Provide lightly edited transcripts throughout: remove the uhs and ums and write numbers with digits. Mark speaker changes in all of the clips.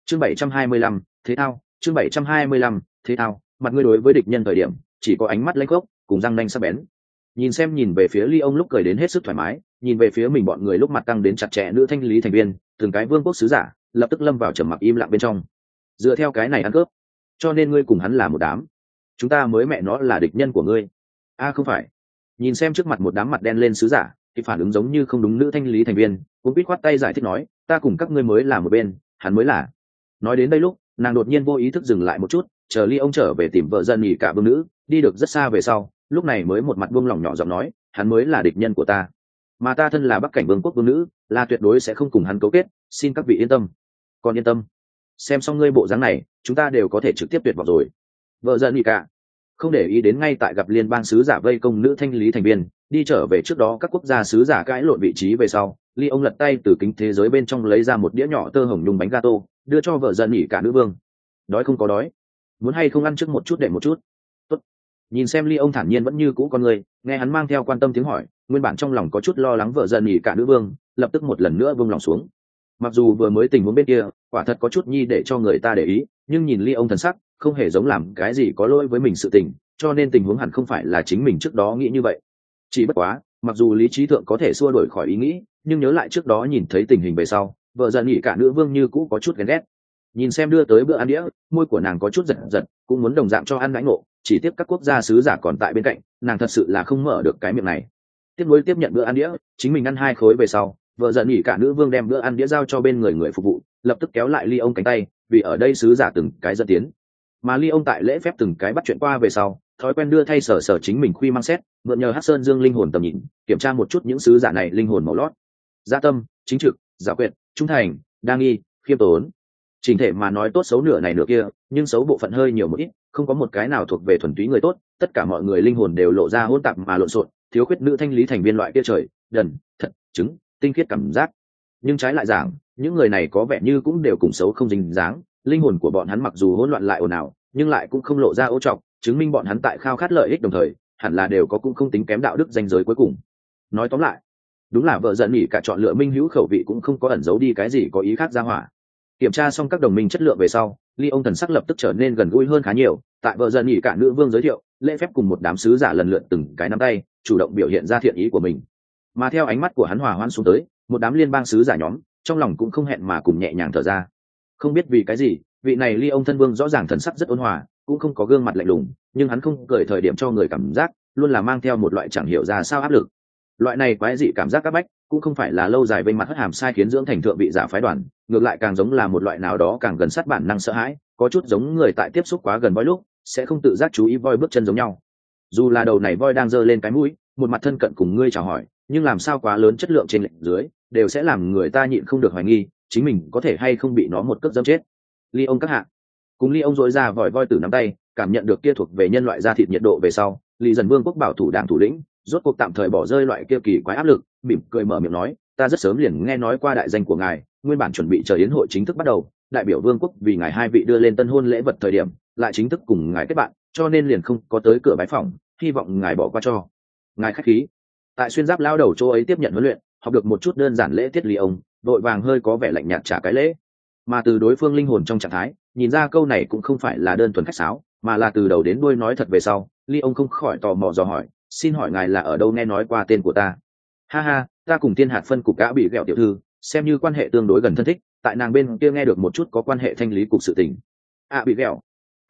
Speaker 1: chương 725, thế thao, chương 725, thế thao, mặt ngươi đối với địch nhân thời điểm chỉ có ánh mắt lanh khốc cùng răng nanh sắc bén. Nhìn về phía Ly ông lúc cười đến hết sức thoải mái, nhìn về phía mình bọn người lúc mặt căng đến chặt chẽ nữ thanh lý thành viên, từng cái vương quốc sứ giả lập tức lâm vào trầm mặc im lặng bên trong. Dựa theo cái này ăn cướp, cho nên ngươi cùng hắn là một đám, chúng ta mới mẹ nó là địch nhân của ngươi. Không phải. Nhìn xem trước mặt một đám mặt đen lên sứ giả, thì phản ứng giống như không đúng nữ thanh lý thành viên, cũng biết khoát tay giải thích nói, ta cùng các ngươi mới là một bên, hắn mới là. Nói đến đây lúc, nàng đột nhiên vô ý thức dừng lại một chút, chờ Ly ông trở về tìm vợ dân nghỉ cả vương nữ, đi được rất xa về sau, lúc này mới một mặt buông lỏng nhỏ giọng nói, hắn mới là địch nhân của ta, mà ta thân là bắc cảnh vương quốc vương nữ, là tuyệt đối sẽ không cùng hắn cấu kết, xin các vị yên tâm. Còn yên tâm, xem xong ngươi bộ dáng này, chúng ta đều có thể trực tiếp tuyệt vọng rồi. Vợ dân nghỉ cả không để ý đến ngay tại gặp liên bang sứ giả vây công nữ thanh lý thành viên, đi trở về trước đó các quốc gia sứ giả cãi lộn vị trí về sau, Ly ông lật tay từ kính thế giới bên trong lấy ra một đĩa nhỏ tơ hồng nhung bánh gato, đưa cho vợ dân nghỉ cả nữ vương. Đói không có đói, muốn hay không ăn trước một chút để một chút. Tốt. Nhìn xem Ly ông thản nhiên vẫn như cũ con người, nghe hắn mang theo quan tâm tiếng hỏi, nguyên bản trong lòng có chút lo lắng vợ dân nghỉ cả nữ vương lập tức một lần nữa buông lòng xuống. Mặc dù vừa mới tình huống bên kia quả thật có chút nhi để cho người ta để ý, nhưng nhìn Ly ông thần sắc không hề giống làm cái gì có lỗi với mình sự tình, cho nên tình huống hẳn không phải là chính mình trước đó nghĩ như vậy. Chỉ bất quá, mặc dù lý trí thượng có thể xua đuổi khỏi ý nghĩ, nhưng nhớ lại trước đó nhìn thấy tình hình về sau, vợ giận nghỉ cả nữ vương như cũ có chút ghen ghét. Nhìn xem đưa tới bữa ăn đĩa, môi của nàng có chút giật giật, cũng muốn đồng dạng cho ăn lãnh ngộ, chỉ tiếp các quốc gia sứ giả còn tại bên cạnh, nàng thật sự là không mở được cái miệng này. Tiếp nối tiếp nhận bữa ăn đĩa, chính mình ăn 2 khối về sau, vợ giận nghỉ cả nữ vương đem bữa ăn đĩa giao cho bên người phục vụ, lập tức kéo lại Ly ông cánh tay, vì ở đây sứ giả từng cái dẫn tiến. Mà Ly ông tại lễ phép từng cái bắt chuyện qua về sau, thói quen đưa thay sở chính mình khuy mang xét, mượn nhờ Hắc Sơn Dương linh hồn tầm nhìn, kiểm tra một chút những sứ giả này linh hồn màu lót. Dạ tâm, chính trực, giảo quyệt, trung thành, đa nghi, khiêm tốn. Chỉnh thể mà nói tốt xấu nửa này nửa kia, nhưng xấu bộ phận hơi nhiều một ít, không có một cái nào thuộc về thuần túy người tốt, tất cả mọi người linh hồn đều lộ ra hỗn tạp mà lộn xộn, thiếu khuyết nữ thanh lý thành viên loại kia trời, đần, thật, chứng, tinh khiết cảm giác. Nhưng trái lại giảng, những người này có vẻ như cũng đều cùng xấu không dính dáng, linh hồn của bọn hắn mặc dù hỗn loạn lại ồn ào, nhưng lại cũng không lộ ra ô trọc, chứng minh bọn hắn tại khao khát lợi ích đồng thời, hẳn là đều có cũng không tính kém đạo đức danh giới cuối cùng. Nói tóm lại, đúng là vợ giận nghỉ cả chọn lựa minh hữu khẩu vị cũng không có ẩn giấu đi cái gì có ý khác ra hỏa. Kiểm tra xong các đồng minh chất lượng về sau, Ly ông thần sắc lập tức trở nên gần gũi hơn khá nhiều, tại vợ giận nghỉ cả nữ vương giới thiệu, lễ phép cùng một đám sứ giả lần lượt từng cái nắm tay, chủ động biểu hiện ra thiện ý của mình. Mà theo ánh mắt của hắn hòa hoãn xuống tới, một đám liên bang sứ giả nhóm, trong lòng cũng không hẹn mà cùng nhẹ nhàng thở ra. Không biết vì cái gì, vị này Ly ông thân vương rõ ràng thần sắc rất ôn hòa, cũng không có gương mặt lạnh lùng, nhưng hắn không cười thời điểm cho người cảm giác luôn là mang theo một loại chẳng hiểu ra sao áp lực. Loại này quái dị cảm giác áp bách cũng không phải là lâu dài vênh mặt hất hàm sai khiến dưỡng thành thượng vị giả phái đoàn, ngược lại càng giống là một loại nào đó càng gần sát bản năng sợ hãi, có chút giống người tại tiếp xúc quá gần voi lúc sẽ không tự giác chú ý voi bước chân giống nhau. Dù là đầu này voi đang giơ lên cái mũi, một mặt thân cận cùng ngươi chào hỏi, nhưng làm sao quá lớn chất lượng trên lệnh dưới đều sẽ làm người ta nhịn không được hoài nghi chính mình có thể hay không bị nó một cước dẫm chết. Ly ông các hạ, cùng Ly ông dội ra vòi voi tử nắm tay, cảm nhận được kia thuộc về nhân loại da thịt nhiệt độ về sau, Lý Dần Vương quốc bảo thủ đảng thủ lĩnh rốt cuộc tạm thời bỏ rơi loại kia kỳ quái áp lực, mỉm cười mở miệng nói, ta rất sớm liền nghe nói qua đại danh của ngài, nguyên bản chuẩn bị chờ yến hội chính thức bắt đầu, đại biểu vương quốc vì ngài 2 vị đưa lên tân hôn lễ vật thời điểm lại chính thức cùng ngài kết bạn, cho nên liền không có tới cửa bái phỏng, hy vọng ngài bỏ qua cho. Ngài khách khí. Tại xuyên giáp lao đầu chỗ ấy tiếp nhận huấn luyện, học được một chút đơn giản lễ tiết Ly ông đội vàng hơi có vẻ lạnh nhạt trả cái lễ, mà từ đối phương linh hồn trong trạng thái nhìn ra câu này cũng không phải là đơn thuần khách sáo, mà là từ đầu đến đuôi nói thật về sau. Ly ông không khỏi tò mò dò hỏi, xin hỏi ngài là ở đâu nghe nói qua tên của ta? Ha ha, ta cùng Thiên Hạt phân cục Gã Bị Ghẹo tiểu thư xem như quan hệ tương đối gần thân thích, tại nàng bên kia nghe được một chút có quan hệ thanh lý cục sự tình. Bị ghẹo.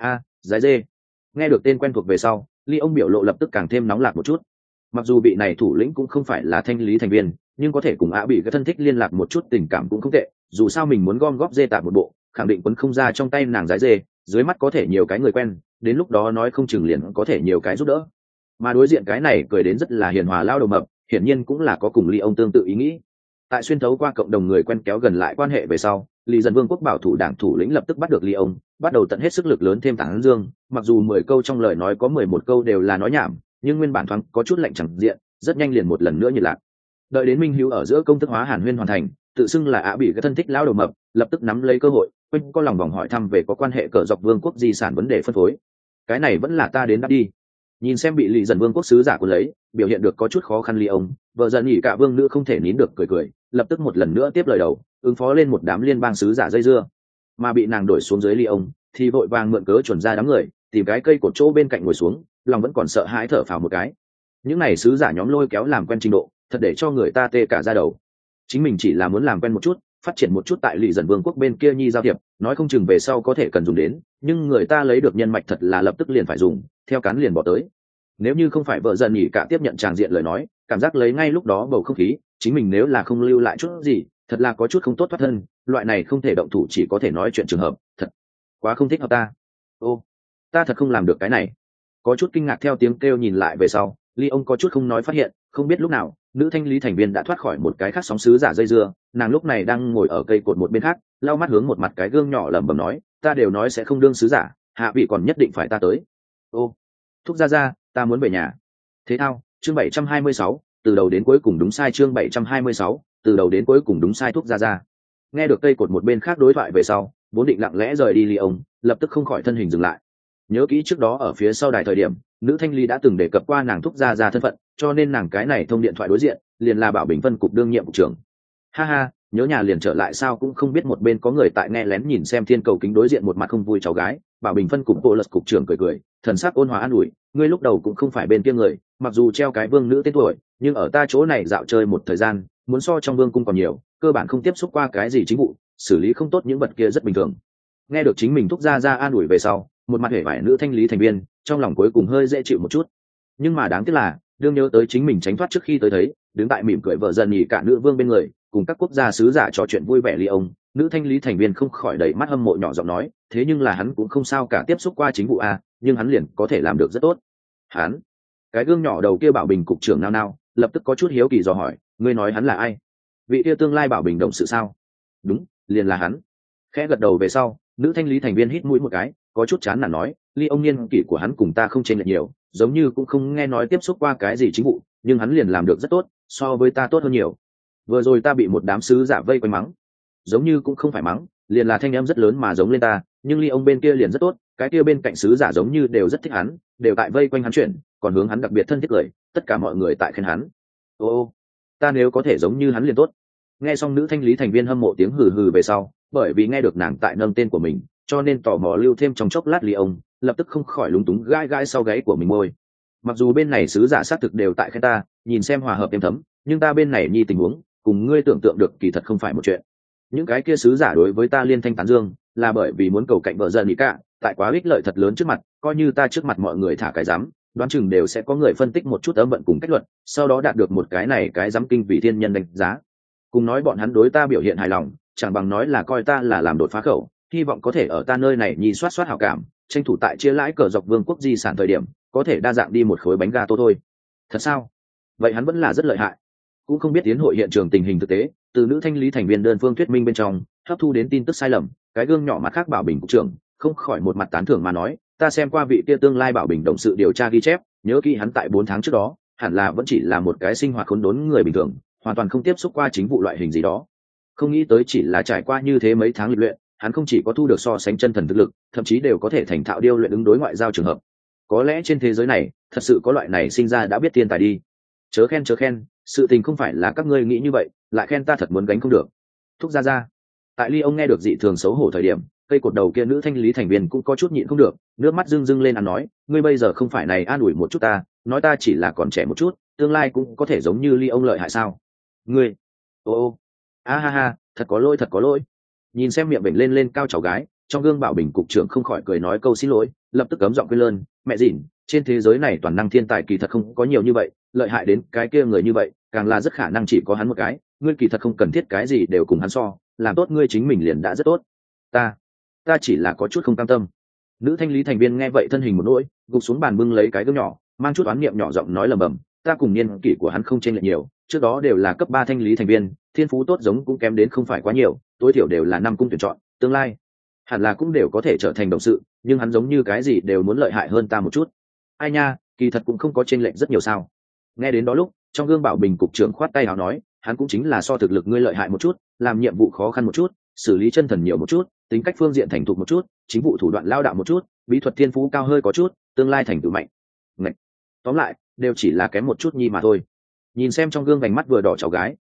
Speaker 1: Dái dê. Nghe được tên quen thuộc về sau, Ly ông biểu lộ lập tức càng thêm nóng lạc một chút. Mặc dù vị này thủ lĩnh cũng không phải là thanh lý thành viên, nhưng có thể cùng Bị cái thân thích liên lạc một chút tình cảm cũng không tệ, dù sao mình muốn gom góp dê tạp một bộ, khẳng định quấn không ra trong tay nàng dái dê, dưới mắt có thể nhiều cái người quen, đến lúc đó nói không chừng liền có thể nhiều cái giúp đỡ. Mà đối diện cái này cười đến rất là hiền hòa lao đầu mập, hiển nhiên cũng là có cùng Ly ông tương tự ý nghĩ. Tại xuyên thấu qua cộng đồng người quen kéo gần lại quan hệ về sau, Lý Dần Vương quốc bảo thủ đảng thủ lĩnh lập tức bắt được Ly ông, bắt đầu tận hết sức lực lớn thêm tán dương, mặc dù 10 câu trong lời nói có 11 câu đều là nói nhảm, nhưng nguyên bản thoáng có chút lạnh chẳng diện, rất nhanh liền một lần nữa nhiệt lạc. Đợi đến minh hữu ở giữa công thức hóa hàn huyên hoàn thành, tự xưng là Bị cái thân thích lão đầu mập lập tức nắm lấy cơ hội quanh có lòng vòng hỏi thăm về có quan hệ cờ dọc vương quốc di sản vấn đề phân phối. Cái này vẫn là ta đến đáp đi. Nhìn xem bị Lý Dần Vương quốc sứ giả của lấy biểu hiện được có chút khó khăn Ly ông, vợ giận nghỉ cả vương nữ không thể nín được cười, lập tức một lần nữa tiếp lời đầu, ứng phó lên một đám liên bang sứ giả dây dưa. mà bị nàng đổi xuống dưới ly ông thì vội vàng mượn cớ chuẩn ra đám người tìm cái cây cột chỗ bên cạnh ngồi xuống, lòng vẫn còn sợ hãi thở phào một cái. Những này sứ giả nhóm lôi kéo làm quen trình độ thật để cho người ta tê cả da đầu. Chính mình chỉ là muốn làm quen một chút, phát triển một chút tại lì dần vương quốc bên kia nhi giao thiệp, nói không chừng về sau có thể cần dùng đến, nhưng người ta lấy được nhân mạch thật là lập tức liền phải dùng, theo cán liền bỏ tới. Nếu như không phải vợ dần nhỉ cả tiếp nhận tràng diện lời nói, cảm giác lấy ngay lúc đó bầu không khí, chính mình nếu là không lưu lại chút gì, thật là có chút không tốt thoát thân, loại này không thể động thủ chỉ có thể nói chuyện trường hợp, thật quá không thích hợp ta. Ô, ta thật không làm được cái này. Có chút kinh ngạc theo tiếng kêu nhìn lại về sau, ly ông có chút không nói phát hiện, không biết lúc nào nữ thanh lý thành viên đã thoát khỏi một cái khác sóng sứ giả dây dưa, nàng lúc này đang ngồi ở cây cột một bên khác, lau mắt hướng một mặt cái gương nhỏ lẩm bẩm nói, ta đều nói sẽ không đương sứ giả, hạ vị còn nhất định phải ta tới. Ô, thúc ra, ta muốn về nhà. Thế thao, chương 726, từ đầu đến cuối cùng đúng sai, chương 726, từ đầu đến cuối cùng đúng sai, thúc ra. Nghe được cây cột một bên khác đối thoại về sau, vốn định lặng lẽ rời đi ly ông, lập tức không khỏi thân hình dừng lại. Nhớ kỹ trước đó ở phía sau đài thời điểm, nữ thanh lý đã từng đề cập qua nàng thúc ra thân phận, cho nên nàng cái này thông điện thoại đối diện liền là Bảo Bình Vân cục đương nhiệm cục trưởng. Ha ha, nhớ nhà liền trở lại sao, cũng không biết một bên có người tại nghe lén nhìn xem thiên cầu kính đối diện một mặt không vui cháu gái. Bảo Bình Vân cục bộ lật cục trưởng cười, thần sắc ôn hòa an ủi, ngươi lúc đầu cũng không phải bên kia người, mặc dù treo cái vương nữ tên tuổi, nhưng ở ta chỗ này dạo chơi một thời gian, muốn so trong vương cung còn nhiều, cơ bản không tiếp xúc qua cái gì chính vụ, xử lý không tốt những vật kia rất bình thường. Nghe được chính mình thúc ra an ủi về sau, một mặt hể vải nữ thanh lý thành viên trong lòng cuối cùng hơi dễ chịu một chút. Nhưng mà đáng tiếc là đương nhớ tới chính mình tránh thoát trước khi tới thấy đứng tại mỉm cười vợ dần nhỉ cả nữ vương bên người cùng các quốc gia sứ giả trò chuyện vui vẻ ly ông, nữ thanh lý thành viên không khỏi đẩy mắt hâm mộ nhỏ giọng nói, thế nhưng là hắn cũng không sao cả, tiếp xúc qua chính vụ a, nhưng hắn liền có thể làm được rất tốt. Hắn, cái gương nhỏ đầu kia Bảo Bình cục trưởng nao lập tức có chút hiếu kỳ dò hỏi, ngươi nói hắn là ai? Vị kia tương lai Bảo Bình đồng sự sao? Đúng, liền là hắn. Khẽ gật đầu về sau, nữ thanh lý thành viên hít mũi một cái, có chút chán nản nói, ly ông niên kỷ của hắn cùng ta không chênh lệch nhiều, giống như cũng không nghe nói tiếp xúc qua cái gì chính vụ, nhưng hắn liền làm được rất tốt, so với ta tốt hơn nhiều. Vừa rồi ta bị một đám sứ giả vây quanh mắng, giống như cũng không phải mắng, liền là thanh âm rất lớn mà giống lên ta, nhưng ly ông bên kia liền rất tốt, cái kia bên cạnh sứ giả giống như đều rất thích hắn, đều tại vây quanh hắn chuyển, còn hướng hắn đặc biệt thân thiết cười, tất cả mọi người tại khen hắn. Ô, ta nếu có thể giống như hắn liền tốt. Nghe xong nữ thanh lý thành viên hâm mộ tiếng hừ hừ về sau, bởi vì nghe được nàng tại nâng tên của mình, cho nên tò mò lưu thêm trong chốc lát ly ông lập tức không khỏi lúng túng gai sau gáy của mình môi. Mặc dù bên này sứ giả xác thực đều tại khen ta, nhìn xem hòa hợp êm thấm, nhưng ta bên này nhi tình huống cùng ngươi tưởng tượng được kỳ thật không phải một chuyện. Những cái kia sứ giả đối với ta liên thanh tán dương là bởi vì muốn cầu cạnh vợ dần ý cả, tại quá ích lợi thật lớn trước mặt, coi như ta trước mặt mọi người thả cái dám, đoán chừng đều sẽ có người phân tích một chút âm vận cùng cách luận, sau đó đạt được một cái này cái dám kinh vị thiên nhân đánh giá. Cùng nói bọn hắn đối ta biểu hiện hài lòng, chẳng bằng nói là coi ta là làm đột phá khẩu, hy vọng có thể ở ta nơi này nhi soát hảo cảm, tranh thủ tại chia lãi cờ dọc vương quốc di sản thời điểm có thể đa dạng đi một khối bánh gato thôi. Thật sao? Vậy hắn vẫn là rất lợi hại. Cũng không biết tiến hội hiện trường tình hình thực tế, từ nữ thanh lý thành viên đơn phương thuyết minh bên trong hấp thu đến tin tức sai lầm, cái gương nhỏ mặt khác Bảo Bình cục trưởng không khỏi một mặt tán thưởng mà nói, ta xem qua vị kia tương lai Bảo Bình đồng sự điều tra ghi chép, nhớ kỹ hắn tại 4 tháng trước đó hẳn là vẫn chỉ là một cái sinh hoạt khốn đốn người bình thường, hoàn toàn không tiếp xúc qua chính vụ loại hình gì đó. Không nghĩ tới chỉ là trải qua như thế mấy tháng lịch luyện, hắn không chỉ có thu được so sánh chân thần thực lực, thậm chí đều có thể thành thạo điêu luyện ứng đối ngoại giao trường hợp. Có lẽ trên thế giới này thật sự có loại này sinh ra đã biết thiên tài đi. Chớ khen, sự tình không phải là các ngươi nghĩ như vậy, lại khen ta thật muốn gánh không được. Thúc ra. Tại ly ông nghe được dị thường xấu hổ thời điểm, cây cột đầu kia nữ thanh lý thành viên cũng có chút nhịn không được, nước mắt rưng lên ăn nói, ngươi bây giờ không phải này an ủi một chút ta, nói ta chỉ là còn trẻ một chút, tương lai cũng có thể giống như ly ông lợi hại sao? Ngươi, ô, ha, thật có lỗi. Nhìn xem miệng bệnh lên cao cháu gái, trong gương Bảo Bình cục trưởng không khỏi cười nói câu xin lỗi, lập tức cấm giọng quên lơn, mẹ dỉn, trên thế giới này toàn năng thiên tài kỳ thật không có nhiều như vậy, lợi hại đến cái kia người như vậy càng là rất khả năng chỉ có hắn một cái, ngươi kỳ thật không cần thiết cái gì đều cùng hắn so, làm tốt ngươi chính mình liền đã rất tốt. Ta chỉ là có chút không cam tâm. Nữ thanh lý thành viên nghe vậy thân hình một nỗi, gục xuống bàn bưng lấy cái gương nhỏ, mang chút oán niệm nhỏ giọng nói lầm bầm, ta cùng niên kỷ của hắn không chênh lệch nhiều, trước đó đều là cấp 3 thanh lý thành viên, thiên phú tốt giống cũng kém đến không phải quá nhiều, tối thiểu đều là 5 cung tuyển chọn, tương lai hẳn là cũng đều có thể trở thành đồng sự, nhưng hắn giống như cái gì đều muốn lợi hại hơn ta một chút. Ai nha, kỳ thật cũng không có chênh lệch rất nhiều sao? Nghe đến đó lúc, trong gương Bảo Bình cục trưởng khoát tay áo nói, hắn cũng chính là so thực lực ngươi lợi hại một chút, làm nhiệm vụ khó khăn một chút, xử lý chân thần nhiều một chút, tính cách phương diện thành thục một chút, chính vụ thủ đoạn lao đạo một chút, bí thuật thiên phú cao hơi có chút, tương lai thành tựu mạnh. Ngậy. Tóm lại, đều chỉ là kém một chút nhi mà thôi. Nhìn xem trong gương vành mắt vừa đỏ cháu gái,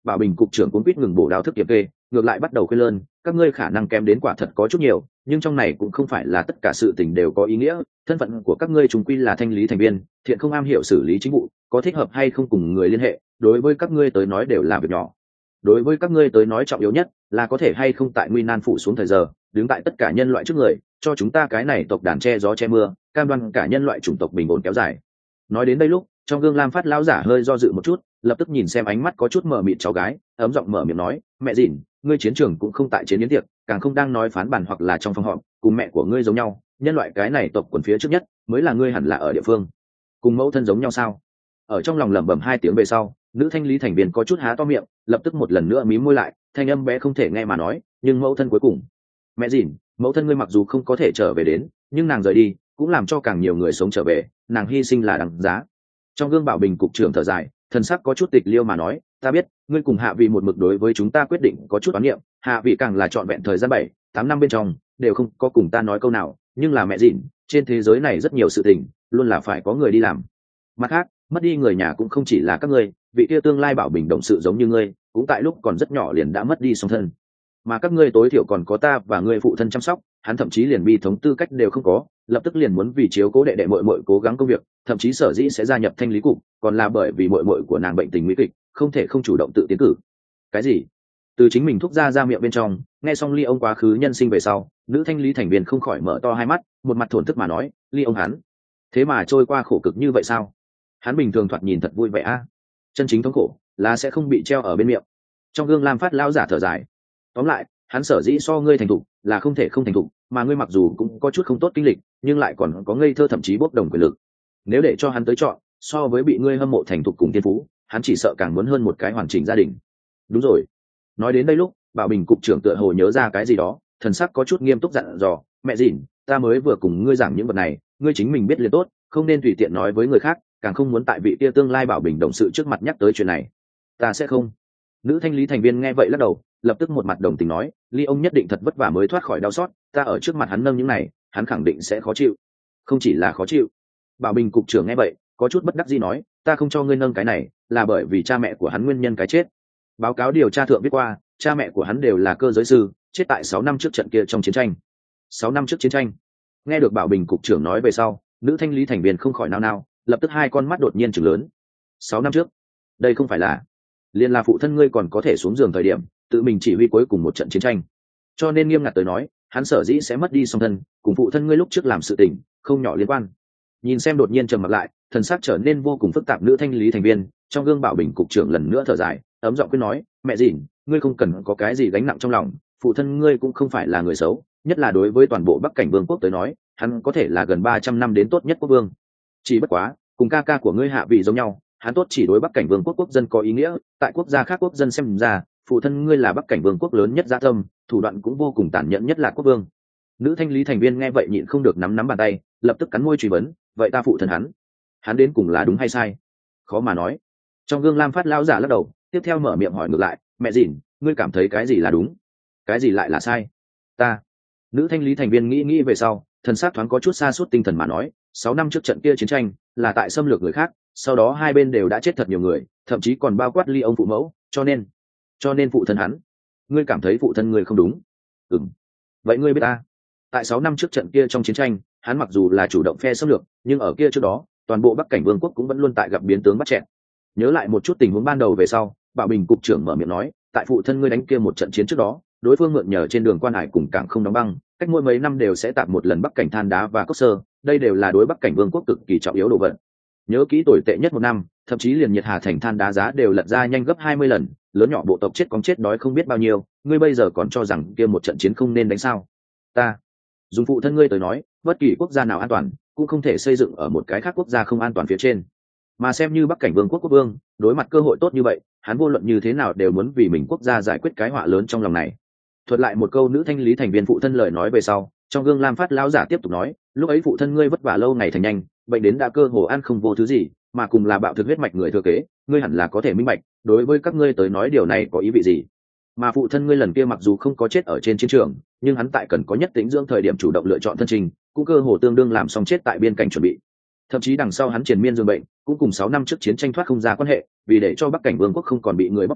Speaker 1: Bảo Bình cục trưởng cũng biết ngừng bổ đao thức kiểm kê, ngược lại bắt đầu khuyên lơn, các ngươi khả năng kém đến quả thật có chút nhiều, nhưng trong này cũng không phải là tất cả sự tình đều có ý nghĩa, thân phận của các ngươi chúng quy là thanh lý thành viên, thiện không am hiểu xử lý chính vụ, có thích hợp hay không cùng người liên hệ, đối với các ngươi tới nói đều là việc nhỏ. Đối với các ngươi tới nói trọng yếu nhất là có thể hay không tại nguy nan phủ xuống thời giờ, đứng tại tất cả nhân loại trước người, cho chúng ta cái này tộc đàn che gió che mưa, cam đoan cả nhân loại chủng tộc bình ổn kéo dài. Nói đến đây lúc, trong gương Lam Phát lão giả hơi do dự một chút, lập tức nhìn xem ánh mắt có chút mờ mịt cháu gái, ấm giọng mở miệng nói, mẹ dìn, ngươi chiến trường cũng không tại chiến yến tiệc, càng không đang nói phán bản hoặc là trong phòng họp, cùng mẹ của ngươi giống nhau, nhân loại cái này tộc quần phía trước nhất mới là ngươi hẳn là ở địa phương. Cùng mẫu thân giống nhau sao? Ở trong lòng lẩm bẩm hai tiếng về sau, nữ thanh lý thành viên có chút há to miệng, lập tức một lần nữa mím môi lại, thanh âm bé không thể nghe mà nói, nhưng mẫu thân cuối cùng, mẹ dìn, mẫu thân ngươi mặc dù không có thể trở về đến, nhưng nàng rời đi cũng làm cho càng nhiều người sống trở về, nàng hy sinh là đằng giá. Trong gương Bảo Bình cục trưởng thở dài, thần sắc có chút tịch liêu mà nói, ta biết ngươi cùng hạ vị một mực đối với chúng ta quyết định có chút oán niệm, hạ vị càng là trọn vẹn thời gian 7-8 năm bên trong đều không có cùng ta nói câu nào, nhưng là mẹ dìn, trên thế giới này rất nhiều sự tình luôn là phải có người đi làm. Mặt khác, mất đi người nhà cũng không chỉ là các ngươi, vị kia tương lai Bảo Bình đồng sự giống như ngươi, cũng tại lúc còn rất nhỏ liền đã mất đi song thân, mà các ngươi tối thiểu còn có ta và ngươi phụ thân chăm sóc, hắn thậm chí liền bi thống tư cách đều không có, lập tức liền muốn vì chiếu cố đệ đệ muội muội cố gắng công việc, thậm chí sở dĩ sẽ gia nhập thanh lý cục, còn là bởi vì muội muội của nàng bệnh tình nguy kịch, không thể không chủ động tự tiến cử. Cái gì? Từ chính mình thúc ra miệng bên trong, nghe xong Ly ông quá khứ nhân sinh về sau, nữ thanh lý thành viên không khỏi mở to hai mắt, một mặt thổn thức mà nói, Ly ông hắn, thế mà trôi qua khổ cực như vậy sao? Hắn bình thường thoạt nhìn thật vui vẻ a, chân chính thống khổ là sẽ không bị treo ở bên miệng. Trong gương Lam Phát lão giả thở dài, tóm lại, hắn sở dĩ so ngươi thành thục là không thể không thành thục, mà ngươi mặc dù cũng có chút không tốt kinh lịch, nhưng lại còn có ngây thơ thậm chí bốc đồng quyền lực. Nếu để cho hắn tới chọn, so với bị ngươi hâm mộ thành thục cùng thiên phú, hắn chỉ sợ càng muốn hơn một cái hoàn chỉnh gia đình. Đúng rồi. Nói đến đây lúc, Bảo Bình cục trưởng tựa hồ nhớ ra cái gì đó, thần sắc có chút nghiêm túc dặn dò, mẹ dìn, ta mới vừa cùng ngươi giảng những vật này, ngươi chính mình biết liền tốt, không nên tùy tiện nói với người khác, càng không muốn tại vị kia tương lai Bảo Bình đồng sự trước mặt nhắc tới chuyện này. Ta sẽ không. Nữ thanh lý thành viên nghe vậy lắc đầu, lập tức một mặt đồng tình nói, Ly ông nhất định thật vất vả mới thoát khỏi đau xót, ta ở trước mặt hắn nâng những này, hắn khẳng định sẽ khó chịu. Không chỉ là khó chịu. Bảo Bình cục trưởng nghe vậy, có chút bất đắc dĩ nói, ta không cho ngươi nâng cái này, là bởi vì cha mẹ của hắn nguyên nhân cái chết. Báo cáo điều tra thượng viết qua, cha mẹ của hắn đều là cơ giới sư, chết tại 6 năm trước trận kia trong chiến tranh. 6 năm trước chiến tranh. Nghe được Bảo Bình cục trưởng nói về sau, nữ thanh lý thành viên không khỏi nao nao, lập tức hai con mắt đột nhiên trừng lớn. 6 năm trước? Đây không phải là liên là phụ thân ngươi còn có thể xuống giường thời điểm tự mình chỉ huy cuối cùng một trận chiến tranh, cho nên nghiêm ngặt tới nói hắn sở dĩ sẽ mất đi song thân cùng phụ thân ngươi lúc trước làm sự tình không nhỏ liên quan. Nhìn xem đột nhiên trầm mặt lại, thần sắc trở nên vô cùng phức tạp nữ thanh lý thành viên, trong gương Bảo Bình cục trưởng lần nữa thở dài, ấm giọng quyết nói, mẹ dìn, ngươi không cần có cái gì gánh nặng trong lòng, phụ thân ngươi cũng không phải là người xấu, nhất là đối với toàn bộ Bắc Cảnh Vương quốc tới nói, hắn có thể là gần 300 năm đến tốt nhất quốc vương. Chỉ bất quá cùng ca ca của ngươi hạ vị giống nhau, hắn tốt chỉ đối Bắc Cảnh Vương quốc quốc dân có ý nghĩa, tại quốc gia khác quốc dân xem ra, phụ thân ngươi là Bắc Cảnh Vương quốc lớn nhất dã tâm, thủ đoạn cũng vô cùng tàn nhẫn nhất là quốc vương. Nữ thanh lý thành viên nghe vậy nhịn không được nắm bàn tay, lập tức cắn môi truy vấn, vậy ta phụ thân hắn đến cùng là đúng hay sai? Khó mà nói. Trong gương Lam Phát lão giả lắc đầu, tiếp theo mở miệng hỏi ngược lại, mẹ dìn, ngươi cảm thấy cái gì là đúng, cái gì lại là sai? Ta. Nữ thanh lý thành viên nghĩ về sau, thần sắc thoáng có chút sa sút tinh thần mà nói, 6 năm trước trận kia chiến tranh là tại xâm lược người khác, sau đó hai bên đều đã chết thật nhiều người, thậm chí còn bao quát Ly ông phụ mẫu, cho nên phụ thân hắn, ngươi cảm thấy phụ thân ngươi không đúng? Ừm. Vậy ngươi biết ta, tại 6 năm trước trận kia trong chiến tranh, hắn mặc dù là chủ động phe xâm lược, nhưng ở kia trước đó, toàn bộ Bắc Cảnh Vương quốc cũng vẫn luôn tại gặp biến tướng bắt chẹn. Nhớ lại một chút tình huống ban đầu về sau, Bảo Bình cục trưởng mở miệng nói, tại phụ thân ngươi đánh kia một trận chiến trước đó, đối phương mượn nhờ trên đường quan hải cùng cảng không đóng băng, cách mỗi mấy năm đều sẽ tạp một lần Bắc Cảnh than đá và cốc sơ, đây đều là đối Bắc Cảnh Vương quốc cực kỳ trọng yếu đồ vật. Nhớ kỹ tồi tệ nhất một năm, thậm chí liền nhiệt hà thành than đá giá đều lật ra nhanh gấp 20 lần, lớn nhỏ bộ tộc chết cóng chết đói không biết bao nhiêu, ngươi bây giờ còn cho rằng kia một trận chiến không nên đánh sao? Ta dùng phụ thân ngươi tới nói, bất kỳ quốc gia nào an toàn cũng không thể xây dựng ở một cái khác quốc gia không an toàn phía trên, mà xem như Bắc Cảnh Vương quốc quốc vương, đối mặt cơ hội tốt như vậy, hắn vô luận như thế nào đều muốn vì mình quốc gia giải quyết cái họa lớn trong lòng này. Thuật lại một câu nữ thanh lý thành viên phụ thân lời nói về sau, trong gương Lam Phát lão giả tiếp tục nói, lúc ấy phụ thân ngươi vất vả lâu ngày thành nhanh, bệnh đến đã cơ hồ ăn không vô thứ gì, mà cùng là bạo thực huyết mạch người thừa kế, ngươi hẳn là có thể minh bạch, đối với các ngươi tới nói điều này có ý vị gì. Mà phụ thân ngươi lần kia mặc dù không có chết ở trên chiến trường, nhưng hắn tại cần có nhất tĩnh dưỡng thời điểm chủ động lựa chọn thân trình, cũng cơ hồ tương đương làm xong chết tại biên cảnh chuẩn bị. Thậm chí đằng sau hắn triền miên dương bệnh, cũng cùng 6 năm trước chiến tranh thoát không ra quan hệ, vì để cho Bắc Cảnh Vương quốc không còn bị người bóc cổ,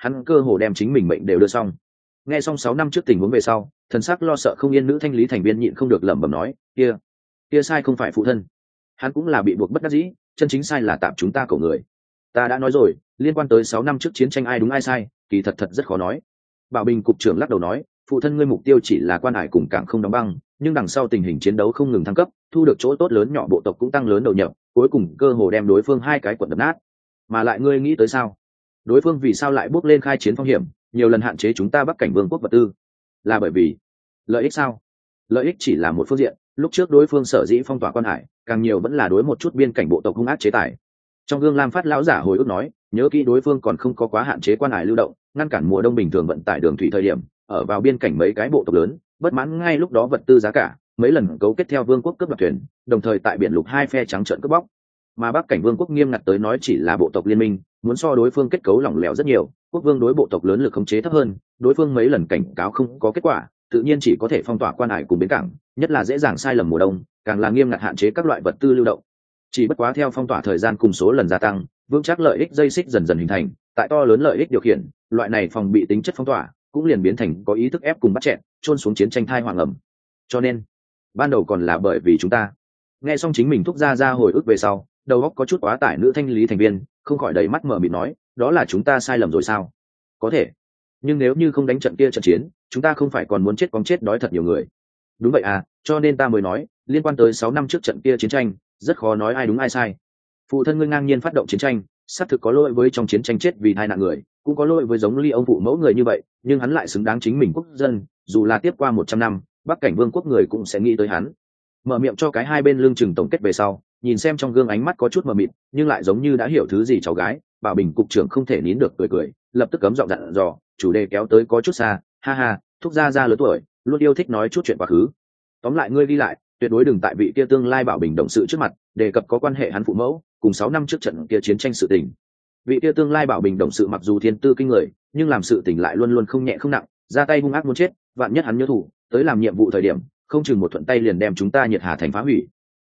Speaker 1: hắn cơ hồ đem chính mình mệnh đều đưa xong. Nghe xong 6 năm trước tình huống về sau, thần sắc lo sợ không yên nữ thanh lý thành viên nhịn không được lẩm bẩm nói, kia sai không phải phụ thân, hắn cũng là bị buộc bất đắc dĩ, chân chính sai là tạm chúng ta cổ người. Ta đã nói rồi, liên quan tới 6 năm trước chiến tranh ai đúng ai sai, kỳ thật rất khó nói. Bảo Bình cục trưởng lắc đầu nói, phụ thân ngươi mục tiêu chỉ là quan hải cùng cảng không đóng băng, nhưng đằng sau tình hình chiến đấu không ngừng thăng cấp, thu được chỗ tốt lớn nhỏ bộ tộc cũng tăng lớn đầu nhập, cuối cùng cơ hồ đem đối phương hai cái quận đập nát. Mà lại ngươi nghĩ tới sao? Đối phương vì sao lại bước lên khai chiến phong hiểm, nhiều lần hạn chế chúng ta Bắc cảnh vương quốc vật tư? Là bởi vì lợi ích sao? Lợi ích chỉ là một phương diện, lúc trước đối phương sở dĩ phong tỏa quan hải, càng nhiều vẫn là đối một chút biên cảnh bộ tộc hung ác chế tài. Trong gương Lam Phát lão giả hồi ức nói, nhớ kỹ đối phương còn không có quá hạn chế quan hải lưu động, ngăn cản mùa đông bình thường vận tải đường thủy thời điểm, ở vào biên cảnh mấy cái bộ tộc lớn, bất mãn ngay lúc đó vật tư giá cả, mấy lần cấu kết theo vương quốc cướp đoạt thuyền, đồng thời tại biển lục hai phe trắng trợn cướp bóc. Mà Bắc cảnh vương quốc nghiêm ngặt tới nói chỉ là bộ tộc liên minh, muốn so đối phương kết cấu lỏng lẻo rất nhiều, quốc vương đối bộ tộc lớn lực khống chế thấp hơn, đối phương mấy lần cảnh cáo không có kết quả, tự nhiên chỉ có thể phong tỏa quan hải cùng bến cảng, nhất là dễ dàng sai lầm mùa đông, càng là nghiêm ngặt hạn chế các loại vật tư lưu động. Chỉ bất quá theo phong tỏa thời gian cùng số lần gia tăng, vững chắc lợi ích dây xích dần dần hình thành, tại to lớn lợi ích điều khiển, loại này phòng bị tính chất phong tỏa cũng liền biến thành có ý thức ép cùng bắt chẹn, chôn xuống chiến tranh thai hoàng ẩm. Cho nên ban đầu còn là bởi vì chúng ta. Nghe xong chính mình thúc ra hồi ức về sau, đầu óc có chút quá tải nữ thanh lý thành viên không khỏi đầy mắt mở mịt nói, đó là chúng ta sai lầm rồi sao? Có thể, nhưng nếu như không đánh trận kia trận chiến, chúng ta không phải còn muốn chết cóng chết đói thật nhiều người. Đúng vậy à, cho nên ta mới nói, liên quan tới 6 năm trước trận kia chiến tranh, rất khó nói ai đúng ai sai. Phụ thân ngươi ngang nhiên phát động chiến tranh, xác thực có lỗi với trong chiến tranh chết vì tai nạn người, cũng có lỗi với giống Ly ông phụ mẫu người như vậy, nhưng hắn lại xứng đáng chính mình quốc dân, dù là tiếp qua 100 năm, Bắc cảnh vương quốc người cũng sẽ nghĩ tới hắn. Mở miệng cho cái hai bên lương chừng tổng kết về sau, nhìn xem trong gương ánh mắt có chút mờ mịt, nhưng lại giống như đã hiểu thứ gì cháu gái, Bảo Bình cục trưởng không thể nín được cười, lập tức cấm giọng dặn dò, chủ đề kéo tới có chút xa, ha ha, thúc gia lớn tuổi, luôn yêu thích nói chút chuyện quá khứ. Tóm lại ngươi đi lại, tuyệt đối đừng tại vị kia tương lai Bảo Bình đồng sự trước mặt đề cập có quan hệ hắn phụ mẫu cùng 6 năm trước trận kia chiến tranh sự tình. Vị kia tương lai Bảo Bình đồng sự mặc dù thiên tư kinh người, nhưng làm sự tình lại luôn luôn không nhẹ không nặng, ra tay hung ác muốn chết, vạn nhất hắn nhớ thủ, tới làm nhiệm vụ thời điểm, không chừng một thuận tay liền đem chúng ta Nhiệt Hà thành phá hủy.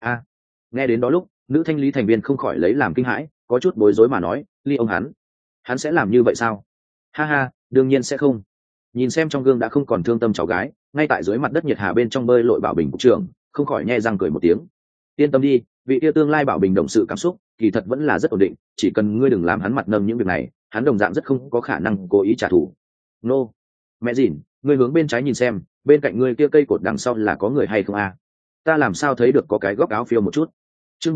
Speaker 1: Nghe đến đó lúc, nữ thanh lý thành viên không khỏi lấy làm kinh hãi, có chút bối rối mà nói, Ly ông hắn sẽ làm như vậy sao? Ha ha, đương nhiên sẽ không. Nhìn xem trong gương đã không còn thương tâm cháu gái, ngay tại dưới mặt đất Nhiệt Hà bên trong bơi lội Bảo Bình cục trưởng không khỏi nhe răng cười một tiếng. Yên tâm đi, vị yêu tương lai Bảo Bình đồng sự cảm xúc kỳ thật vẫn là rất ổn định, chỉ cần ngươi đừng làm hắn mặt nâng những việc này, hắn đồng dạng rất không có khả năng cố ý trả thù. Nô, mẹ dìn, ngươi hướng bên trái nhìn xem, bên cạnh ngươi kia cây cột đằng sau là có người hay không a? Ta làm sao thấy được có cái góc áo phiêu một chút. Chương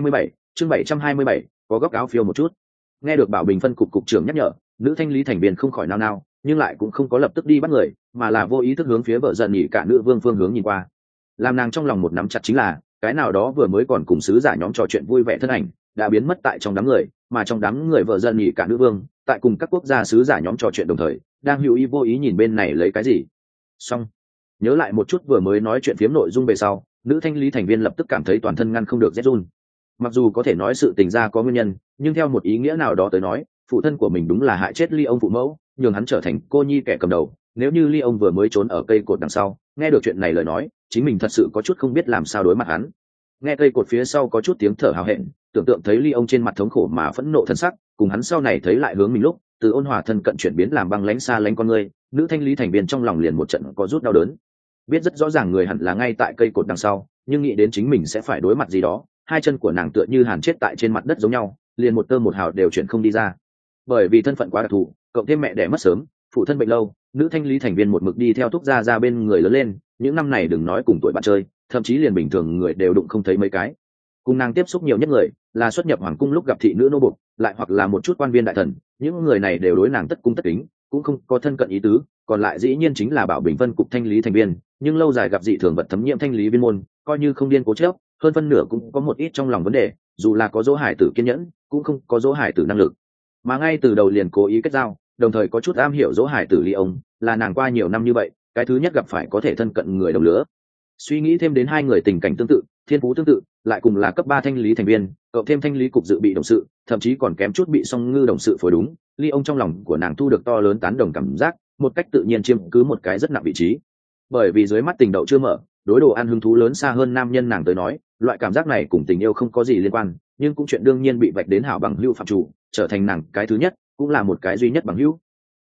Speaker 1: 727, có góc áo phiêu một chút. Nghe được Bảo Bình phân cục trưởng nhắc nhở, nữ thanh lý thành viên không khỏi nao nao, nhưng lại cũng không có lập tức đi bắt người, mà là vô ý thức hướng phía vợ giận nhỉ cả nữ vương phương hướng nhìn qua. Làm nàng trong lòng một nắm chặt chính là, cái nào đó vừa mới còn cùng sứ giả nhóm trò chuyện vui vẻ thân ảnh, đã biến mất tại trong đám người, mà trong đám người vợ giận nhỉ cả nữ vương, tại cùng các quốc gia sứ giả nhóm trò chuyện đồng thời, đang hữu ý vô ý nhìn bên này lấy cái gì. Xong, nhớ lại một chút vừa mới nói chuyện phiếm nội dung về sau, nữ thanh lý thành viên lập tức cảm thấy toàn thân ngăn không được rét run. Mặc dù có thể nói sự tình ra có nguyên nhân, nhưng theo một ý nghĩa nào đó tới nói, phụ thân của mình đúng là hại chết Ly ông phụ mẫu, nhường hắn trở thành cô nhi kẻ cầm đầu. Nếu như Ly ông vừa mới trốn ở cây cột đằng sau, nghe được chuyện này lời nói, chính mình thật sự có chút không biết làm sao đối mặt hắn. Nghe cây cột phía sau có chút tiếng thở hào hẹn, tưởng tượng thấy Ly ông trên mặt thống khổ mà phẫn nộ thân sắc, cùng hắn sau này thấy lại hướng mình lúc, từ ôn hòa thân cận chuyển biến làm băng lãnh xa lánh con người, nữ thanh lý thành viên trong lòng liền một trận có rút đau đớn. Biết rất rõ ràng người hẳn là ngay tại cây cột đằng sau, nhưng nghĩ đến chính mình sẽ phải đối mặt gì đó, hai chân của nàng tựa như hàn chết tại trên mặt đất giống nhau, liền một tơ một hào đều chuyển không đi ra. Bởi vì thân phận quá đặc thù, cộng thêm mẹ đẻ mất sớm, phụ thân bệnh lâu, nữ thanh lý thành viên một mực đi theo thúc gia ra bên người lớn lên, những năm này đừng nói cùng tuổi bạn chơi, thậm chí liền bình thường người đều đụng không thấy mấy cái. Cùng nàng tiếp xúc nhiều nhất người là xuất nhập hoàng cung lúc gặp thị nữ nô bộc, lại hoặc là một chút quan viên đại thần, những người này đều đối nàng tất cung tất kính, cũng không có thân cận ý tứ. Còn lại dĩ nhiên chính là Bảo Bình Vân cục thanh lý thành viên, nhưng lâu dài gặp dị thường vật thấm nhiễm thanh lý viên môn, coi như không điên cố chấp, hơn phân nửa cũng có một ít trong lòng vấn đề, dù là có dỗ hải tử kiên nhẫn, cũng không có dỗ hải tử năng lực. Mà ngay từ đầu liền cố ý kết giao, đồng thời có chút am hiểu dỗ hải tử Ly ông, là nàng qua nhiều năm như vậy, cái thứ nhất gặp phải có thể thân cận người đồng lứa. Suy nghĩ thêm đến hai người tình cảnh tương tự, thiên phú tương tự, lại cùng là cấp 3 thanh lý thành viên, cộng thêm thanh lý cục dự bị đồng sự, thậm chí còn kém chút bị song ngư đồng sự phối đúng, Ly ông trong lòng của nàng thu được to lớn tán đồng cảm giác, một cách tự nhiên chiếm cứ một cái rất nặng vị trí. Bởi vì dưới mắt tình đậu chưa mở, đối đồ ăn hứng thú lớn xa hơn nam nhân nàng tới nói, loại cảm giác này cùng tình yêu không có gì liên quan, nhưng cũng chuyện đương nhiên bị vạch đến hảo bằng hữu phạm chủ, trở thành nàng cái thứ nhất, cũng là một cái duy nhất bằng hữu.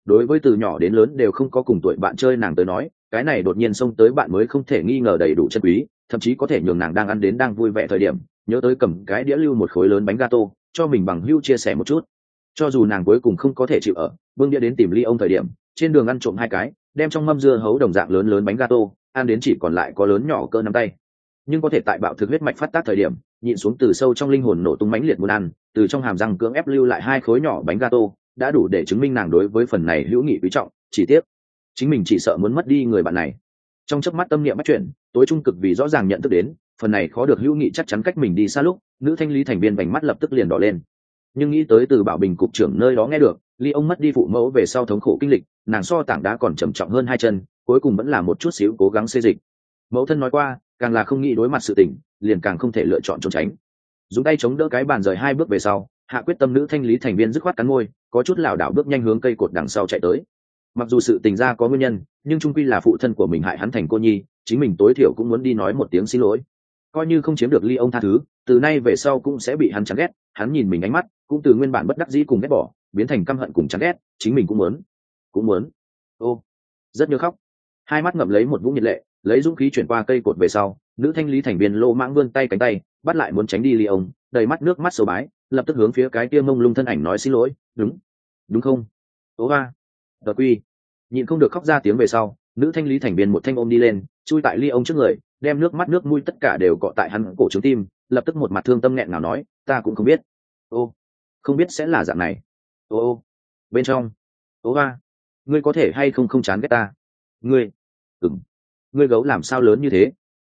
Speaker 1: đối với từ nhỏ đến lớn đều không có cùng tuổi bạn chơi nàng tới nói, cái này đột nhiên xông tới bạn mới không thể nghi ngờ đầy đủ chân quý, thậm chí có thể nhường nàng đang ăn đến đang vui vẻ thời điểm nhớ tới cầm cái đĩa lưu một khối lớn bánh gato cho mình bằng hữu chia sẻ một chút. Cho dù nàng cuối cùng không có thể chịu ở bưng đĩa đến tìm ly ông thời điểm, trên đường ăn trộm 2 cái đem trong mâm dưa hấu đồng dạng lớn lớn bánh gato ăn đến chỉ còn lại có lớn nhỏ cỡ nắm tay, nhưng có thể tại bạo thực huyết mạch phát tác thời điểm nhịn xuống từ sâu trong linh hồn nổ tung mãnh liệt muốn ăn, từ trong hàm răng cưỡng ép lưu lại 2 khối nhỏ bánh gato đã đủ để chứng minh nàng đối với phần này hữu nghị quý trọng. Chỉ tiếc chính mình chỉ sợ muốn mất đi người bạn này. Trong chớp mắt tâm niệm bắt chuyển, tối trung cực vì rõ ràng nhận thức đến phần này khó được hữu nghị chắc chắn cách mình đi xa lúc, nữ thanh lý thành viên vành mắt lập tức liền đỏ lên. Nhưng nghĩ tới từ Bảo Bình cục trưởng nơi đó nghe được ly ông mất đi phụ mẫu về sau thống khổ kinh lịch, nàng so tảng đá còn trầm trọng hơn 2 chân, cuối cùng vẫn là một chút xíu cố gắng xê dịch. Mẫu thân nói qua, càng là không nghĩ đối mặt sự tình liền càng không thể lựa chọn trốn tránh. Dùng tay chống đỡ cái bàn rời 2 bước về sau, hạ quyết tâm nữ thanh lý thành viên dứt khoát cắn môi, có chút lảo đảo bước nhanh hướng cây cột đằng sau chạy tới. Mặc dù sự tình ra có nguyên nhân, nhưng trung quy là phụ thân của mình hại hắn thành cô nhi, chính mình tối thiểu cũng muốn đi nói một tiếng xin lỗi. Coi như không chiếm được ly ông tha thứ, từ nay về sau cũng sẽ bị hắn chán ghét, hắn nhìn mình ánh mắt cũng từ nguyên bản bất đắc dĩ cùng ghét bỏ biến thành căm hận cùng chán ghét, chính mình cũng muốn. Ô, rất nhớ khóc. 2 mắt ngậm lấy một vũng nhiệt lệ, lấy dũng khí chuyển qua cây cột về sau, nữ thanh lý thành viên lô mãng vươn tay cánh tay bắt lại muốn tránh đi ly ông, đầy mắt nước mắt sầu bái, lập tức hướng phía cái kia mông lung thân ảnh nói xin lỗi. Đúng không? Ô ba, đợt quy. Nhịn không được khóc ra tiếng về sau, nữ thanh lý thành viên một thanh ôm đi lên, chui tại ly ông trước người, đem nước mắt nước mũi tất cả đều cọ tại hắn cổ trướng tim, lập tức một mặt thương tâm nghẹn ngào nói, ta cũng không biết. Ô, không biết sẽ là dạng này. Ô, bên trong. Ô ba, ngươi có thể hay không chán ghét ta? Ngươi, ngươi gấu làm sao lớn như thế?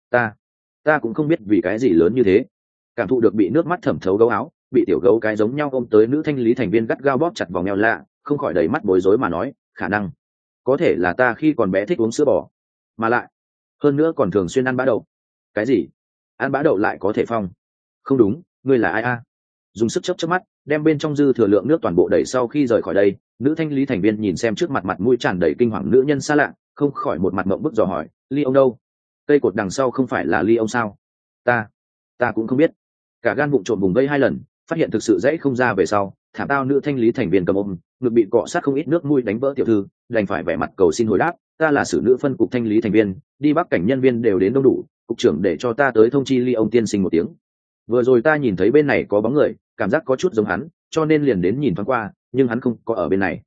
Speaker 1: Ta cũng không biết vì cái gì lớn như thế. Cảm thụ được bị nước mắt thẩm thấu gấu áo, bị tiểu gấu cái giống nhau ôm tới nữ thanh lý thành viên gắt gao bóp chặt vòng eo lạ, không khỏi đầy mắt bối rối mà nói, khả năng có thể là ta khi còn bé thích uống sữa bò, mà lại hơn nữa còn thường xuyên ăn bã đậu. Cái gì? Ăn bã đậu lại có thể phong? Không đúng, ngươi là ai a? Dùng sức chớp chớp mắt, đem bên trong dư thừa lượng nước toàn bộ đẩy sau khi rời khỏi đây, nữ thanh lý thành viên nhìn xem trước mặt mặt mũi tràn đầy kinh hoàng nữ nhân xa lạ, không khỏi một mặt mộng bức dò hỏi, ly ông đâu? Cây cột đằng sau không phải là ly ông sao? Ta cũng không biết. Cả gan bụng trộm vùng vây 2 lần, phát hiện thực sự dãy không ra về sau, thảm tao nữ thanh lý thành viên cầm ôm ngực bị cọ sát không ít nước mũi đánh vỡ tiểu thư, đành phải vẻ mặt cầu xin hồi đáp, ta là xử nữ phân cục thanh lý thành viên, đi bắc cảnh nhân viên đều đến đông đủ, cục trưởng để cho ta tới thông chi ly ông tiên sinh một tiếng. Vừa rồi ta nhìn thấy bên này có bóng người, cảm giác có chút giống hắn, cho nên liền đến nhìn thoáng qua, nhưng hắn không có ở bên này.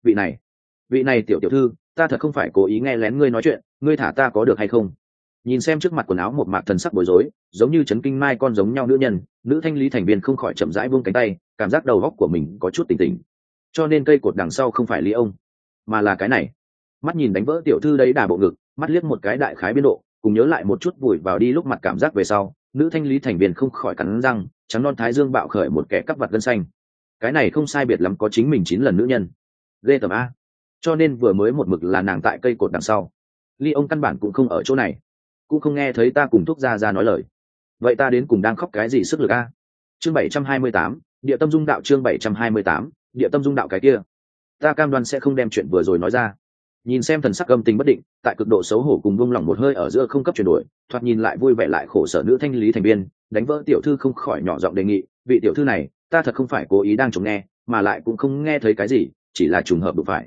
Speaker 1: Vị này tiểu thư, ta thật không phải cố ý nghe lén ngươi nói chuyện, ngươi thả ta có được hay không? Nhìn xem trước mặt quần áo một mạc thần sắc bối rối, giống như chấn kinh mai con giống nhau nữ nhân, nữ thanh lý thành viên không khỏi chậm rãi buông cánh tay, cảm giác đầu óc của mình có chút tỉnh tỉnh. Cho nên cây cột đằng sau không phải ly ông, mà là cái này. Mắt nhìn đánh vỡ tiểu thư đấy đà bộ ngực, mắt liếc một cái đại khái biên độ, cùng nhớ lại một chút vùi vào đi lúc mặt cảm giác về sau, nữ thanh lý thành viên không khỏi cắn răng, trắng non thái dương bạo khởi một kẻ cắp vặt gân xanh. Cái này không sai biệt lắm có chính mình 9 lần nữ nhân. Ghê tởm a. Cho nên vừa mới một mực là nàng tại cây cột đằng sau. Ly ông căn bản cũng không ở chỗ này, cũng không nghe thấy ta cùng thúc ra nói lời. Vậy ta đến cùng đang khóc cái gì sức lực a? Chương 728, địa tâm dung đạo. Chương 728, địa tâm dung đạo. Cái kia ta cam đoan sẽ không đem chuyện vừa rồi nói ra. Nhìn xem thần sắc âm tình bất định, tại cực độ xấu hổ cùng buông lỏng một hơi ở giữa không cấp chuyển đổi, thoạt nhìn lại vui vẻ lại khổ sở nữ thanh lý thành viên, đánh vỡ tiểu thư không khỏi nhỏ giọng đề nghị, vị tiểu thư này, ta thật không phải cố ý đang chống nghe, mà lại cũng không nghe thấy cái gì, chỉ là trùng hợp đủ phải.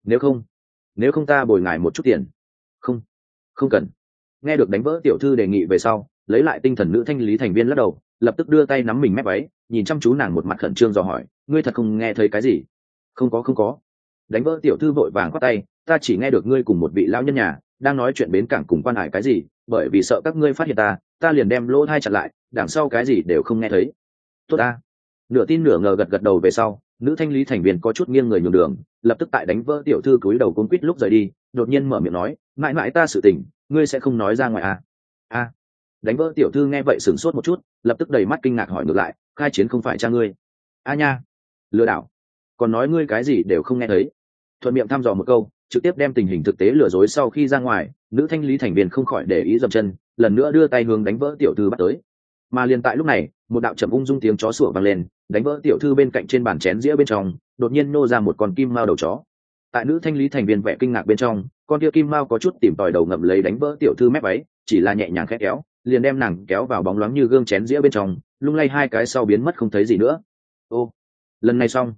Speaker 1: Nếu không ta bồi ngài một chút tiền. Không cần. Nghe được đánh vỡ tiểu thư đề nghị về sau, lấy lại tinh thần nữ thanh lý thành viên lắc đầu, lập tức đưa tay nắm mình mép váy, nhìn chăm chú nàng một mặt khẩn trương dò hỏi, ngươi thật không nghe thấy cái gì? Không có. Đánh vỡ tiểu thư vội vàng quát tay, ta chỉ nghe được ngươi cùng một vị lão nhân nhà đang nói chuyện bến cảng cùng quan hải cái gì, bởi vì sợ các ngươi phát hiện ta liền đem lỗ tai chặn lại, đằng sau cái gì đều không nghe thấy. Tốt a. Nửa tin nửa ngờ gật đầu về sau, nữ thanh lý thành viên có chút nghiêng người nhường đường, lập tức tại đánh vỡ tiểu thư cúi đầu cuống quýt lúc rời đi, đột nhiên mở miệng nói, mãi mãi ta sự tình, ngươi sẽ không nói ra ngoài à? Đánh vỡ tiểu thư nghe vậy sửng sốt một chút, lập tức đầy mắt kinh ngạc hỏi ngược lại, khai chiến không phải cha ngươi? Nha, lừa đảo, còn nói ngươi cái gì đều không nghe thấy. Thuận miệng thăm dò một câu, trực tiếp đem tình hình thực tế lừa dối sau khi ra ngoài, nữ thanh lý thành viên không khỏi để ý dậm chân, lần nữa đưa tay hướng đánh vỡ tiểu thư bắt tới. Mà liền tại lúc này, một đạo trầm ung dung tiếng chó sủa vang lên, đánh vỡ tiểu thư bên cạnh trên bàn chén dĩa bên trong, đột nhiên nô ra một con kim mao đầu chó. Tại nữ thanh lý thành viên vẻ kinh ngạc bên trong, con kia kim mao có chút tìm tòi đầu ngậm lấy đánh vỡ tiểu thư mép váy, chỉ là nhẹ nhàng khẽ kéo, liền đem nàng kéo vào bóng loáng như gương chén dĩa bên trong, lung lay 2 cái sau biến mất không thấy gì nữa. Ô, lần này xong.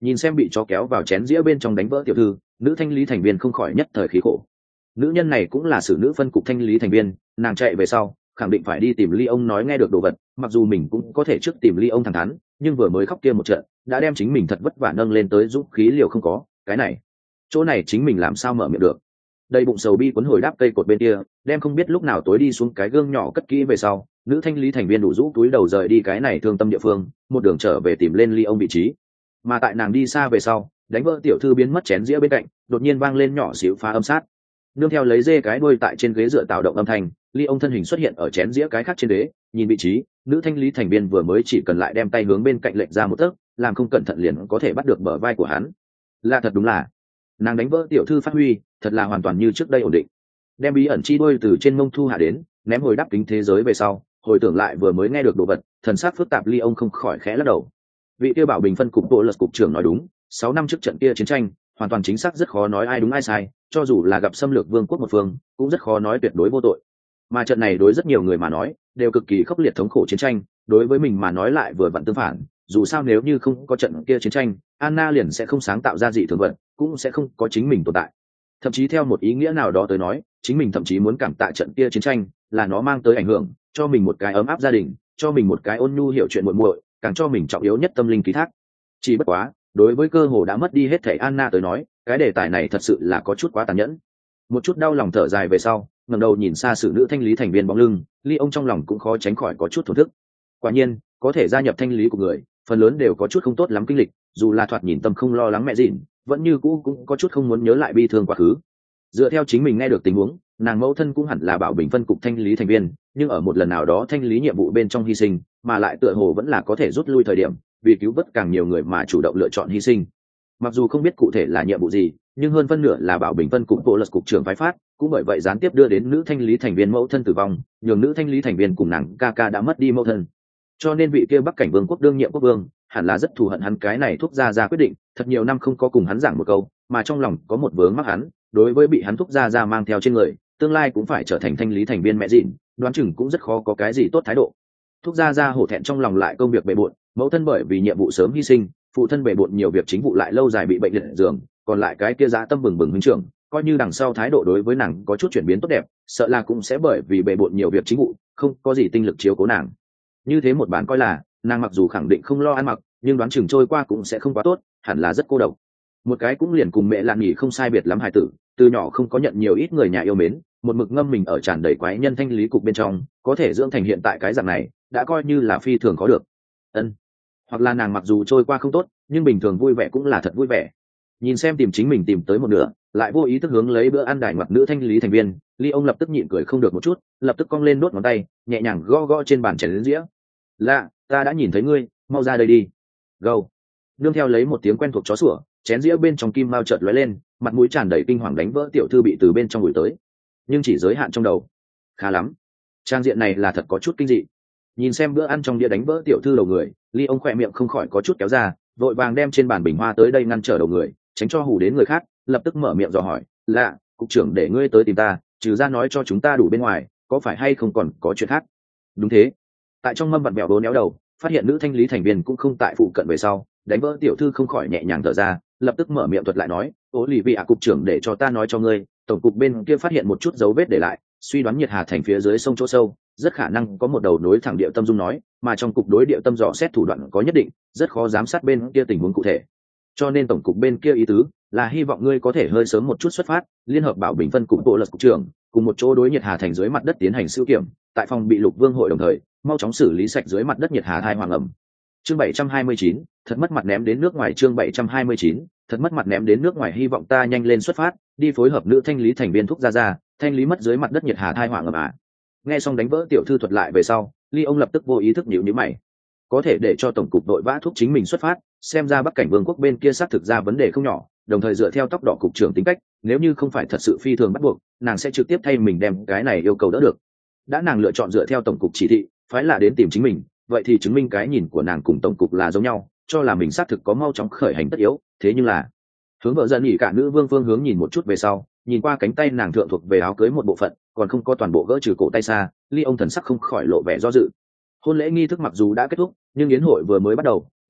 Speaker 1: Nhìn xem bị chó kéo vào chén dĩa bên trong đánh vỡ tiểu thư, nữ thanh lý thành viên không khỏi nhất thời khí khổ. Nữ nhân này cũng là xử nữ phân cục thanh lý thành viên, nàng chạy về sau khẳng định phải đi tìm ly ông nói nghe được đồ vật, mặc dù mình cũng có thể trước tìm ly ông thẳng thắn, nhưng vừa mới khóc kia một trận đã đem chính mình thật vất vả nâng lên tới dũng khí liều không có, cái này chỗ này chính mình làm sao mở miệng được. Đầy bụng sầu bi cuốn hồi đáp cây cột bên kia, đem không biết lúc nào tối đi xuống cái gương nhỏ cất kỹ về sau, nữ thanh lý thành viên đủ rũ túi đầu rời đi cái này thương tâm địa phương, một đường trở về tìm lên ly ông vị trí. Mà tại nàng đi xa về sau, đánh vỡ tiểu thư biến mất chén dĩa bên cạnh, đột nhiên vang lên nhỏ xíu phá âm sát. Nương theo lấy dê cái đuôi tại trên ghế dựa tạo động âm thanh, ly ông thân hình xuất hiện ở chén dĩa cái khác trên đế, nhìn vị trí, nữ thanh lý thành viên vừa mới chỉ cần lại đem tay hướng bên cạnh lệch ra một tấc, làm không cẩn thận liền có thể bắt được bờ vai của hắn. Là thật đúng là, nàng đánh vỡ tiểu thư phát huy, thật là hoàn toàn như trước đây ổn định. Đem bí ẩn chi đuôi từ trên mông thu hạ đến, ném hồi đắp kính thế giới về sau, hồi tưởng lại vừa mới nghe được đồ vật, thần sắc phức tạp ly ông không khỏi khẽ lắc đầu. Vị kia bảo bình phân cục bộ lật cục trưởng nói đúng, 6 năm trước trận kia chiến tranh, hoàn toàn chính xác rất khó nói ai đúng ai sai, cho dù là gặp xâm lược vương quốc một phương, cũng rất khó nói tuyệt đối vô tội. Mà trận này đối rất nhiều người mà nói, đều cực kỳ khốc liệt thống khổ chiến tranh, đối với mình mà nói lại vừa vặn tương phản, dù sao nếu như không có trận kia chiến tranh, Anna liền sẽ không sáng tạo ra dị thường vật, cũng sẽ không có chính mình tồn tại. Thậm chí theo một ý nghĩa nào đó tới nói, chính mình thậm chí muốn cảm tạ trận kia chiến tranh, là nó mang tới ảnh hưởng, cho mình một cái ấm áp gia đình, cho mình một cái ôn nhu hiểu chuyện muội muội, càng cho mình trọng yếu nhất tâm linh ký thác. Chỉ bất quá, đối với cơ hồ đã mất đi hết thảy Anna tới nói, cái đề tài này thật sự là có chút quá tàn nhẫn. Một chút đau lòng thở dài về sau, ngẩng đầu nhìn xa sự nữ thanh lý thành viên bóng lưng, ly ông trong lòng cũng khó tránh khỏi có chút thổn thức. Quả nhiên, có thể gia nhập thanh lý của người, phần lớn đều có chút không tốt lắm kinh lịch, dù là thoạt nhìn tâm không lo lắng mẹ dịn, vẫn như cũ cũng có chút không muốn nhớ lại bi thương quá khứ. Dựa theo chính mình nghe được tình huống, nàng mẫu thân cũng hẳn là bảo bình phân cục thanh lý thành viên, nhưng ở một lần nào đó thanh lý nhiệm vụ bên trong hy sinh, mà lại tựa hồ vẫn là có thể rút lui thời điểm, vì cứu vớt càng nhiều người mà chủ động lựa chọn hy sinh. Mặc dù không biết cụ thể là nhiệm vụ gì, nhưng hơn phân nửa là bảo bình phân cục bộ lật cục trưởng phái phát, cũng bởi vậy gián tiếp đưa đến nữ thanh lý thành viên mẫu thân tử vong, nhường nữ thanh lý thành viên cùng nàng ca ca đã mất đi mẫu thân. Cho nên vị kia Bắc Cảnh Vương quốc đương nhiệm quốc vương, hẳn là rất thù hận hắn cái này thúc ra quyết định, thật nhiều năm không có cùng hắn giảng một câu, mà trong lòng có một vướng mắc hắn, đối với bị hắn thúc ra mang theo trên người, tương lai cũng phải trở thành thanh lý thành viên mẹ dịn, đoán chừng cũng rất khó có cái gì tốt thái độ. Thúc ra hổ thẹn trong lòng lại công việc bề bộn, mẫu thân bởi vì nhiệm vụ sớm hy sinh, phụ thân bề bộn nhiều việc chính vụ lại lâu dài bị bệnh liệt giường, còn lại cái kia dã tâm bừng bừng huynh trưởng, coi như đằng sau thái độ đối với nàng có chút chuyển biến tốt đẹp, sợ là cũng sẽ bởi vì bề bộn nhiều việc chính vụ, không có gì tinh lực chiếu cố nàng. Như thế một bản coi là, nàng mặc dù khẳng định không lo ăn mặc, nhưng đoán chừng trôi qua cũng sẽ không quá tốt, hẳn là rất cô độc. Một cái cũng liền cùng mẹ lạn nghỉ không sai biệt lắm hài tử, từ nhỏ không có nhận nhiều ít người nhà yêu mến, một mực ngâm mình ở tràn đầy quái nhân thanh lý cục bên trong, có thể dưỡng thành hiện tại cái dạng này, đã coi như là phi thường có được. Ân, hoặc là nàng mặc dù trôi qua không tốt, nhưng bình thường vui vẻ cũng là thật vui vẻ. Nhìn xem tìm chính mình tìm tới một nửa, lại vô ý thức hướng lấy bữa ăn đài ngoặt nữ thanh lý thành viên, ly ông lập tức nhịn cười không được một chút, lập tức cong lên đốt ngón tay, nhẹ nhàng gõ gõ trên bàn chén dĩa. Lạ, ta đã nhìn thấy ngươi, mau ra đây đi. Gâu. Nương theo lấy một tiếng quen thuộc chó sủa, chén dĩa bên trong kim mao chợt lóe lên, mặt mũi tràn đầy kinh hoàng đánh vỡ tiểu thư bị từ bên trong đuổi tới, nhưng chỉ giới hạn trong đầu. Khá lắm, trang diện này là thật có chút kinh dị. Nhìn xem bữa ăn trong đĩa đánh vỡ tiểu thư đầu người, ly ông khỏe miệng không khỏi có chút kéo ra, vội vàng đem trên bàn bình hoa tới đây ngăn trở đầu người, tránh cho hù đến người khác, lập tức mở miệng dò hỏi, lạ, cục trưởng để ngươi tới tìm ta, trừ ra nói cho chúng ta đủ bên ngoài, có phải hay không còn có chuyện khác? Đúng thế. Tại trong mâm vặn vẹo đốn éo đầu, phát hiện nữ thanh lý thành viên cũng không tại phụ cận về sau, đánh vỡ tiểu thư không khỏi nhẹ nhàng thở ra, lập tức mở miệng thuật lại nói, ố lì vị cục trưởng để cho ta nói cho ngươi, tổng cục bên kia phát hiện một chút dấu vết để lại, suy đoán nhiệt hà thành phía dưới sông chỗ sâu, rất khả năng có một đầu nối thẳng địa tâm dung nói, mà trong cục đối địa tâm dò xét thủ đoạn có nhất định, rất khó giám sát bên kia tình huống cụ thể. Cho nên tổng cục bên kia ý tứ là hy vọng ngươi có thể hơi sớm một chút xuất phát, liên hợp bảo bình phân cục bộ lật cục trưởng, cùng một chỗ đối nhiệt hà thành dưới mặt đất tiến hành siêu kiểm, tại phòng bị lục vương hội đồng thời, mau chóng xử lý sạch dưới mặt đất nhiệt hà thai hoàng ẩm. Chương 729, thật mất mặt ném đến nước ngoài. Chương 729, thật mất mặt ném đến nước ngoài. Hy vọng ta nhanh lên xuất phát, đi phối hợp nữ thanh lý thành viên thúc ra, thanh lý mất dưới mặt đất nhiệt hà thai hoàng ẩm à. Nghe xong đánh vỡ tiểu thư thuật lại về sau, ly ông lập tức vô ý thức nhíu mày. Có thể để cho tổng cục đội vã thúc chính mình xuất phát, xem ra Bắc Cảnh Vương quốc bên kia xác thực ra vấn đề không nhỏ, đồng thời dựa theo tóc đỏ cục trưởng tính cách, nếu như không phải thật sự phi thường bắt buộc, nàng sẽ trực tiếp thay mình đem cái này yêu cầu đỡ được. Đã nàng lựa chọn dựa theo tổng cục chỉ thị, phái là đến tìm chính mình, vậy thì chứng minh cái nhìn của nàng cùng tổng cục là giống nhau, cho là mình xác thực có mau chóng khởi hành tất yếu. Thế nhưng là hướng vợ dần nghỉ cả nữ vương phương hướng nhìn một chút về sau, nhìn qua cánh tay nàng thượng thuộc về áo cưới một bộ phận, còn không có toàn bộ gỡ trừ cổ tay xa, ly ông thần sắc không khỏi lộ vẻ do dự. Hôn lễ nghi thức mặc dù đã kết thúc, nhưng yến hội vừa mới bắt đầu,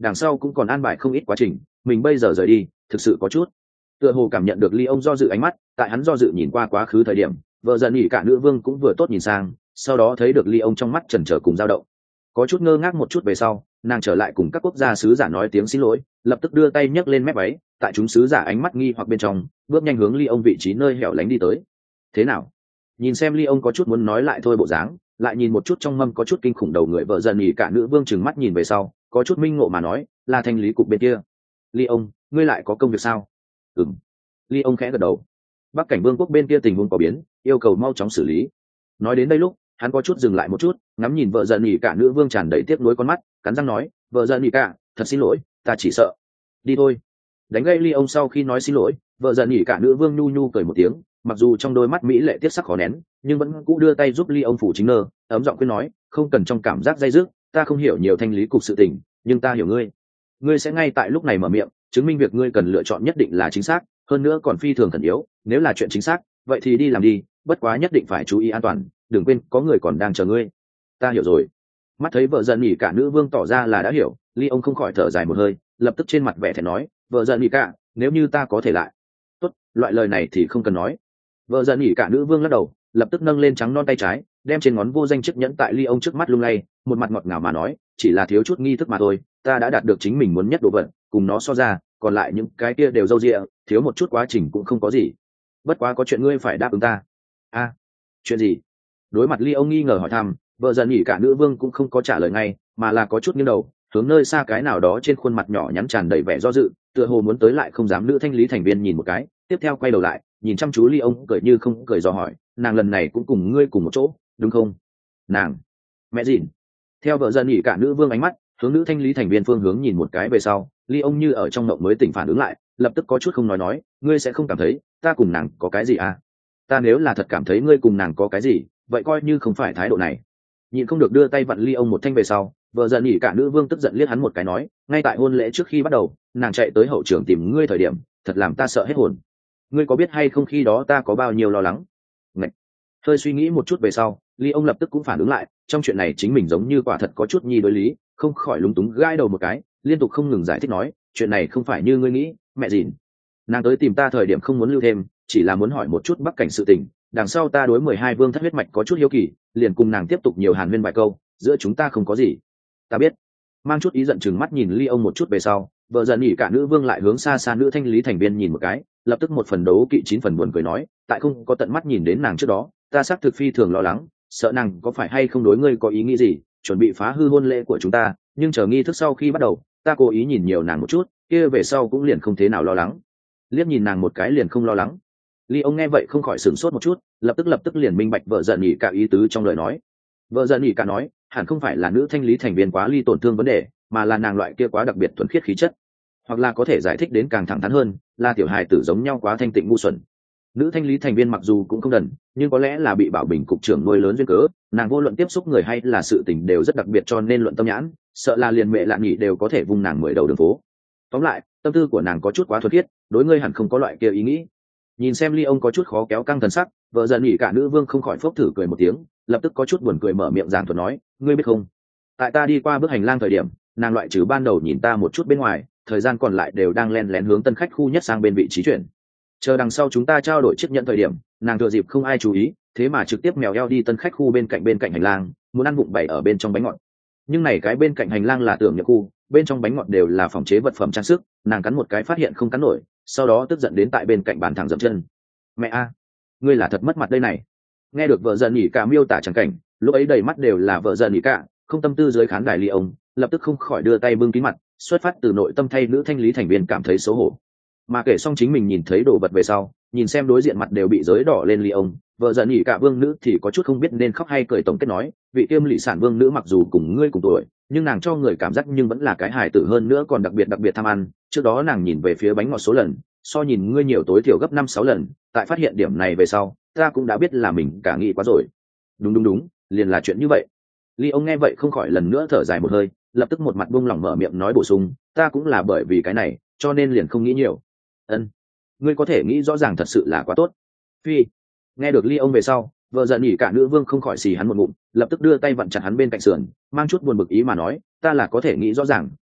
Speaker 1: đằng sau cũng còn an bài không ít quá trình, mình bây giờ rời đi thực sự có chút. Tựa hồ cảm nhận được ly ông do dự ánh mắt, tại hắn do dự nhìn qua quá khứ thời điểm, vợ dần nhỉ cả nữ vương cũng vừa tốt nhìn sang, sau đó thấy được ly ông trong mắt chần chờ cùng dao động, có chút ngơ ngác một chút về sau, nàng trở lại cùng các quốc gia sứ giả nói tiếng xin lỗi, lập tức đưa tay nhấc lên mép váy, tại chúng sứ giả ánh mắt nghi hoặc bên trong, bước nhanh hướng ly ông vị trí nơi hẻo lánh đi tới. Thế nào? Nhìn xem ly ông có chút muốn nói lại thôi bộ dáng, lại nhìn một chút trong mâm có chút kinh khủng đầu người vợ dần nhỉ cả nữ vương trừng mắt nhìn về sau, có chút minh ngộ mà nói, là thanh lý cục bên kia. Ly ông, ngươi lại có công việc sao? Ừm. Ly ông khẽ gật đầu. Bắc cảnh vương quốc bên kia tình huống có biến, yêu cầu mau chóng xử lý. Nói đến đây lúc, hắn có chút dừng lại một chút, ngắm nhìn vợ giận nhỉ cả nữ vương tràn đầy tiếc nuối con mắt, cắn răng nói, vợ giận nhỉ cả, thật xin lỗi, ta chỉ sợ. Đi thôi. Đánh gây ly ông sau khi nói xin lỗi, vợ giận nhỉ cả nữ vương nhu nhu cười một tiếng, mặc dù trong đôi mắt mỹ lệ tiếc sắc khó nén, nhưng vẫn cũ đưa tay giúp ly ông phủ chính nơ, ấm giọng khuyên nói, không cần trong cảm giác dây dứt, ta không hiểu nhiều thanh lý cục sự tình, nhưng ta hiểu ngươi. Ngươi sẽ ngay tại lúc này mở miệng, chứng minh việc ngươi cần lựa chọn nhất định là chính xác, hơn nữa còn phi thường thần yếu, nếu là chuyện chính xác, vậy thì đi làm đi, bất quá nhất định phải chú ý an toàn, đừng quên có người còn đang chờ ngươi. Ta hiểu rồi. Mắt thấy vợ giận nhỉ cả nữ vương tỏ ra là đã hiểu, ly ông không khỏi thở dài một hơi, lập tức trên mặt vẻ thẹn nói, vợ giận nhỉ cả, nếu như ta có thể lại. Tốt, loại lời này thì không cần nói. Vợ giận nhỉ cả nữ vương lắc đầu, lập tức nâng lên trắng non tay trái, đem trên ngón vô danh chiếc nhẫn tại ly ông trước mắt lung lay, một mặt ngọt ngào mà nói, chỉ là thiếu chút nghi thức mà thôi, ta đã đạt được chính mình muốn nhất đồ vật, cùng nó so ra, còn lại những cái kia đều dâu dịa, thiếu một chút quá trình cũng không có gì. Bất quá có chuyện ngươi phải đáp ứng ta. A, chuyện gì? Đối mặt ly ông nghi ngờ hỏi thăm, vợ dần nhỉ cả nữ vương cũng không có trả lời ngay, mà là có chút nghiêng đầu, hướng nơi xa cái nào đó trên khuôn mặt nhỏ nhắn tràn đầy vẻ do dự, tựa hồ muốn tới lại không dám nữ thanh lý thành viên nhìn một cái, tiếp theo quay đầu lại, nhìn chăm chú ly ông cười như không cười dò hỏi, nàng lần này cũng cùng ngươi cùng một chỗ, đúng không? Nàng, mẹ dịn. Theo vợ dần nhỉ cả nữ vương ánh mắt, hướng nữ thanh lý thành viên phương hướng nhìn một cái về sau, ly ông như ở trong mộng mới tỉnh phản ứng lại, lập tức có chút không nói, ngươi sẽ không cảm thấy ta cùng nàng có cái gì à? Ta nếu là thật cảm thấy ngươi cùng nàng có cái gì, vậy coi như không phải thái độ này. Nhịn không được đưa tay vặn ly ông một thanh về sau, vợ giận nhỉ cả nữ vương tức giận liếc hắn một cái nói, ngay tại hôn lễ trước khi bắt đầu, nàng chạy tới hậu trường tìm ngươi thời điểm, thật làm ta sợ hết hồn. Ngươi có biết hay không khi đó ta có bao nhiêu lo lắng? Ngậy. Hơi suy nghĩ một chút về sau, ly ông lập tức cũng phản ứng lại, trong chuyện này chính mình giống như quả thật có chút nhi đối lý, không khỏi lúng túng gãi đầu một cái, liên tục không ngừng giải thích nói, chuyện này không phải như ngươi nghĩ, mẹ dịn. Nàng tới tìm ta thời điểm không muốn lưu thêm, chỉ là muốn hỏi một chút bắc cảnh sự tình, đằng sau ta đối 12 vương thất huyết mạch có chút hiếu kỳ, liền cùng nàng tiếp tục nhiều hàn huyên vài câu, giữa chúng ta không có gì. Ta biết. Mang chút ý giận chừng mắt nhìn ly ông một chút về sau, vợ giận nhỉ cả nữ vương lại hướng xa xa nữ thanh lý thành viên nhìn một cái, lập tức một phần đấu kỵ 9 phần buồn cười nói, tại không có tận mắt nhìn đến nàng trước đó, ta xác thực phi thường lo lắng, sợ nàng có phải hay không đối ngươi có ý nghĩ gì, chuẩn bị phá hư hôn lễ của chúng ta, nhưng chờ nghi thức sau khi bắt đầu, ta cố ý nhìn nhiều nàng một chút, kia về sau cũng liền không thế nào lo lắng. Liếc nhìn nàng một cái liền không lo lắng. Ly ông nghe vậy không khỏi sửng sốt một chút, lập tức liền minh bạch vợ giận nhỉ cả ý tứ trong lời nói. Vợ giận nhỉ cả nói, hẳn không phải là nữ thanh lý thành viên quá ly tổn thương vấn đề, mà là nàng loại kia quá đặc biệt thuần khiết khí chất, hoặc là có thể giải thích đến càng thẳng thắn hơn, là tiểu hài tử giống nhau quá thanh tịnh ngu xuẩn. Nữ thanh lý thành viên mặc dù cũng không đần, nhưng có lẽ là bị bảo bình cục trưởng nuôi lớn duyên cớ, nàng vô luận tiếp xúc người hay là sự tình đều rất đặc biệt, cho nên luận tâm nhãn, sợ là liền mẹ lạn nhỉ đều có thể vung nàng 10 đầu đường phố. Tóm lại, tâm tư của nàng có chút quá thuần khiết, đối ngươi hẳn không có loại kia ý nghĩ. Nhìn xem ly ông có chút khó kéo căng thần sắc, vợ giận nhỉ cả nữ vương không khỏi phốc thử cười một tiếng, lập tức có chút buồn cười mở miệng giảng thuật nói, ngươi biết không, tại ta đi qua bước hành lang thời điểm, nàng loại trừ ban đầu nhìn ta một chút bên ngoài, thời gian còn lại đều đang len lén hướng tân khách khu nhất sang bên vị trí chuyển. Chờ đằng sau chúng ta trao đổi chiếc nhận thời điểm, nàng thừa dịp không ai chú ý, thế mà trực tiếp mèo eo đi tân khách khu bên cạnh hành lang, muốn ăn vụng bày ở bên trong bánh ngọt. Nhưng này cái bên cạnh hành lang là tưởng nhập khu, bên trong bánh ngọt đều là phòng chế vật phẩm trang sức, nàng cắn một cái phát hiện không cắn nổi, sau đó tức giận đến tại bên cạnh bàn thẳng dậm chân. Mẹ a, ngươi là thật mất mặt đây này. Nghe được vợ giận nhỉ cả miêu tả chẳng cảnh, lúc ấy đầy mắt đều là vợ giận nhỉ cả, không tâm tư dưới khán đài ly ông, lập tức không khỏi đưa tay bưng kín mặt, xuất phát từ nội tâm thay nữ thanh lý thành viên cảm thấy xấu hổ. Mà kể xong chính mình nhìn thấy đồ vật về sau, nhìn xem đối diện mặt đều bị giới đỏ lên ly ông, vợ giận nhỉ cả vương nữ thì có chút không biết nên khóc hay cười, tổng kết nói, vị kiêm lỵ sản vương nữ mặc dù cùng ngươi cùng tuổi, nhưng nàng cho người cảm giác nhưng vẫn là cái hài tử, hơn nữa còn đặc biệt tham ăn. Trước đó nàng nhìn về phía bánh ngọt số lần, so nhìn ngươi nhiều tối thiểu gấp 5-6 lần, tại phát hiện điểm này về sau, ta cũng đã biết là mình cả nghĩ quá rồi. Đúng, liền là chuyện như vậy. Ly ông nghe vậy không khỏi lần nữa thở dài một hơi, lập tức một mặt buông lỏng mở miệng nói bổ sung, ta cũng là bởi vì cái này, cho nên liền không nghĩ nhiều. Ân, ngươi có thể nghĩ rõ ràng thật sự là quá tốt. Phi. Nghe được ly ông về sau, vợ giận nhỉ cả nữ vương không khỏi xì hắn một ngụm, lập tức đưa tay vặn chặt hắn bên cạnh sườn, mang chút buồn bực ý mà nói, ta là có thể nghĩ rõ ràng,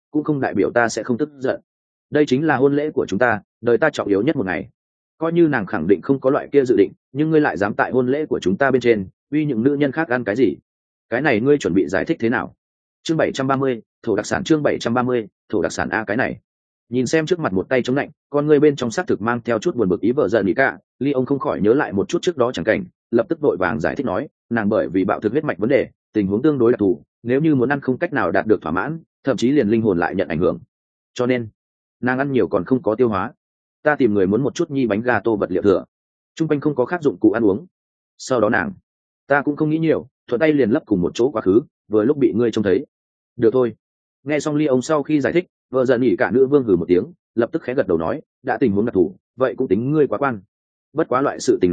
Speaker 1: cũng không đại biểu ta sẽ không tức giận. Đây chính là hôn lễ của chúng ta, đời ta trọng yếu nhất một ngày. Coi như nàng khẳng định không có loại kia dự định, nhưng ngươi lại dám tại hôn lễ của chúng ta bên trên uy những nữ nhân khác ăn cái gì? Cái này ngươi chuẩn bị giải thích thế nào? Chương 730, thổ đặc sản. Chương 730, thổ đặc sản. A, cái này nhìn xem trước mặt một tay chống lạnh, con ngươi bên trong xác thực mang theo chút buồn bực ý vợ giận nghỉ cả. Ly ông không khỏi nhớ lại một chút trước đó chẳng cảnh, lập tức vội vàng giải thích nói, nàng bởi vì bạo thực huyết mạch vấn đề, tình huống tương đối đặc thù, nếu như muốn ăn không cách nào đạt được thỏa mãn, thậm chí liền linh hồn lại nhận ảnh hưởng, cho nên nàng ăn nhiều còn không có tiêu hóa. Ta tìm người muốn một chút nhi bánh gà tô vật liệu thừa, chung quanh không có khác dụng cụ ăn uống. Sau đó ta cũng không nghĩ nhiều, thuận tay liền lấp cùng một chỗ quá khứ, vừa lúc bị ngươi trông thấy. Được thôi. Nghe xong Ly ông sau khi giải thích, vợ giận nghỉ cả nữ vương hừ một tiếng, lập tức khẽ gật đầu nói, đã tình huống đặc thù, vậy cũng tính ngươi quá quan. Bất quá loại sự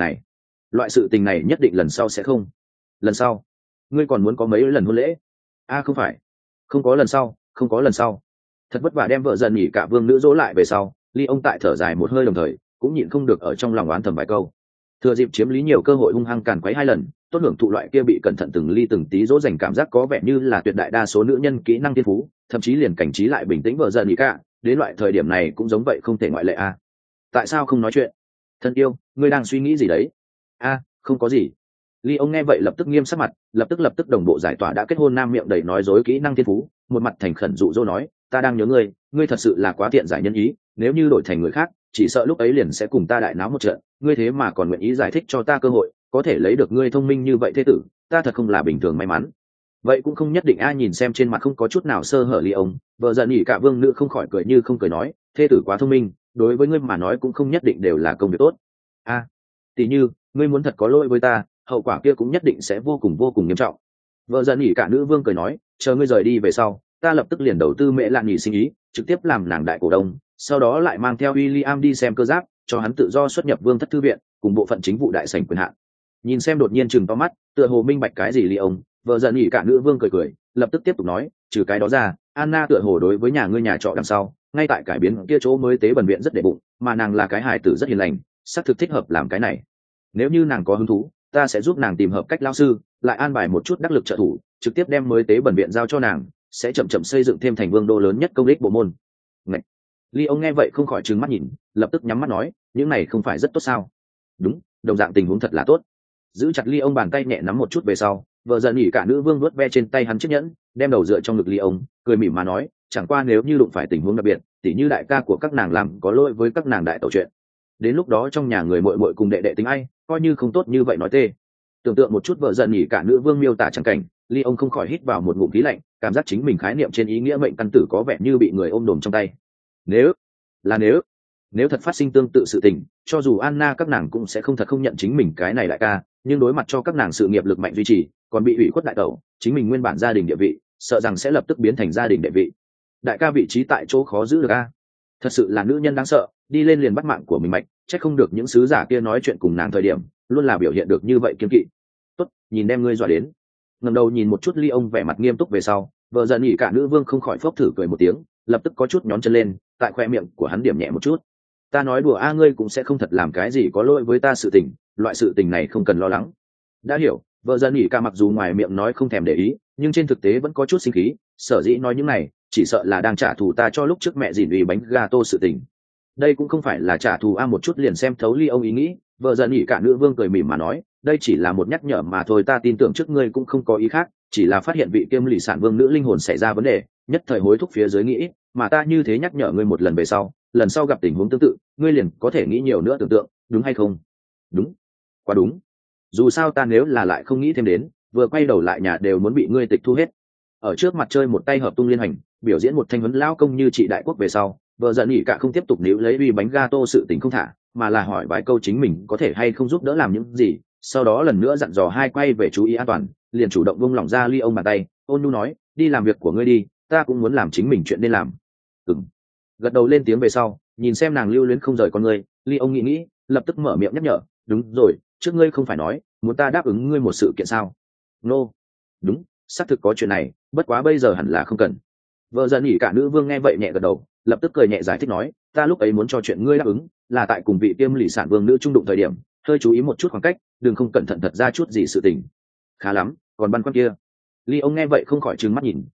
Speaker 1: tình này nhất định lần sau sẽ không. Lần sau? Ngươi còn muốn có mấy lần hôn lễ? A, không phải, không có lần sau. Thật vất vả đem vợ giận nghỉ cả vương nữ dỗ lại về sau, Ly ông tại thở dài một hơi, đồng thời cũng nhịn không được ở trong lòng oán thầm vài câu. Thừa dịp chiếm lý nhiều cơ hội hung hăng càn quấy 2 lần, tốt hưởng thụ loại kia bị cẩn thận từng ly từng tí dỗ dành cảm giác, có vẻ như là tuyệt đại đa số nữ nhân kỹ năng thiên phú, thậm chí liền cảnh trí lại bình tĩnh vợ giận nghỉ cả, đến loại thời điểm này cũng giống vậy, không thể ngoại lệ. A, tại sao không nói chuyện? Thân yêu, ngươi đang suy nghĩ gì đấy? A, không có gì. Ly ông nghe vậy lập tức nghiêm sắc mặt, lập tức đồng bộ giải tỏa đã kết hôn nam miệng đầy nói dối kỹ năng thiên phú, một mặt thành khẩn dụ dỗ nói, ta đang nhớ ngươi thật sự là quá tiện giải nhân ý, nếu như đổi thành người khác, chỉ sợ lúc ấy liền sẽ cùng ta đại náo một trận, ngươi thế mà còn nguyện ý giải thích cho ta cơ hội, có thể lấy được ngươi thông minh như vậy thế tử, ta thật không là bình thường may mắn. Vậy cũng không nhất định. A, nhìn xem trên mặt không có chút nào sơ hở Ly ông, vợ giận nghỉ cả vương nữ không khỏi cười như không cười nói, thế tử quá thông minh, đối với ngươi mà nói cũng không nhất định đều là công việc tốt. A, tỷ như ngươi muốn thật có lỗi với ta, hậu quả kia cũng nhất định sẽ vô cùng nghiêm trọng. Vợ giận nghỉ cả nữ vương cười nói, chờ ngươi rời đi về sau, ta lập tức liền đầu tư mẹ lạn nghỉ sinh ý, trực tiếp làm nàng đại cổ đông, sau đó lại mang theo William đi xem cơ giáp, cho hắn tự do xuất nhập vương thất thư viện cùng bộ phận chính vụ đại sảnh quyền hạn. Nhìn xem đột nhiên chừng to mắt, tựa hồ minh bạch cái gì Ly ông, vợ giận nghỉ cả nữ vương cười, lập tức tiếp tục nói, trừ cái đó ra, Anna tựa hồ đối với nhà ngươi nhà trọ đằng sau ngay tại cải biến kia chỗ mới tế bẩn viện rất để bụng, mà nàng là cái hài tử rất hiền lành, xác thực thích hợp làm cái này. Nếu như nàng có hứng thú, ta sẽ giúp nàng tìm hợp cách lao sư, lại an bài một chút đắc lực trợ thủ, trực tiếp đem mới tế bẩn viện giao cho nàng, sẽ chậm xây dựng thêm thành vương đô lớn nhất công ích bộ môn. Ngậy! Ly ông nghe vậy không khỏi trừng mắt nhìn, lập tức nhắm mắt nói, những này không phải rất tốt sao? Đúng, đồng dạng tình huống thật là tốt. Giữ chặt Ly ông bàn tay nhẹ nắm một chút về sau, vợ giận nghỉ cả nữ vương vuốt ve trên tay hắn chiếc nhẫn, đem đầu dựa trong ngực Ly ông, cười mỉm mà nói, chẳng qua nếu như đụng phải tình huống đặc biệt, tỉ như đại ca của các nàng làm có lỗi với các nàng đại tẩu chuyện, đến lúc đó trong nhà người muội muội cùng đệ đệ tính ai, coi như không tốt như vậy nói tê. Tưởng tượng một chút vợ giận nghỉ cả nữ vương miêu tả chẳng cảnh, Ly ông không khỏi hít vào một ngụm khí lạnh, cảm giác chính mình khái niệm trên ý nghĩa mệnh căn tử có vẻ như bị người ôm đồm trong tay. Nếu thật phát sinh tương tự sự tình, cho dù Anna các nàng cũng sẽ không nhận chính mình cái này đại ca, nhưng đối mặt cho các nàng sự nghiệp lực mạnh duy trì, còn bị ủy khuất đại tẩu, chính mình nguyên bản gia đình địa vị, sợ rằng sẽ lập tức biến thành gia đình đệ vị. Đại ca vị trí tại chỗ khó giữ được a. Thật sự là nữ nhân đáng sợ, đi lên liền bắt mạng của mình mạch, chắc không được những sứ giả kia nói chuyện cùng nàng thời điểm, luôn là biểu hiện được như vậy kiên kỵ. Tốt, nhìn đem ngươi dọa đến. Ngẩng đầu nhìn một chút Ly ông vẻ mặt nghiêm túc về sau, vợ giận nghỉ cả nữ vương không khỏi phốc thử cười một tiếng, lập tức có chút nhón chân lên, tại khoe miệng của hắn điểm nhẹ một chút. Ta nói đùa a, ngươi cũng sẽ không thật làm cái gì có lỗi với ta sự tình, loại sự tình này không cần lo lắng. Đã hiểu. Vợ giận nghỉ cả mặc dù ngoài miệng nói không thèm để ý, nhưng trên thực tế vẫn có chút sinh khí, sở dĩ nói những này, chỉ sợ là đang trả thù ta cho lúc trước mẹ dìn ủy bánh gato sự tình. Đây cũng không phải là trả thù a, một chút liền xem thấu Ly ông ý nghĩ. Vợ giận nghỉ cả nữ vương cười mỉm mà nói, đây chỉ là một nhắc nhở mà thôi, ta tin tưởng trước ngươi cũng không có ý khác, chỉ là phát hiện vị kiêm lì sản vương nữ linh hồn xảy ra vấn đề, nhất thời hối thúc phía dưới nghĩ, mà ta như thế nhắc nhở ngươi một lần về sau, lần sau gặp tình huống tương tự, ngươi liền có thể nghĩ nhiều nữa tưởng tượng, đúng hay không? Đúng, quá đúng. Dù sao ta nếu là lại không nghĩ thêm đến, vừa quay đầu lại nhà đều muốn bị ngươi tịch thu hết. Ở trước mặt chơi một tay hợp tung liên hành, biểu diễn một thanh huấn lão công như chị đại quốc về sau, vợ giận nghỉ cả không tiếp tục níu lấy uy bánh gato sự tình không thả, mà là hỏi vài câu chính mình có thể hay không giúp đỡ làm những gì, sau đó lần nữa dặn dò hai quay về chú ý an toàn, liền chủ động buông lỏng ra Ly ông bàn tay, ôn nhu nói, đi làm việc của ngươi đi, ta cũng muốn làm chính mình chuyện nên làm. Gật đầu lên tiếng về sau, nhìn xem nàng lưu luyến không rời con ngươi, Ly ông nghĩ, lập tức mở miệng nhắc nhở, đúng rồi, trước ngươi không phải nói muốn ta đáp ứng ngươi một sự kiện sao? Nô, đúng, xác thực có chuyện này, bất quá bây giờ hẳn là không cần. Vợ giận nghỉ cả nữ vương nghe vậy nhẹ gật đầu, lập tức cười nhẹ giải thích nói, ta lúc ấy muốn cho chuyện ngươi đáp ứng, là tại cùng vị tiêm lì sản vương nữ trung đụng thời điểm, hơi chú ý một chút khoảng cách, đừng không cẩn thận thật ra chút gì sự tình. Khá lắm, còn băn khoăn kia. Ly ông nghe vậy không khỏi trừng mắt nhìn,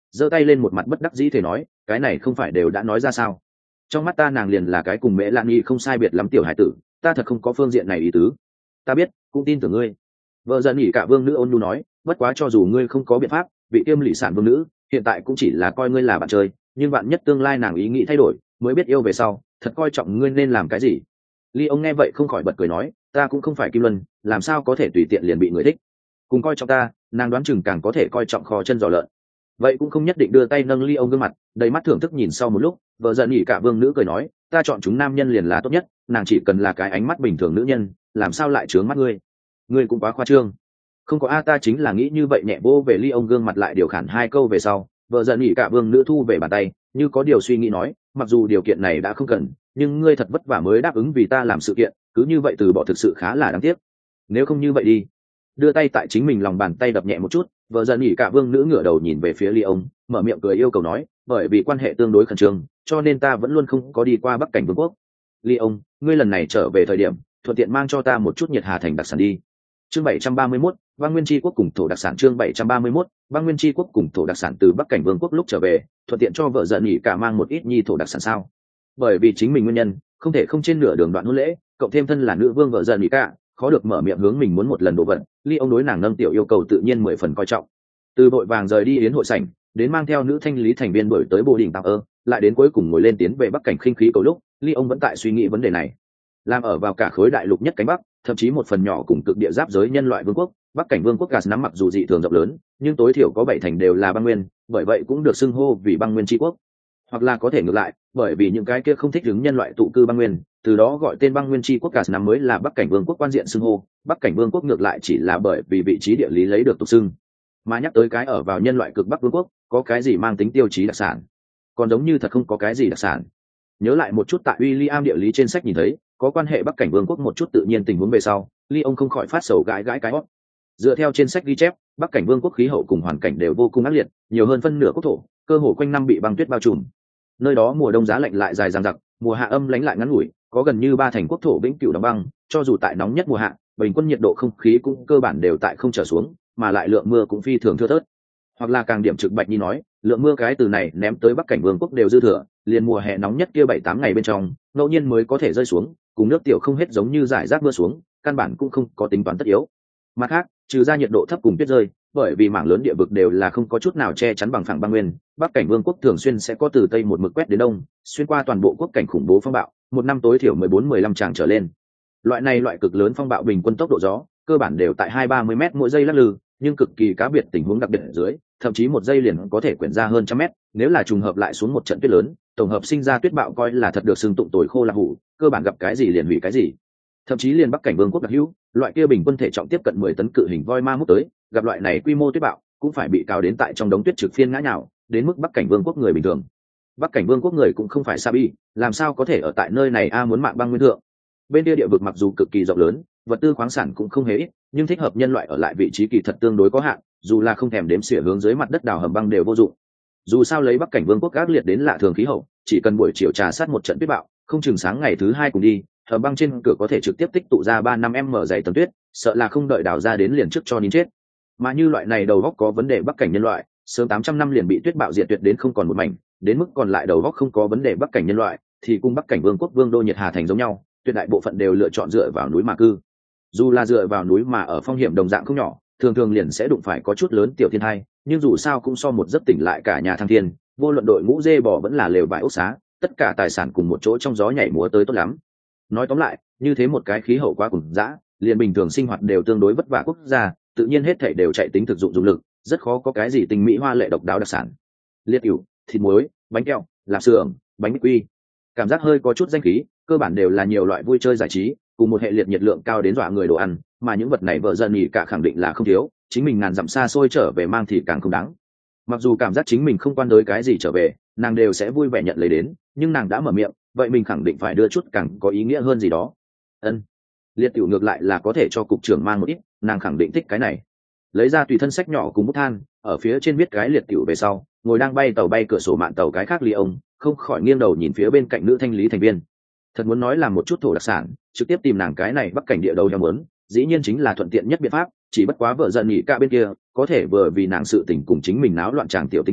Speaker 1: giơ tay lên một mặt bất đắc dĩ thể nói, cái này không phải đều đã nói ra sao? Trong mắt ta nàng liền là cái cùng mẹ lan nghi không sai biệt lắm tiểu hải tử, ta thật không có phương diện này ý tứ. Ta biết, cũng tin tưởng ngươi. Vợ giận nghỉ cả vương nữ ôn nhu nói, bất quá cho dù ngươi không có biện pháp, vị tiêm lỵ sản vương nữ hiện tại cũng chỉ là coi ngươi là bạn chơi, nhưng bạn nhất tương lai nàng ý nghĩ thay đổi, mới biết yêu về sau, thật coi trọng ngươi nên làm cái gì. Ly ông nghe vậy không khỏi bật cười nói, ta cũng không phải Kim Luân, làm sao có thể tùy tiện liền bị người thích. Cùng coi trọng ta, nàng đoán chừng càng có thể coi trọng kho chân giò lợn. Vậy cũng không nhất định. Đưa tay nâng Ly ông gương mặt, đầy mắt thưởng thức nhìn sau một lúc, vợ giận nghỉ cả vương nữ cười nói, ta chọn chúng nam nhân liền là tốt nhất, nàng chỉ cần là cái ánh mắt bình thường nữ nhân, làm sao lại trướng mắt ngươi? Ngươi cũng quá khoa trương. Không có a, ta chính là nghĩ như vậy. Nhẹ vô về Ly ông gương mặt lại điều khản hai câu về sau, vợ giận nghỉ cả vương nữ thu về bàn tay, như có điều suy nghĩ nói, mặc dù điều kiện này đã không cần, nhưng ngươi thật vất vả mới đáp ứng vì ta làm sự kiện, cứ như vậy từ bỏ thực sự khá là đáng tiếc. Nếu không như vậy đi. Đưa tay tại chính mình lòng bàn tay đập nhẹ một chút, vợ giận nghỉ cả vương nữ ngửa đầu nhìn về phía Ly ông, mở miệng cười yêu cầu nói, bởi vì quan hệ tương đối khẩn trương, cho nên ta vẫn luôn không có đi qua Bắc Cảnh Vương quốc. Ly ông, ngươi lần này trở về thời điểm, thuận tiện mang cho ta một chút Nhiệt Hà thành đặc sản đi. Chương 731, Băng Nguyên Chi quốc cùng thổ đặc sản. Chương 731, Băng Nguyên Chi quốc cùng thổ đặc sản. Từ Bắc Cảnh Vương quốc lúc trở về, thuận tiện cho vợ giận nghỉ cả mang một ít nhi thổ đặc sản sao? Bởi vì chính mình nguyên nhân, không thể không trên nửa đường đoạn hôn lễ, cộng thêm thân là nữ vương vợ giận nghỉ cả, khó được mở miệng hướng mình muốn một lần đồ vật. Ly ông đối nàng nâng tiểu yêu cầu tự nhiên 10 phần coi trọng. Từ vội vàng rời đi yến hội sảnh, đến mang theo nữ thanh lý thành viên đổi tới Bồ Đỉnh Tạc Ơ, lại đến cuối cùng ngồi lên tiến về Bắc Cảnh khinh khí cầu lúc, Ly ông vẫn tại suy nghĩ vấn đề này. Làm ở vào cả khối đại lục nhất cánh Bắc, thậm chí một phần nhỏ cùng cực địa giáp giới nhân loại vương quốc, Bắc Cảnh Vương quốc Gas nắm mặc dù dị thường rộng lớn, nhưng tối thiểu có 7 thành đều là băng nguyên, bởi vậy cũng được xưng hô vì băng nguyên chi quốc. Hoặc là có thể ngược lại, bởi vì những cái kia không thích ứng nhân loại tụ cư băng nguyên, từ đó gọi tên băng nguyên chi quốc Gas nắm mới là Bắc Cảnh Vương quốc quan diện xưng hô, Bắc Cảnh Vương quốc ngược lại chỉ là bởi vì vị trí địa lý lấy được tục xưng. Mà nhắc tới cái ở vào nhân loại cực Bắc Vương quốc, có cái gì mang tính tiêu chí đặc sản? Còn giống như thật không có cái gì đặc sản. Nhớ lại một chút tại William địa lý trên sách nhìn thấy, có quan hệ Bắc Cảnh Vương quốc một chút tự nhiên tình huống về sau, Ly ông không khỏi phát sầu gãi gãi cái hót. Dựa theo trên sách ghi chép, Bắc Cảnh Vương quốc khí hậu cùng hoàn cảnh đều vô cùng ác liệt, nhiều hơn phân nửa quốc thổ, cơ hồ quanh năm bị băng tuyết bao trùm. Nơi đó mùa đông giá lạnh lại dài dằng dặc, mùa hạ âm lãnh lại ngắn ngủi, có gần như 3 thành quốc thổ vĩnh cửu đóng băng, cho dù tại nóng nhất mùa hạ, bình quân nhiệt độ không khí cũng cơ bản đều tại không trở xuống, mà lại lượng mưa cũng phi thường thưa thớt. Hoặc là càng điểm trực bạch nhi nói, lượng mưa cái từ này ném tới Bắc Cảnh Vương quốc đều dư thừa, liền mùa hè nóng nhất kia 7-8 ngày bên trong, ngẫu nhiên mới có thể rơi xuống, cùng nước tiểu không hết giống như rải rác mưa xuống, căn bản cũng không có tính toán tất yếu. Mặt khác, trừ ra nhiệt độ thấp cùng tuyết rơi, bởi vì mảng lớn địa vực đều là không có chút nào che chắn bằng phẳng băng nguyên, Bắc Cảnh Vương quốc thường xuyên sẽ có từ tây một mực quét đến đông, xuyên qua toàn bộ quốc cảnh khủng bố phong bạo, một năm tối thiểu 14-15 tràng trở lên. Loại cực lớn phong bạo bình quân tốc độ gió, cơ bản đều tại 2-30 mét mỗi giây lắc lư, nhưng cực kỳ cá biệt tình huống đặc biệt ở dưới, thậm chí một giây liền có thể quyển ra hơn trăm mét. Nếu là trùng hợp lại xuống một trận tuyết lớn, tổng hợp sinh ra tuyết bạo coi là thật được xưng tụng tồi khô là hủ, cơ bản gặp cái gì liền hủy cái gì. Thậm chí liền Bắc Cảnh Vương quốc đặc hữu, loại kia bình quân thể trọng tiếp cận 10 tấn cự hình voi ma mút tới, gặp loại này quy mô tuyết bạo, cũng phải bị cào đến tại trong đống tuyết trực phiên ngã nhào, đến mức Bắc Cảnh Vương quốc người bình thường. Bắc Cảnh Vương quốc người cũng không phải sa bi, làm sao có thể ở tại nơi này muốn mạng băng nguyên thượng. Bên kia địa vực mặc dù cực kỳ rộng lớn, vật tư khoáng sản cũng không hề ít, nhưng thích hợp nhân loại ở lại vị trí kỳ thật tương đối có hạn, dù là không thèm đếm xỉa hướng dưới mặt đất đào hầm băng đều vô dụng. Dù sao lấy Bắc Cảnh Vương quốc ác liệt đến lạ thường khí hậu, chỉ cần buổi chiều trà sát một trận tuyết bạo, không chừng sáng ngày thứ 2 cùng đi, hầm băng trên cửa có thể trực tiếp tích tụ ra 3-5 m dày tầng tuyết, sợ là không đợi đào ra đến liền trước cho nín chết. Mà như loại này đầu góc có vấn đề Bắc Cảnh nhân loại, sớm 800 năm liền bị tuyết bạo diệt tuyệt đến không còn một mảnh, đến mức còn lại đầu góc không có vấn đề Bắc Cảnh nhân loại, thì cùng Bắc Cảnh Vương quốc vương đô Nhiệt Hà thành giống nhau, tuyệt đại bộ phận đều lựa chọn dựa vào núi mà cư. Dù là dựa vào núi mà ở phong hiểm đồng dạng không nhỏ, thường thường liền sẽ đụng phải có chút lớn tiểu thiên tai, nhưng dù sao cũng so một giấc tỉnh lại cả nhà thăng thiên, vô luận đội ngũ dê bò vẫn là lều vải ốc xá, tất cả tài sản cùng một chỗ trong gió nhảy múa tới tốt lắm. Nói tóm lại, như thế một cái khí hậu quá cùng dã, liền bình thường sinh hoạt đều tương đối vất vả quốc gia, tự nhiên hết thảy đều chạy tính thực dụng dụng lực, rất khó có cái gì tình mỹ hoa lệ độc đáo đặc sản. Liệt ỉu, thịt muối, bánh kẹo, lạp xưởng, bánh mì quy, cảm giác hơi có chút danh khí, cơ bản đều là nhiều loại vui chơi giải trí, cùng một hệ liệt nhiệt lượng cao đến dọa người đồ ăn, mà những vật này vợ dần nhỉ cả khẳng định là không thiếu, chính mình ngàn dặm xa xôi trở về mang thì càng không đáng. Mặc dù cảm giác chính mình không quan đối cái gì trở về, nàng đều sẽ vui vẻ nhận lấy đến, nhưng nàng đã mở miệng, vậy mình khẳng định phải đưa chút càng có ý nghĩa hơn gì đó. Ân, liệt tiểu ngược lại là có thể cho cục trưởng mang một ít, nàng khẳng định thích cái này. Lấy ra tùy thân sách nhỏ cùng bút than, ở phía trên viết cái liệt tiểu về sau, ngồi đang bay tàu bay cửa sổ mạn tàu cái khác ly ông, không khỏi nghiêng đầu nhìn phía bên cạnh nữ thanh lý thành viên. Thật muốn nói là một chút thổ đặc sản, trực tiếp tìm nàng cái này Bắc Cảnh địa đầu heo muốn, dĩ nhiên chính là thuận tiện nhất biện pháp, chỉ bất quá vợ giận nhỉ cả bên kia, có thể vừa vì nàng sự tình cùng chính mình náo loạn chàng tiểu tính tình,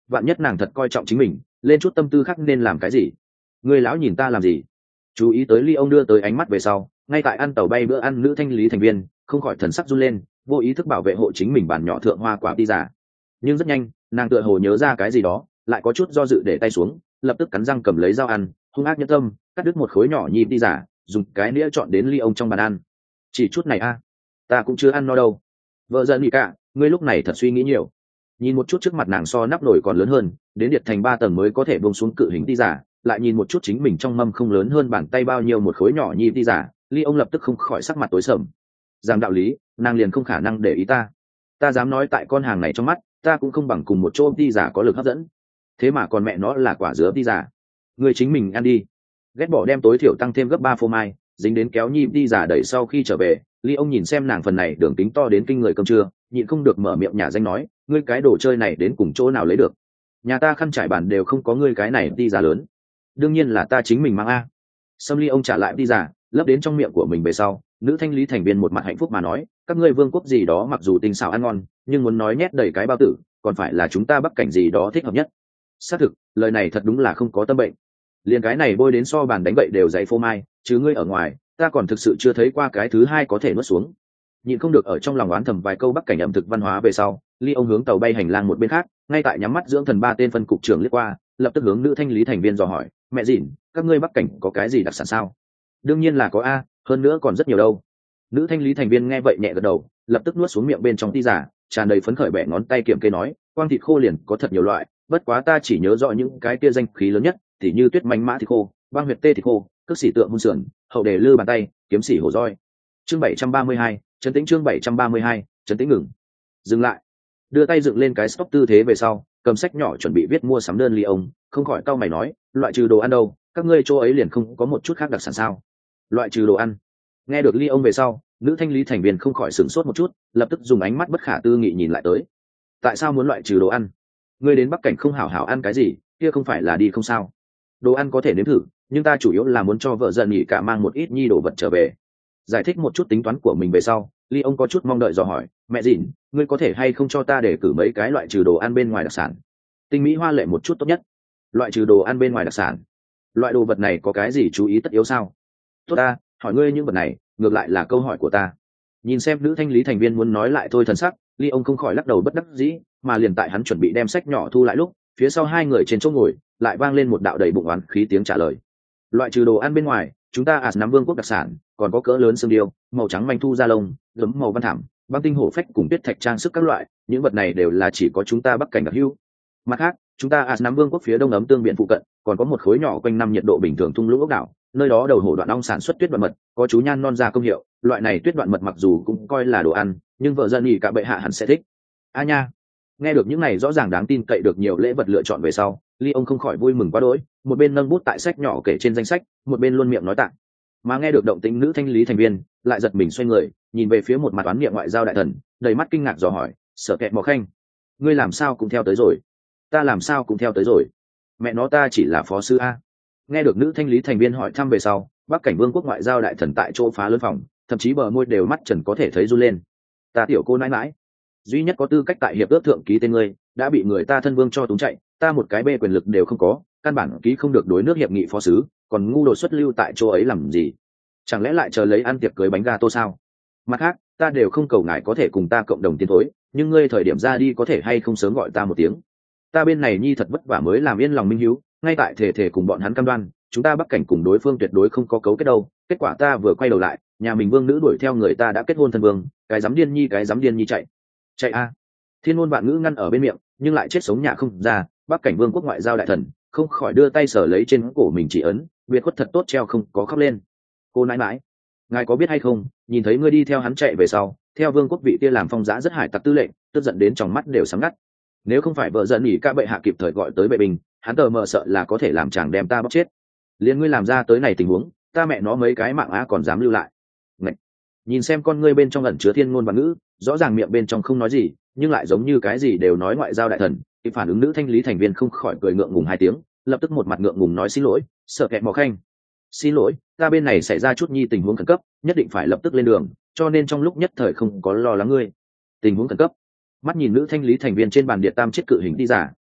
Speaker 1: vạn nhất nàng thật coi trọng chính mình lên chút tâm tư khác nên làm cái gì. Ngươi lão nhìn ta làm gì? Chú ý tới ly ông đưa tới ánh mắt về sau, ngay tại ăn tàu bay bữa ăn nữ thanh lý thành viên không khỏi thần sắc run lên, vô ý thức bảo vệ hộ chính mình bàn nhỏ thượng hoa quả ti giả. Nhưng rất nhanh nàng tựa hồ nhớ ra cái gì đó, lại có chút do dự để tay xuống, lập tức cắn răng cầm lấy dao ăn, hung ác nhẫn tâm cắt đứt một khối nhỏ nhịp đi giả, dùng cái nĩa chọn đến ly ông trong bàn ăn. Chỉ chút này a, ta cũng chưa ăn no đâu. Vợ giận nhị cả, ngươi lúc này thật suy nghĩ nhiều. Nhìn một chút trước mặt nàng so nắp nổi còn lớn hơn, đến điệt thành 3 tầng mới có thể buông xuống cự hình ti giả, lại nhìn một chút chính mình trong mâm không lớn hơn bàn tay bao nhiêu một khối nhỏ nhịp ti giả, ly ông lập tức không khỏi sắc mặt tối sầm. Rằng đạo lý nàng liền không khả năng để ý ta dám nói tại con hàng này trong mắt ta cũng không bằng cùng một chỗ ti giả có lực hấp dẫn, thế mà còn mẹ nó là quả dứa ti giả. Người chính mình ăn đi. Ghét bỏ đem tối thiểu tăng thêm gấp 3 phô mai dính đến kéo nhịp ti giả đẩy sau khi trở về, ly ông nhìn xem nàng phần này đường tính to đến kinh người cơm trưa, nhịn không được mở miệng nhả danh nói, ngươi cái đồ chơi này đến cùng chỗ nào lấy được? Nhà ta khăn trải bàn đều không có ngươi cái này ti giả lớn. Đương nhiên là ta chính mình mang a. Sâm ly ông trả lại ti giả lấp đến trong miệng của mình về sau, nữ thanh lý thành viên một mặt hạnh phúc mà nói, các ngươi vương quốc gì đó mặc dù tinh xảo ăn ngon, nhưng muốn nói nhét đầy cái bao tử còn phải là chúng ta bắc cảnh gì đó thích hợp nhất. Xác thực lời này thật đúng là không có tâm bệnh. Liền cái này bôi đến so bàn đánh bậy đều dày phô mai, chứ ngươi ở ngoài ta còn thực sự chưa thấy qua cái thứ hai có thể nuốt xuống. Nhịn không được ở trong lòng oán thầm vài câu bắc cảnh ẩm thực văn hóa về sau, ly ông hướng tàu bay hành lang một bên khác, ngay tại nhắm mắt dưỡng thần 3 tên phân cục trưởng liếc qua, lập tức hướng nữ thanh lý thành viên dò hỏi, mẹ dỉn, các ngươi bắc cảnh có cái gì đặc sản sao? Đương nhiên là có a, hơn nữa còn rất nhiều đâu. Nữ thanh lý thành viên nghe vậy nhẹ gật đầu, lập tức nuốt xuống miệng bên trong ti giả, tràn đầy phấn khởi bẻ ngón tay kiểm kê nói, quang thịt khô liền có thật nhiều loại, bất quá ta chỉ nhớ rõ những cái kia danh khí lớn nhất, tỉ như tuyết mánh mã thịt khô, băng huyệt tê thịt khô, cước sĩ tượng hun sườn, hậu đề lư bàn tay, kiếm sĩ hổ roi. Chương 732, trấn tĩnh. Chương 732, trấn tĩnh ngừng. Dừng lại. Đưa tay dựng lên cái stop tư thế về sau, cầm sách nhỏ chuẩn bị viết mua sắm đơn ly ông, không khỏi cau mày nói, loại trừ đồ ăn đâu, các ngươi chỗ ấy liền không có một chút khác đặc sản sao? Loại trừ đồ ăn. Nghe được ly ông về sau, nữ thanh lý thành viên không khỏi sửng sốt một chút, lập tức dùng ánh mắt bất khả tư nghị nhìn lại tới. Tại sao muốn loại trừ đồ ăn? Ngươi đến bắc cảnh không hảo hảo ăn cái gì, kia không phải là đi không sao? Đồ ăn có thể nếm thử, nhưng ta chủ yếu là muốn cho vợ giận nghỉ cả mang một ít nhi đồ vật trở về. Giải thích một chút tính toán của mình về sau, ly ông có chút mong đợi dò hỏi, mẹ dỉn, ngươi có thể hay không cho ta để cử mấy cái loại trừ đồ ăn bên ngoài đặc sản? Tinh mỹ hoa lệ một chút tốt nhất. Loại trừ đồ ăn bên ngoài đặc sản, loại đồ vật này có cái gì chú ý tất yếu sao? Tốt ta, hỏi ngươi những vật này ngược lại là câu hỏi của ta. Nhìn xem nữ thanh lý thành viên muốn nói lại thôi thần sắc, ly ông không khỏi lắc đầu bất đắc dĩ, mà liền tại hắn chuẩn bị đem sách nhỏ thu lại lúc, phía sau hai người trên chỗ ngồi lại vang lên một đạo đầy bụng oán khí tiếng trả lời. Loại trừ đồ ăn bên ngoài, chúng ta nắm vương quốc đặc sản còn có cỡ lớn xương điêu, màu trắng manh thu da lông, gấm màu văn thảm, băng tinh hổ phách cùng tuyết thạch trang sức các loại, những vật này đều là chỉ có chúng ta bắc cảnh đặc hữu. Mặt khác, chúng ta nắm vương quốc phía đông ấm tương biển phụ cận còn có một khối nhỏ quanh năm nhiệt độ bình thường thung lũng ốc đảo, nơi đó đầu hổ đoạn ong sản xuất tuyết đoạn mật, có chú nhan non da công hiệu, loại này tuyết đoạn mật mặc dù cũng coi là đồ ăn, nhưng vợ dân nghỉ cả bệ hạ hẳn sẽ thích. A nha. Nghe được những này rõ ràng đáng tin cậy được nhiều lễ vật lựa chọn về sau, ly ông không khỏi vui mừng quá đỗi, một bên nâng bút tại sách nhỏ kể trên danh sách, một bên luôn miệng nói tặng. Mà nghe được động tĩnh nữ thanh lý thành viên lại giật mình xoay người, nhìn về phía một mặt oán niệm ngoại giao đại thần, đầy mắt kinh ngạc dò hỏi, Sở Kẹt Mò Khanh, ngươi làm sao cũng theo tới rồi? Ta làm sao cũng theo tới rồi? Mẹ nó ta chỉ là phó sư a. Nghe được nữ thanh lý thành viên hỏi thăm về sau, bắc cảnh vương quốc ngoại giao đại thần tại chỗ phá lớn phòng, thậm chí bờ môi đều mắt trần có thể thấy run lên. Ta tiểu cô nãi nãi, duy nhất có tư cách tại hiệp ước thượng ký tên ngươi đã bị người ta thân vương cho túng chạy, ta một cái bê quyền lực đều không có, căn bản ký không được đối nước hiệp nghị phó sứ, còn ngu đột xuất lưu tại chỗ ấy làm gì? Chẳng lẽ lại chờ lấy ăn tiệc cưới bánh gato sao? Mặt khác, ta đều không cầu ngài có thể cùng ta cộng đồng tiến thối, nhưng ngươi thời điểm ra đi có thể hay không sớm gọi ta một tiếng? Ta bên này nhi thật vất vả mới làm yên lòng minh hiếu, ngay tại thể cùng bọn hắn cam đoan, chúng ta bắc cảnh cùng đối phương tuyệt đối không có cấu kết đâu. Kết quả ta vừa quay đầu lại, nhà mình vương nữ đuổi theo người ta đã kết hôn thân vương, cái dám điên nhi chạy a. Thiên ngôn vạn ngữ ngăn ở bên miệng, nhưng lại chết sống nhà không ra. Bắc cảnh vương quốc ngoại giao đại thần không khỏi đưa tay sờ lấy trên cổ mình chỉ ấn, biệt khuất thật tốt treo không có khóc lên. Cô nãi mãi, ngài có biết hay không, nhìn thấy ngươi đi theo hắn chạy về sau, theo vương quốc vị kia làm phong giã rất hải tặc tư lệnh, tức giận đến trong mắt đều sáng ngắt. Nếu không phải vợ giận nghỉ ca bệ hạ kịp thời gọi tới bệ bình, hắn tờ mờ sợ là có thể làm chàng đem ta bóc chết. Liên ngươi làm ra tới này tình huống, ta mẹ nó mấy cái mạng á còn dám lưu lại. Ngậy. Nhìn xem con ngươi bên trong ẩn chứa thiên ngôn và ngữ, rõ ràng miệng bên trong không nói gì, nhưng lại giống như cái gì đều nói ngoại giao đại thần. Thì phản ứng nữ thanh lý thành viên không khỏi cười ngượng ngùng 2 tiếng, lập tức một mặt ngượng ngùng nói xin lỗi, Sở Kẹt Mò Khanh. Xin lỗi, ta bên này xảy ra chút nhi tình huống khẩn cấp, nhất định phải lập tức lên đường, cho nên trong lúc nhất thời không có lo lắng ngươi. Tình huống khẩn cấp. Mắt nhìn nữ thanh lý thành viên trên bàn điện tam chết cự hình đi giả,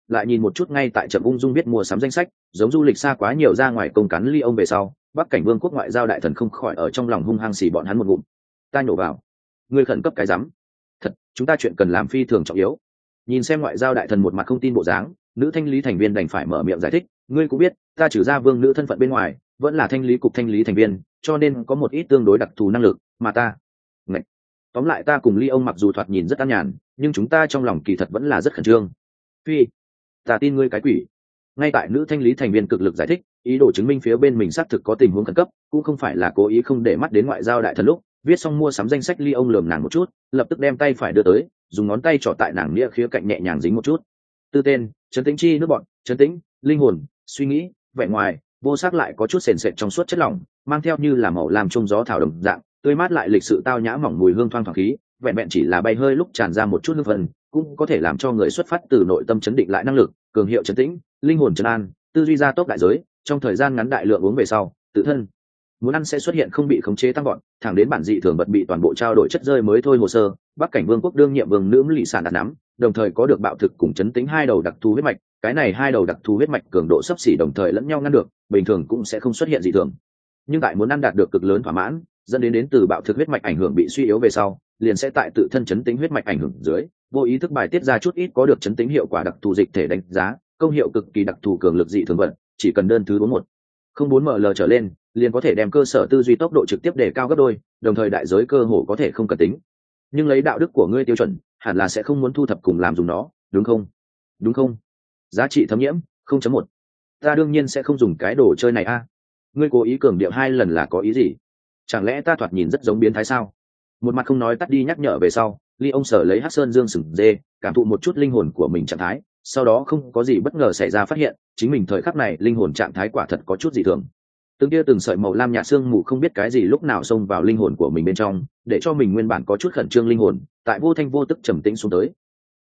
Speaker 1: lại nhìn một chút ngay tại trầm ung dung biết mua sắm danh sách, giống du lịch xa quá nhiều ra ngoài công cán ly ông về sau, Bắc Cảnh Vương quốc ngoại giao đại thần không khỏi ở trong lòng hung hăng xì bọn hắn một ngụm. Ta nhổ vào, ngươi khẩn cấp cái rắm. Thật, chúng ta chuyện cần làm phi thường trọng yếu. Nhìn xem ngoại giao đại thần một mặt không tin bộ dáng, nữ thanh lý thành viên đành phải mở miệng giải thích, ngươi cũng biết, ta trừ ra vương nữ thân phận bên ngoài, vẫn là thanh lý cục thanh lý thành viên, cho nên có một ít tương đối đặc thù năng lực, mà ta. Ngậy. Tóm lại ta cùng ly ông mặc dù thoạt nhìn rất an nhàn, nhưng chúng ta trong lòng kỳ thật vẫn là rất khẩn trương. Phi, ta tin ngươi cái quỷ. Ngay tại nữ thanh lý thành viên cực lực giải thích, ý đồ chứng minh phía bên mình xác thực có tình huống khẩn cấp, cũng không phải là cố ý không để mắt đến ngoại giao đại thần lúc viết xong mua sắm danh sách, ly ông lườm nàng một chút, lập tức đem tay phải đưa tới, dùng ngón tay trỏ tại nàng nghĩa khía cạnh nhẹ nhàng dính một chút. Tư tên: Trấn Tĩnh Chi, nước bọn, trấn tĩnh, linh hồn, suy nghĩ, vẻ ngoài, vô sắc lại có chút sền sệt trong suốt chất lỏng, mang theo như là màu làm trung gió thảo đồng dạng, tươi mát lại lịch sự tao nhã, mỏng mùi hương thoang thoảng khí, vẹn vẹn chỉ là bay hơi lúc tràn ra một chút hương phần, cũng có thể làm cho người xuất phát từ nội tâm chấn định lại năng lực, cường hiệu trấn tĩnh, linh hồn trấn an, tư duy gia tốc đại giới, trong thời gian ngắn đại lượng uống về sau, tự thân muốn ăn sẽ xuất hiện không bị khống chế tăng gọn, thẳng đến bản dị thường vật bị toàn bộ trao đổi chất rơi mới thôi. Hồ sơ: Bắc Cảnh Vương quốc đương nhiệm vương nữ lỵ sản đặt nắm, đồng thời có được bạo thực cùng chấn tính hai đầu đặc thù huyết mạch, cái này hai đầu đặc thù huyết mạch cường độ xấp xỉ đồng thời lẫn nhau ngăn được, bình thường cũng sẽ không xuất hiện dị thường. Nhưng tại muốn ăn đạt được cực lớn thỏa mãn, dẫn đến từ bạo thực huyết mạch ảnh hưởng bị suy yếu về sau, liền sẽ tại tự thân chấn tính huyết mạch ảnh hưởng dưới, vô ý thức bài tiết ra chút ít có được chấn tính hiệu quả đặc thù dịch thể đánh giá, công hiệu cực kỳ đặc thù cường lực dị thường vật, chỉ cần đơn thứ 4104 ml trở lên, liền có thể đem cơ sở tư duy tốc độ trực tiếp đề cao gấp đôi, đồng thời đại giới cơ hồ có thể không cần tính. Nhưng lấy đạo đức của ngươi tiêu chuẩn, hẳn là sẽ không muốn thu thập cùng làm dùng nó, đúng không? Đúng không? Giá trị thấm nhiễm 0.1. Ta đương nhiên sẽ không dùng cái đồ chơi này a. Ngươi cố ý cường điệu 2 lần là có ý gì? Chẳng lẽ ta thoạt nhìn rất giống biến thái sao? Một mặt không nói tắt đi nhắc nhở về sau, Ly ông sở lấy Hắc Sơn Dương sừng dê, cảm thụ một chút linh hồn của mình trạng thái, sau đó không có gì bất ngờ xảy ra, phát hiện chính mình thời khắc này linh hồn trạng thái quả thật có chút dị thường. Từng tia từng sợi màu lam nhạt xương mù không biết cái gì lúc nào xông vào linh hồn của mình bên trong, để cho mình nguyên bản có chút khẩn trương linh hồn tại vô thanh vô tức trầm tĩnh xuống tới.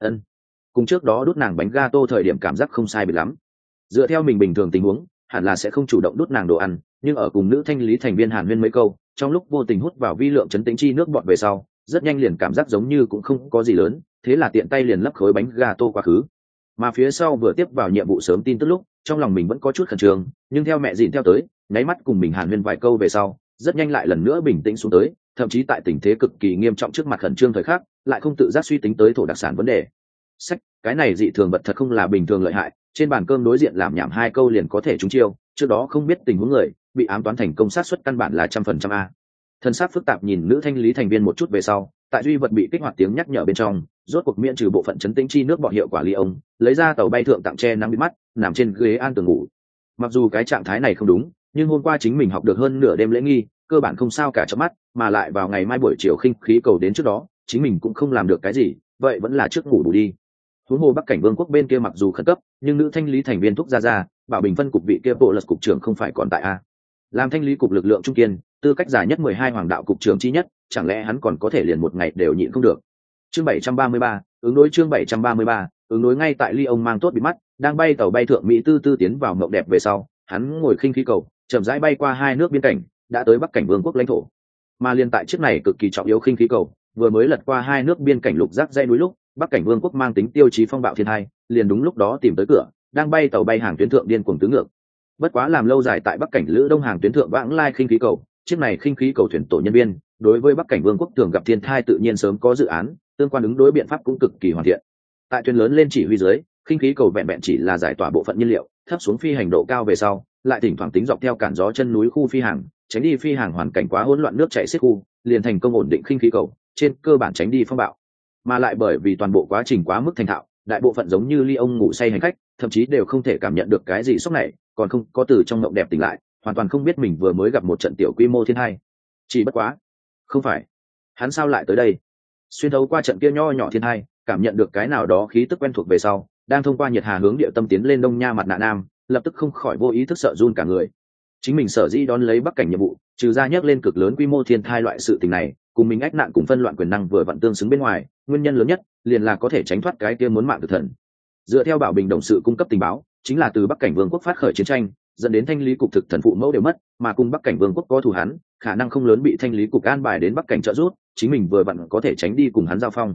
Speaker 1: Cùng trước đó đút nàng bánh gato thời điểm cảm giác không sai biệt lắm. Dựa theo mình bình thường tình huống, hẳn là sẽ không chủ động đút nàng đồ ăn, nhưng ở cùng nữ thanh lý thành viên Hàn Huyên mấy câu, trong lúc vô tình hút vào vi lượng chấn tĩnh chi nước bọt về sau, rất nhanh liền cảm giác giống như cũng không có gì lớn, thế là tiện tay liền lấp khối bánh gato quá khứ. Mà phía sau vừa tiếp vào nhiệm vụ sớm tin tức lúc, trong lòng mình vẫn có chút khẩn trương, nhưng theo mẹ dịn theo tới, nháy mắt cùng mình Hàn Huyên vài câu về sau, rất nhanh lại lần nữa bình tĩnh xuống tới, thậm chí tại tình thế cực kỳ nghiêm trọng trước mặt khẩn trương thời khắc, lại không tự giác suy tính tới thổ đặc sản vấn đề. Sách, cái này dị thường vật thật không là bình thường lợi hại, trên bàn cơm đối diện làm nhảm 2 câu liền có thể trúng chiêu, trước đó không biết tình huống người bị ám toán thành công, sát suất căn bản là 100% a. Thân xác phức tạp nhìn nữ thanh lý thành viên một chút về sau, tại duy vật bị kích hoạt tiếng nhắc nhở bên trong, rốt cuộc miễn trừ bộ phận chấn tĩnh chi nước bọt hiệu quả. Ly ông lấy ra tàu bay thượng tặng che nắng bị mắt, nằm trên ghế an tường ngủ. Mặc dù cái trạng thái này không đúng, nhưng hôm qua chính mình học được hơn nửa đêm lễ nghi, cơ bản không sao cả chớp mắt, mà lại vào ngày mai buổi chiều khinh khí cầu đến trước đó, chính mình cũng không làm được cái gì, vậy vẫn là trước ngủ bù đi. Huống hồ Bắc Cảnh Vương quốc bên kia mặc dù khẩn cấp, nhưng nữ thanh lý thành viên thúc ra, bảo bình phân cục vị kia bộ lật cục trưởng không phải còn tại a. Làm thanh lý cục lực lượng trung kiên, tư cách giải nhất 12 hoàng đạo cục trưởng chi nhất, chẳng lẽ hắn còn có thể liền một ngày đều nhịn không được. Chương 733, ứng đối. Chương 733, ứng đối. Ngay tại Ly ông mang tốt bị mắt, đang bay tàu bay thượng Mỹ tư tư tiến vào mộng đẹp về sau, hắn ngồi khinh khí cầu, chậm rãi bay qua 2 nước biên cảnh, đã tới Bắc Cảnh Vương quốc lãnh thổ. Mà liên tại chiếc này cực kỳ trọng yếu khinh khí cầu, vừa mới lật qua 2 nước biên cảnh lục giác dãy núi lúc, Bắc Cảnh Vương quốc mang tính tiêu chí phong bạo thiên hai, liền đúng lúc đó tìm tới cửa, đang bay tàu bay hàng tuyến thượng điên cuồng tứ ngược. Bất quá làm lâu dài tại Bắc Cảnh Lữ Đông hàng tuyến thượng vãng lai khinh khí cầu, chiếc này khinh khí cầu thuyền tổ nhân viên, đối với Bắc Cảnh Vương quốc thường gặp thiên thai tự nhiên sớm có dự án, tương quan ứng đối biện pháp cũng cực kỳ hoàn thiện. Tại thuyền lớn lên chỉ huy dưới, khinh khí cầu vẹn vẹn chỉ là giải tỏa bộ phận nhiên liệu, thấp xuống phi hành độ cao về sau, lại thỉnh thoảng tính dọc theo cản gió chân núi khu phi hàng, tránh đi phi hàng hoàn cảnh quá hỗn loạn nước chảy xiết khu, liền thành công ổn định khinh khí cầu, trên cơ bản tránh đi phong bạo. Mà lại bởi vì toàn bộ quá trình quá mức thành thạo, đại bộ phận giống như Ly ông ngủ say hành khách, thậm chí đều không thể cảm nhận được cái gì sốc này, còn không có từ trong mộng đẹp tỉnh lại, hoàn toàn không biết mình vừa mới gặp một trận tiểu quy mô thiên hai. Chỉ bất quá, không phải, hắn sao lại tới đây? Xuyên thấu qua trận kia nho nhỏ thiên hai, cảm nhận được cái nào đó khí tức quen thuộc về sau, đang thông qua nhiệt hà hướng địa tâm tiến lên Đông Nha mặt nạ nam, lập tức không khỏi vô ý thức sợ run cả người. Chính mình sở dĩ đón lấy Bắc Cảnh nhiệm vụ, trừ ra nhắc lên cực lớn quy mô thiên thai loại sự tình này, cùng mình ách nạn cùng phân loạn quyền năng vừa vặn tương xứng bên ngoài, nguyên nhân lớn nhất liền là có thể tránh thoát cái kia muốn mạng tử thần. Dựa theo Bảo Bình đồng sự cung cấp tình báo, chính là từ Bắc Cảnh Vương quốc phát khởi chiến tranh, dẫn đến thanh lý cục thực thần phụ mẫu đều mất, mà cùng Bắc Cảnh Vương quốc có thù hắn, khả năng không lớn bị thanh lý cục an bài đến Bắc Cảnh trợ giúp, chính mình vừa vặn có thể tránh đi cùng hắn giao phong.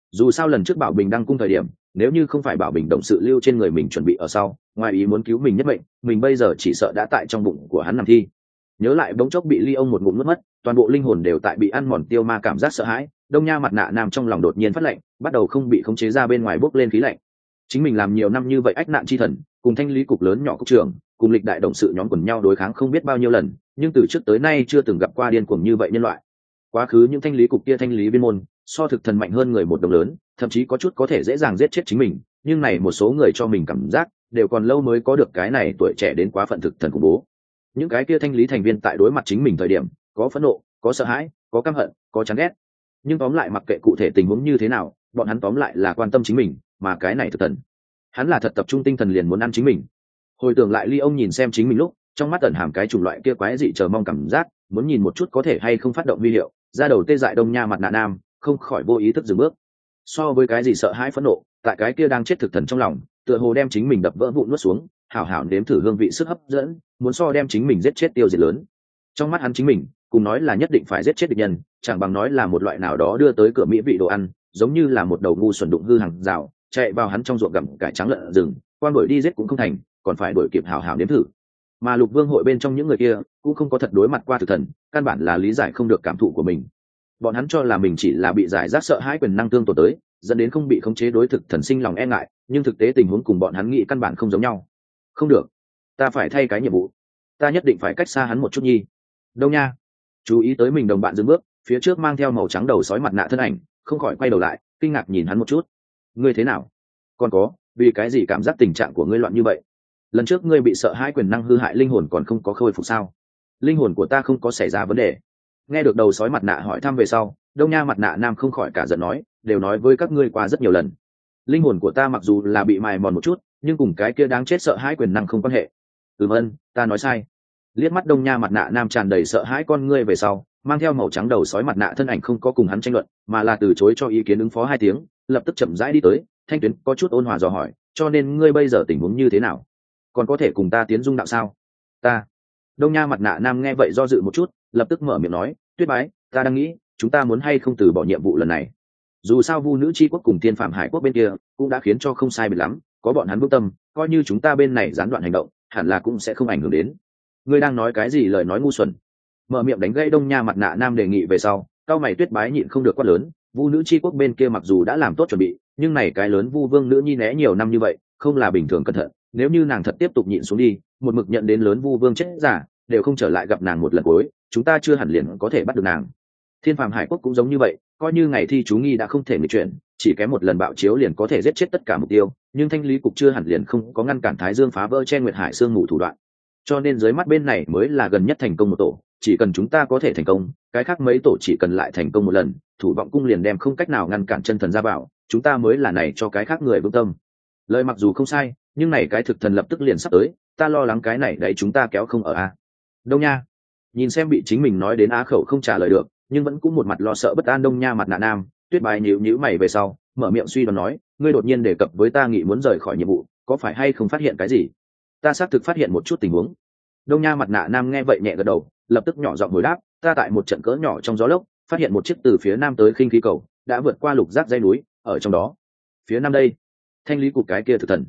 Speaker 1: Dù sao lần trước Bảo Bình đăng cung thời điểm, nếu như không phải Bảo Bình động sự lưu trên người mình chuẩn bị ở sau, ngoài ý muốn cứu mình nhất mệnh, mình bây giờ chỉ sợ đã tại trong bụng của hắn nằm thi. Nhớ lại bỗng chốc bị Ly ông một ngụm nuốt mất, toàn bộ linh hồn đều tại bị ăn mòn tiêu ma cảm giác sợ hãi, Đông Nha Mặt Nạ Nam trong lòng đột nhiên phát lạnh, bắt đầu không bị khống chế ra bên ngoài bốc lên khí lạnh. Chính mình làm nhiều năm như vậy ách nạn chi thần, cùng thanh lý cục lớn nhỏ cục trưởng, cùng lịch đại động sự nhóm quần nhau đối kháng không biết bao nhiêu lần, nhưng từ trước tới nay chưa từng gặp qua điên cuồng như vậy nhân loại. Quá khứ những thanh lý cục kia thanh lý viên môn, so thực thần mạnh hơn người một đồng lớn, thậm chí có chút có thể dễ dàng giết chết chính mình, nhưng này một số người cho mình cảm giác đều còn lâu mới có được cái này tuổi trẻ đến quá phận thực thần khủng bố. Những cái kia thanh lý thành viên tại đối mặt chính mình thời điểm, có phẫn nộ, có sợ hãi, có căm hận, có chán ghét, nhưng tóm lại mặc kệ cụ thể tình huống như thế nào, bọn hắn tóm lại là quan tâm chính mình, mà cái này thực thần, hắn là thật tập trung tinh thần liền muốn ăn chính mình. Hồi tưởng lại Ly ông nhìn xem chính mình lúc, trong mắt ẩn hàm cái chủng loại kia quái dị chờ mong cảm giác, muốn nhìn một chút có thể hay không phát động vi hiệu, ra đầu tê dại Đông Nha Mặt Nạ Nam không khỏi vô ý thức dừng bước. So với cái gì sợ hãi phẫn nộ, tại cái kia đang chết thực thần trong lòng, tựa hồ đem chính mình đập vỡ vụn nuốt xuống, hảo hảo nếm thử hương vị sức hấp dẫn, muốn so đem chính mình giết chết tiêu diệt lớn. Trong mắt hắn chính mình, cùng nói là nhất định phải giết chết địch nhân, chẳng bằng nói là một loại nào đó đưa tới cửa mỹ vị đồ ăn, giống như là một đầu ngu xuẩn đụng hư hàng rào, chạy vào hắn trong ruộng gặm cải trắng lợn rừng, quan đuổi đi giết cũng không thành, còn phải đuổi kịp hảo hảo nếm thử. Mà Lục Vương hội bên trong những người kia cũng không có thật đối mặt qua thực thần, căn bản là lý giải không được cảm thụ của mình. Bọn hắn cho là mình chỉ là bị giải rác sợ hãi quyền năng tương tổn tới, dẫn đến không bị khống chế đối thực thần sinh lòng e ngại, nhưng thực tế tình huống cùng bọn hắn nghĩ căn bản không giống nhau. Không được, ta phải thay cái nhiệm vụ, ta nhất định phải cách xa hắn một chút nhi. Đông Nha chú ý tới mình đồng bạn dừng bước, phía trước mang theo màu trắng đầu sói mặt nạ thân ảnh không khỏi quay đầu lại, kinh ngạc nhìn hắn một chút. Ngươi thế nào? Còn có, vì cái gì cảm giác tình trạng của ngươi loạn như vậy? Lần trước ngươi bị sợ hãi quyền năng hư hại linh hồn còn không có khôi phục sao? Linh hồn của ta không có xảy ra vấn đề. Nghe được đầu sói mặt nạ hỏi thăm về sau, Đông Nha Mặt Nạ Nam không khỏi cả giận nói, đều nói với các ngươi qua rất nhiều lần, linh hồn của ta mặc dù là bị mài mòn một chút, nhưng cùng cái kia đáng chết sợ hãi quyền năng không quan hệ. Ân, ta nói sai. Liếc mắt Đông Nha Mặt Nạ Nam tràn đầy sợ hãi con ngươi về sau, mang theo màu trắng đầu sói mặt nạ thân ảnh không có cùng hắn tranh luận, mà là từ chối cho ý kiến ứng phó 2 tiếng, lập tức chậm rãi đi tới. Thanh Tuyến có chút ôn hòa dò hỏi, cho nên ngươi bây giờ tình huống như thế nào? Còn có thể cùng ta tiến dung đạo sao? Ta. Đông Nha Mặt Nạ Nam nghe vậy do dự một chút, lập tức mở miệng nói, Tuyết Bái, ta đang nghĩ chúng ta muốn hay không từ bỏ nhiệm vụ lần này. Dù sao Vu Nữ Chi quốc cùng Tiên Phạm Hải quốc bên kia cũng đã khiến cho không sai biệt lắm, có bọn hắn vững tâm, coi như chúng ta bên này gián đoạn hành động, hẳn là cũng sẽ không ảnh hưởng đến. Ngươi đang nói cái gì lời nói ngu xuẩn? Mở miệng đánh gãy Đông Nha Mặt Nạ Nam đề nghị về sau, cao mày Tuyết Bái nhịn không được quát lớn, Vu Nữ Chi quốc bên kia mặc dù đã làm tốt chuẩn bị, nhưng này cái lớn Vu Vương nữ nhi né nhiều năm như vậy, không là bình thường cẩn thận, nếu như nàng thật tiếp tục nhịn xuống đi, một mực nhận đến lớn Vu Vương chết giả, đều không trở lại gặp nàng một lần cuối, chúng ta chưa hẳn liền có thể bắt được nàng. Thiên Phàm Hải quốc cũng giống như vậy, coi như ngày thi chú nghi đã không thể nghịch chuyển, chỉ kém một lần bạo chiếu liền có thể giết chết tất cả mục tiêu, nhưng thanh lý cục chưa hẳn liền không có ngăn cản Thái Dương phá vỡ Chen Nguyệt Hải xương mù thủ đoạn. Cho nên dưới mắt bên này mới là gần nhất thành công một tổ, chỉ cần chúng ta có thể thành công, cái khác mấy tổ chỉ cần lại thành công một lần, Thủ Vọng cung liền đem không cách nào ngăn cản chân thần ra bảo, chúng ta mới là này cho cái khác người vững tâm. Lời mặc dù không sai, nhưng này cái thực thần lập tức liền sắp tới, ta lo lắng cái này đấy chúng ta kéo không ở a. Đông Nha nhìn xem bị chính mình nói đến á khẩu không trả lời được, nhưng vẫn cũng một mặt lo sợ bất an Đông Nha Mặt Nạ Nam, Tuyết Bái nhíu mày về sau, mở miệng suy đoán nói, ngươi đột nhiên đề cập với ta nghĩ muốn rời khỏi nhiệm vụ, có phải hay không phát hiện cái gì? Ta xác thực phát hiện một chút tình huống. Đông Nha Mặt Nạ Nam nghe vậy nhẹ gật đầu, lập tức nhỏ giọng hồi đáp, ta tại một trận cỡ nhỏ trong gió lốc, phát hiện một chiếc từ phía nam tới khinh khí cầu, đã vượt qua lục giác dãy núi, ở trong đó. Phía nam đây, thanh lý cục cái kia thực thần.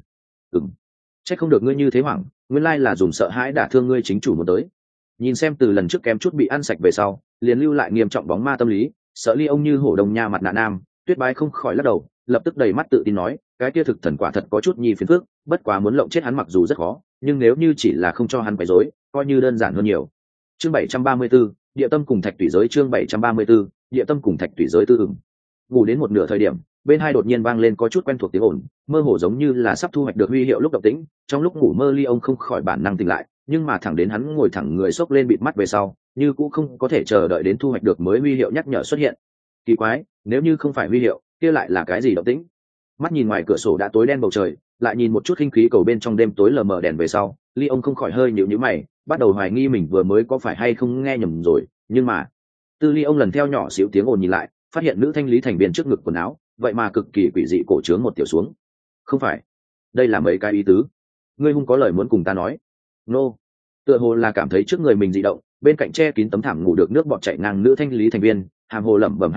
Speaker 1: Chắc không được ngươi như thế hoảng, nguyên lai là dùng sợ hãi đả thương ngươi chính chủ muốn tới. Nhìn xem từ lần trước kém chút bị ăn sạch về sau, liền lưu lại nghiêm trọng bóng ma tâm lý, sợ Ly ông như hổ Đông Nha Mặt Nạ Nam, Tuyết Bái không khỏi lắc đầu, lập tức đầy mắt tự tin nói, cái kia thực thần quả thật có chút nhi phiền phức, bất quá muốn lộng chết hắn mặc dù rất khó, nhưng nếu như chỉ là không cho hắn quấy rối, coi như đơn giản hơn nhiều. Chương 734, địa tâm cùng thạch thủy giới. Chương 734, địa tâm cùng thạch thủy giới tư ửng. Ngủ đến một nửa thời điểm, bên hai đột nhiên vang lên có chút quen thuộc tiếng ồn, mơ hồ giống như là sắp thu hoạch được huy hiệu lúc động tĩnh. Trong lúc ngủ mơ Ly ông không khỏi bản năng tỉnh lại, nhưng mà thẳng đến hắn ngồi thẳng người xốc lên bịt mắt về sau, như cũng không có thể chờ đợi đến thu hoạch được mới huy hiệu nhắc nhở xuất hiện. Kỳ quái, nếu như không phải huy hiệu, kia lại là cái gì động tĩnh? Mắt nhìn ngoài cửa sổ đã tối đen bầu trời, lại nhìn một chút khinh khí cầu bên trong đêm tối lờ mờ đèn về sau, Ly ông không khỏi hơi nhíu nhíu mày, bắt đầu hoài nghi mình vừa mới có phải hay không nghe nhầm rồi. Nhưng mà Tư Ly ông lần theo nhỏ xíu tiếng ồn nhìn lại, phát hiện nữ thanh lý thành viên trước ngực quần áo, vậy mà cực kỳ quỷ dị cổ trướng một tiểu xuống. Không phải, đây là mấy cái ý tứ? Ngươi hung có lời muốn cùng ta nói? Nô. Tựa hồ là cảm thấy trước người mình dị động, bên cạnh che kín tấm thảm ngủ được nước bọt chảy ngang nữ thanh lý thành viên, hàm hồ lẩm bẩm 2 tiếng,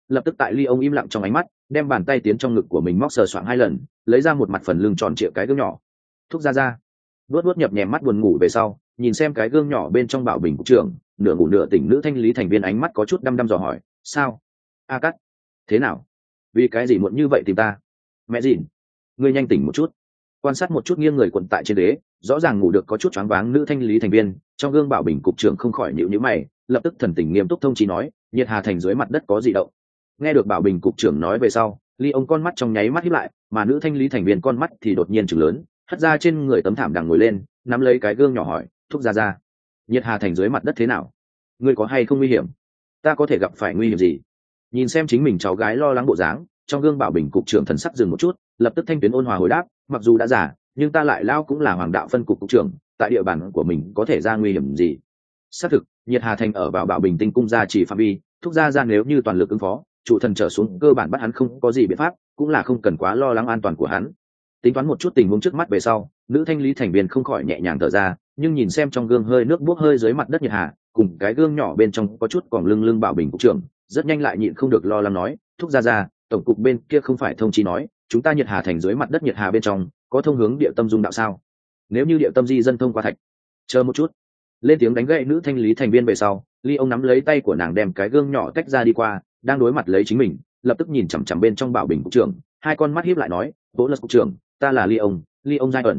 Speaker 1: lập tức tại ly ông im lặng trong ánh mắt đem bàn tay tiến trong ngực của mình móc sờ soạng 2 lần, lấy ra một mặt phần lưng tròn trịa cái gương nhỏ. Thúc ra vuốt vuốt nhập nhèm mắt buồn ngủ về sau, nhìn xem cái gương nhỏ bên trong bảo bình cục trưởng, nửa ngủ nửa tỉnh nữ thanh lý thành viên ánh mắt có chút đăm đăm dò hỏi, sao a cắt, thế nào, vì cái gì muộn như vậy tìm ta? Mẹ dìn, ngươi nhanh tỉnh một chút. Quan sát một chút nghiêng người quận tại trên ghế, rõ ràng ngủ được có chút choáng váng nữ thanh lý thành viên, trong gương bảo bình cục trưởng không khỏi nhíu nhíu mày, lập tức thần tình nghiêm túc thông chí nói, nhiệt hà thành dưới mặt đất có dị động. Nghe được bảo bình cục trưởng nói về sau, ly ông con mắt trong nháy mắt híp lại, mà nữ thanh lý thành viên con mắt thì đột nhiên trừng lớn, hất ra trên người tấm thảm đằng ngồi lên, nắm lấy cái gương nhỏ hỏi, thúc ra nhiệt hà thành dưới mặt đất thế nào, ngươi có hay không nguy hiểm, ta có thể gặp phải nguy hiểm gì? Nhìn xem chính mình cháu gái lo lắng bộ dáng, trong gương bảo bình cục trưởng thần sắc dừng một chút, lập tức thanh tuyến ôn hòa hồi đáp, mặc dù đã già nhưng ta lại lao cũng là hoàng đạo phân cục cục trưởng, tại địa bàn của mình có thể ra nguy hiểm gì? Xác thực, nhiệt hà thành ở vào bảo bình tinh cung gia chỉ phạm vi, thúc ra nếu như toàn lực ứng phó, chủ thần trở xuống cơ bản bắt hắn không có gì biện pháp, cũng là không cần quá lo lắng an toàn của hắn. Tính toán một chút tình huống trước mắt về sau, nữ thanh lý thành viên không khỏi nhẹ nhàng thở ra, nhưng nhìn xem trong gương hơi nước buốc hơi dưới mặt đất nhiệt hà, cùng cái gương nhỏ bên trong có chút còn lưng bảo bình cục trưởng, rất nhanh lại nhịn không được lo lắng nói, thúc ra tổng cục bên kia không phải thông chi nói chúng ta nhiệt hà thành dưới mặt đất nhiệt hà bên trong có thông hướng địa tâm dung đạo sao? Nếu như địa tâm di dân thông qua thạch, chờ một chút. Lên tiếng đánh gậy nữ thanh lý thành viên về sau, ly ông nắm lấy tay của nàng đem cái gương nhỏ tách ra đi qua, đang đối mặt lấy chính mình, lập tức nhìn chằm chằm bên trong bảo bình cục trưởng, hai con mắt híp lại nói, bố lật cục trưởng, ta là ly ông giai ẩn.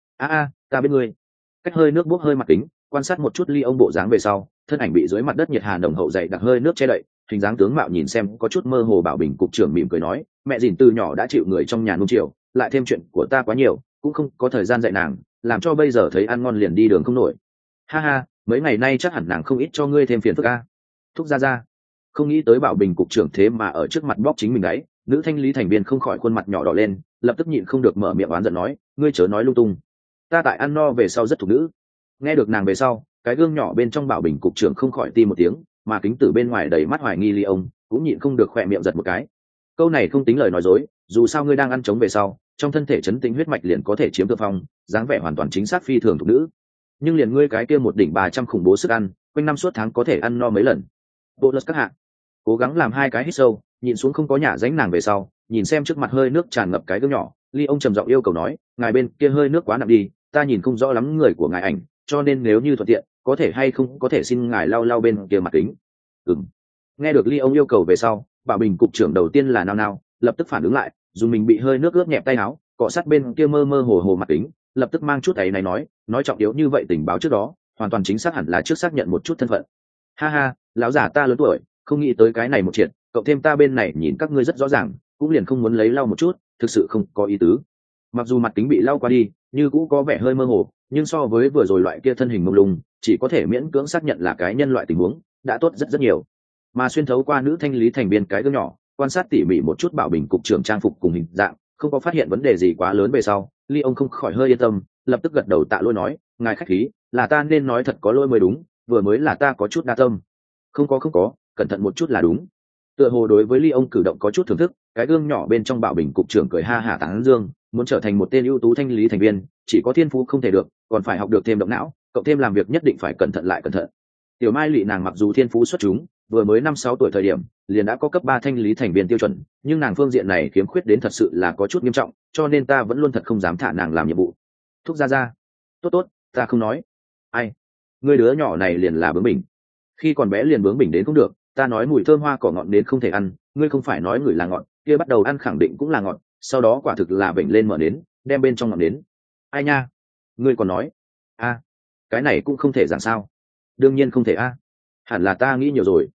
Speaker 1: Ta biết ngươi. Cách hơi nước bốc hơi mặt kính, quan sát một chút ly ông bộ dáng về sau, thân ảnh bị dưới mặt đất nhiệt hà nồng hậu dày đặc hơi nước che đậy, hình dáng tướng mạo nhìn xem có chút mơ hồ. Bảo bình cục trưởng mỉm cười nói, mẹ dìn từ nhỏ đã chịu người trong nhà nuông chiều, lại thêm chuyện của ta quá nhiều, cũng không có thời gian dạy nàng, làm cho bây giờ thấy ăn ngon liền đi đường không nổi. Ha, mấy ngày nay chắc hẳn nàng không ít cho ngươi thêm phiền phức a. Thúc ra không nghĩ tới bảo bình cục trưởng thế mà ở trước mặt bóc chính mình đấy. Nữ thanh lý thành viên không khỏi khuôn mặt nhỏ đỏ lên, lập tức nhịn không được mở miệng oán giận nói, ngươi chớ nói lung tung, ta tại ăn no về sau rất thục nữ. Nghe được nàng về sau, cái gương nhỏ bên trong bảo bình cục trưởng không khỏi ti một tiếng, mà kính tử bên ngoài đầy mắt hoài nghi ly ông cũng nhịn không được khỏe miệng giật một cái. Câu này không tính lời nói dối, dù sao ngươi đang ăn trống về sau, trong thân thể chấn tĩnh huyết mạch liền có thể chiếm thượng phong, dáng vẻ hoàn toàn chính xác phi thường thục nữ. Nhưng liền ngươi cái kia một đỉnh 300 khủng bố sức ăn, quanh năm suốt tháng có thể ăn no mấy lần. Bộ lật các hạ cố gắng làm 2 cái hít sâu, nhìn xuống không có nhả dánh nàng về sau, nhìn xem trước mặt hơi nước tràn ngập cái gương nhỏ, ly ông trầm giọng yêu cầu nói, ngài bên kia hơi nước quá nặng đi, ta nhìn không rõ lắm người của ngài ảnh, cho nên nếu như thuận tiện, có thể hay không có thể xin ngài lau bên kia mặt kính. Nghe được ly ông yêu cầu về sau, bảo bình cục trưởng đầu tiên là nao, lập tức phản ứng lại, dùng mình bị hơi nước ướt nhẹp tay áo, cọ sát bên kia mơ hồ mặt kính, lập tức mang chút ấy này nói trọng yếu như vậy tình báo trước đó, hoàn toàn chính xác hẳn là trước xác nhận một chút thân phận. Ha, lão giả ta lớn tuổi, không nghĩ tới cái này một chuyện, cộng thêm ta bên này nhìn các ngươi rất rõ ràng, cũng liền không muốn lấy lau một chút, thực sự không có ý tứ. Mặc dù mặt kính bị lau qua đi, như cũ có vẻ hơi mơ hồ, nhưng so với vừa rồi loại kia thân hình mông lung, chỉ có thể miễn cưỡng xác nhận là cái nhân loại tình huống, đã tốt rất nhiều. Mà xuyên thấu qua nữ thanh lý thành viên cái gương nhỏ, quan sát tỉ mỉ một chút bảo bình cục trưởng trang phục cùng hình dạng, không có phát hiện vấn đề gì quá lớn về sau, ly ông không khỏi hơi yên tâm, lập tức gật đầu tạ lỗi nói, ngài khách khí, là ta nên nói thật có lỗi mới đúng, vừa mới là ta có chút đa tâm. Không có, cẩn thận một chút là đúng. Tựa hồ đối với ly ông cử động có chút thưởng thức, cái gương nhỏ bên trong bảo bình cục trưởng cười ha hả tán dương, muốn trở thành một tên ưu tú thanh lý thành viên, chỉ có thiên phú không thể được, còn phải học được thêm động não, cộng thêm làm việc nhất định phải cẩn thận lại cẩn thận. Tiểu Mai Lệ nàng mặc dù thiên phú xuất chúng, vừa mới 5-6 tuổi thời điểm, liền đã có cấp 3 thanh lý thành viên tiêu chuẩn, nhưng nàng phương diện này khiếm khuyết đến thật sự là có chút nghiêm trọng, cho nên ta vẫn luôn thật không dám thả nàng làm nhiệm vụ. Thúc ra. Tốt, ta không nói. Ai? Ngươi đứa nhỏ này liền là bướng bỉnh. Khi còn bé liền bướng bỉnh đến cũng được, ta nói mùi thơm hoa cỏ ngọn đến không thể ăn, ngươi không phải nói người là ngọn, kia bắt đầu ăn khẳng định cũng là ngọn, sau đó quả thực là bệnh lên mở đến, đem bên trong ngọn đến. Ai nha? Ngươi còn nói? Cái này cũng không thể giảng sao? Đương nhiên không thể hẳn là ta nghĩ nhiều rồi.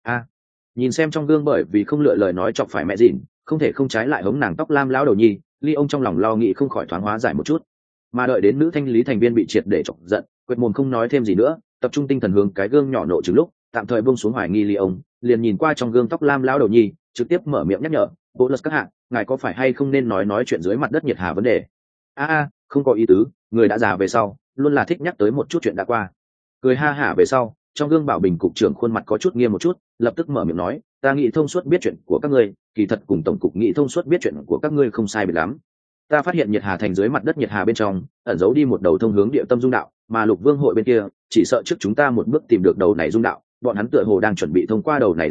Speaker 1: Nhìn xem trong gương bởi vì không lựa lời nói chọc phải mẹ dìn, không thể không trái lại hống nàng tóc lam lão đầu nhi, ly ông trong lòng lo nghĩ không khỏi thoáng hóa giải một chút. Mà đợi đến nữ thanh lý thành viên bị triệt để chọc giận, quệt mồm không nói thêm gì nữa, tập trung tinh thần hướng cái gương nhỏ nộ trứng lúc, tạm thời buông xuống hoài nghi ly ông, liền nhìn qua trong gương tóc lam lão đầu nhi, trực tiếp mở miệng nhắc nhở, bố lật các hạ, ngài có phải hay không nên nói chuyện dưới mặt đất nhiệt hà vấn đề? Không có ý tứ, người đã già về sau luôn là thích nhắc tới một chút chuyện đã qua. Cười ha hả về sau, trong gương bảo bình cục trưởng khuôn mặt có chút nghiêm một chút, lập tức mở miệng nói, ta nghĩ thông suốt biết chuyện của các ngươi, kỳ thật cùng tổng cục nghĩ thông suốt biết chuyện của các ngươi không sai biệt lắm. Ta phát hiện nhiệt hà thành dưới mặt đất nhiệt hà bên trong ẩn giấu đi một đầu thông hướng địa tâm dung đạo, mà lục vương hội bên kia chỉ sợ trước chúng ta một bước tìm được đầu này dung đạo, bọn hắn tựa hồ đang chuẩn bị thông qua đầu này dung đạo,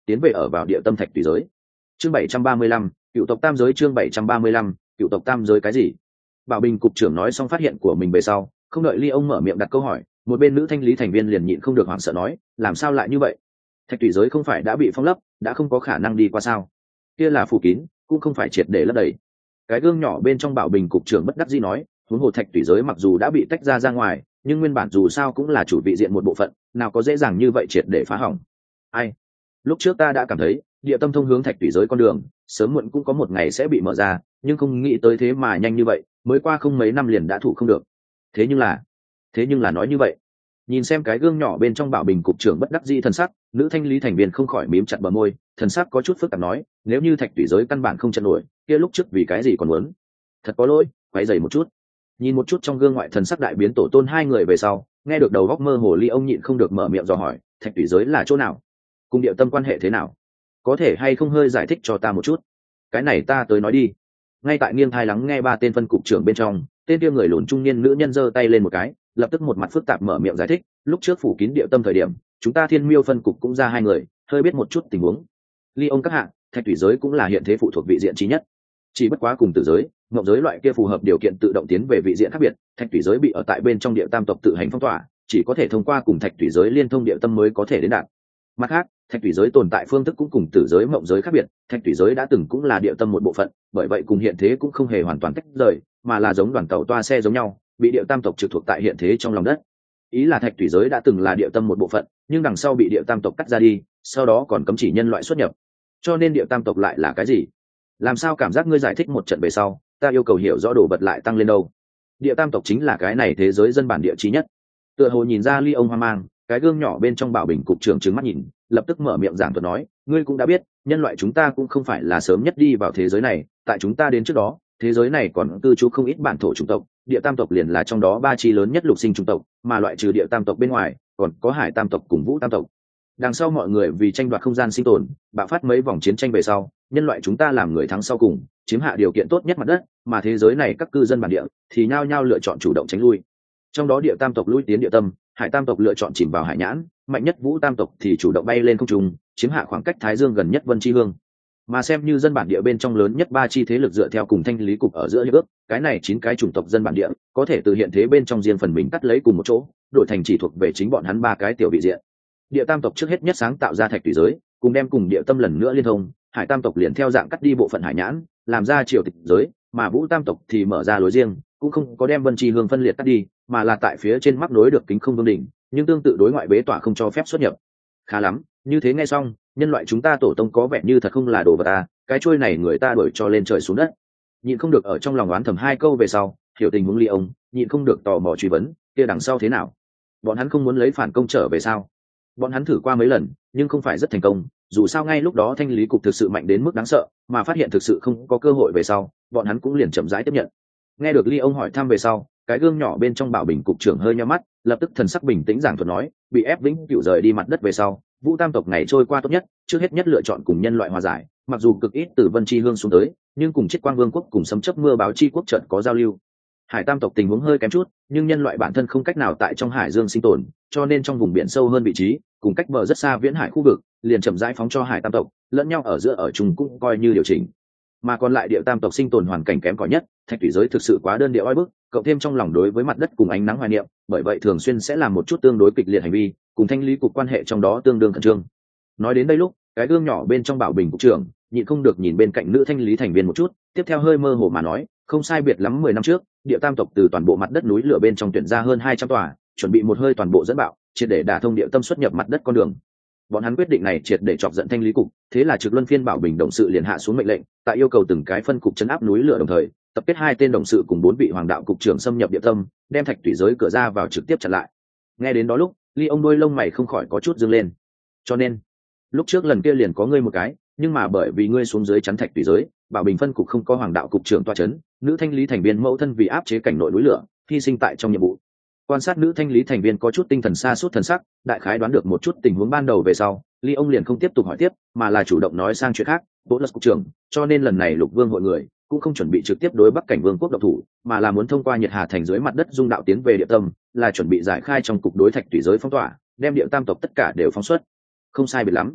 Speaker 1: tiến về ở vào địa tâm thạch tùy giới. Chương 735, cựu tộc tam giới. Chương 735, cựu tộc tam giới cái gì? Bảo Bình cục trưởng nói xong phát hiện của mình về sau, không đợi Ly ông mở miệng đặt câu hỏi, một bên nữ thanh lý thành viên liền nhịn không được hoảng sợ nói, làm sao lại như vậy? Thạch tùy giới không phải đã bị phong lấp, đã không có khả năng đi qua sao? Kia là phủ kín, cũng không phải triệt để lấp đầy. Cái gương nhỏ bên trong Bảo Bình cục trưởng bất đắc dĩ nói, huống hồ thạch tùy giới mặc dù đã bị tách ra ngoài, nhưng nguyên bản dù sao cũng là chủ vị diện một bộ phận, nào có dễ dàng như vậy triệt để phá hỏng. Ai? Lúc trước ta đã cảm thấy, địa tâm thông hướng thạch tùy giới con đường, sớm muộn cũng có một ngày sẽ bị mở ra, nhưng không nghĩ tới thế mà nhanh như vậy, mới qua không mấy năm liền đã thủ không được. Thế nhưng là nói như vậy, nhìn xem cái gương nhỏ bên trong Bảo Bình cục trưởng bất đắc dĩ thần sắc, nữ thanh lý thành viên không khỏi mím chặt bờ môi, thần sắc có chút phức tạp nói, nếu như thạch tùy giới căn bản không chặn nổi, kia lúc trước vì cái gì còn muốn? Thật có lỗi, quấy rầy một chút. Nhìn một chút trong gương ngoại thần sắc đại biến tổ tôn hai người về sau, nghe được đầu góc mơ hồ Ly ông nhịn không được mở miệng dò hỏi, thạch tùy giới là chỗ nào? Cùng địa tâm quan hệ thế nào? Có thể hay không hơi giải thích cho ta một chút? Cái này ta tới nói đi. Ngay tại nghiêng thai lắng nghe ba tên phân cục trưởng bên trong, tên kia người lùn trung niên nữ nhân giơ tay lên một cái, lập tức một mặt phức tạp mở miệng giải thích, lúc trước phủ kín địa tâm thời điểm, chúng ta Thiên Miêu phân cục cũng ra hai người, hơi biết một chút tình huống. Ly ông các hạ, thạch thủy giới cũng là hiện thế phụ thuộc vị diện chí nhất, chỉ bất quá cùng tử giới, ngọc giới loại kia phù hợp điều kiện tự động tiến về vị diện khác biệt, thạch thủy giới bị ở tại bên trong địa tam tộc tự hành phong tỏa, chỉ có thể thông qua cùng thạch thủy giới liên thông địa tâm mới có thể đến đạt. Mặt khác, thạch thủy giới tồn tại phương thức cũng cùng tử giới mộng giới khác biệt, thạch thủy giới đã từng cũng là địa tâm một bộ phận, bởi vậy cùng hiện thế cũng không hề hoàn toàn tách rời, mà là giống đoàn tàu toa xe giống nhau, bị địa tam tộc trực thuộc tại hiện thế trong lòng đất. Ý là thạch thủy giới đã từng là địa tâm một bộ phận, nhưng đằng sau bị địa tam tộc cắt ra đi, sau đó còn cấm chỉ nhân loại xuất nhập. Cho nên địa tam tộc lại là cái gì? Làm sao cảm giác ngươi giải thích một trận về sau, ta yêu cầu hiểu rõ đồ vật lại tăng lên đâu? Địa tam tộc chính là cái này thế giới dân bản địa chí nhất. Tựa hồ nhìn ra Ly ông hoang mang, cái gương nhỏ bên trong Bảo Bình cục trưởng trừng mắt nhìn, lập tức mở miệng giảng thuật nói, ngươi cũng đã biết, nhân loại chúng ta cũng không phải là sớm nhất đi vào thế giới này, tại chúng ta đến trước đó, thế giới này còn cư trú không ít bản thổ chủng tộc, địa tam tộc liền là trong đó ba chi lớn nhất lục sinh chủng tộc, mà loại trừ địa tam tộc bên ngoài, còn có hải tam tộc cùng vũ tam tộc. Đằng sau mọi người vì tranh đoạt không gian sinh tồn, bạo phát mấy vòng chiến tranh về sau, nhân loại chúng ta làm người thắng sau cùng, chiếm hạ điều kiện tốt nhất mặt đất, mà thế giới này các cư dân bản địa thì nhao nhao lựa chọn chủ động tránh lui. Trong đó địa tam tộc lui tiến địa tâm, hải tam tộc lựa chọn chìm vào hải nhãn, mạnh nhất vũ tam tộc thì chủ động bay lên không trung, chiếm hạ khoảng cách thái dương gần nhất vân chi hương. Mà xem như dân bản địa bên trong lớn nhất ba chi thế lực dựa theo cùng thanh lý cục ở giữa hiệp ước, cái này 9 cái chủng tộc dân bản địa có thể từ hiện thế bên trong riêng phần mình cắt lấy cùng một chỗ, đổi thành chỉ thuộc về chính bọn hắn ba cái tiểu vị diện. Địa tam tộc trước hết nhất sáng tạo ra thạch thủy giới, cùng đem cùng địa tâm lần nữa liên thông, hải tam tộc liền theo dạng cắt đi bộ phận hải nhãn, làm ra triều tịch giới, mà vũ tam tộc thì mở ra lối riêng, cũng không có đem vân chi hương phân liệt cắt đi, mà là tại phía trên mắc nối được kính không vương đỉnh, nhưng tương tự đối ngoại bế tỏa không cho phép xuất nhập. Khá lắm, như thế nghe xong, nhân loại chúng ta tổ tông có vẻ như thật không là đồ vật à, cái trôi này người ta đuổi cho lên trời xuống đất. Nhịn không được ở trong lòng oán thầm hai câu về sau, hiểu tình huống Ly ông, nhịn không được tò mò truy vấn, kia đằng sau thế nào? Bọn hắn không muốn lấy phản công trở về sao? Bọn hắn thử qua mấy lần, nhưng không phải rất thành công, dù sao ngay lúc đó thanh lý cục thực sự mạnh đến mức đáng sợ, mà phát hiện thực sự không có cơ hội về sau, bọn hắn cũng liền chậm rãi tiếp nhận. Nghe được Ly ông hỏi thăm về sau, cái gương nhỏ bên trong Bảo Bình cục trưởng hơi nhíu mắt, lập tức thần sắc bình tĩnh giảng thuật nói, bị ép vĩnh cửu rời đi mặt đất về sau, vũ tam tộc ngày trôi qua tốt nhất, trước hết nhất lựa chọn cùng nhân loại hòa giải, mặc dù cực ít từ vân chi hương xuống tới, nhưng cùng chiết quang vương quốc cùng xâm chấp mưa báo chi quốc trận có giao lưu. Hải tam tộc tình huống hơi kém chút, nhưng nhân loại bản thân không cách nào tại trong hải dương sinh tồn, cho nên trong vùng biển sâu hơn vị trí, cùng cách bờ rất xa viễn hải khu vực, liền chậm rãi phóng cho hải tam tộc, lẫn nhau ở giữa ở chung cũng coi như điều chỉnh. Mà còn lại địa tam tộc sinh tồn hoàn cảnh kém cỏi nhất, thạch thủy giới thực sự quá đơn địa oi bức, cộng thêm trong lòng đối với mặt đất cùng ánh nắng hoài niệm, bởi vậy thường xuyên sẽ làm một chút tương đối kịch liệt hành vi, cùng thanh lý cục quan hệ trong đó tương đương khẩn trương. Nói đến đây lúc, cái gương nhỏ bên trong Bảo Bình cục trưởng nhịn không được nhìn bên cạnh nữ thanh lý thành viên một chút, tiếp theo hơi mơ hồ mà nói, không sai biệt lắm 10 năm trước, địa tam tộc từ toàn bộ mặt đất núi lửa bên trong tuyển ra hơn 200 tòa, chuẩn bị một hơi toàn bộ dẫn bạo, triệt để đả thông địa tâm xuất nhập mặt đất con đường. Bọn hắn quyết định này triệt để chọc giận thanh lý cục, thế là trực luân phiên Bảo Bình đồng sự liền hạ xuống mệnh lệnh, tại yêu cầu từng cái phân cục chấn áp núi lửa đồng thời, tập kết 2 tên đồng sự cùng 4 vị hoàng đạo cục trưởng xâm nhập địa tâm, đem thạch thủy giới cửa ra vào trực tiếp chặn lại. Nghe đến đó lúc, Ly ông đôi lông mày không khỏi có chút dương lên. Cho nên, lúc trước lần kia liền có ngươi một cái, nhưng mà bởi vì ngươi xuống dưới chắn thạch thủy giới, Bảo Bình phân cục không có hoàng đạo cục trưởng toa chấn, nữ thanh lý thành viên mẫu thân vì áp chế cảnh nội núi lửa, hy sinh tại trong nhiệm vụ. Quan sát nữ thanh lý thành viên có chút tinh thần xa suốt thần sắc, đại khái đoán được một chút tình huống ban đầu về sau, Ly ông liền không tiếp tục hỏi tiếp, mà là chủ động nói sang chuyện khác, Bố Lật cục trưởng, cho nên lần này Lục Vương hội người cũng không chuẩn bị trực tiếp đối Bắc Cảnh Vương quốc động thủ, mà là muốn thông qua Nhiệt Hà thành dưới mặt đất dung đạo tiến về địa tâm, là chuẩn bị giải khai trong cục đối thạch thủy giới phong tỏa, đem địa tam tộc tất cả đều phóng xuất. Không sai biệt lắm.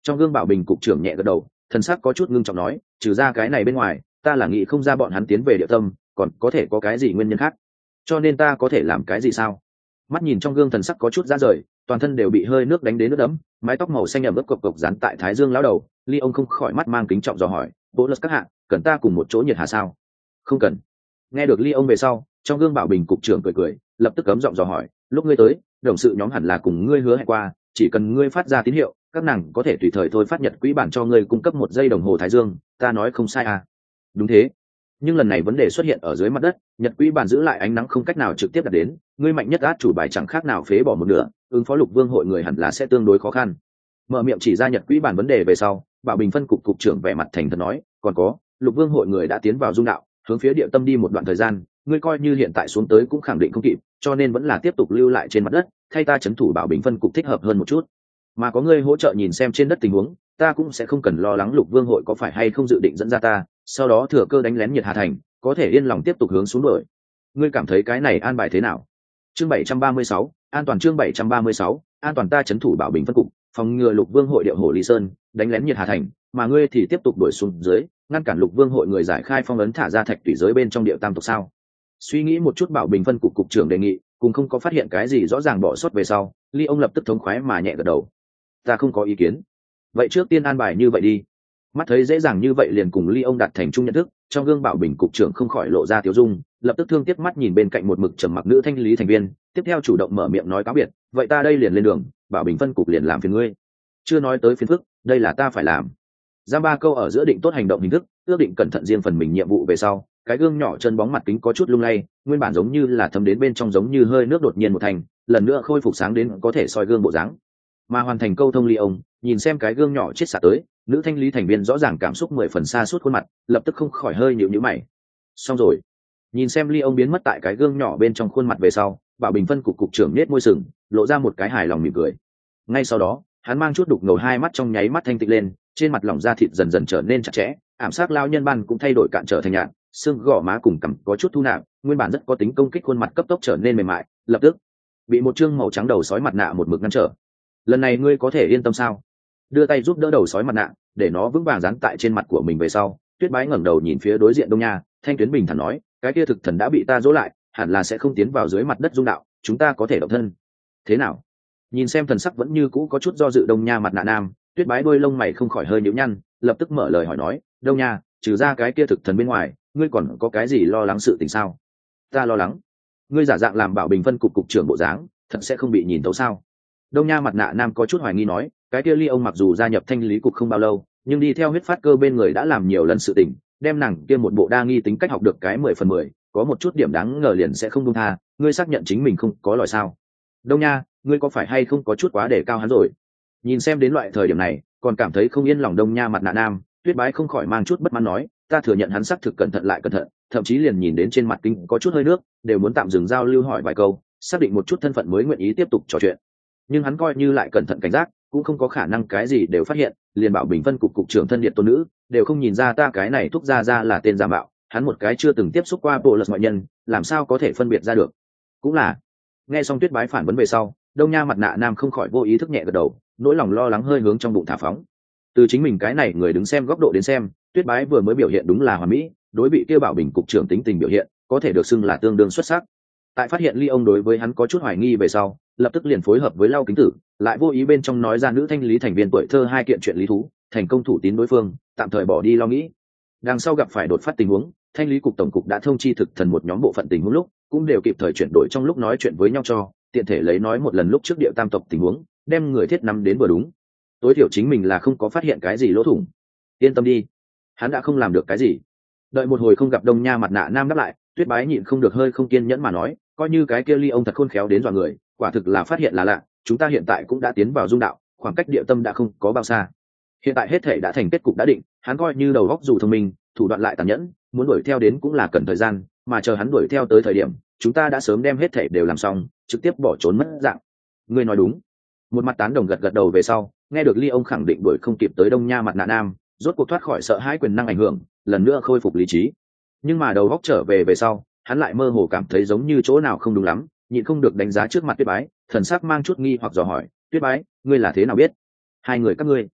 Speaker 1: Trong gương Bảo Bình cục trưởng nhẹ gật đầu, thần sắc có chút ngưng trọng nói, trừ ra cái này bên ngoài, ta là nghĩ không ra bọn hắn tiến về địa tâm còn có thể có cái gì nguyên nhân khác, cho nên ta có thể làm cái gì sao? Mắt nhìn trong gương thần sắc có chút ra rời, toàn thân đều bị hơi nước đánh đến nước đẫm, mái tóc màu xanh ẩm ướt cộc cộc dán tại thái dương lão đầu. Ly ông không khỏi mắt mang kính trọng dò hỏi, bố lật các hạ, cần ta cùng một chỗ nhiệt hà sao? Không cần. Nghe được Ly ông về sau, trong gương Bảo Bình cục trưởng cười cười, lập tức cấm giọng dò hỏi, lúc ngươi tới, đồng sự nhóm hẳn là cùng ngươi hứa hẹn qua, chỉ cần ngươi phát ra tín hiệu, các nàng có thể tùy thời thôi phát nhật quỹ bản cho ngươi cung cấp 1 giây đồng hồ thái dương, ta nói không sai à? Đúng thế. Nhưng lần này vấn đề xuất hiện ở dưới mặt đất, nhật quỹ bản giữ lại ánh nắng không cách nào trực tiếp đạt đến, ngươi mạnh nhất át chủ bài chẳng khác nào phế bỏ một nửa, ứng phó Lục Vương hội người hẳn là sẽ tương đối khó khăn. Mở miệng chỉ ra nhật quỹ bản vấn đề về sau, Bảo Bình phân cục cục trưởng vẻ mặt thành thật nói, còn có, Lục Vương hội người đã tiến vào dung đạo, hướng phía địa tâm đi một đoạn thời gian, ngươi coi như hiện tại xuống tới cũng khẳng định không kịp, cho nên vẫn là tiếp tục lưu lại trên mặt đất, thay ta chấn thủ Bảo Bình phân cục thích hợp hơn một chút. Mà có ngươi hỗ trợ nhìn xem trên đất tình huống, ta cũng sẽ không cần lo lắng Lục Vương hội có phải hay không dự định dẫn ra ta, sau đó thừa cơ đánh lén Nhiệt Hà thành, có thể yên lòng tiếp tục hướng xuống đuổi. Ngươi cảm thấy cái này an bài thế nào? Chương 736, an toàn. Chương 736, an toàn. Ta chấn thủ Bảo Bình phân cục, phòng ngừa Lục Vương hội điệu hồ Lý Sơn đánh lén Nhiệt Hà thành, mà ngươi thì tiếp tục đuổi xuống dưới, ngăn cản Lục Vương hội người giải khai phong ấn thả ra thạch thủy giới bên trong địa tam tộc sao? Suy nghĩ một chút, Bảo Bình phân cục cục trưởng đề nghị, cùng không có phát hiện cái gì rõ ràng bỏ sót về sau, Ly ông lập tức thống khoái mà nhẹ gật đầu. Ta không có ý kiến. Vậy trước tiên an bài như vậy đi. Mắt thấy dễ dàng như vậy liền cùng Ly ông đạt thành chung nhận thức, trong gương Bảo Bình cục trưởng không khỏi lộ ra tiêu dung, lập tức thương tiếc mắt nhìn bên cạnh một mực trầm mặc nữ thanh lý thành viên, tiếp theo chủ động mở miệng nói cáo biệt, vậy ta đây liền lên đường, Bảo Bình phân cục liền làm phiền ngươi. Chưa nói tới phiền phức, đây là ta phải làm. Giam 3 câu ở giữa định tốt hành động hình thức, ước định cẩn thận riêng phần mình nhiệm vụ về sau, cái gương nhỏ chân bóng mặt kính có chút lung lay, nguyên bản giống như là thấm đến bên trong giống như hơi nước đột nhiên một thành, lần nữa khôi phục sáng đến có thể soi gương bộ dáng. Mà hoàn thành câu thông Ly ông, nhìn xem cái gương nhỏ chết xạ tới, nữ thanh lý thành viên rõ ràng cảm xúc 10 phần xa suốt khuôn mặt, lập tức không khỏi hơi nhíu nhíu mày. Xong rồi. Nhìn xem Ly ông biến mất tại cái gương nhỏ bên trong khuôn mặt về sau, Bảo Bình phân cục cục trưởng nhếch môi sừng, lộ ra một cái hài lòng mỉm cười. Ngay sau đó, hắn mang chút đục ngầu hai mắt trong nháy mắt thanh tịnh lên, trên mặt lỏng da thịt dần dần trở nên chặt chẽ, ảm sắc lao nhân ban cũng thay đổi cạn trở thành nhạt, xương gò má cùng cằm có chút thu nạp, nguyên bản rất có tính công kích khuôn mặt cấp tốc trở nên mềm mại, lập tức bị một trương màu trắng đầu sói mặt nạ một mực ngăn trở. Lần này ngươi có thể yên tâm sao? Đưa tay giúp đỡ đầu sói mặt nạ, để nó vững vàng dán tại trên mặt của mình về sau, Tuyết Bái ngẩng đầu nhìn phía đối diện Đông Nha, Thanh Tuyến bình thản nói, cái kia thực thần đã bị ta dỗ lại, hẳn là sẽ không tiến vào dưới mặt đất dung đạo, chúng ta có thể động thân. Thế nào? Nhìn xem thần sắc vẫn như cũ có chút do dự Đông Nha mặt nạ nam, Tuyết Bái đôi lông mày không khỏi hơi nhíu nhăn, lập tức mở lời hỏi nói, Đông Nha, trừ ra cái kia thực thần bên ngoài, ngươi còn có cái gì lo lắng sự tình sao? Ta lo lắng. Ngươi giả dạng làm Bảo Bình phân cục cục trưởng bộ dáng, thật sẽ không bị nhìn tấu sao? Đông Nha mặt nạ nam có chút hoài nghi nói, cái kia Ly ông mặc dù gia nhập thanh lý cục không bao lâu, nhưng đi theo huyết phát cơ bên người đã làm nhiều lần sự tình, đem nàng kia một bộ đa nghi tính cách học được cái 10 phần 10, có một chút điểm đáng ngờ liền sẽ không buông tha, ngươi xác nhận chính mình không có lỗi sao? Đông Nha, ngươi có phải hay không có chút quá để cao hắn rồi? Nhìn xem đến loại thời điểm này, còn cảm thấy không yên lòng Đông Nha mặt nạ nam, Tuyết Bái không khỏi mang chút bất mãn nói, ta thừa nhận hắn xác thực cẩn thận lại cẩn thận, thậm chí liền nhìn đến trên mặt kinh có chút hơi nước, đều muốn tạm dừng giao lưu hỏi vài câu, xác định một chút thân phận mới nguyện ý tiếp tục trò chuyện. Nhưng hắn coi như lại cẩn thận cảnh giác, cũng không có khả năng cái gì đều phát hiện, liền Bảo Bình phân cục cục trưởng thân điện tôn nữ đều không nhìn ra ta cái này thúc ra là tên giả mạo, hắn một cái chưa từng tiếp xúc qua bộ lật ngoại nhân, làm sao có thể phân biệt ra được? Cũng là. Nghe xong Tuyết Bái phản vấn về sau, Đông Nha mặt nạ nam không khỏi vô ý thức nhẹ gật đầu, nỗi lòng lo lắng hơi hướng trong bụng thả phóng. Từ chính mình cái này người đứng xem góc độ đến xem, Tuyết Bái vừa mới biểu hiện đúng là hoàn mỹ, đối bị kia Bảo Bình cục trưởng tính tình biểu hiện, có thể được xưng là tương đương xuất sắc. Tại phát hiện Ly ông đối với hắn có chút hoài nghi về sau, lập tức liền phối hợp với Lau Kính Tử, lại vô ý bên trong nói ra nữ thanh lý thành viên tuổi thơ 2 kiện chuyện lý thú, thành công thủ tín đối phương, tạm thời bỏ đi lo nghĩ. Đằng sau gặp phải đột phát tình huống, thanh lý cục tổng cục đã thông chi thực thần một nhóm bộ phận tình huống lúc, cũng đều kịp thời chuyển đổi trong lúc nói chuyện với nhau cho, tiện thể lấy nói một lần lúc trước địa tam tộc tình huống, đem người thiết nắm đến vừa đúng. Tối thiểu chính mình là không có phát hiện cái gì lỗ thủng. Yên tâm đi, hắn đã không làm được cái gì. Đợi một hồi không gặp Đông Nha mặt nạ nam đáp lại, Tuyết Bái nhịn không được hơi không kiên nhẫn mà nói, coi như cái kia Ly ông thật khôn khéo đến dọa người, quả thực là phát hiện là lạ, chúng ta hiện tại cũng đã tiến vào dung đạo, khoảng cách địa tâm đã không có bao xa. Hiện tại hết thể đã thành kết cục đã định, hắn coi như đầu óc dù thông minh, thủ đoạn lại tàn nhẫn, muốn đuổi theo đến cũng là cần thời gian, mà chờ hắn đuổi theo tới thời điểm, chúng ta đã sớm đem hết thể đều làm xong, trực tiếp bỏ trốn mất dạng. Ngươi nói đúng. Một mặt tán đồng gật gật đầu về sau, nghe được Ly ông khẳng định đuổi không kịp tới Đông Nha mặt nạ nam, rốt cuộc thoát khỏi sợ hãi quyền năng ảnh hưởng, lần nữa khôi phục lý trí. Nhưng mà đầu óc trở về sau, hắn lại mơ hồ cảm thấy giống như chỗ nào không đúng lắm, nhịn không được đánh giá trước mặt Tuyết Bái, thần sắc mang chút nghi hoặc dò hỏi, Tuyết Bái, ngươi là thế nào biết? Hai người các ngươi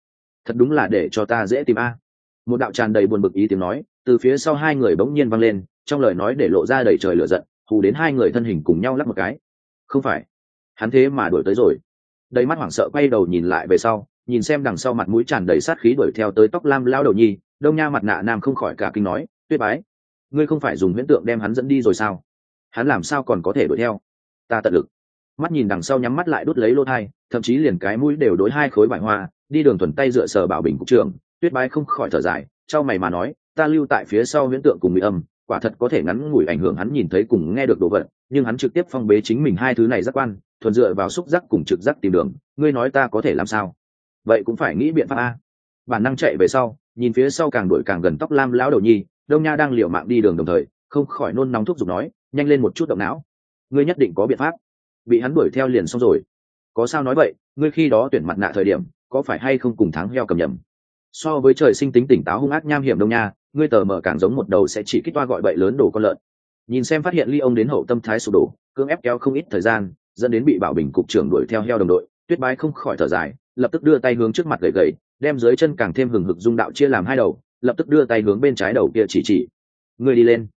Speaker 1: thật đúng là để cho ta dễ tìm a. Một đạo tràn đầy buồn bực ý tiếng nói từ phía sau hai người bỗng nhiên vang lên, trong lời nói để lộ ra đầy trời lửa giận, hù đến hai người thân hình cùng nhau lắc một cái. Không phải, hắn thế mà đuổi tới rồi. Đầy mắt hoảng sợ quay đầu nhìn lại về sau, nhìn xem đằng sau mặt mũi tràn đầy sát khí đuổi theo tới tóc lam lao đầu nhi, đông nha mặt nạ nam không khỏi cả kinh nói, Tuyết Bái, ngươi không phải dùng huyễn tượng đem hắn dẫn đi rồi sao? Hắn làm sao còn có thể đuổi theo? Ta tận lực. Mắt nhìn đằng sau nhắm mắt lại đút lấy lỗ thai, thậm chí liền cái mũi đều đối hai khối vải hoa, đi đường thuần tay dựa sờ Bảo Bình cục trưởng, Tuyết Bái không khỏi thở dài, trao mày mà nói, ta lưu tại phía sau huyễn tượng cùng mỹ âm, quả thật có thể ngắn ngủi ảnh hưởng hắn nhìn thấy cùng nghe được đồ vật, nhưng hắn trực tiếp phong bế chính mình hai thứ này giác quan, thuần dựa vào xúc giác cùng trực giác tìm đường, ngươi nói ta có thể làm sao? Vậy cũng phải nghĩ biện pháp a. Bản năng chạy về sau, nhìn phía sau càng đuổi càng gần tóc lam lão đầu nhi, đông nha đang liều mạng đi đường đồng thời, không khỏi nôn nóng thúc giục nói, nhanh lên một chút động não, ngươi nhất định có biện pháp. Bị hắn đuổi theo liền xong rồi. Có sao nói vậy, ngươi khi đó tuyển mặt nạ thời điểm, có phải hay không cùng tháng heo cầm nhầm? So với trời sinh tính tỉnh táo hung ác nham hiểm đông nha, ngươi tờ mở càng giống một đầu sẽ chỉ kích toa gọi bậy lớn đổ con lợn. Nhìn xem phát hiện ly ông đến hậu tâm thái sụp đổ, cưỡng ép kéo không ít thời gian, dẫn đến bị Bảo Bình cục trưởng đuổi theo heo đồng đội, Tuyết Bái không khỏi thở dài, lập tức đưa tay hướng trước mặt gậy gậy, đem dưới chân càng thêm hừng hực dung đạo chia làm hai đầu, lập tức đưa tay hướng bên trái đầu kia chỉ, ngươi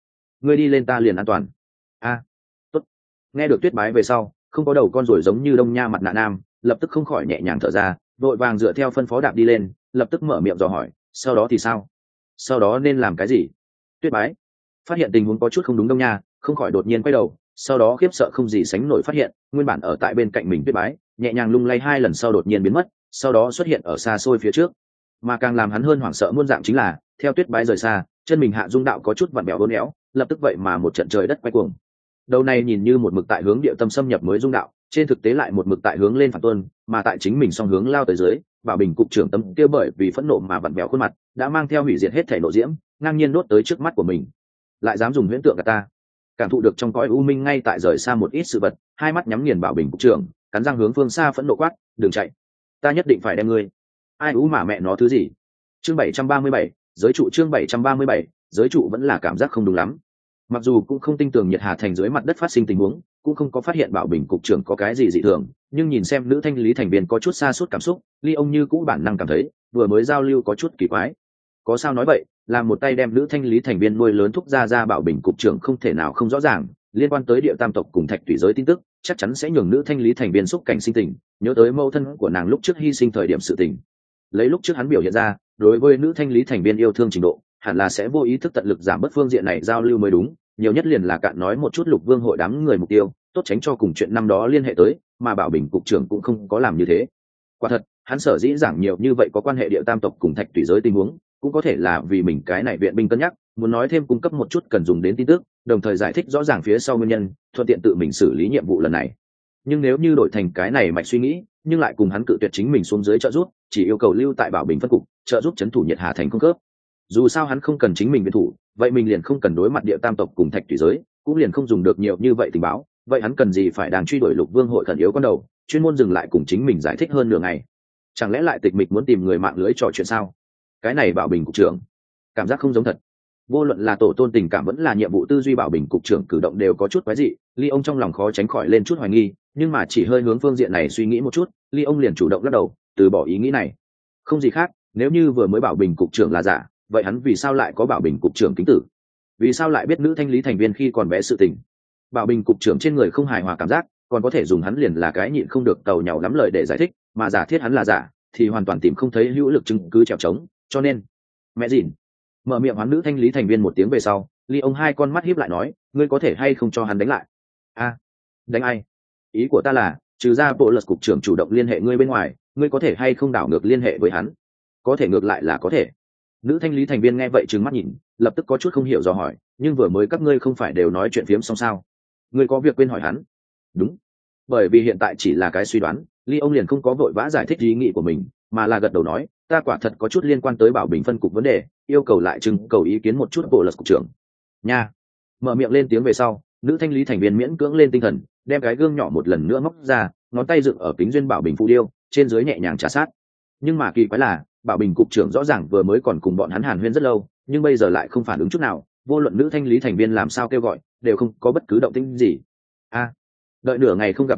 Speaker 1: đi lên ta liền an toàn. A, tốt. Nghe được Tuyết Bái về sau, không có đầu con rồi giống như đông nha mặt nạ nam, lập tức không khỏi nhẹ nhàng thở ra, vội vàng dựa theo phân phó đạp đi lên, lập tức mở miệng dò hỏi, sau đó thì sao? Sau đó nên làm cái gì? Tuyết Bái phát hiện tình huống có chút không đúng đông nha, không khỏi đột nhiên quay đầu, sau đó khiếp sợ không gì sánh nổi phát hiện, nguyên bản ở tại bên cạnh mình Tuyết Bái, nhẹ nhàng lung lay hai lần sau đột nhiên biến mất, sau đó xuất hiện ở xa xôi phía trước. Mà càng làm hắn hơn hoảng sợ muôn dạng chính là, theo Tuyết Bái rời xa, chân mình hạ dung đạo có chút vặn vẹo uốn éo, lập tức vậy mà một trận trời đất quay cuồng. Đầu này nhìn như một mực tại hướng địa tâm xâm nhập mới dung đạo, trên thực tế lại một mực tại hướng lên phản tuân, mà tại chính mình song hướng lao tới dưới, Bảo Bình cục trưởng tâm kia bởi vì phẫn nộ mà vặn vẹo khuôn mặt, đã mang theo hủy diệt hết thể nộ diễm, ngang nhiên đốt tới trước mắt của mình. Lại dám dùng huyễn tượng gạt ta? Cảm thụ được trong cõi u minh ngay tại rời xa một ít sự vật, hai mắt nhắm nghiền Bảo Bình cục trưởng, cắn răng hướng phương xa phẫn nộ quát, đừng chạy, ta nhất định phải đem ngươi. Ai ú mà mẹ nó thứ gì? Chương 737, giới trụ chương 737, giới trụ vẫn là cảm giác không đúng lắm. Mặc dù cũng không tin tưởng Nhiệt Hà thành dưới mặt đất phát sinh tình huống, cũng không có phát hiện Bảo Bình cục trưởng có cái gì dị thường, nhưng nhìn xem nữ thanh lý thành viên có chút xa suốt cảm xúc, ly ông như cũng bản năng cảm thấy vừa mới giao lưu có chút kỳ quái. Có sao nói vậy, làm một tay đem nữ thanh lý thành viên nuôi lớn thúc ra Bảo Bình cục trưởng không thể nào không rõ ràng liên quan tới địa tam tộc cùng thạch thủy giới tin tức, chắc chắn sẽ nhường nữ thanh lý thành viên xúc cảnh sinh tình, nhớ tới mâu thân của nàng lúc trước hy sinh thời điểm sự tình. Lấy lúc trước hắn biểu hiện ra, đối với nữ thanh lý thành viên yêu thương trình độ, hẳn là sẽ vô ý thức tận lực giảm bớt phương diện này giao lưu mới đúng, nhiều nhất liền là cạn nói một chút Lục Vương hội đám người mục tiêu, tốt tránh cho cùng chuyện năm đó liên hệ tới, mà Bảo Bình cục trưởng cũng không có làm như thế. Quả thật, hắn sở dĩ giảng nhiều như vậy có quan hệ địa tam tộc cùng thạch thủy giới tình huống, cũng có thể là vì mình cái này viện binh cân nhắc, muốn nói thêm cung cấp một chút cần dùng đến tin tức, đồng thời giải thích rõ ràng phía sau nguyên nhân, thuận tiện tự mình xử lý nhiệm vụ lần này. Nhưng nếu như đổi thành cái này mạch suy nghĩ, nhưng lại cùng hắn cự tuyệt chính mình xuống dưới trợ giúp, chỉ yêu cầu lưu tại Bảo Bình phân cục, trợ giúp trấn thủ Nhiệt Hà thành cung cấp. Dù sao hắn không cần chính mình viện thủ, vậy mình liền không cần đối mặt địa tam tộc cùng thạch thủy giới, cũng liền không dùng được nhiều như vậy tình báo, vậy hắn cần gì phải đang truy đuổi Lục Vương hội khẩn yếu con đầu, chuyên môn dừng lại cùng chính mình giải thích hơn nửa ngày. Chẳng lẽ lại tịch mịch muốn tìm người mạng lưới trò chuyện sao? Cái này Bảo Bình cục trưởng, cảm giác không giống thật. Vô luận là tổ tôn tình cảm vẫn là nhiệm vụ tư duy, Bảo Bình cục trưởng cử động đều có chút quái dị, ly ông trong lòng khó tránh khỏi lên chút hoài nghi, nhưng mà chỉ hơi hướng phương diện này suy nghĩ một chút, ly ông liền chủ động lắc đầu, từ bỏ ý nghĩ này. Không gì khác, nếu như vừa mới Bảo Bình cục trưởng là giả, vậy hắn vì sao lại có Bảo Bình cục trưởng kính tử? Vì sao lại biết nữ thanh lý thành viên khi còn bé sự tình? Bảo Bình cục trưởng trên người không hài hòa cảm giác, còn có thể dùng hắn liền là cái nhịn không được tàu nhàu lắm lời để giải thích, mà giả thiết hắn là giả thì hoàn toàn tìm không thấy hữu lực chứng cứ trèo trống, cho nên mẹ dìn. Mở miệng hoán nữ thanh lý thành viên một tiếng về sau, ly ông hai con mắt híp lại nói, ngươi có thể hay không cho hắn đánh lại? A, đánh ai? Ý của ta là, trừ ra bộ luật cục trưởng chủ động liên hệ ngươi bên ngoài, ngươi có thể hay không đảo ngược liên hệ với hắn? Có thể ngược lại là có thể. Nữ thanh lý thành viên nghe vậy trừng mắt nhìn, lập tức có chút không hiểu dò hỏi, nhưng vừa mới các ngươi không phải đều nói chuyện phiếm xong sao? Ngươi có việc quên hỏi hắn? Đúng. Bởi vì hiện tại chỉ là cái suy đoán, ly ông liền không có vội vã giải thích ý nghĩ của mình, mà là gật đầu nói, ta quả thật có chút liên quan tới Bảo Bình phân cục vấn đề, yêu cầu lại trưng cầu ý kiến một chút bộ luật cục trưởng. Nha. Mở miệng lên tiếng về sau, nữ thanh lý thành viên miễn cưỡng lên tinh thần, đem cái gương nhỏ một lần nữa móc ra, ngón tay dựng ở kính duyên Bảo Bình phù điêu, trên dưới nhẹ nhàng trà sát. Nhưng mà kỳ quái là, Bảo Bình cục trưởng rõ ràng vừa mới còn cùng bọn hắn hàn huyên rất lâu, nhưng bây giờ lại không phản ứng chút nào, vô luận nữ thanh lý thành viên làm sao kêu gọi, đều không có bất cứ động tĩnh gì. A, đợi nửa ngày không gặp động tĩnh,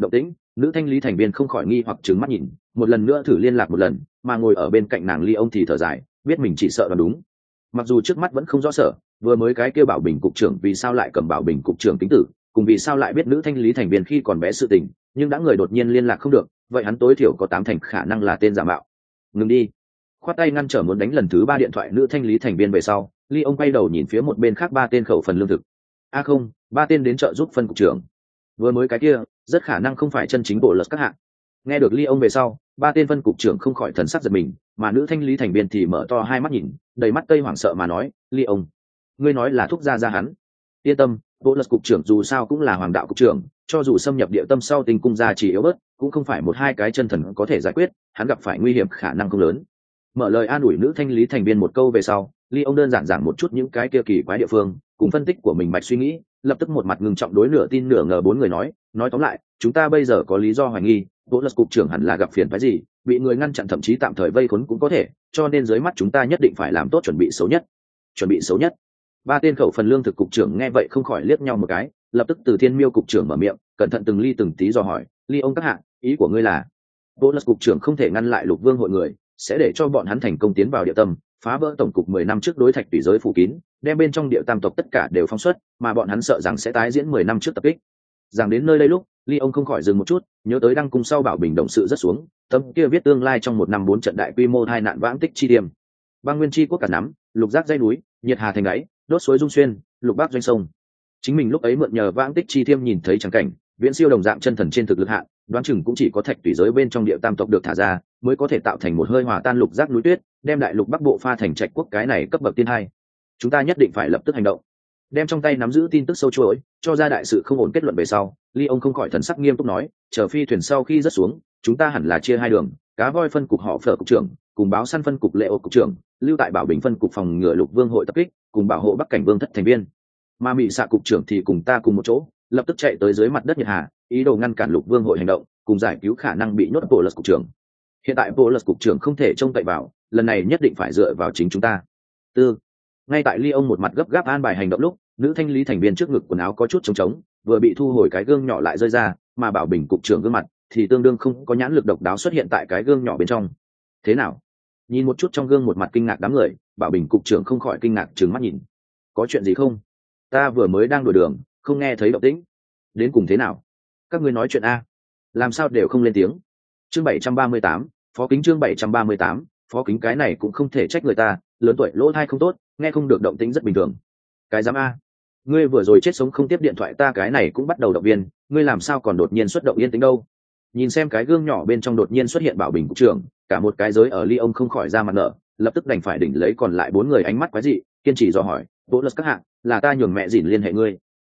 Speaker 1: nữ thanh lý thành viên không khỏi nghi hoặc trừng mắt nhìn, một lần nữa thử liên lạc một lần, mà ngồi ở bên cạnh nàng Ly ông thì thở dài, biết mình chỉ sợ là đúng. Mặc dù trước mắt vẫn không rõ sở, vừa mới cái kêu Bảo Bình cục trưởng vì sao lại cầm Bảo Bình cục trưởng tính tử, cùng vì sao lại biết nữ thanh lý thành viên khi còn bé sự tình, nhưng đã người đột nhiên liên lạc không được, vậy hắn tối thiểu có 8 thành khả năng là tên giả mạo. Ngừng đi. Khoát tay ngăn trở muốn đánh lần thứ 3 điện thoại nữ thanh lý thành viên về sau, Ly ông quay đầu nhìn phía một bên khác 3 tên khẩu phần lương thực. Không, 3 tên đến trợ giúp phân cục trưởng. Vừa mới cái kia, rất khả năng không phải chân chính bộ lật các hạng. Nghe được Ly ông về sau, 3 tên phân cục trưởng không khỏi thần sắc giật mình, mà nữ thanh lý thành viên thì mở to hai mắt nhìn, đầy mắt tây hoảng sợ mà nói, Ly ông, ngươi nói là thúc gia gia hắn. Yên tâm, bộ lật cục trưởng dù sao cũng là hoàng đạo cục trưởng, cho dù xâm nhập địa tâm sau tình cung gia chỉ yếu bớt, cũng không phải một hai cái chân thần có thể giải quyết, hắn gặp phải nguy hiểm khả năng không lớn. Mở lời an ủi nữ thanh lý thành viên một câu về sau, Ly ông đơn giản giảng một chút những cái kia kỳ quái địa phương, cùng phân tích của mình mạch suy nghĩ, lập tức một mặt ngưng trọng đối nửa tin nửa ngờ 4 người nói tóm lại, chúng ta bây giờ có lý do hoài nghi, bộ lật cục trưởng hẳn là gặp phiền phức gì, bị người ngăn chặn thậm chí tạm thời vây khốn cũng có thể, cho nên dưới mắt chúng ta nhất định phải làm tốt chuẩn bị xấu nhất. Chuẩn bị xấu nhất. 3 tên khẩu phần lương thực cục trưởng nghe vậy không khỏi liếc nhau một cái, lập tức từ Thiên Miêu cục trưởng mở miệng, cẩn thận từng ly từng tí dò hỏi, Ly ông các hạ, ý của ngươi là? Bộ lật cục trưởng không thể ngăn lại Lục Vương hội người, sẽ để cho bọn hắn thành công tiến vào địa tâm, phá vỡ tổng cục 10 năm trước đối thạch tùy giới phủ kín, đem bên trong địa tam tộc tất cả đều phóng xuất, mà bọn hắn sợ rằng sẽ tái diễn 10 năm trước tập kích. Rằng đến nơi đây lúc, Ly ông không khỏi dừng một chút, nhớ tới đăng cung sau Bảo Bình động sự rất xuống, tấm kia viết tương lai trong 1 năm 4 trận đại quy mô tai nạn vãng tích chi điểm. Băng nguyên chi quốc cả nắm, lục giác dây núi, nhiệt hà thành đáy, đốt suối dung xuyên, lục bắc doanh sông. Chính mình lúc ấy mượn nhờ vãng tích chi thiêm nhìn thấy trắng cảnh, viễn siêu đồng dạng chân thần trên thực lực hạn, đoán chừng cũng chỉ có thạch tùy giới bên trong địa tam tộc được thả ra, mới có thể tạo thành một hơi hòa tan lục giác núi tuyết, đem đại lục bắc bộ pha thành trạch quốc cái này cấp bậc tiên hai. Chúng ta nhất định phải lập tức hành động. Đem trong tay nắm giữ tin tức sâu chuỗi, cho ra đại sự không ổn kết luận về sau, Ly ông không khỏi thần sắc nghiêm túc nói, chờ phi thuyền sau khi rớt xuống, chúng ta hẳn là chia hai đường, cá voi phân cục họ Phở cục trưởng, cùng báo săn phân cục Lệ Ô cục trưởng, lưu tại Bảo Bình phân cục phòng ngừa Lục Vương hội tập kích, cùng bảo hộ Bắc Cảnh Vương thất thành viên. Mà Mị Xạ cục trưởng thì cùng ta cùng một chỗ, lập tức chạy tới dưới mặt đất nhiệt hà, ý đồ ngăn cản Lục Vương hội hành động, cùng giải cứu khả năng bị nhốt bộ lật cục trưởng. Hiện tại bộ lật cục trưởng không thể trông cậy vào, lần này nhất định phải dựa vào chính chúng ta. Ngay tại Ly ông một mặt gấp gáp an bài hành động lúc, nữ thanh lý thành viên trước ngực quần áo có chút trống trống, vừa bị thu hồi cái gương nhỏ lại rơi ra, mà Bảo Bình cục trưởng gương mặt thì tương đương không có nhãn lực độc đáo xuất hiện tại cái gương nhỏ bên trong. Thế nào? Nhìn một chút trong gương một mặt kinh ngạc đám người, Bảo Bình cục trưởng không khỏi kinh ngạc trừng mắt nhìn. Có chuyện gì không? Ta vừa mới đang đuổi đường, không nghe thấy động tĩnh. Đến cùng thế nào? Các ngươi nói chuyện a? Làm sao đều không lên tiếng? Chương 738, Phó Kính chương 738, Phó Kính cái này cũng không thể trách người ta, lớn tuổi lỗ tai không tốt, nghe không được động tĩnh rất bình thường. Cái dám a? Ngươi vừa rồi chết sống không tiếp điện thoại ta cái này cũng bắt đầu động viên, ngươi làm sao còn đột nhiên xuất động yên tĩnh đâu? Nhìn xem cái gương nhỏ bên trong đột nhiên xuất hiện Bảo Bình cục trưởng, cả một cái giới ở Ly ông không khỏi ra mặt nở, lập tức đành phải đỉnh lấy còn lại 4 người ánh mắt quái dị, kiên trì dò hỏi, "Bộ Lật các hạng, là ta nhường mẹ dỉn liên hệ ngươi?"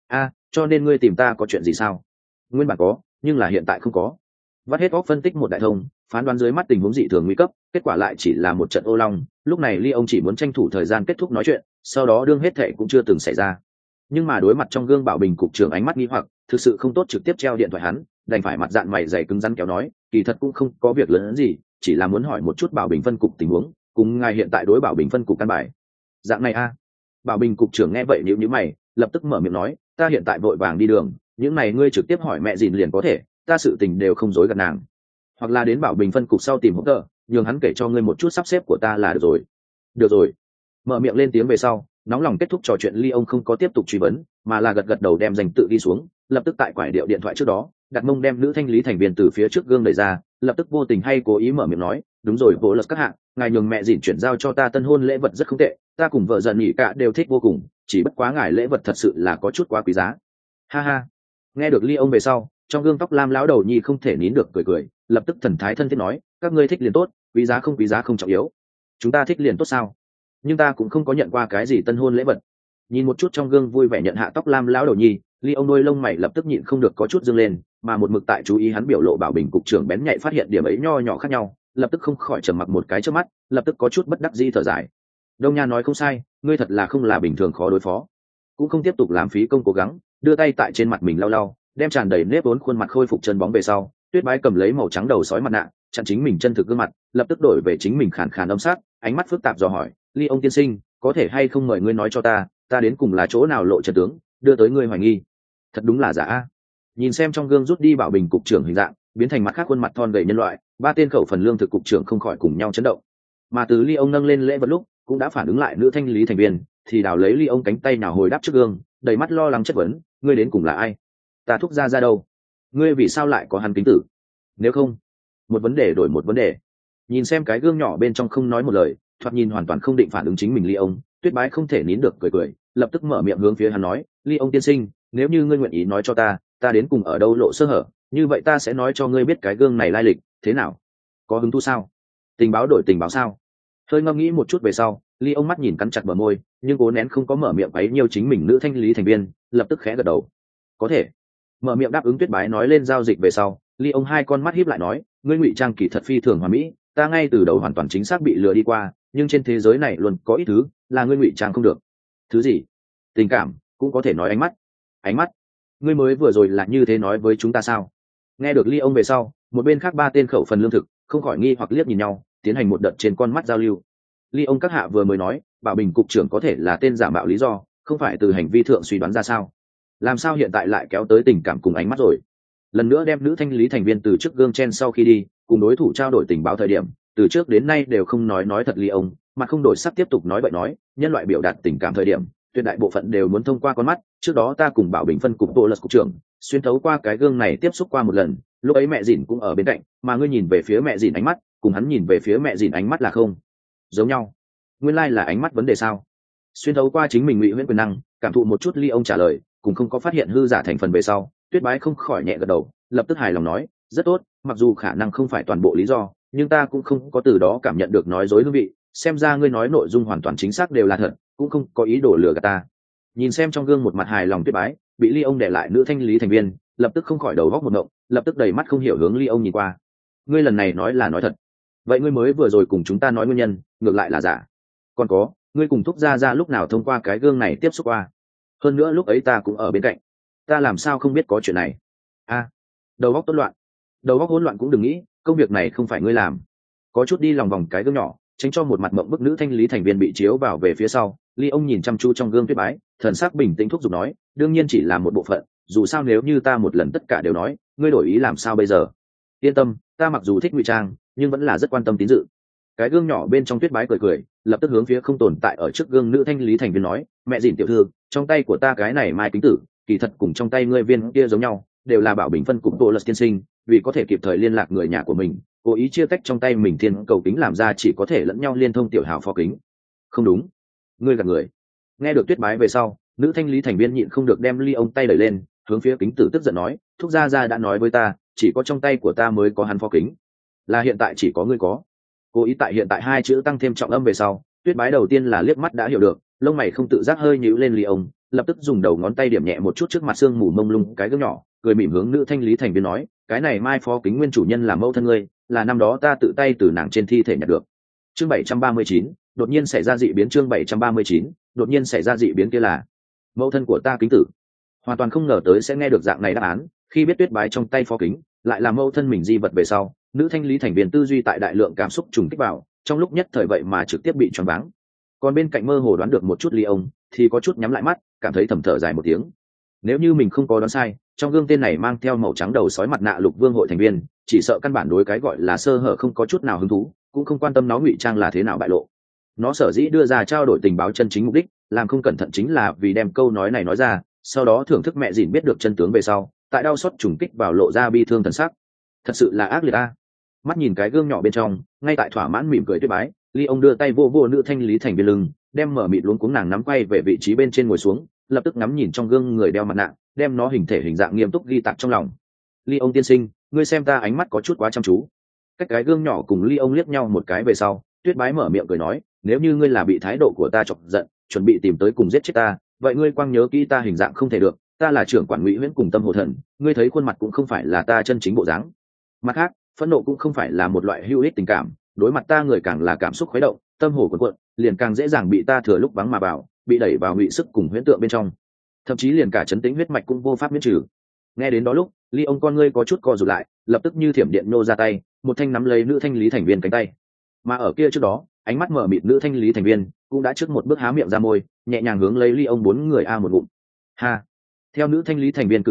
Speaker 1: Cho nên ngươi tìm ta có chuyện gì sao? Nguyên bản có, nhưng là hiện tại không có. Vắt hết óc phân tích một đại thông, phán đoán dưới mắt tình huống dị thường nguy cấp, kết quả lại chỉ là một trận ô long. Lúc này Ly ông chỉ muốn tranh thủ thời gian kết thúc nói chuyện, sau đó đương hết thệ cũng chưa từng xảy ra. Nhưng mà đối mặt trong gương Bảo Bình cục trưởng ánh mắt nghi hoặc, thực sự không tốt trực tiếp treo điện thoại hắn, đành phải mặt dạn mày dày cứng rắn kéo nói, kỳ thật cũng không có việc lớn gì, chỉ là muốn hỏi một chút Bảo Bình phân cục tình huống, cùng ngài hiện tại đối Bảo Bình phân cục căn bài. Dạng này a? Bảo Bình cục trưởng nghe vậy nhíu mày, lập tức mở miệng nói, ta hiện tại vội vàng đi đường, những này ngươi trực tiếp hỏi mẹ dìn liền có thể, ta sự tình đều không dối gạt nàng. Hoặc là đến Bảo Bình phân cục sau tìm hỗ trợ, nhường hắn kể cho ngươi một chút sắp xếp của ta là được rồi. Được rồi. Mở miệng lên tiếng về sau, nóng lòng kết thúc trò chuyện Ly ông không có tiếp tục truy vấn, mà là gật đầu đem danh tự đi xuống, lập tức tại quải điệu điện thoại trước đó, đặt mông đem nữ thanh lý thành viên từ phía trước gương đẩy ra, lập tức vô tình hay cố ý mở miệng nói, đúng rồi Bộ Lật các hạng, ngài nhường mẹ dìn chuyển giao cho ta tân hôn lễ vật rất không tệ, ta cùng vợ dần nghỉ cả đều thích vô cùng, chỉ bất quá ngài lễ vật thật sự là có chút quá quý giá. Ha ha. Nghe được Ly ông về sau, trong gương tóc lam lão đầu nhi không thể nín được cười, lập tức thần thái thân thiết nói, các ngươi thích liền tốt, quý giá không trọng yếu. Chúng ta thích liền tốt sao? Nhưng ta cũng không có nhận qua cái gì tân hôn lễ vật. Nhìn một chút trong gương vui vẻ nhận hạ tóc lam lão đầu nhi, Ly ông đôi lông mày lập tức nhịn không được có chút dương lên, mà một mực tại chú ý hắn biểu lộ Bảo Bình cục trưởng bén nhạy phát hiện điểm ấy nho nhỏ khác nhau, lập tức không khỏi trầm mặc một cái trước mắt, lập tức có chút bất đắc dĩ thở dài. Đông Nha nói không sai, ngươi thật là không là bình thường khó đối phó, cũng không tiếp tục lãng phí công cố gắng, đưa tay tại trên mặt mình lau lau, đem tràn đầy nếp vốn khuôn mặt khôi phục chân bóng về sau, Tuyết Bái cầm lấy màu trắng đầu sói mặt nạ, chặn chính mình chân thực gương mặt, lập tức đổi về chính mình khàn khàn âm sắc, ánh mắt phức tạp dò hỏi, Ly ông tiên sinh, có thể hay không mời ngươi nói cho ta đến cùng là chỗ nào lộ chân tướng, đưa tới ngươi hoài nghi. Thật đúng là giả. Nhìn xem trong gương rút đi Bảo Bình cục trưởng hình dạng, biến thành mặt khác khuôn mặt thon gầy nhân loại, ba tên khẩu phần lương thực cục trưởng không khỏi cùng nhau chấn động. Mà từ ly ông nâng lên lễ vật lúc cũng đã phản ứng lại nữ thanh lý thành viên, thì đào lấy ly ông cánh tay nào hồi đáp trước gương, đầy mắt lo lắng chất vấn, ngươi đến cùng là ai? Ta thúc ra đâu? Ngươi vì sao lại có hắn kính tử? Nếu không, một vấn đề đổi một vấn đề. Nhìn xem cái gương nhỏ bên trong không nói một lời, thoạt nhìn hoàn toàn không định phản ứng chính mình ly ông, Tuyết Bái không thể nín được cười, lập tức mở miệng hướng phía hắn nói, ly ông tiên sinh, nếu như ngươi nguyện ý nói cho ta đến cùng ở đâu lộ sơ hở, như vậy ta sẽ nói cho ngươi biết cái gương này lai lịch thế nào. Có hứng thú sao? Tình báo đổi tình báo sao? Hơi ngẫm nghĩ một chút về sau, ly ông mắt nhìn cắn chặt bờ môi, nhưng cố nén không có mở miệng quấy nhiều chính mình nữ thanh lý thành viên, lập tức khẽ gật đầu. Có thể. Mở miệng đáp ứng Tuyết Bái nói lên giao dịch về sau, ly ông hai con mắt híp lại nói, ngươi ngụy trang kỳ thật phi thường hoàn mỹ, ta ngay từ đầu hoàn toàn chính xác bị lừa đi qua, nhưng trên thế giới này luôn có ít thứ là ngươi ngụy trang không được. Thứ gì? Tình cảm, cũng có thể nói ánh mắt. Ánh mắt? Ngươi mới vừa rồi là như thế nói với chúng ta sao? Nghe được ly ông về sau, một bên khác ba tên khẩu phần lương thực không khỏi nghi hoặc liếc nhìn nhau, tiến hành một đợt trên con mắt giao lưu. Ly ông các hạ vừa mới nói, Bảo Bình cục trưởng có thể là tên giả mạo lý do, không phải từ hành vi thượng suy đoán ra sao? Làm sao hiện tại lại kéo tới tình cảm cùng ánh mắt rồi? Lần nữa đem nữ thanh lý thành viên từ trước gương chen sau khi đi, cùng đối thủ trao đổi tình báo thời điểm, từ trước đến nay đều không nói thật ly ông, mà không đổi sắc tiếp tục nói bậy nói, nhân loại biểu đạt tình cảm thời điểm, tuyệt đại bộ phận đều muốn thông qua con mắt. Trước đó ta cùng Bảo Bình phân cục bộ lật cục trưởng xuyên thấu qua cái gương này tiếp xúc qua một lần, lúc ấy mẹ dìn cũng ở bên cạnh, mà ngươi nhìn về phía mẹ dìn ánh mắt cùng hắn nhìn về phía mẹ dìn ánh mắt là không giống nhau. Nguyên lai là ánh mắt vấn đề sao? Xuyên thấu qua chính mình ngụy huyễn quyền năng cảm thụ một chút, ly ông trả lời cùng không có phát hiện hư giả thành phần về sau, Tuyết Bái không khỏi nhẹ gật đầu, lập tức hài lòng nói, rất tốt, mặc dù khả năng không phải toàn bộ lý do, nhưng ta cũng không có từ đó cảm nhận được nói dối hương vị, xem ra ngươi nói nội dung hoàn toàn chính xác đều là thật, cũng không có ý đồ lừa gạt ta. Nhìn xem trong gương một mặt hài lòng Tuyết Bái, bị ly ông để lại nữ thanh lý thành viên lập tức không khỏi đầu góc một ngộng, lập tức đầy mắt không hiểu hướng ly ông nhìn qua. Ngươi lần này nói là nói thật? Vậy ngươi mới vừa rồi cùng chúng ta nói nguyên nhân ngược lại là giả. Còn có, ngươi cùng thúc ra lúc nào thông qua cái gương này tiếp xúc qua? Hơn nữa lúc ấy ta cũng ở bên cạnh, ta làm sao không biết có chuyện này? Đầu óc tốt loạn. Đầu óc hỗn loạn cũng đừng nghĩ, công việc này không phải ngươi làm. Có chút đi lòng vòng cái gương nhỏ, tránh cho một mặt mộng bức nữ thanh lý thành viên bị chiếu vào về phía sau. Ly ông nhìn chăm chú trong gương Tuyết Bái, thần sắc bình tĩnh thúc giục nói, đương nhiên chỉ là một bộ phận, dù sao nếu như ta một lần tất cả đều nói, ngươi đổi ý làm sao bây giờ? Yên tâm, ta mặc dù thích ngụy trang, nhưng vẫn là rất quan tâm tín dự. Cái gương nhỏ bên trong Tuyết Bái cười, lập tức hướng phía không tồn tại ở trước gương nữ thanh lý thành viên nói, mẹ dìn tiểu thư, trong tay của ta cái này mai kính tử, kỳ thật cùng trong tay ngươi viên kia giống nhau, đều là Bảo Bình phân cục bộ lật tiên sinh, vì có thể kịp thời liên lạc người nhà của mình, cố ý chia tách trong tay mình thiên cầu kính làm ra chỉ có thể lẫn nhau liên thông tiểu hào phó kính. Không đúng, ngươi gạt người. Nghe được Tuyết Bái về sau, nữ thanh lý thành viên nhịn không được đem ly ông tay đẩy lên, hướng phía kính tử tức giận nói, thúc gia đã nói với ta, chỉ có trong tay của ta mới có hắn phó kính, là hiện tại chỉ có ngươi có. Cố ý tại hiện tại hai chữ tăng thêm trọng âm về sau, Tuyết Bái đầu tiên là liếc mắt đã hiểu được, lông mày không tự giác hơi nhíu lên ly ông, lập tức dùng đầu ngón tay điểm nhẹ một chút trước mặt xương mù mông lung cái gương nhỏ, cười mỉm hướng nữ thanh lý thành viên nói, cái này mai phó kính nguyên chủ nhân là mẫu thân ngươi, là năm đó ta tự tay từ nàng trên thi thể nhặt được. Chương 739, đột nhiên xảy ra dị biến. Chương 739, đột nhiên xảy ra dị biến kia là mẫu thân của ta kính tử. Hoàn toàn không ngờ tới sẽ nghe được dạng này đáp án, khi biết Tuyết Bái trong tay phó kính lại là mẫu thân mình di vật về sau, nữ thanh lý thành viên tư duy tại đại lượng cảm xúc trùng kích vào, trong lúc nhất thời vậy mà trực tiếp bị choáng váng. Còn bên cạnh mơ hồ đoán được một chút ly ông thì có chút nhắm lại mắt, cảm thấy thầm thở dài một tiếng. Nếu như mình không có đoán sai, trong gương tên này mang theo màu trắng đầu sói mặt nạ Lục Vương hội thành viên, chỉ sợ căn bản đối cái gọi là sơ hở không có chút nào hứng thú, cũng không quan tâm nó ngụy trang là thế nào bại lộ. Nó sở dĩ đưa ra trao đổi tình báo chân chính mục đích, làm không cẩn thận chính là vì đem câu nói này nói ra, sau đó thưởng thức mẹ dìn biết được chân tướng về sau, tại đau xót trùng kích vào lộ ra bi thương thần sắc. Thật sự là ác liệt a. Mắt nhìn cái gương nhỏ bên trong, ngay tại thỏa mãn mỉm cười Tuyết Bái, ly ông đưa tay vô vô nữ thanh lý thành viên lưng, đem mở mịt luống cuống nàng nắm quay về vị trí bên trên ngồi xuống, lập tức ngắm nhìn trong gương người đeo mặt nạ, đem nó hình thể hình dạng nghiêm túc ghi tạc trong lòng. Ly ông tiên sinh, ngươi xem ta ánh mắt có chút quá chăm chú. Cách cái gương nhỏ cùng ly ông liếc nhau một cái về sau, Tuyết Bái mở miệng cười nói, nếu như ngươi là bị thái độ của ta chọc giận, chuẩn bị tìm tới cùng giết chết ta, vậy ngươi quang nhớ kỹ ta hình dạng không thể được, ta là trưởng quản ngụy huyễn cùng tâm hồ thần, ngươi thấy khuôn mặt cũng không phải là ta chân chính bộ dáng. Mặt khác, phẫn nộ cũng không phải là một loại hữu ích tình cảm, đối mặt ta người càng là cảm xúc khuấy động, tâm hồ cuộn cuộn, liền càng dễ dàng bị ta thừa lúc vắng mà vào, bị đẩy vào ngụy sức cùng huyễn tượng bên trong, thậm chí liền cả chấn tĩnh huyết mạch cũng vô pháp miễn trừ. Nghe đến đó lúc, ly ông con ngươi có chút co rụt lại, lập tức như thiểm điện nô ra tay, một thanh nắm lấy nữ thanh lý thành viên cánh tay. Mà ở kia trước đó, ánh mắt mở mịt nữ thanh lý thành viên cũng đã trước một bước há miệng ra môi, nhẹ nhàng hướng lấy ly ông bốn người a một ngụm. Ha. Theo nữ thanh lý thành viên cử động,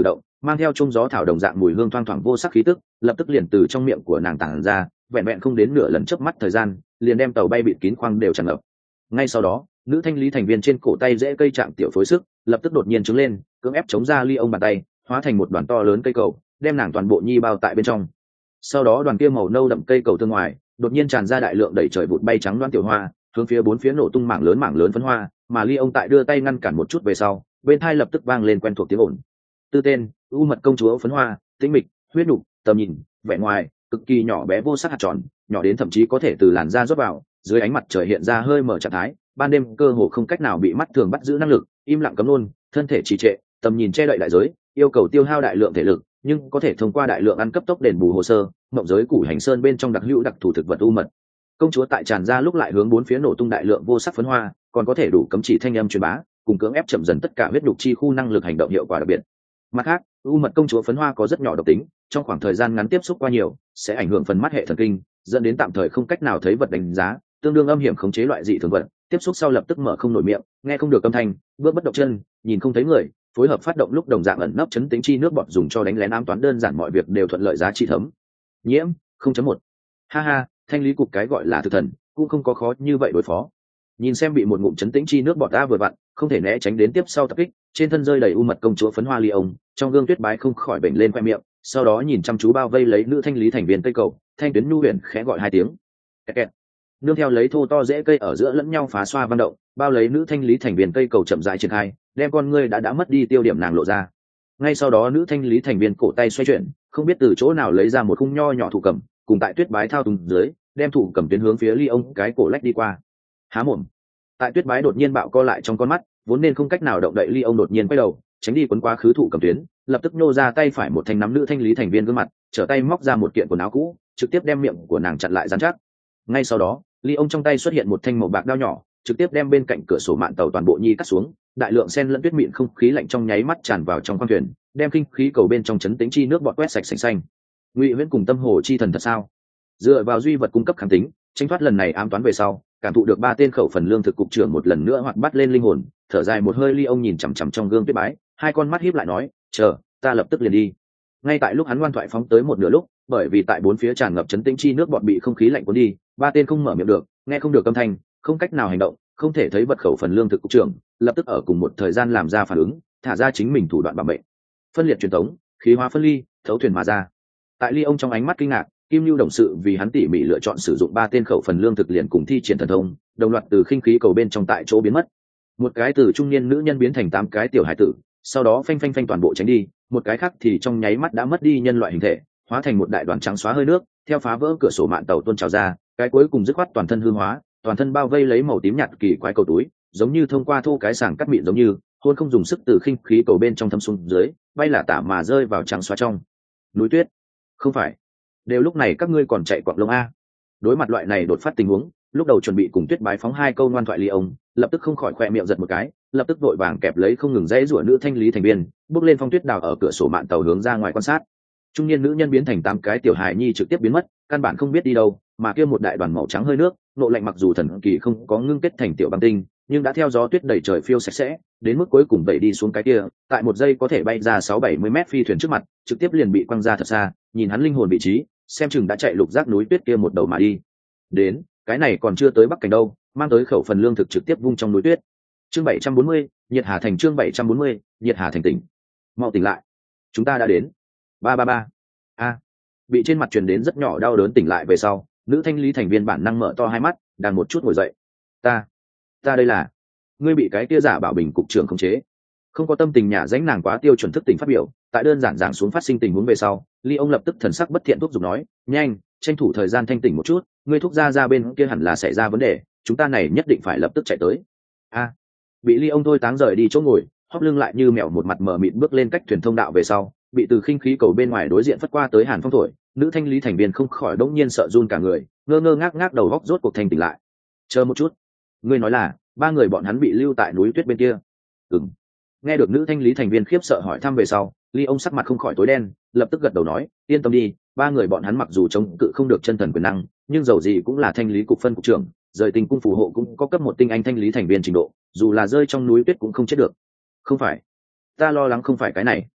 Speaker 1: mang theo chung gió thảo đồng dạng mùi hương thoang thoảng vô sắc khí tức lập tức liền từ trong miệng của nàng tản ra, vẹn vẹn không đến nửa lần chớp mắt thời gian liền đem tàu bay bịt kín khoang đều tràn ngập. Ngay sau đó nữ thanh lý thành viên trên cổ tay rễ cây chạm tiểu phối sức lập tức đột nhiên trứng lên, cưỡng ép chống ra ly ông bàn tay, hóa thành một đoàn to lớn cây cầu đem nàng toàn bộ nhi bao tại bên trong. Sau đó đoàn kia màu nâu đậm cây cầu tương ngoài đột nhiên tràn ra đại lượng đẩy trời vụt bay trắng loan tiểu hoa, hướng phía bốn phía nổ tung mảng lớn phấn hoa, mà ly ông tại đưa tay ngăn cản một chút về sau, bên tai lập tức vang lên quen thuộc tiếng ồn. Tư tên u mật công chúa phấn hoa, tĩnh mịch, huyết nục, tầm nhìn, vẻ ngoài cực kỳ nhỏ bé vô sắc hạt tròn, nhỏ đến thậm chí có thể từ làn da rót vào, dưới ánh mặt trời hiện ra hơi mở trạng thái, ban đêm cơ hồ không cách nào bị mắt thường bắt giữ năng lực, im lặng cấm luôn, thân thể trì trệ, tầm nhìn che đậy đại giới, yêu cầu tiêu hao đại lượng thể lực, nhưng có thể thông qua đại lượng ăn cấp tốc đền bù hồ sơ, mộng giới củ hành sơn bên trong đặc hữu đặc thù thực vật u mật công chúa tại tràn ra lúc lại hướng bốn phía nổ tung đại lượng vô sắc phấn hoa, còn có thể đủ cấm chỉ thanh âm truyền bá, cùng cưỡng ép chậm dần tất cả huyết nhục chi khu năng lực hành động hiệu quả đặc biệt. Mặt khác, u mật công chúa phấn hoa có rất nhỏ độc tính, trong khoảng thời gian ngắn tiếp xúc qua nhiều sẽ ảnh hưởng phần mắt hệ thần kinh, dẫn đến tạm thời không cách nào thấy vật đánh giá, tương đương âm hiểm khống chế loại dị thường vật. Tiếp xúc sau lập tức mở không nổi miệng, nghe không được âm thanh, bước bất động chân, nhìn không thấy người, phối hợp phát động lúc đồng dạng ẩn nấp chấn tính chi nước bọt dùng cho đánh lén ám toán, đơn giản mọi việc đều thuận lợi, giá trị thấm nhiễm 0.1. Ha ha, thanh lý cục cái gọi là thực thần cũng không có khó như vậy đối phó. Nhìn xem bị một ngụm chấn tĩnh chi nước bọt ta vừa vặn không thể né tránh đến tiếp sau tập kích, trên thân rơi đầy u mật công chúa phấn hoa ly ông trong gương tuyết bái không khỏi bệnh lên khoe miệng, sau đó nhìn chăm chú bao vây lấy nữ thanh lý thành viên cây cầu, thanh tuyến nhu huyền khẽ gọi hai tiếng kẹt kẹt. Nương theo lấy thô to rễ cây ở giữa lẫn nhau phá xoa văn động, bao lấy nữ thanh lý thành viên cây cầu chậm rãi triển khai, đem con ngươi đã mất đi tiêu điểm nàng lộ ra. Ngay sau đó nữ thanh lý thành viên cổ tay xoay chuyển, không biết từ chỗ nào lấy ra một khung nho nhỏ thủ cầm, cùng tại tuyết bái thao túng dưới đem thủ cầm tuyến hướng phía ly ông cái cổ lách đi qua. Há mồm. Tại tuyết bái đột nhiên bạo co lại trong con mắt, vốn nên không cách nào động đậy ly ông đột nhiên quay đầu tránh đi quấn quá khứ thủ cầm tuyến, lập tức nhô ra tay phải một thanh nắm nữ thanh lý thành viên gương mặt, trở tay móc ra một kiện quần áo cũ, trực tiếp đem miệng của nàng chặn lại dán chắc. Ngay sau đó ly ông trong tay xuất hiện một thanh màu bạc đao nhỏ, trực tiếp đem bên cạnh cửa sổ mạn tàu toàn bộ nhi cắt xuống, đại lượng sen lẫn tuyết mịn không khí lạnh trong nháy mắt tràn vào trong khoang thuyền, đem kinh khí cầu bên trong chấn tĩnh chi nước bọt quét sạch sành xanh. Ngụy Huyễn cùng tâm hồ chi thần thật sao? Dựa vào duy vật cung cấp kháng tính, tranh thoát lần này ám toán về sau, cảm thụ được ba tên khẩu phần lương thực cục trưởng một lần nữa hoạt bắt lên linh hồn, thở dài một hơi ly ông nhìn chằm chằm trong gương tuyết bái, hai con mắt híp lại nói, chờ, ta lập tức liền đi. Ngay tại lúc hắn ngoan thoại phóng tới một nửa lúc, bởi vì tại bốn phía tràn ngập chấn tĩnh chi nước bọt bị không khí lạnh cuốn đi, ba tên không mở miệng được, nghe không được âm thanh, không cách nào hành động, không thể thấy vật khẩu phần lương thực cục trưởng, lập tức ở cùng một thời gian làm ra phản ứng, thả ra chính mình thủ đoạn bảo mệnh. Phân liệt truyền thống, khí hóa phân ly, thấu thuyền mà ra. Tại ly ông trong ánh mắt kinh ngạc, Kim Nưu đồng sự vì hắn tỉ mỉ lựa chọn sử dụng ba tên khẩu phần lương thực liền cùng thi triển thần thông, đồng loạt từ khinh khí cầu bên trong tại chỗ biến mất. Một cái từ trung niên nữ nhân biến thành 8 cái tiểu hải tử, sau đó phanh phanh phanh toàn bộ tránh đi, một cái khác thì trong nháy mắt đã mất đi nhân loại hình thể, hóa thành một đại đoàn trắng xóa hơi nước, theo phá vỡ cửa sổ mạn tàu tuôn trào ra, cái cuối cùng dứt khoát toàn thân hư hóa, toàn thân bao vây lấy màu tím nhạt kỳ quái cầu túi, giống như thông qua thô cái sàng cắt mịn giống như, hôn không dùng sức từ khinh khí cầu bên trong thâm xuống dưới, bay là tả mà rơi vào trắng xóa trong núi tuyết. Không phải, đều lúc này các ngươi còn chạy quạng lông a? Đối mặt loại này đột phát tình huống, lúc đầu chuẩn bị cùng tuyết bái phóng hai câu ngoan thoại ly ông, lập tức không khỏi khoe miệng giật một cái, lập tức vội vàng kẹp lấy không ngừng dãy rủa nữ thanh lý thành viên, bước lên phong tuyết đào ở cửa sổ mạn tàu hướng ra ngoài quan sát. Trung niên nữ nhân biến thành 8 cái tiểu hài nhi trực tiếp biến mất, căn bản không biết đi đâu, mà kia một đại đoàn màu trắng hơi nước, nộ lạnh mặc dù thần kỳ không có ngưng kết thành tiểu băng tinh, nhưng đã theo gió tuyết đẩy trời phiêu sạch sẽ, đến mức cuối cùng đẩy đi xuống cái kia, tại một giây có thể bay ra 6-70 mét phi thuyền trước mặt, trực tiếp liền bị quăng ra thật xa, nhìn hắn linh hồn vị trí, xem chừng đã chạy lục giác núi tuyết kia một đầu mà đi. Đến, cái này còn chưa tới Bắc Cảnh đâu, mang tới khẩu phần lương thực trực tiếp vung trong núi tuyết. Chương 740, Nhiệt Hà Thành. Chương 740, Nhiệt Hà Thành tỉnh. Mau tỉnh lại, chúng ta đã đến. 333. A. Bị trên mặt truyền đến rất nhỏ đau đớn tỉnh lại về sau, nữ thanh lý thành viên bản năng mở to hai mắt, đang một chút ngồi dậy. Ta đây là, ngươi bị cái kia giả bảo bình cục trưởng khống chế. Không có tâm tình nhà danh nàng quá tiêu chuẩn thức tỉnh phát biểu, tại đơn giản giảng xuống phát sinh tình huống về sau, Ly ông lập tức thần sắc bất thiện thúc giục nói, nhanh, tranh thủ thời gian thanh tỉnh một chút, ngươi thúc ra bên kia hẳn là xảy ra vấn đề, chúng ta này nhất định phải lập tức chạy tới. A. Bị Ly ông thôi táng rời đi chỗ ngồi, hóp lưng lại như mèo một mặt mờ mịt bước lên cách thuyền thông đạo về sau, bị từ khinh khí cầu bên ngoài đối diện phất qua tới hàn phong thổi, nữ thanh lý thành viên không khỏi đống nhiên sợ run cả người, ngơ ngơ ngác ngác đầu góc rốt cuộc thanh tỉnh lại. Chờ một chút, ngươi nói là 3 người bọn hắn bị lưu tại núi tuyết bên kia? Ừm. Nghe được nữ thanh lý thành viên khiếp sợ hỏi thăm về sau, Ly ông sắc mặt không khỏi tối đen, lập tức gật đầu nói, yên tâm đi, 3 người bọn hắn mặc dù chống cự không được chân thần quyền năng, nhưng dầu gì cũng là thanh lý cục phân cục trưởng, rời tình cung phù hộ cũng có cấp một tinh anh thanh lý thành viên trình độ, dù là rơi trong núi tuyết cũng không chết được. Không phải, ta lo lắng không phải cái này.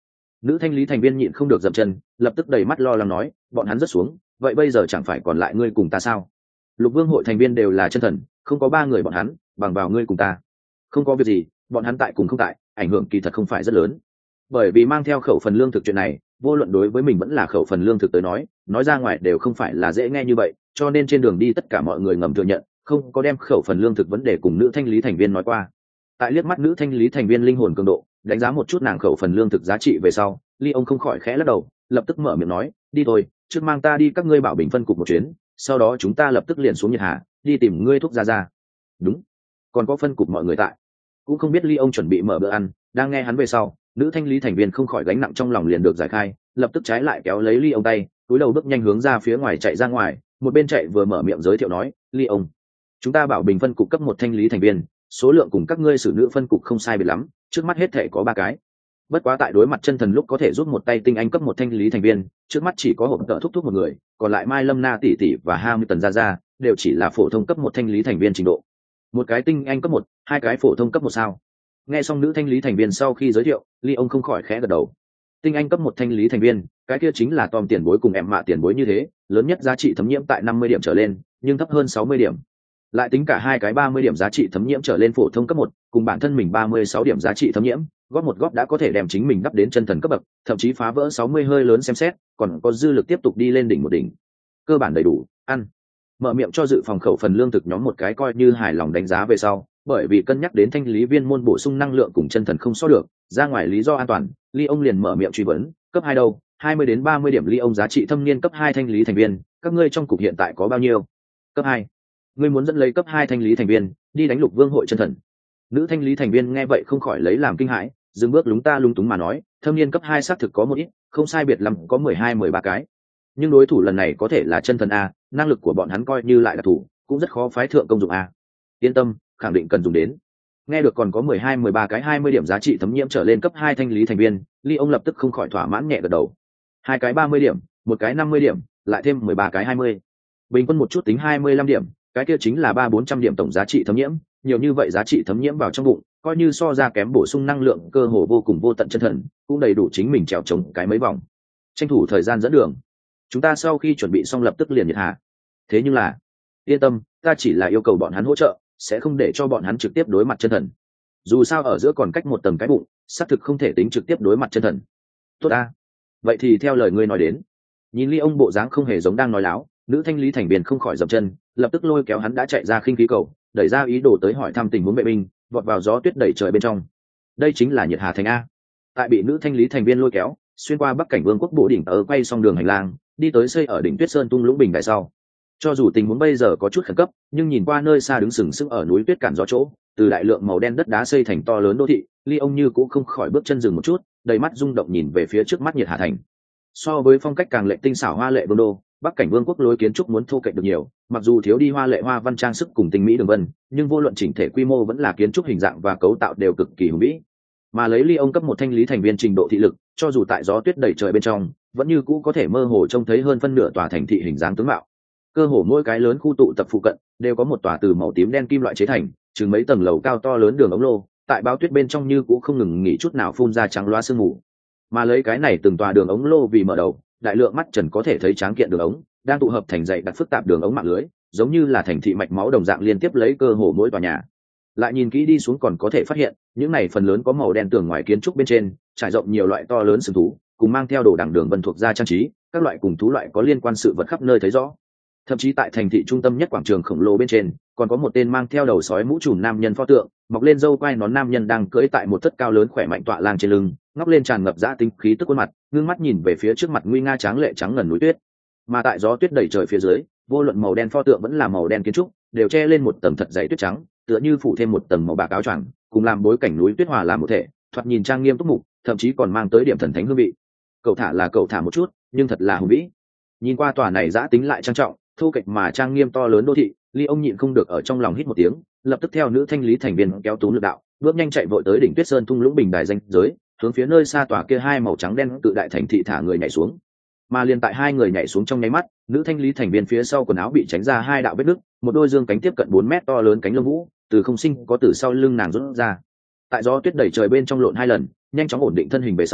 Speaker 1: Nữ thanh lý thành viên nhịn không được dậm chân, lập tức đầy mắt lo lắng nói, bọn hắn rất xuống, vậy bây giờ chẳng phải còn lại ngươi cùng ta sao? Lục vương hội thành viên đều là chân thần, không có ba người bọn hắn, bằng vào ngươi cùng ta. Không có việc gì, bọn hắn tại cùng không tại, ảnh hưởng kỳ thật không phải rất lớn. Bởi vì mang theo khẩu phần lương thực chuyện này, vô luận đối với mình vẫn là khẩu phần lương thực tới nói ra ngoài đều không phải là dễ nghe như vậy, cho nên trên đường đi tất cả mọi người ngầm thừa nhận, không có đem khẩu phần lương thực vấn đề cùng nữ thanh lý thành viên nói qua. Tại liếc mắt nữ thanh lý thành viên linh hồn cường độ, đánh giá một chút nàng khẩu phần lương thực giá trị về sau, Ly ông không khỏi khẽ lắc đầu, lập tức mở miệng nói, đi thôi, trước mang ta đi các ngươi bảo bình phân cục một chuyến, sau đó chúng ta lập tức liền xuống Nhiệt Hà, đi tìm ngươi thúc ra. Đúng, còn có phân cục mọi người tại, cũng không biết Ly ông chuẩn bị mở bữa ăn, đang nghe hắn về sau, nữ thanh lý thành viên không khỏi gánh nặng trong lòng liền được giải khai, lập tức trái lại kéo lấy Ly ông tay, túi đầu bước nhanh hướng ra phía ngoài chạy ra ngoài, một bên chạy vừa mở miệng giới thiệu nói, Ly ông, chúng ta bảo bình phân cục cấp một thanh lý thành viên, số lượng cùng các ngươi xử nữ phân cục không sai biệt lắm, trước mắt hết thể có 3 cái. Bất quá tại đối mặt chân thần lúc có thể giúp một tay tinh anh cấp một thanh lý thành viên, trước mắt chỉ có hộp trợ thúc một người, còn lại Mai Lâm Na tỷ tỷ và Hamilton ra đều chỉ là phổ thông cấp một thanh lý thành viên trình độ. Một cái tinh anh cấp 1, 2 cái phổ thông cấp 1 sao? Nghe xong nữ thanh lý thành viên sau khi giới thiệu, Ly ông không khỏi khẽ gật đầu. Tinh anh cấp 1 thanh lý thành viên, cái kia chính là Tom tiền bối cùng em mạ tiền bối như thế, lớn nhất giá trị thấm nhiễm tại 50 điểm trở lên, nhưng thấp hơn 60 điểm. Lại tính cả 2 cái 30 điểm giá trị thấm nhiễm trở lên phổ thông cấp 1, cùng bản thân mình 36 điểm giá trị thấm nhiễm, góp một góp đã có thể đem chính mình đắp đến chân thần cấp bậc, thậm chí phá vỡ 60 hơi lớn xem xét, còn có dư lực tiếp tục đi lên đỉnh một đỉnh. Cơ bản đầy đủ, ăn. Mở miệng cho dự phòng khẩu phần lương thực nhóm một cái coi như hài lòng đánh giá về sau, bởi vì cân nhắc đến thanh lý viên môn bổ sung năng lượng cùng chân thần không so được, ra ngoài lý do an toàn, Ly ông liền mở miệng truy vấn, cấp 2 đâu, 20 đến 30 điểm Ly ông giá trị thâm niên cấp 2 thanh lý thành viên, các ngươi trong cục hiện tại có bao nhiêu? Cấp 2. Ngươi muốn dẫn lấy cấp 2 thanh lý thành viên đi đánh Lục Vương hội chân thần? Nữ thanh lý thành viên nghe vậy không khỏi lấy làm kinh hãi, dừng bước lúng ta lung túng mà nói, thâm niên cấp 2 xác thực có một ít, không sai biệt lắm có 12-13 cái. Nhưng đối thủ lần này có thể là chân thần a, năng lực của bọn hắn coi như lại là thủ, cũng rất khó phái thượng công dụng a. Yên tâm, khẳng định cần dùng đến. Nghe được còn có 12-13 cái 20 điểm giá trị thấm nhiễm trở lên cấp 2 thanh lý thành viên, Ly ông lập tức không khỏi thỏa mãn nhẹ gật đầu. 2 cái 30 điểm, một cái 50 điểm, lại thêm 13 cái 20. Bình quân một chút tính 25 điểm, cái kia chính là 300-400 điểm tổng giá trị thấm nhiễm, nhiều như vậy giá trị thấm nhiễm vào trong bụng, coi như so ra kém bổ sung năng lượng cơ hồ vô cùng vô tận chân thần, cũng đầy đủ chính mình trèo chống cái mấy vòng. Tranh thủ thời gian dẫn đường. Chúng ta sau khi chuẩn bị xong lập tức liền Nhiệt Hà. Thế nhưng là, yên tâm, ta chỉ là yêu cầu bọn hắn hỗ trợ, sẽ không để cho bọn hắn trực tiếp đối mặt chân thần. Dù sao ở giữa còn cách một tầng cái bụng, xác thực không thể tính trực tiếp đối mặt chân thần. Tốt a, vậy thì theo lời ngươi nói đến. Nhìn Ly ông bộ dáng không hề giống đang nói láo, nữ thanh lý thành viên không khỏi dậm chân, lập tức lôi kéo hắn đã chạy ra khinh khí cầu, đẩy ra ý đồ tới hỏi thăm tình huống vệ binh, vọt vào gió tuyết đẩy trời bên trong. Đây chính là Nhiệt Hà thành a. Tại bị nữ thanh lý thành viên lôi kéo, xuyên qua Bắc Cảnh Vương quốc bộ đỉnh ở quay xong đường hành lang, đi tới xây ở đỉnh Tuyết Sơn tung lũng bình đài sau. Cho dù tình huống bây giờ có chút khẩn cấp, nhưng nhìn qua nơi xa đứng sừng sững ở núi tuyết cản gió chỗ, từ đại lượng màu đen đất đá xây thành to lớn đô thị, Ly ông như cũng không khỏi bước chân dừng một chút, đầy mắt rung động nhìn về phía trước mắt Nhiệt Hà thành. So với phong cách càng lệ tinh xảo hoa lệ vương đô, Bắc Cảnh Vương quốc lối kiến trúc muốn thô kệch được nhiều, mặc dù thiếu đi hoa lệ hoa văn trang sức cùng tinh mỹ đường vân, nhưng vô luận chỉnh thể quy mô vẫn là kiến trúc hình dạng và cấu tạo đều cực kỳ hùng vĩ. Mà lấy Ly ông cấp một thanh lý thành viên trình độ thị lực, cho dù tại gió tuyết đầy trời bên trong, vẫn như cũ có thể mơ hồ trông thấy hơn phân nửa tòa thành thị hình dáng tướng mạo. Cơ hồ mỗi cái lớn khu tụ tập phụ cận đều có một tòa từ màu tím đen kim loại chế thành, chừng mấy tầng lầu cao to lớn đường ống lô, tại bao tuyết bên trong như cũ không ngừng nghỉ chút nào phun ra trắng loá sương mù. Mà lấy cái này từng tòa đường ống lô vì mở đầu, đại lượng mắt trần có thể thấy tráng kiện đường ống đang tụ hợp thành dãy đặc phức tạp đường ống mạng lưới, giống như là thành thị mạch máu đồng dạng liên tiếp lấy cơ hồ mỗi tòa nhà. Lại nhìn kỹ đi xuống còn có thể phát hiện, những này phần lớn có màu đen tường ngoài kiến trúc bên trên, trải rộng nhiều loại to lớn sừng thú, cùng mang theo đồ đằng đường vân thuộc ra trang trí, các loại cùng thú loại có liên quan sự vật khắp nơi thấy rõ. Thậm chí tại thành thị trung tâm nhất quảng trường khổng lồ bên trên, còn có một tên mang theo đầu sói mũ trùm nam nhân pho tượng, mọc lên râu quai nón nam nhân đang cưỡi tại một thất cao lớn khỏe mạnh tọa lang trên lưng, ngóc lên tràn ngập dã tinh khí tức khuôn mặt, ngưng mắt nhìn về phía trước mặt nguy nga tráng lệ trắng ngần núi tuyết. Mà tại gió tuyết đầy trời phía dưới, vô luận màu đen pho tượng vẫn là màu đen kiến trúc, đều che lên một tầng thật dày tuyết trắng, tựa như phủ thêm một tầng màu bạc áo choàng, cùng làm bối cảnh núi tuyết hòa làm một thể, thoạt nhìn trang nghiêm túc mục, thậm chí còn mang tới điểm thần thánh hương vị. Cậu thả là cậu thả một chút, nhưng thật là hùng vĩ. Nhìn qua tòa này dã tính lại trang trọng, thu kịch mà trang nghiêm to lớn đô thị, Ly ông nhịn không được ở trong lòng hít một tiếng, lập tức theo nữ thanh lý thành viên kéo túm lực đạo, bước nhanh chạy vội tới đỉnh Tuyết Sơn thung lũng bình đài danh giới, hướng phía nơi xa tòa kia hai màu trắng đen tự đại thành thị thả người nhảy xuống. Mà liền tại hai người nhảy xuống trong nháy mắt, nữ thanh lý thành viên phía sau quần áo bị tránh ra hai đạo vết nứt, một đôi dương cánh tiếp cận 4 mét to lớn cánh lông vũ, từ không sinh có từ sau lưng nàng rút ra. Tại gió tuyết đẩy trời bên trong lộn hai lần, nhanh chóng ổn định thân hình về sau,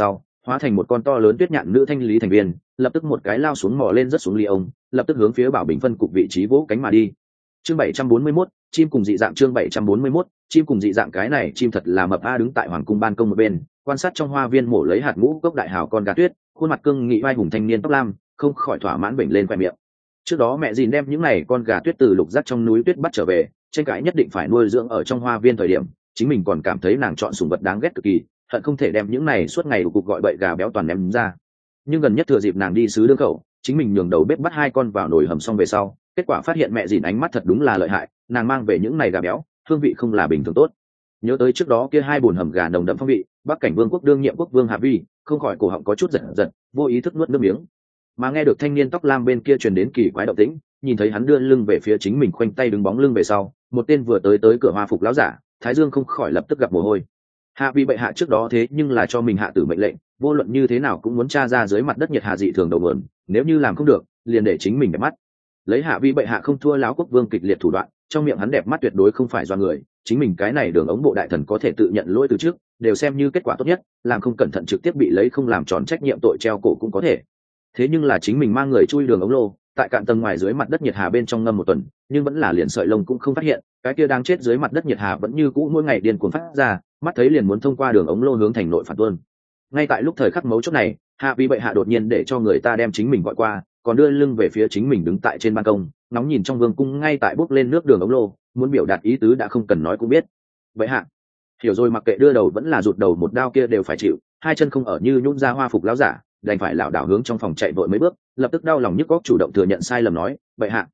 Speaker 1: hóa thành một con to lớn tuyết nhạn nữ thanh lý thành viên, lập tức một cái lao xuống mò lên rất xuống ly ông, lập tức hướng phía bảo bình phân cục vị trí vỗ cánh mà đi. Chương 741, chim cùng dị dạng. Chương 741, chim cùng dị dạng. Cái này chim thật là mập a, đứng tại hoàng cung ban công một bên, quan sát trong hoa viên mổ lấy hạt ngũ cốc đại hào con gà tuyết, khuôn mặt cương nghị vai hùng thanh niên tóc lam, không khỏi thỏa mãn bệnh lên khoe miệng. Trước đó mẹ dìn đem những này con gà tuyết từ lục giác trong núi tuyết bắt trở về, tranh cãi nhất định phải nuôi dưỡng ở trong hoa viên thời điểm, chính mình còn cảm thấy nàng chọn sủng vật đáng ghét cực kỳ, hận không thể đem những này suốt ngày cục gọi bậy gà béo toàn ném ra. Nhưng gần nhất thừa dịp nàng đi sứ đương khẩu, chính mình nhường đầu bếp bắt hai con vào nồi hầm xong về sau, kết quả phát hiện mẹ dìn ánh mắt thật đúng là lợi hại, nàng mang về những này gà béo, hương vị không là bình thường tốt. Nhớ tới trước đó kia hai bồn hầm gà nồng đậm phong vị, Bắc Cảnh Vương quốc đương nhiệm quốc vương Hạ Vi, không khỏi cổ họng có chút giật giật, vô ý thức nuốt nước miếng. Mà nghe được thanh niên tóc lam bên kia truyền đến kỳ quái động tĩnh, nhìn thấy hắn đưa lưng về phía chính mình khoanh tay đứng bóng lưng về sau, một tên vừa tới cửa hoa phục lão giả, Thái Dương không khỏi lập tức gặp mồ hôi. Hạ Vi bệ hạ trước đó thế nhưng là cho mình hạ tử mệnh lệnh, vô luận như thế nào cũng muốn tra ra dưới mặt đất nhiệt hà dị thường đầu nguồn, nếu như làm không được, liền để chính mình đẹp mắt. Lấy Hạ Vi bệ hạ không thua láo quốc vương kịch liệt thủ đoạn, trong miệng hắn đẹp mắt tuyệt đối không phải do người, chính mình cái này đường ống bộ đại thần có thể tự nhận lỗi từ trước, đều xem như kết quả tốt nhất, làm không cẩn thận trực tiếp bị lấy không làm tròn trách nhiệm tội treo cổ cũng có thể. Thế nhưng là chính mình mang người chui đường ống lô, tại cạn tầng ngoài dưới mặt đất nhiệt hà bên trong ngâm một tuần, nhưng vẫn là liền sợi lông cũng không phát hiện, cái kia đang chết dưới mặt đất nhiệt hà vẫn như cũ mỗi ngày điên cuồng phát ra, mắt thấy liền muốn thông qua đường ống lô hướng thành nội phản tuôn. Ngay tại lúc thời khắc mấu chốt này, Hạ Vi bệ hạ đột nhiên để cho người ta đem chính mình gọi qua, còn đưa lưng về phía chính mình đứng tại trên ban công, nóng nhìn trong vương cung ngay tại bốc lên nước đường ống lô, muốn biểu đạt ý tứ đã không cần nói cũng biết. Bệ hạ hiểu rồi, mặc kệ đưa đầu vẫn là rụt đầu một đao kia đều phải chịu, hai chân không ở như nhún ra hoa phục lão giả, đành phải lảo đảo hướng trong phòng chạy vội mấy bước, lập tức đau lòng nhức góc chủ động thừa nhận sai lầm nói, bệ hạ,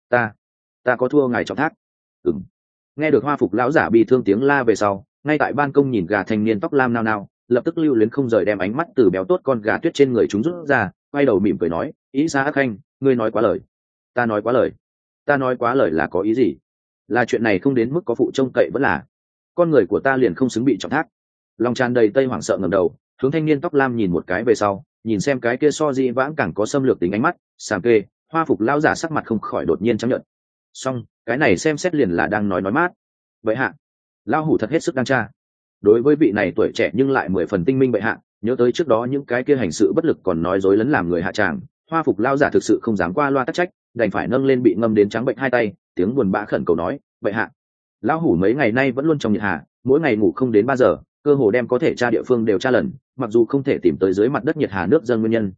Speaker 1: ta có thua ngài trọng thác. Nghe được hoa phục lão giả bị thương tiếng la về sau, ngay tại ban công nhìn gà thanh niên tóc lam nao nao, lập tức lưu luyến không rời đem ánh mắt từ béo tốt con gà tuyết trên người chúng rút ra, quay đầu mỉm cười nói, ý xa ác khanh, ngươi nói quá lời. Ta nói quá lời là có ý gì? Là chuyện này không đến mức có phụ trông cậy vẫn là con người của ta liền không xứng bị trọng thác. Lòng tràn đầy tây hoảng sợ ngẩng đầu hướng thanh niên tóc lam nhìn một cái về sau, nhìn xem cái kia so di vãng càng có xâm lược tính ánh mắt sàm kê, hoa phục lão giả sắc mặt không khỏi đột nhiên chấp nhận. Xong cái này xem xét liền là đang nói mát. Vậy hạ, lão hủ thật hết sức đang tra. Đối với vị này tuổi trẻ nhưng lại 10 phần tinh minh bệ hạ, nhớ tới trước đó những cái kia hành sự bất lực còn nói dối lấn làm người hạ tràng, hoa phục lão giả thực sự không dám qua loa tắc trách, đành phải nâng lên bị ngâm đến trắng bệnh hai tay, tiếng buồn bã khẩn cầu nói, bệ hạ, lão hủ mấy ngày nay vẫn luôn trong nhiệt hà, mỗi ngày ngủ không đến 3 giờ, cơ hồ đem có thể tra địa phương đều tra lần, mặc dù không thể tìm tới dưới mặt đất nhiệt hà nước dâng nguyên nhân,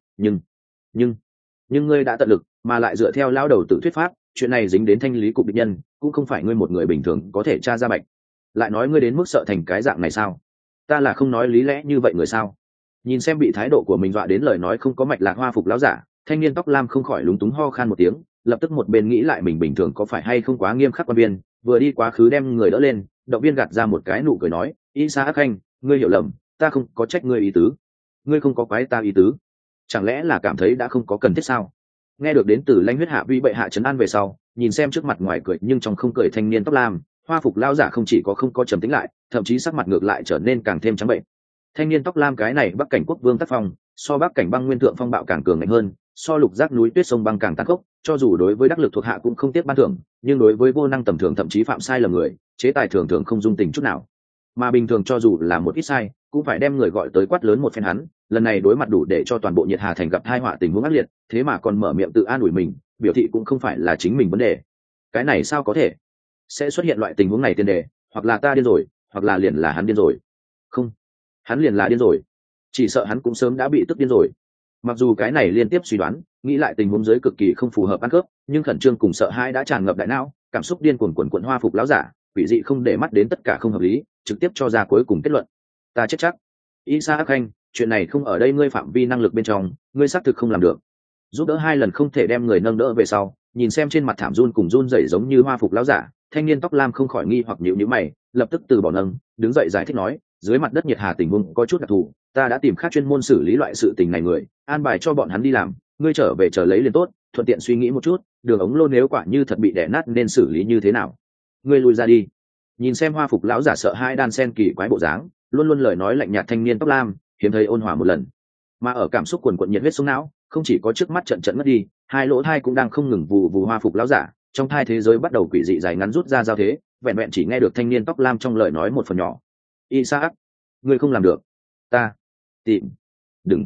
Speaker 1: nhưng ngươi đã tận lực, mà lại dựa theo lão đầu tự thuyết pháp, chuyện này dính đến thanh lý cục địch nhân, cũng không phải ngươi một người bình thường có thể tra ra bạch. Lại nói ngươi đến mức sợ thành cái dạng này sao? Ta là không nói lý lẽ như vậy người sao? Nhìn xem bị thái độ của mình dọa đến lời nói không có mạch lạc hoa phục lão giả, thanh niên tóc lam không khỏi lúng túng ho khan một tiếng, lập tức một bên nghĩ lại mình bình thường có phải hay không quá nghiêm khắc quan viên, vừa đi quá khứ đem người đỡ lên, động viên gạt ra một cái nụ cười nói, ý xa ác khanh, ngươi hiểu lầm, ta không có trách ngươi ý tứ, ngươi không có quái ta ý tứ, chẳng lẽ là cảm thấy đã không có cần thiết sao? Nghe được đến từ lãnh huyết Hạ Vi bệ hạ trấn an về sau, nhìn xem trước mặt ngoài cười nhưng trong không cười thanh niên tóc lam, hoa phục lão giả không chỉ có không có trầm tĩnh lại, thậm chí sắc mặt ngược lại trở nên càng thêm trắng bệnh. Thanh niên tóc lam cái này Bắc Cảnh quốc vương tác phong, so Bắc Cảnh băng nguyên thượng phong bạo càng cường mạnh hơn, so lục giác núi tuyết sông băng càng tàn khốc, cho dù đối với đắc lực thuộc hạ cũng không tiếc ban thưởng, nhưng đối với vô năng tầm thường thậm chí phạm sai lầm người, chế tài thường thường không dung tình chút nào. Mà bình thường cho dù là một ít sai, cũng phải đem người gọi tới quát lớn một phen hắn, lần này đối mặt đủ để cho toàn bộ nhiệt hà thành gặp tai họa tình huống ác liệt, thế mà còn mở miệng tự an ủi mình, biểu thị cũng không phải là chính mình vấn đề. Cái này sao có thể? Sẽ xuất hiện loại tình huống này tiền đề, hoặc là ta điên rồi, hoặc là liền là hắn điên rồi. Không, hắn liền là điên rồi. Chỉ sợ hắn cũng sớm đã bị tức điên rồi. Mặc dù cái này liên tiếp suy đoán, nghĩ lại tình huống dưới cực kỳ không phù hợp ăn khớp, nhưng khẩn trương cùng sợ hãi đã tràn ngập đại não, cảm xúc điên cuồng quần quần hoa phục lão giả, quỷ dị không để mắt đến tất cả không hợp lý, trực tiếp cho ra cuối cùng kết luận. Ta chết chắc. Isa Khanh, chuyện này không ở đây ngươi phạm vi năng lực bên trong, ngươi xác thực không làm được. Giúp đỡ 2 lần không thể đem người nâng đỡ về sau, nhìn xem trên mặt thảm run cùng run rẩy giống như hoa phục lão giả, thanh niên tóc lam không khỏi nghi hoặc nhíu nhíu mày, lập tức từ bỏ nâng, đứng dậy giải thích nói, dưới mặt đất nhiệt hà tình huống có chút đặc thù, ta đã tìm khác chuyên môn xử lý loại sự tình này người, an bài cho bọn hắn đi làm, ngươi trở về chờ lấy liền tốt, thuận tiện suy nghĩ một chút, đường ống lô nếu quả như thật bị đè nát nên xử lý như thế nào. Ngươi lui ra đi. Nhìn xem hoa phục lão giả sợ hai đan sen kỳ quái bộ dáng, luôn luôn lời nói lạnh nhạt thanh niên tóc lam, hiếm thấy ôn hòa một lần. Mà ở cảm xúc quần quần nhiệt huyết sông não, không chỉ có trước mắt trận mất đi, hai lỗ thai cũng đang không ngừng vù vù hoa phục lão giả, trong thai thế giới bắt đầu quỷ dị dài ngắn rút ra giao thế, vẹn vẹn chỉ nghe được thanh niên tóc lam trong lời nói một phần nhỏ. Isaac, ngươi không làm được. Ta tìm đừng,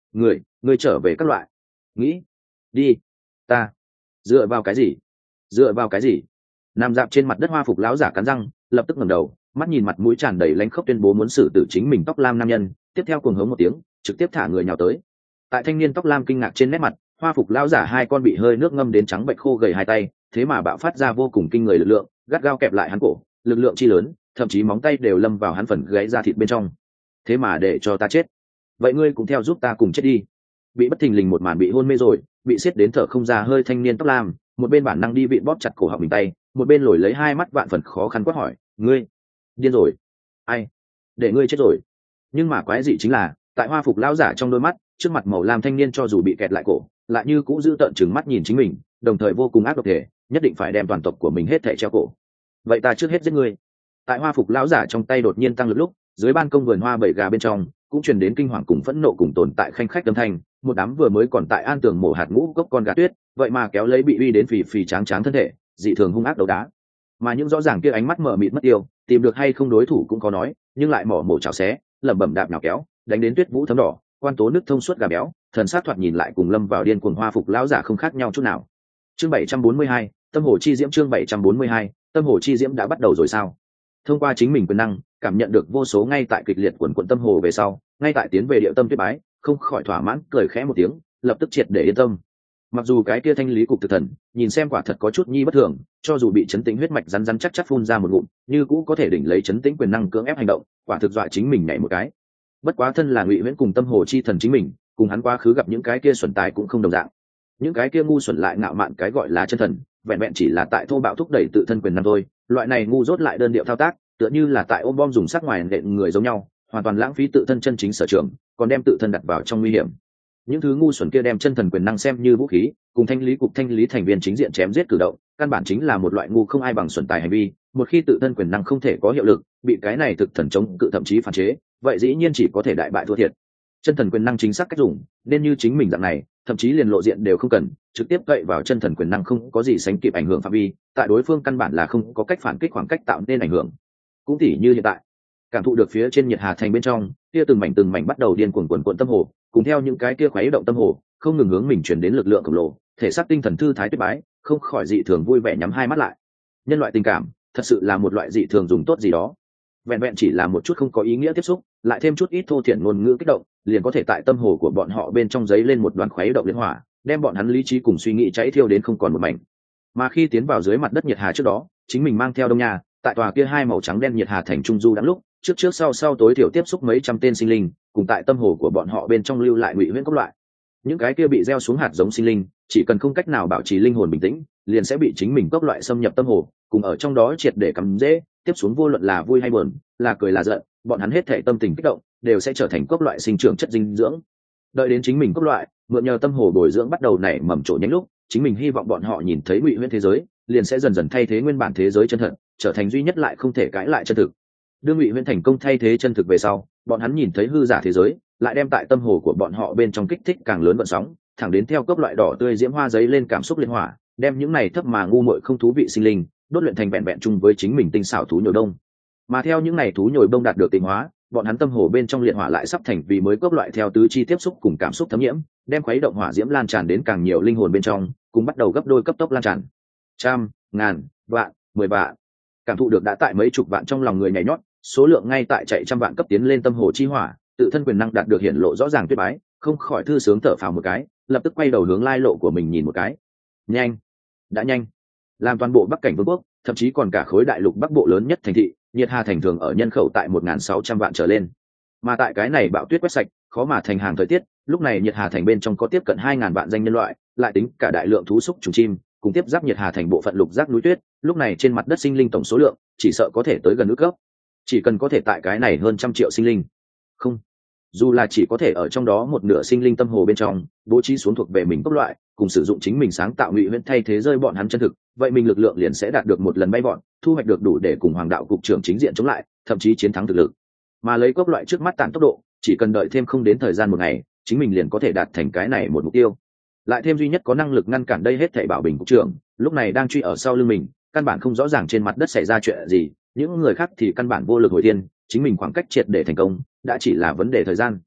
Speaker 1: người trở về các loại, nghĩ đi, ta dựa vào cái gì, dựa vào cái gì? Nằm dạp trên mặt đất hoa phục lão giả cắn răng, lập tức ngẩng đầu, mắt nhìn mặt mũi tràn đầy lãnh khốc tuyên bố muốn xử tử chính mình tóc lam nam nhân, tiếp theo cuồng hống một tiếng, trực tiếp thả người nhào tới. Tại thanh niên tóc lam kinh ngạc trên nét mặt, hoa phục lão giả hai con bị hơi nước ngâm đến trắng bệch khô gầy hai tay, thế mà bạo phát ra vô cùng kinh người lực lượng, gắt gao kẹp lại hắn cổ, lực lượng chi lớn, thậm chí móng tay đều lâm vào hắn phần gáy da thịt bên trong. Thế mà để cho ta chết, vậy ngươi cũng theo giúp ta cùng chết đi. Bị bất thình lình một màn bị hôn mê rồi, bị siết đến thở không ra hơi thanh niên tóc lam, một bên bản năng đi vị bóp chặt cổ họng mình tay, một bên lồi lấy hai mắt vạn phần khó khăn quát hỏi, ngươi điên rồi? Ai để ngươi chết rồi? Nhưng mà quái dị chính là, tại hoa phục lão giả trong đôi mắt, trước mặt màu lam thanh niên cho dù bị kẹt lại cổ, lại như cũng giữ tợn chừng mắt nhìn chính mình, đồng thời vô cùng ác độc thể, nhất định phải đem toàn tộc của mình hết thảy treo cổ. Vậy ta trước hết giết ngươi. Tại hoa phục lão giả trong tay đột nhiên tăng lực lúc, dưới ban công vườn hoa bảy gà bên trong cũng truyền đến kinh hoàng cùng phẫn nộ cùng tồn tại khanh khách âm thanh, một đám vừa mới còn tại an tường mổ hạt ngũ cốc con gà tuyết, vậy mà kéo lấy bị uy đến phì phì tráng tráng thân thể, dị thường hung ác đấu đá. Mà những rõ ràng kia ánh mắt mở mịt mất tiêu, tìm được hay không đối thủ cũng có nói, nhưng lại mỏ mổ chảo xé, lẩm bẩm đạp nhào kéo, đánh đến tuyết vũ thấm đỏ, quan tố nước thông suốt gà béo, thần sát thoạt nhìn lại cùng lâm vào điên cuồng hoa phục lão giả không khác nhau chút nào. Chương 742, tâm hồ chi diễm. Chương 742, tâm hồ chi diễm đã bắt đầu rồi sao? Thông qua chính mình quyền năng, cảm nhận được vô số ngay tại kịch liệt quần quần tâm hồ về sau, ngay tại tiến về địa tâm tuyết bái, không khỏi thỏa mãn cười khẽ một tiếng, lập tức triệt để yên tâm. Mặc dù cái kia thanh lý cục thực thần nhìn xem quả thật có chút nhi bất thường, cho dù bị chấn tĩnh huyết mạch rắn rắn chắc chắc phun ra một ngụm, như cũ có thể đỉnh lấy chấn tĩnh quyền năng cưỡng ép hành động, quả thực dọa chính mình nhảy một cái. Bất quá thân là Ngụy Huyễn cùng tâm hồ chi thần chính mình, cùng hắn quá khứ gặp những cái kia xuẩn tài cũng không đồng dạng. Những cái kia ngu xuẩn lại ngạo mạn cái gọi là chân thần, vẹn vẹn chỉ là tại thô bạo thúc đẩy tự thân quyền năng thôi, loại này ngu dốt lại đơn điệu thao tác, tựa như là tại ôm bom dùng sắc ngoài nện người giống nhau, hoàn toàn lãng phí tự thân chân chính sở trường, còn đem tự thân đặt vào trong nguy hiểm. Những thứ ngu xuẩn kia đem chân thần quyền năng xem như vũ khí, cùng thanh lý cục thanh lý thành viên chính diện chém giết cử động, căn bản chính là một loại ngu không ai bằng xuẩn tài hành vi. Một khi tự thân quyền năng không thể có hiệu lực, bị cái này thực thần chống cự thậm chí phản chế, vậy dĩ nhiên chỉ có thể đại bại thua thiệt. Chân thần quyền năng chính xác cách dùng, nên như chính mình dạng này, thậm chí liền lộ diện đều không cần, trực tiếp cậy vào chân thần quyền năng không có gì sánh kịp ảnh hưởng phạm vi, tại đối phương căn bản là không có cách phản kích khoảng cách tạo nên ảnh hưởng. Cũng tỉ như hiện tại, cảm thụ được phía trên nhiệt hà thành bên trong kia từng mảnh bắt đầu điên cuồng quần quần tâm hồ, cùng theo những cái kia khuấy động tâm hồ không ngừng hướng mình chuyển đến lực lượng khổng lồ, thể xác tinh thần thư thái tuyệt bái, không khỏi dị thường vui vẻ nhắm hai mắt lại. Nhân loại tình cảm thật sự là một loại dị thường dùng tốt gì đó, vẹn vẹn chỉ là một chút không có ý nghĩa tiếp xúc, lại thêm chút ít thô thiển ngôn ngữ kích động, liền có thể tại tâm hồ của bọn họ bên trong giấy lên một đoàn khuấy động liên hỏa, đem bọn hắn lý trí cùng suy nghĩ cháy thiêu đến không còn một mảnh. Mà khi tiến vào dưới mặt đất nhiệt hà trước đó, chính mình mang theo đông nhà tại tòa kia hai màu trắng đen nhiệt hà thành trung du đắng lúc trước sau tối thiểu tiếp xúc mấy trăm tên sinh linh, cùng tại tâm hồ của bọn họ bên trong lưu lại Ngụy Huyễn cốc loại. Những cái kia bị gieo xuống hạt giống sinh linh, chỉ cần không cách nào bảo trì linh hồn bình tĩnh, liền sẽ bị chính mình cốc loại xâm nhập tâm hồ, cùng ở trong đó triệt để cắm rễ, tiếp xuống vô luận là vui hay buồn, là cười là giận, bọn hắn hết thảy tâm tình kích động, đều sẽ trở thành cốc loại sinh trưởng chất dinh dưỡng. Đợi đến chính mình cốc loại mượn nhờ tâm hồ bồi dưỡng bắt đầu nảy mầm trổ nhánh lúc, chính mình hy vọng bọn họ nhìn thấy Ngụy Huyễn thế giới, liền sẽ dần dần thay thế nguyên bản thế giới chân thật, trở thành duy nhất lại không thể cãi lại chân thực. Đương Ngụy Huyễn thành công thay thế chân thực về sau, bọn hắn nhìn thấy hư giả thế giới, lại đem tại tâm hồ của bọn họ bên trong kích thích càng lớn vận sóng, thẳng đến theo cốc loại đỏ tươi diễm hoa giấy lên cảm xúc liên hỏa, đem những này thấp mà ngu muội không thú vị sinh linh đốt luyện thành vẹn vẹn chung với chính mình tinh xảo thú nhồi đông. Mà theo những này thú nhồi đông đạt được tịnh hóa, bọn hắn tâm hồ bên trong liệt hỏa lại sắp thành vì mới cốc loại theo tứ chi tiếp xúc cùng cảm xúc thấm nhiễm, đem khuấy động hỏa diễm lan tràn đến càng nhiều linh hồn bên trong, cùng bắt đầu gấp đôi cấp tốc lan tràn. Trăm, ngàn, vạn, 10 vạn. Cảm thụ được đã tại mấy chục vạn trong lòng người nhảy nhót, số lượng ngay tại chạy trăm vạn cấp tiến lên tâm hồ chi hỏa, tự thân quyền năng đạt được hiển lộ rõ ràng tuyệt bái, không khỏi thư sướng thở phào một cái, lập tức quay đầu hướng lai lộ của mình nhìn một cái. Nhanh, đã nhanh. Làm toàn bộ Bắc cảnh vương quốc, thậm chí còn cả khối đại lục Bắc bộ lớn nhất thành thị, Nhiệt Hà thành thường ở nhân khẩu tại 1.600 vạn trở lên. Mà tại cái này bão tuyết quét sạch, khó mà thành hàng thời tiết, lúc này Nhiệt Hà thành bên trong có tiếp cận 2.000 vạn danh nhân loại, lại tính cả đại lượng thú súc trùng chim, cùng tiếp giáp Nhiệt Hà thành bộ phận lục giác núi tuyết, lúc này trên mặt đất sinh linh tổng số lượng chỉ sợ có thể tới gần ước gấp. Chỉ cần có thể tại cái này hơn 100 triệu sinh linh, không, dù là chỉ có thể ở trong đó một nửa sinh linh tâm hồ bên trong bố trí xuống thuộc về mình cốc loại, cùng sử dụng chính mình sáng tạo Ngụy Huyễn thay thế rơi bọn hắn chân thực, vậy mình lực lượng liền sẽ đạt được một lần bay bọn, thu hoạch được đủ để cùng Hoàng đạo cục trưởng chính diện chống lại, thậm chí chiến thắng thực lực. Mà lấy cốc loại trước mắt tản tốc độ, chỉ cần đợi thêm không đến thời gian một ngày, chính mình liền có thể đạt thành cái này một mục tiêu. Lại thêm duy nhất có năng lực ngăn cản đây hết thảy Bảo Bình cục trưởng, lúc này đang truy ở sau lưng mình, căn bản không rõ ràng trên mặt đất xảy ra chuyện gì, những người khác thì căn bản vô lực hồi thiên, chính mình khoảng cách triệt để thành công đã chỉ là vấn đề thời gian.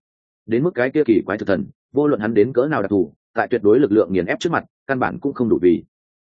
Speaker 1: đến mức cái kia kỳ quái thực thần, vô luận hắn đến cỡ nào đặc thù, tại tuyệt đối lực lượng nghiền ép trước mặt căn bản cũng không đủ vì.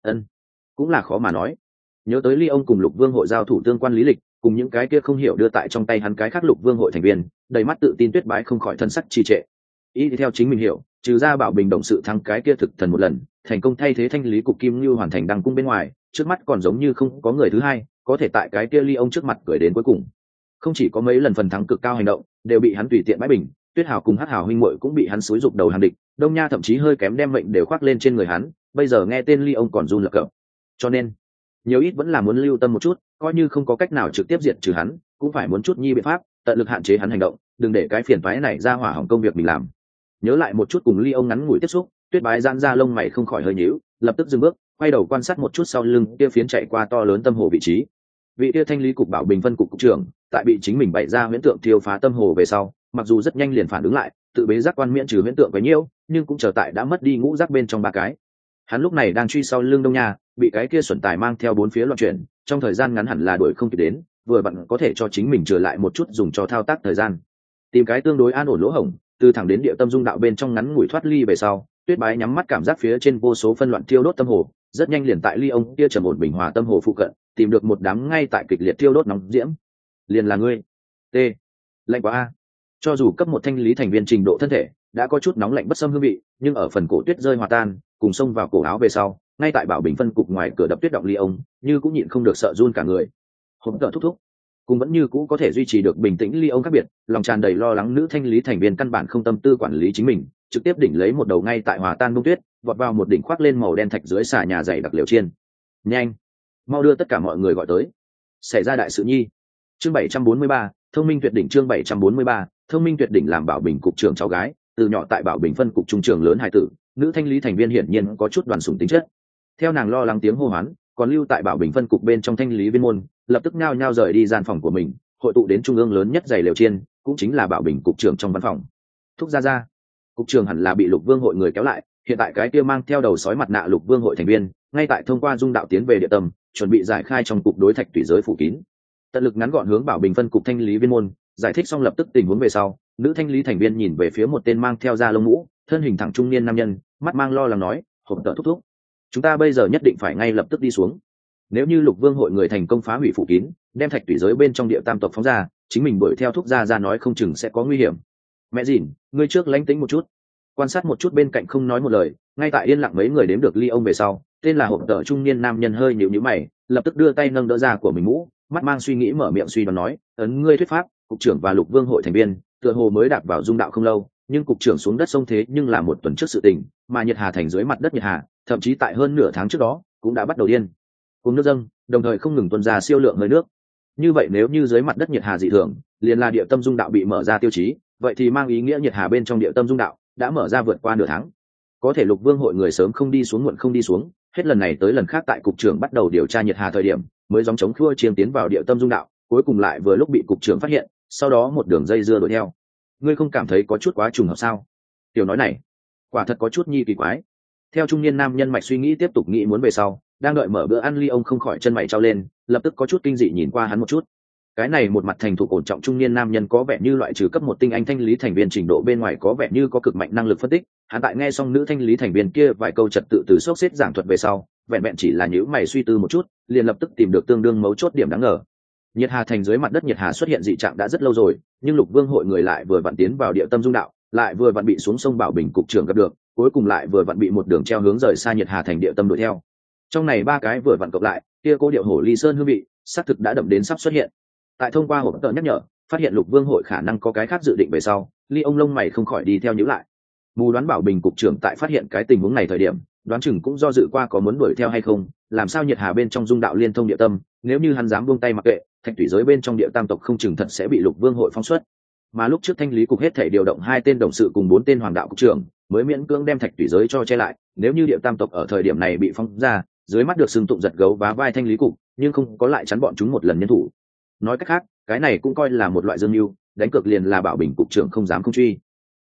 Speaker 1: Cũng là khó mà nói. Nhớ tới Ly ông cùng Lục Vương hội giao thủ tương quan lý lịch, cùng những cái kia không hiểu đưa tại trong tay hắn cái khác Lục Vương hội thành viên, đầy mắt tự tin Tuyết Bái không khỏi thân sắc trì trệ. Ý thì theo chính mình hiểu, trừ ra Bảo Bình động sự thắng cái kia thực thần một lần, thành công thay thế thanh lý cục Kim Như hoàn thành đăng cung bên ngoài, trước mắt còn giống như không có người thứ hai có thể tại cái kia Ly ông trước mặt cười đến cuối cùng. Không chỉ có mấy lần phần thắng cực cao hành động đều bị hắn tùy tiện bãi bình, Tuyết Hào cùng Hắc Hào huynh muội cũng bị hắn xúi dục đầu hàng địch, Đông Nha thậm chí hơi kém đem mệnh đều khoác lên trên người hắn, bây giờ nghe tên Ly ông còn run lập cập. Cho nên, nhiều ít vẫn là muốn lưu tâm một chút, coi như không có cách nào trực tiếp diệt trừ hắn, cũng phải muốn chút nhi biện pháp, tận lực hạn chế hắn hành động, đừng để cái phiền toái này ra hỏa hỏng công việc mình làm. Nhớ lại một chút cùng Ly ông ngắn ngủi tiếp xúc, Tuyết Bái giãn ra lông mày không khỏi hơi nhíu, lập tức dừng bước, quay đầu quan sát một chút sau lưng kia phiến chạy qua to lớn tâm hồ vị trí. Vị kia thanh lý cục Bảo Bình phân cục cục trưởng, tại bị chính mình bày ra huyễn tượng thiêu phá tâm hồ về sau, mặc dù rất nhanh liền phản ứng lại, tự bế giác quan miễn trừ huyễn tượng quá nhiều, nhưng cũng trở tại đã mất đi ngũ giác bên trong ba cái. Hắn lúc này đang truy sau lưng Đông Nha, bị cái kia xuẩn tài mang theo bốn phía loạn chuyển, trong thời gian ngắn hẳn là đuổi không kịp đến, vừa vặn có thể cho chính mình trở lại một chút dùng cho thao tác thời gian. Tìm cái tương đối an ổn lỗ hổng, từ thẳng đến địa tâm dung đạo bên trong ngắn ngủi thoát ly về sau, Tuyết Bái nhắm mắt cảm giác phía trên vô số phân loạn thiêu đốt tâm hồ, rất nhanh liền tại Ly ông kia trầm ổn bình hòa tâm hồ phụ cận, tìm được một đám ngay tại kịch liệt thiêu đốt nóng diễm. Liền là ngươi. T. Lạnh quá a. Cho dù cấp một thanh lý thành viên trình độ thân thể đã có chút nóng lạnh bất xâm hương vị, nhưng ở phần cổ tuyết rơi hòa tan, cùng xông vào cổ áo về sau, ngay tại Bảo Bình phân cục ngoài cửa đập tuyết động Ly ông, như cũng nhịn không được sợ run cả người. Hỗn cờ thúc thúc, cùng vẫn như cũ có thể duy trì được bình tĩnh Ly ông khác biệt, lòng tràn đầy lo lắng nữ thanh lý thành viên căn bản không tâm tư quản lý chính mình, trực tiếp đỉnh lấy một đầu ngay tại hòa tan bông tuyết, vọt vào một đỉnh khoác lên màu đen thạch dưới xà nhà dày đặc liều chiên. Nhanh, mau đưa tất cả mọi người gọi tới. Xảy ra đại sự nhi. Chương 743, thông minh tuyệt đỉnh. Chương 743, thông minh tuyệt đỉnh. Làm Bảo Bình cục trưởng cháu gái, từ nhỏ tại Bảo Bình phân cục trung trường lớn hài tử, nữ thanh lý thành viên hiển nhiên có chút đoàn sủng tính chất. Theo nàng lo lắng tiếng hô hoán, còn lưu tại Bảo Bình phân cục bên trong thanh lý viên môn, lập tức nhao nhao rời đi gian phòng của mình, hội tụ đến trung ương lớn nhất dày lều chiên, cũng chính là Bảo Bình cục trưởng trong văn phòng. Thúc ra, cục trưởng hẳn là bị Lục Vương hội người kéo lại, hiện tại cái kia mang theo đầu sói mặt nạ Lục Vương hội thành viên, ngay tại thông qua dung đạo tiến về địa tâm, chuẩn bị giải khai trong cục đối thạch tùy giới phủ kín. Tận lực ngắn gọn hướng Bảo Bình phân cục thanh lý viên môn giải thích xong lập tức tình huống về sau, nữ thanh lý thành viên nhìn về phía một tên mang theo da lông mũ, thân hình thẳng trung niên nam nhân, mắt mang lo lắng nói, hộp tợ thúc thúc, chúng ta bây giờ nhất định phải ngay lập tức đi xuống. Nếu như Lục Vương hội người thành công phá hủy phủ kín, đem thạch tùy giới bên trong địa tam tộc phóng ra, chính mình đuổi theo thúc ra nói không chừng sẽ có nguy hiểm. Mẹ dìn, ngươi trước lánh tính một chút, quan sát một chút bên cạnh không nói một lời, ngay tại yên lặng mấy người đếm được Ly ông về sau, tên là hộp tợ trung niên nam nhân hơi nhíu nhíu mày, lập tức đưa tay nâng đỡ ra của mình mũ, mắt mang suy nghĩ mở miệng suy đoán nói, ấn ngươi thuyết pháp, cục trưởng và Lục Vương hội thành viên tựa hồ mới đạp vào dung đạo không lâu, nhưng cục trưởng xuống đất sông thế nhưng là một tuần trước sự tình, mà nhiệt hà thành dưới mặt đất nhiệt hà, thậm chí tại hơn nửa tháng trước đó cũng đã bắt đầu điên cùng nước dâng, đồng thời không ngừng tuôn ra siêu lượng hơi nước. Như vậy nếu như dưới mặt đất nhiệt hà dị thường, liền là địa tâm dung đạo bị mở ra tiêu chí, vậy thì mang ý nghĩa nhiệt hà bên trong địa tâm dung đạo đã mở ra vượt qua nửa tháng. Có thể Lục Vương hội người sớm không đi xuống muộn không đi xuống, hết lần này tới lần khác tại cục trưởng bắt đầu điều tra nhiệt hà thời điểm, mới gióng chống khua chiên tiến vào địa tâm dung đạo, cuối cùng lại vừa lúc bị cục trưởng phát hiện, sau đó một đường dây dưa đuổi theo. Ngươi không cảm thấy có chút quá trùng hợp sao? Tiểu nói này, quả thật có chút nhi kỳ quái. Theo trung niên nam nhân mạch suy nghĩ tiếp tục nghĩ muốn về sau, đang đợi mở bữa ăn Ly ông không khỏi chân mày trao lên, lập tức có chút kinh dị nhìn qua hắn một chút. Cái này một mặt thành thục ổn trọng trung niên nam nhân có vẻ như loại trừ cấp một tinh anh thanh lý thành viên trình độ bên ngoài có vẻ như có cực mạnh năng lực phân tích. Hắn tại nghe xong nữ thanh lý thành viên kia vài câu trật tự từ sốc xếp giảng thuật về sau, vẹn vẹn chỉ là nhíu mày suy tư một chút, liền lập tức tìm được tương đương mấu chốt điểm đáng ngờ. Nhiệt hà thành dưới mặt đất nhiệt hà xuất hiện dị trạng đã rất lâu rồi, nhưng Lục Vương hội người lại vừa vặn tiến vào địa tâm dung đạo, lại vừa vặn bị xuống sông Bảo Bình cục trưởng gặp được, cuối cùng lại vừa vặn bị một đường treo hướng rời xa nhiệt hà thành địa tâm đuổi theo. Trong này ba cái vừa vặn cộng lại, kia cố điệu hổ ly sơn hương vị, xác thực đã đậm đến sắp xuất hiện. Tại thông qua hộp tợ nhắc nhở, phát hiện Lục Vương hội khả năng có cái khác dự định về sau, Ly ông lông mày không khỏi đi theo nhíu lại. Mù đoán Bảo Bình cục trưởng tại phát hiện cái tình huống này thời điểm, đoán chừng cũng do dự qua có muốn đuổi theo hay không, làm sao nhiệt hà bên trong dung đạo liên thông địa tâm, nếu như hắn dám buông tay mặc kệ, thạch thủy giới bên trong địa tam tộc không chừng thật sẽ bị Lục Vương hội phóng xuất. Mà lúc trước thanh lý cục hết thể điều động 2 tên đồng sự cùng 4 tên hoàng đạo cục trưởng, mới miễn cưỡng đem thạch thủy giới cho che lại, nếu như địa tam tộc ở thời điểm này bị phóng ra, dưới mắt được xưng tụng giật gấu vá vai thanh lý cục, nhưng không có lại chắn bọn chúng một lần nhân thủ. Nói cách khác, cái này cũng coi là một loại dương mưu, đánh cược liền là Bảo Bình cục trưởng không dám không truy.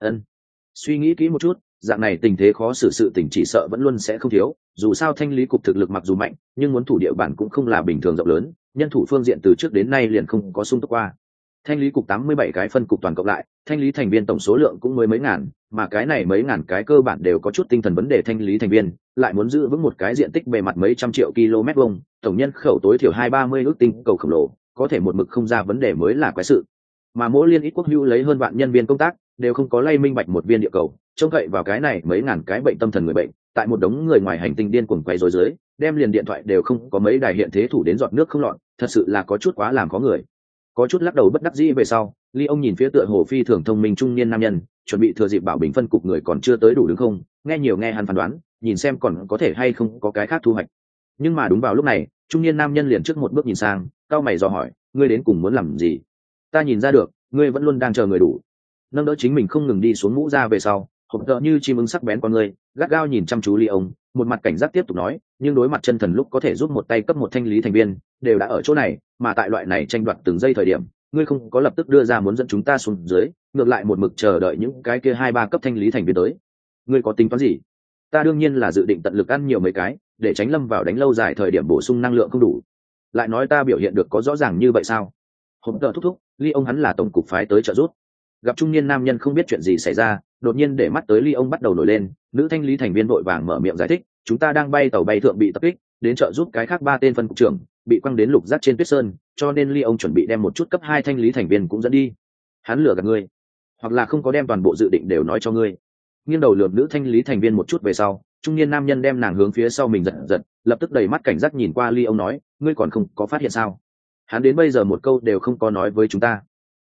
Speaker 1: Suy nghĩ kỹ một chút, dạng này tình thế khó xử sự tình chỉ sợ vẫn luôn sẽ không thiếu, dù sao thanh lý cục thực lực mặc dù mạnh, nhưng muốn thủ địa bản cũng không là bình thường rộng lớn, nhân thủ phương diện từ trước đến nay liền không có sung túc qua. thanh lý cục 87 cái phân cục toàn cộng lại, thanh lý thành viên tổng số lượng cũng mới mấy ngàn, mà cái này mấy ngàn cái cơ bản đều có chút tinh thần vấn đề thanh lý thành viên, lại muốn giữ vững một cái diện tích bề mặt mấy trăm triệu km vuông, tổng nhân khẩu tối thiểu 230 ước tinh cầu khổng lồ, có thể một mực không ra vấn đề mới là quái sự. Mà mỗi liên ít quốc hữu lấy hơn vạn nhân viên công tác, đều không có lay minh bạch một viên địa cầu, trông cậy vào cái này mấy ngàn cái bệnh tâm thần người bệnh, tại một đống người ngoài hành tinh điên cuồng quay rối dưới, đem liền điện thoại đều không có mấy đài hiện thế thủ đến giọt nước không lọt, thật sự là có chút quá làm khó người. Có chút lắc đầu bất đắc dĩ về sau, Ly ông nhìn phía tựa hồ phi thường thông minh trung niên nam nhân, chuẩn bị thừa dịp bảo bình phân cục người còn chưa tới đủ đứng không, nghe hắn phán đoán, nhìn xem còn có thể hay không có cái khác thu hoạch. Nhưng mà đúng vào lúc này, trung niên nam nhân liền trước một bước nhìn sang, cau mày dò hỏi, ngươi đến cùng muốn làm gì? Ta nhìn ra được, ngươi vẫn luôn đang chờ người đủ. Nâng đỡ chính mình không ngừng đi xuống mũ ra về sau, hộp tợ như chim ưng sắc bén con ngươi, gắt gao nhìn chăm chú Ly ông, một mặt cảnh giác tiếp tục nói, nhưng đối mặt chân thần lúc có thể giúp một tay cấp một thanh lý thành viên, đều đã ở chỗ này, mà tại loại này tranh đoạt từng giây thời điểm, ngươi không có lập tức đưa ra muốn dẫn chúng ta xuống dưới, ngược lại một mực chờ đợi những cái kia 2-3 cấp thanh lý thành viên tới. Ngươi có tính toán gì? Ta đương nhiên là dự định tận lực ăn nhiều mấy cái, để tránh lâm vào đánh lâu dài thời điểm bổ sung năng lượng không đủ. Lại nói ta biểu hiện được có rõ ràng như vậy sao? Hộp tợ thúc thúc, Ly ông hắn là tổng cục phái tới trợ giúp. Gặp trung niên nam nhân không biết chuyện gì xảy ra, đột nhiên để mắt tới Ly ông bắt đầu nổi lên, nữ thanh lý thành viên vội vàng mở miệng giải thích, chúng ta đang bay tàu bay thượng bị tập kích, đến trợ giúp cái khác 3 tên phân cục trưởng, bị quăng đến lục giác trên tuyết sơn, cho nên Ly ông chuẩn bị đem một chút cấp 2 thanh lý thành viên cũng dẫn đi. Hắn lừa gạt ngươi, hoặc là không có đem toàn bộ dự định đều nói cho ngươi. Nghiêng đầu lườm nữ thanh lý thành viên một chút về sau, trung niên nam nhân đem nàng hướng phía sau mình giật giật, lập tức đầy mắt cảnh giác nhìn qua Ly ông nói, ngươi còn không có phát hiện sao? Hắn đến bây giờ một câu đều không có nói với chúng ta.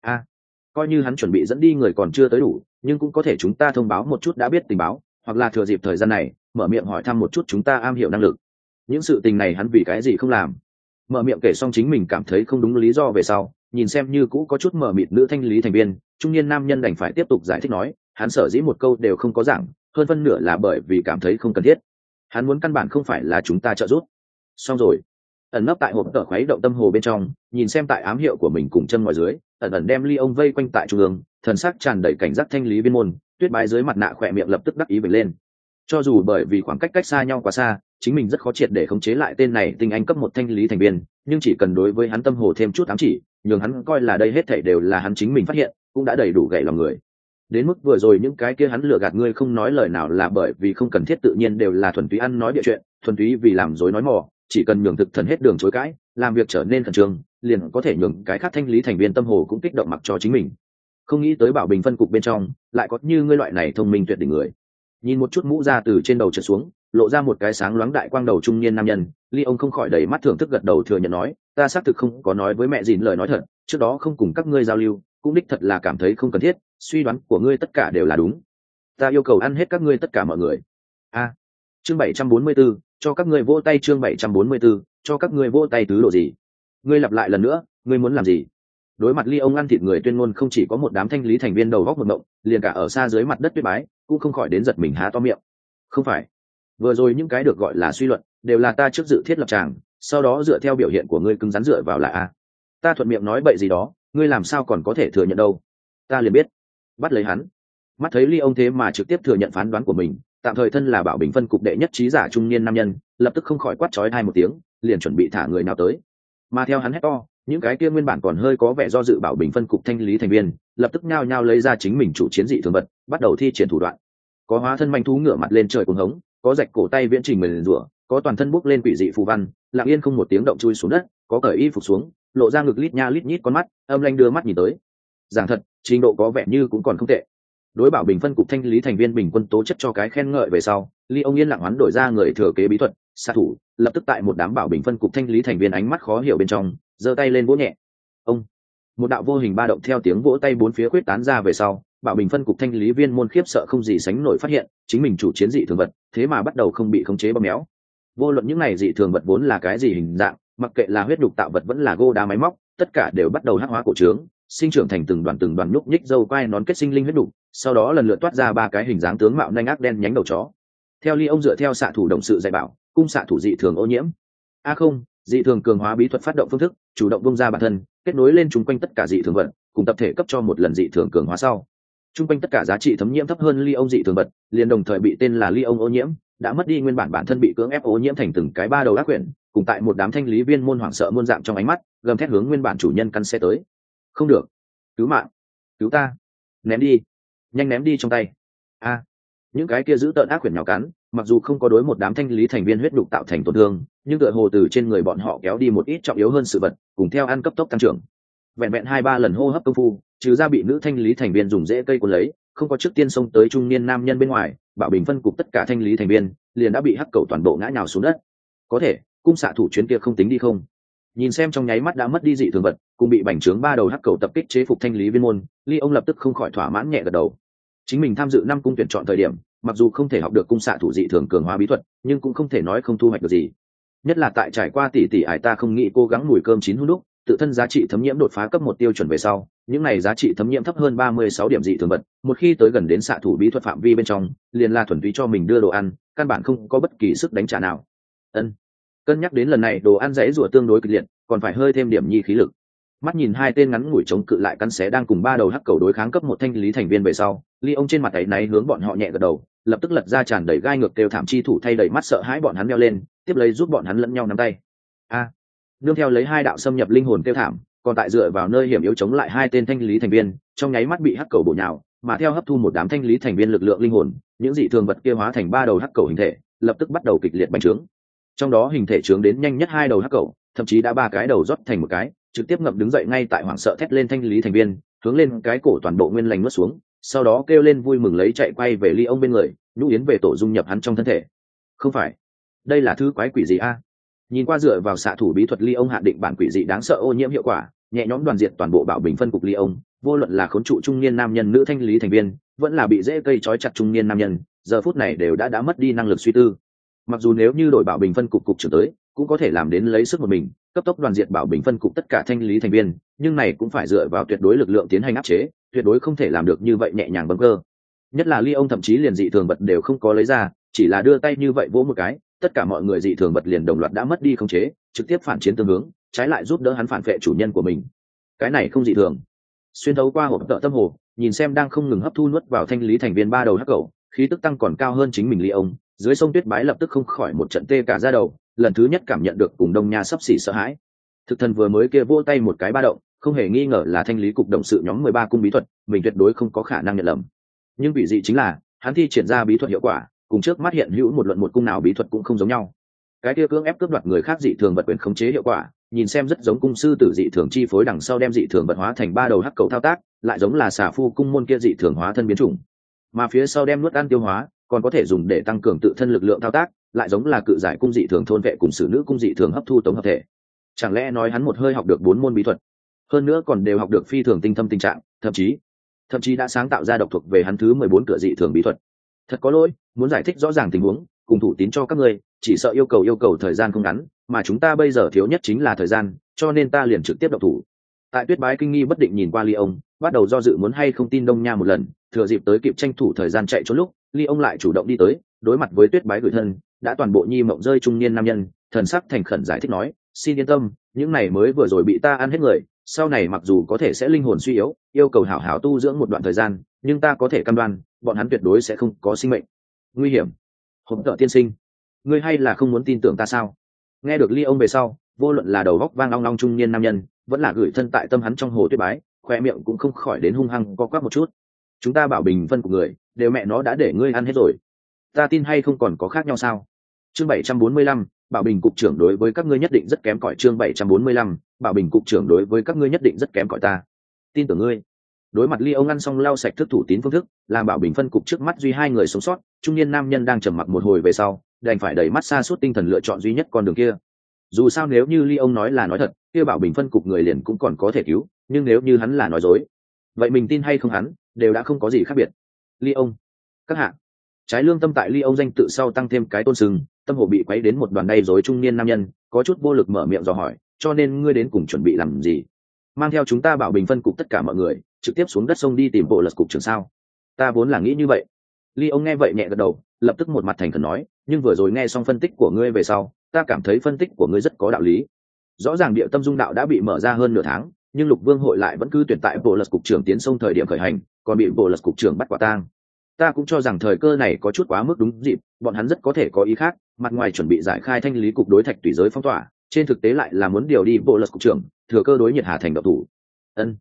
Speaker 1: Coi như hắn chuẩn bị dẫn đi người còn chưa tới đủ, nhưng cũng có thể chúng ta thông báo một chút đã biết tình báo, hoặc là thừa dịp thời gian này mở miệng hỏi thăm một chút chúng ta am hiểu năng lực. Những sự tình này hắn vì cái gì không làm? Mở miệng kể xong chính mình cảm thấy không đúng lý do về sau, nhìn xem như cũ có chút mờ mịt nữ thanh lý thành viên, trung niên nam nhân đành phải tiếp tục giải thích nói, hắn sở dĩ một câu đều không có giảng, hơn phân nửa là bởi vì cảm thấy không cần thiết. Hắn muốn căn bản không phải là chúng ta trợ giúp. Xong rồi, ẩn nấp tại hộp tờ khuấy động tâm hồ bên trong, nhìn xem tại ám hiệu của mình cùng chân ngoài dưới, ẩn đem Ly ông vây quanh tại trung ương, thần sắc tràn đầy cảnh giác thanh lý viên môn, tuyết bái dưới mặt nạ khỏe miệng lập tức đắc ý vểnh lên. Cho dù bởi vì khoảng cách xa nhau quá xa, chính mình rất khó triệt để khống chế lại tên này tinh anh cấp một thanh lý thành viên, nhưng chỉ cần đối với hắn tâm hồ thêm chút ám chỉ, nhường hắn coi là đây hết thảy đều là hắn chính mình phát hiện, cũng đã đầy đủ gậy lòng người. Đến mức vừa rồi những cái kia hắn lừa gạt ngươi không nói lời nào là bởi vì không cần thiết, tự nhiên đều là thuần túy ăn nói địa chuyện, thuần túy vì làm dối nói mò, chỉ cần nhường thực thần hết đường chối cãi, làm việc trở nên khẩn trương, liền có thể nhường cái khác thanh lý thành viên tâm hồ cũng kích động mặc cho chính mình. Không nghĩ tới bảo bình phân cục bên trong lại có như ngươi loại này thông minh tuyệt đỉnh người. Nhìn một chút mũ ra từ trên đầu trượt xuống, lộ ra một cái sáng loáng đại quang đầu trung niên nam nhân, Ly ông không khỏi đầy mắt thưởng thức gật đầu thừa nhận nói, ta xác thực không có nói với mẹ dìn lời nói thật, trước đó không cùng các ngươi giao lưu, cũng đích thật là cảm thấy không cần thiết, suy đoán của ngươi tất cả đều là đúng. Ta yêu cầu ăn hết các ngươi tất cả mọi người. Chương 744, cho các ngươi vỗ tay. Chương 744, cho các ngươi vỗ tay tứ độ gì? Ngươi lặp lại lần nữa, ngươi muốn làm gì? Đối mặt Ly ông ăn thịt người tuyên ngôn, không chỉ có một đám thanh lý thành viên đầu góc một ngộng, liền cả ở xa dưới mặt đất tuyết bái cũng không khỏi đến giật mình há to miệng. Không phải, vừa rồi những cái được gọi là suy luận đều là ta trước dự thiết lập tràng, sau đó dựa theo biểu hiện của ngươi cứng rắn dựa vào là ta thuận miệng nói bậy gì đó, ngươi làm sao còn có thể thừa nhận đâu? Ta liền biết, bắt lấy hắn. Mắt thấy Ly ông thế mà trực tiếp thừa nhận phán đoán của mình, tạm thời thân là bảo bình phân cục đệ nhất trí giả trung niên nam nhân, lập tức không khỏi quát chói tai một tiếng, liền chuẩn bị thả người nào tới. Mà theo hắn hét to, những cái kia nguyên bản còn hơi có vẻ do dự bảo bình phân cục thanh lý thành viên, lập tức nhao nhao lấy ra chính mình chủ chiến dị thường vật, bắt đầu thi triển thủ đoạn. Có hóa thân manh thú ngửa mặt lên trời cuồng hống, có rạch cổ tay viễn trình mền rủa, có toàn thân bốc lên quỷ dị phù văn, lặng yên không một tiếng động chui xuống đất, có cởi y phục xuống, lộ ra ngực lít nha lít nhít con mắt, âm lanh đưa mắt nhìn tới. Giảng thật, trình độ có vẻ như cũng còn không tệ. Đối bảo bình phân cục thanh lý thành viên bình quân tố chất cho cái khen ngợi về sau, Ly ông yên lặng hoán đổi ra người thừa kế bí thuật xạ thủ, lập tức tại một đám bảo bình phân cục thanh lý thành viên ánh mắt khó hiểu bên trong, giơ tay lên vỗ nhẹ. Ông, một đạo vô hình ba động theo tiếng vỗ tay bốn phía quyết tán ra về sau, bảo bình phân cục thanh lý viên môn khiếp sợ không gì sánh nổi, phát hiện chính mình chủ chiến dị thường vật thế mà bắt đầu không bị khống chế bóp méo. Vô luận những này dị thường vật vốn là cái gì hình dạng, mặc kệ là huyết đục tạo vật vẫn là gô đá máy móc, tất cả đều bắt đầu hắc hóa cổ trướng, sinh trưởng thành từng đoàn nhúc nhích dâu quai nón kết sinh linh huyết đục, sau đó lần lượt toát ra 3 cái hình dáng tướng mạo nhanh ác đen nhánh đầu chó. Theo Ly ông dựa theo xạ thủ đồng sự dạy bảo, cung xạ thủ dị thường ô nhiễm. Không, dị thường cường hóa bí thuật phát động phương thức, chủ động bung ra bản thân, kết nối lên chúng quanh tất cả dị thường vật, cùng tập thể cấp cho một lần dị thường cường hóa sau. Trung quanh tất cả giá trị thấm nhiễm thấp hơn Ly ông dị thường vật, liền đồng thời bị tên là Ly ông ô nhiễm, đã mất đi nguyên bản thân bị cưỡng ép ô nhiễm thành từng cái 3 đầu ác quyển, cùng tại một đám thanh lý viên môn hoảng sợ muôn dạng trong ánh mắt, gầm thét hướng nguyên bản chủ nhân căn xe tới. Không được, cứu mạng, cứu ta, ném đi, nhanh ném đi trong tay. A, những cái kia giữ tợn ác quyển nhào cắn, mặc dù không có đối một đám thanh lý thành viên huyết đục tạo thành tổn thương, nhưng tựa hồ từ trên người bọn họ kéo đi một ít trọng yếu hơn sự vật, cùng theo ăn cấp tốc tăng trưởng. Vẹn vẹn 2-3 lần hô hấp công phu, trừ ra bị nữ thanh lý thành viên dùng rễ cây cuốn lấy, không có trước tiên xông tới trung niên nam nhân bên ngoài, bảo bình phân cục tất cả thanh lý thành viên liền đã bị hắc cầu toàn bộ ngã nhào xuống đất. Có thể, cung xạ thủ chuyến kia không tính đi không? Nhìn xem trong nháy mắt đã mất đi dị thường vật, cùng bị bành trướng 3 đầu hắc cầu tập kích chế phục thanh lý viên môn, Ly ông lập tức không khỏi thỏa mãn nhẹ gật đầu. Chính mình tham dự 5 cung tuyển chọn thời điểm, mặc dù không thể học được cung xạ thủ dị thường cường hóa bí thuật, nhưng cũng không thể nói không thu hoạch được gì. Nhất là tại trải qua tỷ ải ta không nghĩ cố gắng mùi cơm chín hun đúc, tự thân giá trị thấm nhiễm đột phá cấp 1 tiêu chuẩn về sau, những này giá trị thấm nhiễm thấp hơn 36 điểm dị thường vật, một khi tới gần đến xạ thủ bí thuật phạm vi bên trong, liền là thuần túy cho mình đưa đồ ăn, căn bản không có bất kỳ sức đánh trả nào. Cân nhắc đến lần này đồ ăn dãy rủa tương đối kịch liệt, còn phải hơi thêm điểm nhi khí lực. Mắt nhìn hai tên ngắn ngủi chống cự lại cắn xé đang cùng 3 đầu hắc cầu đối kháng cấp 1 thanh lý thành viên về sau, Ly ông trên mặt ấy náy hướng bọn họ nhẹ gật đầu, lập tức lật ra tràn đầy gai ngược kêu thảm chi thủ thay đầy mắt sợ hãi bọn hắn leo lên, tiếp lấy giúp bọn hắn lẫn nhau nắm tay. Nương theo lấy 2 đạo xâm nhập linh hồn kêu thảm, còn tại dựa vào nơi hiểm yếu chống lại 2 tên thanh lý thành viên, trong nháy mắt bị hắc cầu bổ nhào, mà theo hấp thu một đám thanh lý thành viên lực lượng linh hồn, những dị thường vật kia hóa thành 3 đầu hắc cầu hình thể, lập tức bắt đầu kịch liệt bành trướng. Trong đó hình thể trướng đến nhanh nhất 2 đầu hắc cầu, thậm chí đã 3 cái đầu rót thành một cái, trực tiếp ngậm đứng dậy ngay tại hoảng sợ thét lên thanh lý thành viên, hướng lên cái cổ toàn bộ nguyên lành nuốt xuống, sau đó kêu lên vui mừng lấy chạy quay về Ly ông bên người, nhũ yến về tổ dung nhập hắn trong thân thể. Không phải, đây là thứ quái quỷ gì a? Nhìn qua dựa vào xạ thủ bí thuật Ly ông hạ định bản quỷ dị đáng sợ ô nhiễm hiệu quả, nhẹ nhõm đoàn diệt toàn bộ bảo bình phân cục Ly ông, vô luận là khốn trụ trung niên nam nhân nữ thanh lý thành viên, vẫn là bị rễ cây trói chặt trung niên nam nhân, giờ phút này đều đã mất đi năng lực suy tư. Mặc dù nếu như đổi bảo bình phân cục cục trưởng tới, cũng có thể làm đến lấy sức một mình, cấp tốc đoàn diệt bảo bình phân cục tất cả thanh lý thành viên, nhưng này cũng phải dựa vào tuyệt đối lực lượng tiến hành áp chế, tuyệt đối không thể làm được như vậy nhẹ nhàng bâng cơ. Nhất là Ly ông thậm chí liền dị thường vật đều không có lấy ra, chỉ là đưa tay như vậy vỗ một cái, tất cả mọi người dị thường vật liền đồng loạt đã mất đi khống chế, trực tiếp phản chiến tương hướng, trái lại giúp đỡ hắn phản vệ chủ nhân của mình. Cái này không dị thường. Xuyên thấu qua hộp tợ tâm hồ, nhìn xem đang không ngừng hấp thu nuốt vào thanh lý thành viên 3 đầu hắc cầu, khí tức tăng còn cao hơn chính mình Ly ông, dưới sông Tuyết Bái lập tức không khỏi một trận tê cả da đầu, lần thứ nhất cảm nhận được cùng Đông Nha sắp xỉ sợ hãi. Thực thần vừa mới kia vỗ tay một cái ba động, không hề nghi ngờ là thanh lý cục đồng sự nhóm 13 cung bí thuật, mình tuyệt đối không có khả năng nhận lầm. Nhưng vị dị chính là, hắn thi triển ra bí thuật hiệu quả, cùng trước mắt hiện hữu một luận một cung nào bí thuật cũng không giống nhau. Cái kia cưỡng ép cướp đoạt người khác dị thường vật quyền khống chế hiệu quả, nhìn xem rất giống cung sư tử dị thường chi phối đằng sau đem dị thường vật hóa thành 3 đầu hắc cầu thao tác, lại giống là xà phu cung môn kia dị thường hóa thân biến chủng. Mà phía sau đem nuốt ăn tiêu hóa, còn có thể dùng để tăng cường tự thân lực lượng thao tác, lại giống là cự giải cung dị thường thôn vệ cùng sử nữ cung dị thường hấp thu tổng hợp thể. Chẳng lẽ nói hắn một hơi học được 4 môn bí thuật, hơn nữa còn đều học được phi thường tinh thâm tình trạng, thậm chí đã sáng tạo ra độc thuộc về hắn thứ 14 cửa dị thường bí thuật. Thật có lỗi, muốn giải thích rõ ràng tình huống, cùng thủ tín cho các ngươi, chỉ sợ yêu cầu thời gian không ngắn, mà chúng ta bây giờ thiếu nhất chính là thời gian, cho nên ta liền trực tiếp động thủ. Tại Tuyết Bái kinh nghi bất định nhìn qua Ly ông, bắt đầu do dự muốn hay không tin Đông Nha một lần, thừa dịp tới kịp tranh thủ thời gian chạy trốn lúc, Ly ông lại chủ động đi tới, đối mặt với Tuyết Bái gửi thân, đã toàn bộ nhi mộng rơi trung niên nam nhân, thần sắc thành khẩn giải thích nói, xin yên tâm, những này mới vừa rồi bị ta ăn hết người, sau này mặc dù có thể sẽ linh hồn suy yếu, yêu cầu hảo hảo tu dưỡng một đoạn thời gian, nhưng ta có thể cam đoan, bọn hắn tuyệt đối sẽ không có sinh mệnh nguy hiểm. Hỗn tợ tiên sinh, ngươi hay là không muốn tin tưởng ta sao? Nghe được Ly ông về sau, vô luận là đầu góc vang long long trung niên nam nhân, vẫn là gửi thân tại tâm hắn trong hồ Tuyết Bái, khoe miệng cũng không khỏi đến hung hăng co quắp một chút. Chúng ta bảo bình phân của người, đều mẹ nó đã để ngươi ăn hết rồi, ta tin hay không còn có khác nhau sao? Chương 745, bảo bình cục trưởng đối với các ngươi nhất định rất kém cỏi. Chương 745, bảo bình cục trưởng đối với các ngươi nhất định rất kém cỏi. Ta tin tưởng ngươi. Đối mặt Ly ông ăn xong lau sạch thức thủ tín phương thức, làm bảo bình phân cục trước mắt duy 2 người sống sót, trung niên nam nhân đang trầm mặc một hồi về sau, đành phải đẩy mắt xa suốt tinh thần lựa chọn duy nhất con đường kia. Dù sao nếu như Ly ông nói là nói thật, kia bảo bình phân cục người liền cũng còn có thể cứu, nhưng nếu như hắn là nói dối, vậy mình tin hay không hắn đều đã không có gì khác biệt. Ly ông, các hạ. Trái lương tâm tại Ly ông danh tự sau tăng thêm cái tôn sừng, tâm hồ bị quấy đến một đoàn đầy rối trung niên nam nhân, có chút vô lực mở miệng dò hỏi, cho nên ngươi đến cùng chuẩn bị làm gì? Mang theo chúng ta bảo bình phân cục tất cả mọi người, trực tiếp xuống đất sông đi tìm bộ lật cục trưởng sao? Ta vốn là nghĩ như vậy. Ly ông nghe vậy nhẹ gật đầu, lập tức một mặt thành khẩn nói, nhưng vừa rồi nghe xong phân tích của ngươi về sau, ta cảm thấy phân tích của ngươi rất có đạo lý. Rõ ràng địa tâm dung đạo đã bị mở ra hơn nửa tháng, nhưng Lục Vương hội lại vẫn cứ tuyển tại bộ lật cục trưởng tiến sông thời điểm khởi hành, còn bị bộ lật cục trưởng bắt quả tang. Ta cũng cho rằng thời cơ này có chút quá mức đúng dịp, bọn hắn rất có thể có ý khác, mặt ngoài chuẩn bị giải khai thanh lý cục đối thạch tùy giới phong tỏa, trên thực tế lại là muốn điều đi bộ lật cục trưởng, thừa cơ đối nhiệt hà thành độc thủ.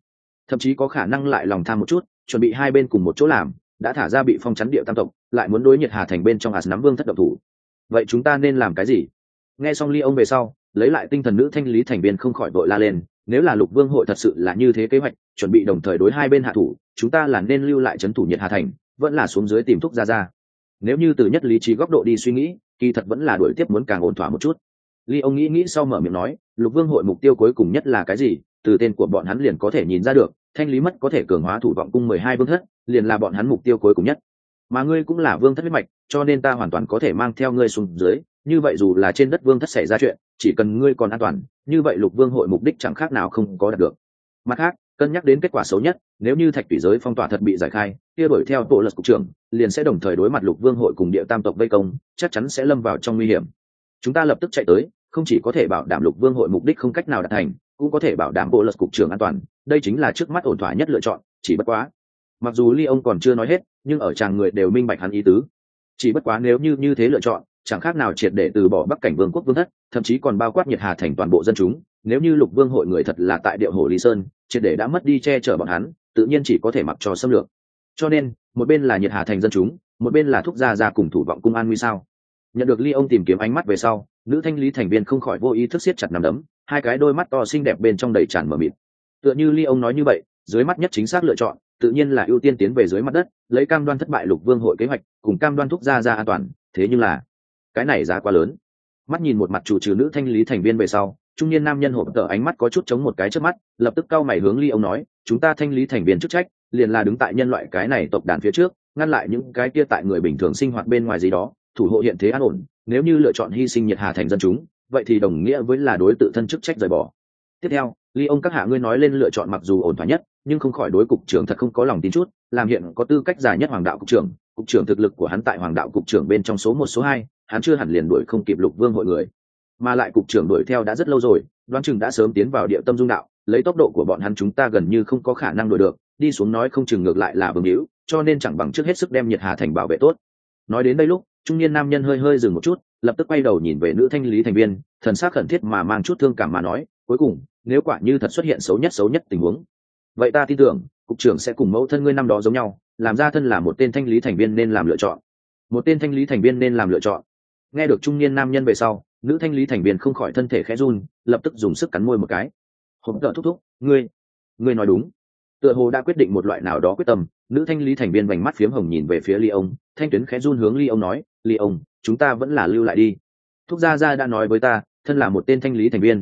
Speaker 1: thậm chí có khả năng lại lòng tham một chút, chuẩn bị hai bên cùng một chỗ làm, đã thả ra bị phong chắn địa tam tộc, lại muốn đối nhiệt hà thành bên trong As nắm vương thất động thủ. Vậy chúng ta nên làm cái gì? Nghe xong Ly ông về sau, lấy lại tinh thần nữ thanh lý thành viên không khỏi vội la lên, nếu là Lục Vương hội thật sự là như thế kế hoạch, chuẩn bị đồng thời đối hai bên hạ thủ, chúng ta là nên lưu lại trấn thủ nhiệt hà thành, vẫn là xuống dưới tìm thúc ra. Nếu như từ nhất lý trí góc độ đi suy nghĩ, kỳ thật vẫn là đuổi tiếp muốn càng ổn thỏa một chút. Ly ông nghĩ sau mở miệng nói, Lục Vương hội mục tiêu cuối cùng nhất là cái gì? Từ tên của bọn hắn liền có thể nhìn ra được, thanh lý mất có thể cường hóa thủ vọng cung 12 vương thất, liền là bọn hắn mục tiêu cuối cùng nhất. Mà ngươi cũng là vương thất huyết mạch, cho nên ta hoàn toàn có thể mang theo ngươi xuống dưới, như vậy dù là trên đất vương thất xảy ra chuyện, chỉ cần ngươi còn an toàn, như vậy Lục Vương hội mục đích chẳng khác nào không có đạt được. Mặt khác, cân nhắc đến kết quả xấu nhất, nếu như thạch thủy giới phong tỏa thật bị giải khai, kia đuổi theo bộ lật cục trưởng, liền sẽ đồng thời đối mặt Lục Vương hội cùng địa tam tộc vây công, chắc chắn sẽ lâm vào trong nguy hiểm. Chúng ta lập tức chạy tới, không chỉ có thể bảo đảm Lục Vương hội mục đích không cách nào đạt thành, cũng có thể bảo đảm bộ lật cục trưởng an toàn, đây chính là trước mắt ổn thỏa nhất lựa chọn. Chỉ bất quá, mặc dù Ly ông còn chưa nói hết, nhưng ở tràng người đều minh bạch hắn ý tứ. Chỉ bất quá nếu như thế lựa chọn, chẳng khác nào triệt để từ bỏ Bắc cảnh vương quốc vương thất, thậm chí còn bao quát nhiệt hà thành toàn bộ dân chúng. Nếu như Lục Vương hội người thật là tại Điệu Hổ Lý Sơn, triệt để đã mất đi che chở bọn hắn, tự nhiên chỉ có thể mặc cho xâm lược. Cho nên, một bên là nhiệt hà thành dân chúng, một bên là thúc gia cùng thủ vọng cung an nguy sao. Nhận được Ly ông tìm kiếm ánh mắt về sau, nữ thanh lý thành viên không khỏi vô ý thức siết chặt nắm đấm, hai cái đôi mắt to xinh đẹp bên trong đầy tràn mờ mịt. Tựa như Ly ông nói như vậy, dưới mắt nhất chính xác lựa chọn, tự nhiên là ưu tiên tiến về dưới mặt đất, lấy cam đoan thất bại Lục Vương hội kế hoạch, cùng cam đoan thúc gia an toàn. Thế nhưng là, cái này giá quá lớn. Mắt nhìn một mặt chủ trừ nữ thanh lý thành viên về sau, trung niên nam nhân hộp tờ ánh mắt có chút chống một cái trước mắt, lập tức cau mày hướng Ly ông nói, chúng ta thanh lý thành viên chức trách, liền là đứng tại nhân loại cái này tộc đàn phía trước, ngăn lại những cái kia tại người bình thường sinh hoạt bên ngoài gì đó, thủ hộ hiện thế an ổn. Nếu như lựa chọn hy sinh nhiệt hà thành dân chúng, vậy thì đồng nghĩa với là đối tự thân chức trách rời bỏ. Tiếp theo, Ly ông các hạ ngươi nói lên lựa chọn mặc dù ổn thỏa nhất, nhưng không khỏi đối cục trưởng thật không có lòng tin chút, làm hiện có tư cách giải nhất hoàng đạo cục trưởng thực lực của hắn tại hoàng đạo cục trưởng bên trong số 1 số 2, hắn chưa hẳn liền đuổi không kịp Lục Vương hội người, mà lại cục trưởng đuổi theo đã rất lâu rồi, đoán chừng đã sớm tiến vào địa tâm dung đạo, lấy tốc độ của bọn hắn chúng ta gần như không có khả năng đuổi được, đi xuống nói không chừng ngược lại là vương hữu, cho nên chẳng bằng trước hết sức đem nhiệt hà thành bảo vệ tốt. Nói đến đây lúc, trung niên nam nhân hơi dừng một chút, lập tức quay đầu nhìn về nữ thanh lý thành viên, thần sắc khẩn thiết mà mang chút thương cảm mà nói, cuối cùng, nếu quả như thật xuất hiện xấu nhất tình huống, vậy ta tin tưởng cục trưởng sẽ cùng mẫu thân ngươi năm đó giống nhau, làm ra thân là một tên thanh lý thành viên nên làm lựa chọn. Một tên thanh lý thành viên nên làm lựa chọn. Nghe được trung niên nam nhân về sau, nữ thanh lý thành viên không khỏi thân thể khẽ run, lập tức dùng sức cắn môi một cái. Hỗn độn thúc, ngươi nói đúng. Tựa hồ đã quyết định một loại nào đó quyết tâm, nữ thanh lý thành viên vành mắt phiếm hồng nhìn về phía Ly ông, thanh tuyến khẽ run hướng Ly ông nói, Ly ông, chúng ta vẫn là lưu lại đi. Thúc gia đã nói với ta, thân là một tên thanh lý thành viên,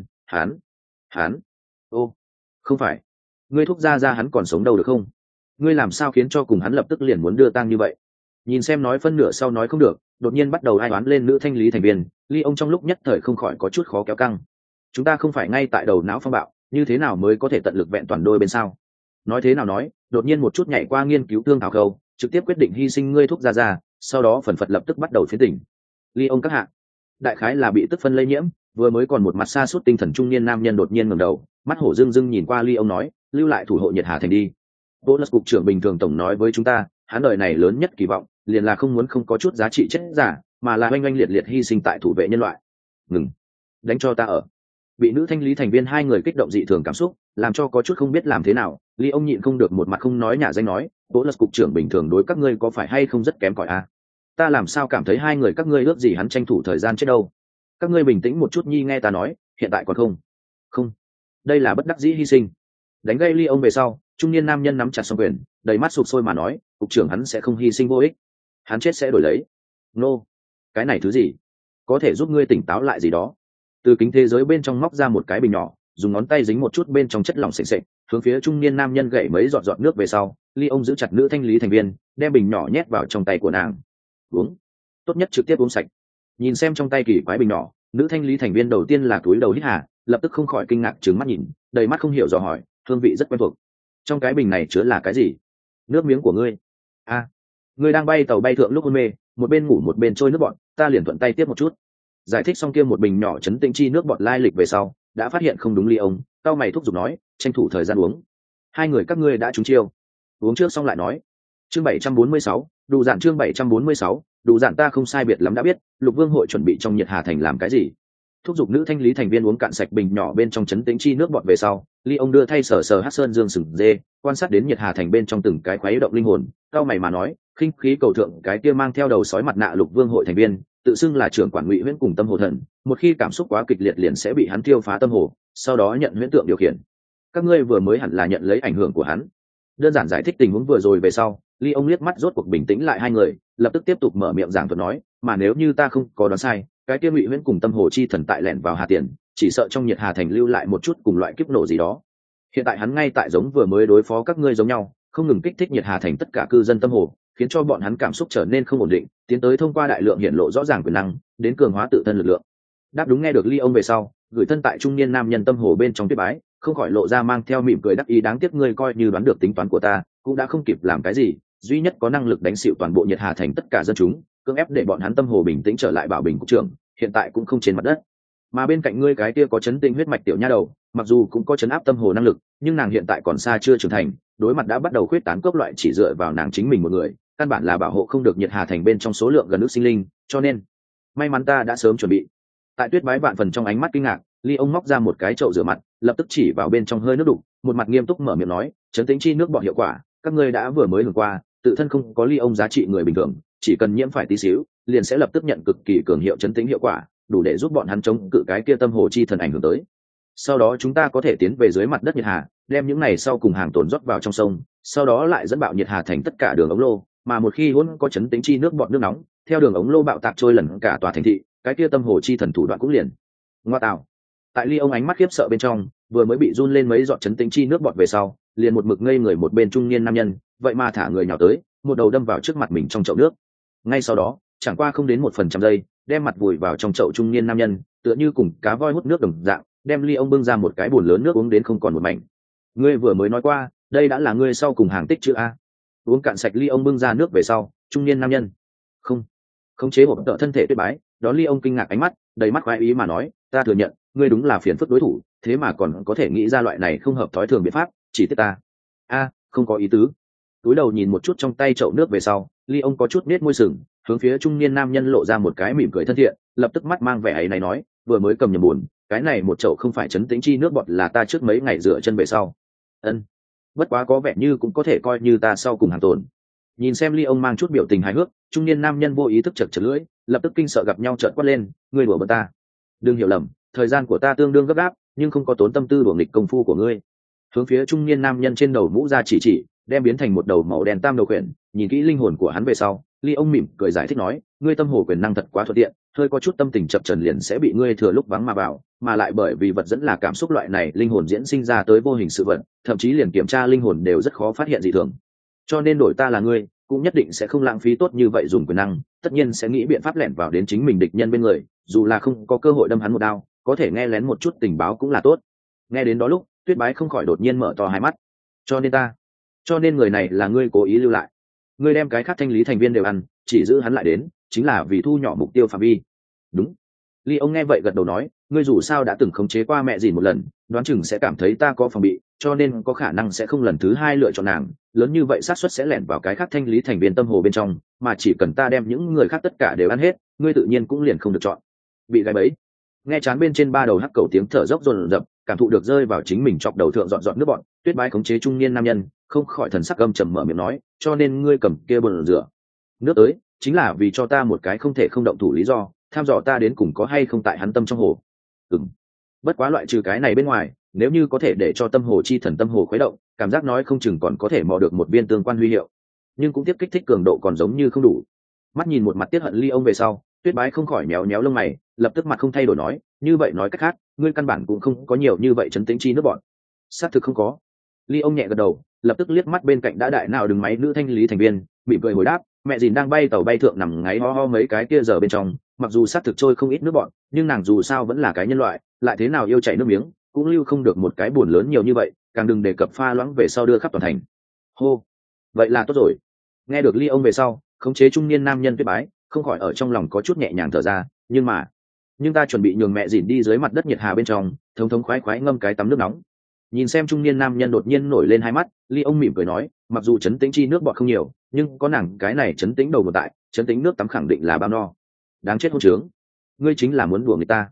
Speaker 1: hắn, ô, không phải, ngươi thúc gia hắn còn sống đâu được không? Ngươi làm sao khiến cho cùng hắn lập tức liền muốn đưa tang như vậy? Nhìn xem nói phân nửa sau nói không được, đột nhiên bắt đầu ai oán lên nữ thanh lý thành viên, Ly ông trong lúc nhất thời không khỏi có chút khó kéo căng. Chúng ta không phải ngay tại đầu não phong bạo, như thế nào mới có thể tận lực vẹn toàn đôi bên sao? Nói thế nào nói, đột nhiên một chút nhảy qua nghiên cứu thương thảo khâu, trực tiếp quyết định hy sinh ngươi thúc gia, sau đó phần phật lập tức bắt đầu phiến tỉnh. Ly ông các hạ, đại khái là bị tức phân lây nhiễm, vừa mới còn một mặt xa suốt tinh thần trung niên nam nhân đột nhiên ngẩng đầu, mắt hổ dưng nhìn qua Ly ông nói, lưu lại thủ hộ nhiệt hà thành đi. Bộ Lật cục trưởng bình thường tổng nói với chúng ta, hắn đời này lớn nhất kỳ vọng liền là không muốn không có chút giá trị chết giả, mà là oanh liệt liệt hy sinh tại thủ vệ nhân loại. Ngừng, đánh cho ta ở. Bị nữ thanh lý thành viên hai người kích động dị thường cảm xúc, làm cho có chút không biết làm thế nào. Ly ông nhịn không được một mặt không nói nhả danh nói, Bộ Lật cục trưởng bình thường đối các ngươi có phải hay không rất kém cỏi a? Ta làm sao cảm thấy hai người các ngươi ước gì hắn tranh thủ thời gian chết đâu? Các ngươi bình tĩnh một chút nhi, nghe ta nói, hiện tại còn không, đây là bất đắc dĩ hy sinh. Đánh gây Ly ông về sau, trung niên nam nhân nắm chặt song quyền, đầy mắt sụp sôi mà nói, cục trưởng hắn sẽ không hy sinh vô ích, hắn chết sẽ đổi lấy. Nô, cái này thứ gì? Có thể giúp ngươi tỉnh táo lại gì đó? Từ kính thế giới bên trong móc ra một cái bình nhỏ, dùng ngón tay dính một chút bên trong chất lỏng sền sệt, hướng phía trung niên nam nhân gậy mấy giọt nước về sau, Ly ông giữ chặt nữ thanh lý thành viên, đem bình nhỏ nhét vào trong tay của nàng. Uống, tốt nhất trực tiếp uống sạch. Nhìn xem trong tay kỳ quái bình nhỏ, nữ thanh lý thành viên đầu tiên là cúi đầu hít hà, lập tức không khỏi kinh ngạc trừng mắt nhìn, đầy mắt không hiểu dò hỏi, hương vị rất quen thuộc. Trong cái bình này chứa là cái gì? Nước miếng của ngươi. Ngươi đang bay tàu bay thượng lúc hôn mê, một bên ngủ một bên trôi nước bọt, ta liền thuận tay tiếp một chút. Giải thích xong kia một bình nhỏ chấn tĩnh chi nước bọt lai lịch về sau, đã phát hiện không đúng. Ly ông cao mày thúc giục nói, tranh thủ thời gian uống. Hai người các ngươi đã trúng chiêu, uống trước xong lại nói. Chương 746, đủ dạn. Chương 746, đủ dạn. Ta không sai biệt lắm đã biết Lục Vương hội chuẩn bị trong nhiệt hà thành làm cái gì. thúc giục nữ thanh lý thành viên uống cạn sạch bình nhỏ bên trong chấn tĩnh chi nước bọt về sau, ly ông đưa thay sờ sờ hát sơn dương sừng dê, quan sát đến nhiệt hà thành bên trong từng cái khuấy động linh hồn, cao mày mà nói, khinh khí cầu thượng cái kia mang theo đầu sói mặt nạ lục vương hội thành viên, tự xưng là trưởng quản ngụy huyễn cùng tâm hồ thần, một khi cảm xúc quá kịch liệt liền sẽ bị hắn tiêu phá tâm hồ, sau đó nhận huyễn tượng điều khiển. Các ngươi vừa mới hẳn là nhận lấy ảnh hưởng của hắn. Đơn giản giải thích tình huống vừa rồi về sau, ly ông liếc mắt rốt cuộc bình tĩnh lại hai người, lập tức tiếp tục mở miệng giảng thuật nói, mà nếu như ta không có đoán sai, cái kia ngụy huyễn cùng tâm hồ chi thần tại lẻn vào hà tiền, chỉ sợ trong nhiệt hà thành lưu lại một chút cùng loại kiếp nổ gì đó. Hiện tại hắn ngay tại giống vừa mới đối phó các ngươi giống nhau, không ngừng kích thích nhiệt hà thành tất cả cư dân tâm hồ, khiến cho bọn hắn cảm xúc trở nên không ổn định, tiến tới thông qua đại lượng hiện lộ rõ ràng quyền năng, đến cường hóa tự thân lực lượng. Đáp đúng nghe được ly ông về sau, gửi thân tại trung niên nam nhân tâm hồ bên trong tuyết bái, không khỏi lộ ra mang theo mỉm cười đắc ý, đáng tiếc ngươi coi như đoán được tính toán của ta, cũng đã không kịp làm cái gì, duy nhất có năng lực đánh xịu toàn bộ nhiệt hà thành tất cả dân chúng, cưỡng ép để bọn hắn tâm hồ bình tĩnh trở lại bảo bình cục trưởng, hiện tại cũng không trên mặt đất. Mà bên cạnh ngươi cái kia có chấn tinh huyết mạch tiểu nha đầu, mặc dù cũng có chấn áp tâm hồ năng lực, nhưng nàng hiện tại còn xa chưa trưởng thành, đối mặt đã bắt đầu khuyết tán cốc loại chỉ dựa vào nàng chính mình một người, căn bản là bảo hộ không được nhiệt hà thành bên trong số lượng gần ước sinh linh, cho nên may mắn ta đã sớm chuẩn bị. Tại tuyết bái vạn phần trong ánh mắt kinh ngạc, ly ông móc ra một cái chậu rửa mặt, lập tức chỉ vào bên trong hơi nước đục, một mặt nghiêm túc mở miệng nói, chấn tĩnh chi nước bọt hiệu quả các ngươi đã vừa mới hưởng qua, tự thân không có ly ông giá trị người bình thường, chỉ cần nhiễm phải tí xíu liền sẽ lập tức nhận cực kỳ cường hiệu chấn tĩnh hiệu quả, đủ để giúp bọn hắn chống cự cái kia tâm hồ chi thần ảnh hưởng tới. Sau đó chúng ta có thể tiến về dưới mặt đất nhiệt hà, đem những này sau cùng hàng tồn rót vào trong sông, sau đó lại dẫn bạo nhiệt hà thành tất cả đường ống lô, mà một khi hỗn có chấn tĩnh chi nước bọt nước nóng theo đường ống lô bạo tạc trôi lần cả tòa thành thị, cái kia tâm hồ chi thần thủ đoạn cũng liền. Ngoa tạo. Tại ly ông ánh mắt khiếp sợ bên trong, vừa mới bị run lên mấy giọt chấn tĩnh chi nước bọt về sau, liền một mực ngây người một bên trung niên nam nhân, vậy mà thả người nhào tới, một đầu đâm vào trước mặt mình trong chậu nước. Ngay sau đó, chẳng qua không đến 1% giây, đem mặt vùi vào trong chậu trung niên nam nhân, tựa như cùng cá voi hút nước đồng dạng, đem ly ông bưng ra một cái bồn lớn nước uống đến không còn một mảnh. Ngươi vừa mới nói qua, đây đã là ngươi sau cùng hàng tích chữ a. Uống cạn sạch ly ông bưng ra nước về sau, trung niên nam nhân không khống chế hộp tợ thân thể tuyết bái, đón ly ông kinh ngạc ánh mắt, đầy mắt khoái ý mà nói, ta thừa nhận ngươi đúng là phiền phức đối thủ, thế mà còn có thể nghĩ ra loại này không hợp thói thường biện pháp, chỉ tiếc ta không có ý tứ. Túi đầu nhìn một chút trong tay chậu nước về sau, ly ông có chút nết môi sừng, hướng phía trung niên nam nhân lộ ra một cái mỉm cười thân thiện, lập tức mắt mang vẻ ấy này nói, vừa mới cầm nhầm buồn, cái này một chậu không phải chấn tĩnh chi nước bọt là ta trước mấy ngày rửa chân về sau. Bất quá có vẻ như cũng có thể coi như ta sau cùng hàng tồn. Nhìn xem ly ông mang chút biểu tình hài hước, trung niên nam nhân vô ý thức chật chật lưỡi, lập tức kinh sợ gặp nhau trợn quát lên, ngươi đùa bỡn ta. Đừng hiểu lầm, thời gian của ta tương đương gấp gáp, nhưng không có tốn tâm tư đùa nghịch công phu của ngươi. Hướng phía trung niên nam nhân trên đầu mũ ra chỉ, đem biến thành một đầu màu đen tam đầu quyển, nhìn kỹ linh hồn của hắn về sau, ly ông mỉm cười giải thích nói, ngươi tâm hồ quyền năng thật quá thuận tiện, hơi có chút tâm tình chập trần liền sẽ bị ngươi thừa lúc vắng mà vào, mà lại bởi vì vật dẫn là cảm xúc loại này, linh hồn diễn sinh ra tới vô hình sự vật, thậm chí liền kiểm tra linh hồn đều rất khó phát hiện dị thường. Cho nên đổi ta là ngươi, cũng nhất định sẽ không lãng phí tốt như vậy dùng quyền năng, tất nhiên sẽ nghĩ biện pháp lẻn vào đến chính mình địch nhân bên người, dù là không có cơ hội đâm hắn một đao, có thể nghe lén một chút tình báo cũng là tốt. Nghe đến đó lúc, tuyết bái không khỏi đột nhiên mở to hai mắt. Cho nên người này là ngươi cố ý lưu lại, ngươi đem cái khác thanh lý thành viên đều ăn, chỉ giữ hắn lại đến chính là vì thu nhỏ mục tiêu phạm vi. Đúng. Ly ông nghe vậy gật đầu nói, ngươi dù sao đã từng khống chế qua mẹ dìn một lần, đoán chừng sẽ cảm thấy ta có phòng bị, cho nên có khả năng sẽ không lần thứ hai lựa chọn nàng, lớn như vậy xác suất sẽ lẻn vào cái khác thanh lý thành viên tâm hồ bên trong, mà chỉ cần ta đem những người khác tất cả đều ăn hết, ngươi tự nhiên cũng liền không được chọn. Bị gáy bẫy. Nghe chán bên trên ba đầu hắc cầu tiếng thở dốc dồn dập, cảm thụ được rơi vào chính mình chọc đầu thượng dọn nước bọn, tuyết bái khống chế trung niên nam nhân, không khỏi thần sắc âm trầm mở miệng nói, cho nên ngươi cầm kia bồn rửa nước tới, chính là vì cho ta một cái không thể không động thủ lý do, tham dò ta đến cùng có hay không tại hắn tâm trong hồ. Bất quá loại trừ cái này bên ngoài, nếu như có thể để cho tâm hồ chi thần tâm hồ khuấy động, cảm giác nói không chừng còn có thể mò được một viên tương quan huy hiệu, nhưng cũng tiếp kích thích cường độ còn giống như không đủ. Mắt nhìn một mặt tiết hận ly ông về sau, tuyết bái không khỏi méo méo lông mày, lập tức mặt không thay đổi nói, như vậy nói cách khác, ngươi căn bản cũng không có nhiều như vậy chấn tĩnh chi nước bọn. Xác thực không có. Ly ông nhẹ gật đầu, lập tức liếc mắt bên cạnh đã đại nào đứng máy nữ thanh lý thành viên, mỉm cười hồi đáp, mẹ dìn đang bay tàu bay thượng nằm ngáy ho ho mấy cái kia giờ bên trong, mặc dù xác thực trôi không ít nước bọn, nhưng nàng dù sao vẫn là cái nhân loại, lại thế nào yêu chảy nước miếng, cũng lưu không được một cái buồn lớn nhiều như vậy, càng đừng đề cập pha loãng về sau đưa khắp toàn thành. Hô, vậy là tốt rồi. Nghe được Ly ông về sau, khống chế trung niên nam nhân tuyết bái, không khỏi ở trong lòng có chút nhẹ nhàng thở ra, nhưng ta chuẩn bị nhường mẹ dìn đi dưới mặt đất nhiệt hà bên trong, thống thống khoái khoái ngâm cái tắm nước nóng. Nhìn xem trung niên nam nhân đột nhiên nổi lên hai mắt, Ly ông mỉm cười nói, mặc dù chấn tĩnh chi nước bọt không nhiều, nhưng có nàng cái này chấn tĩnh đầu một tại, chấn tĩnh nước tắm khẳng định là bao no. Đáng chết hôn trướng, ngươi chính là muốn đùa người ta.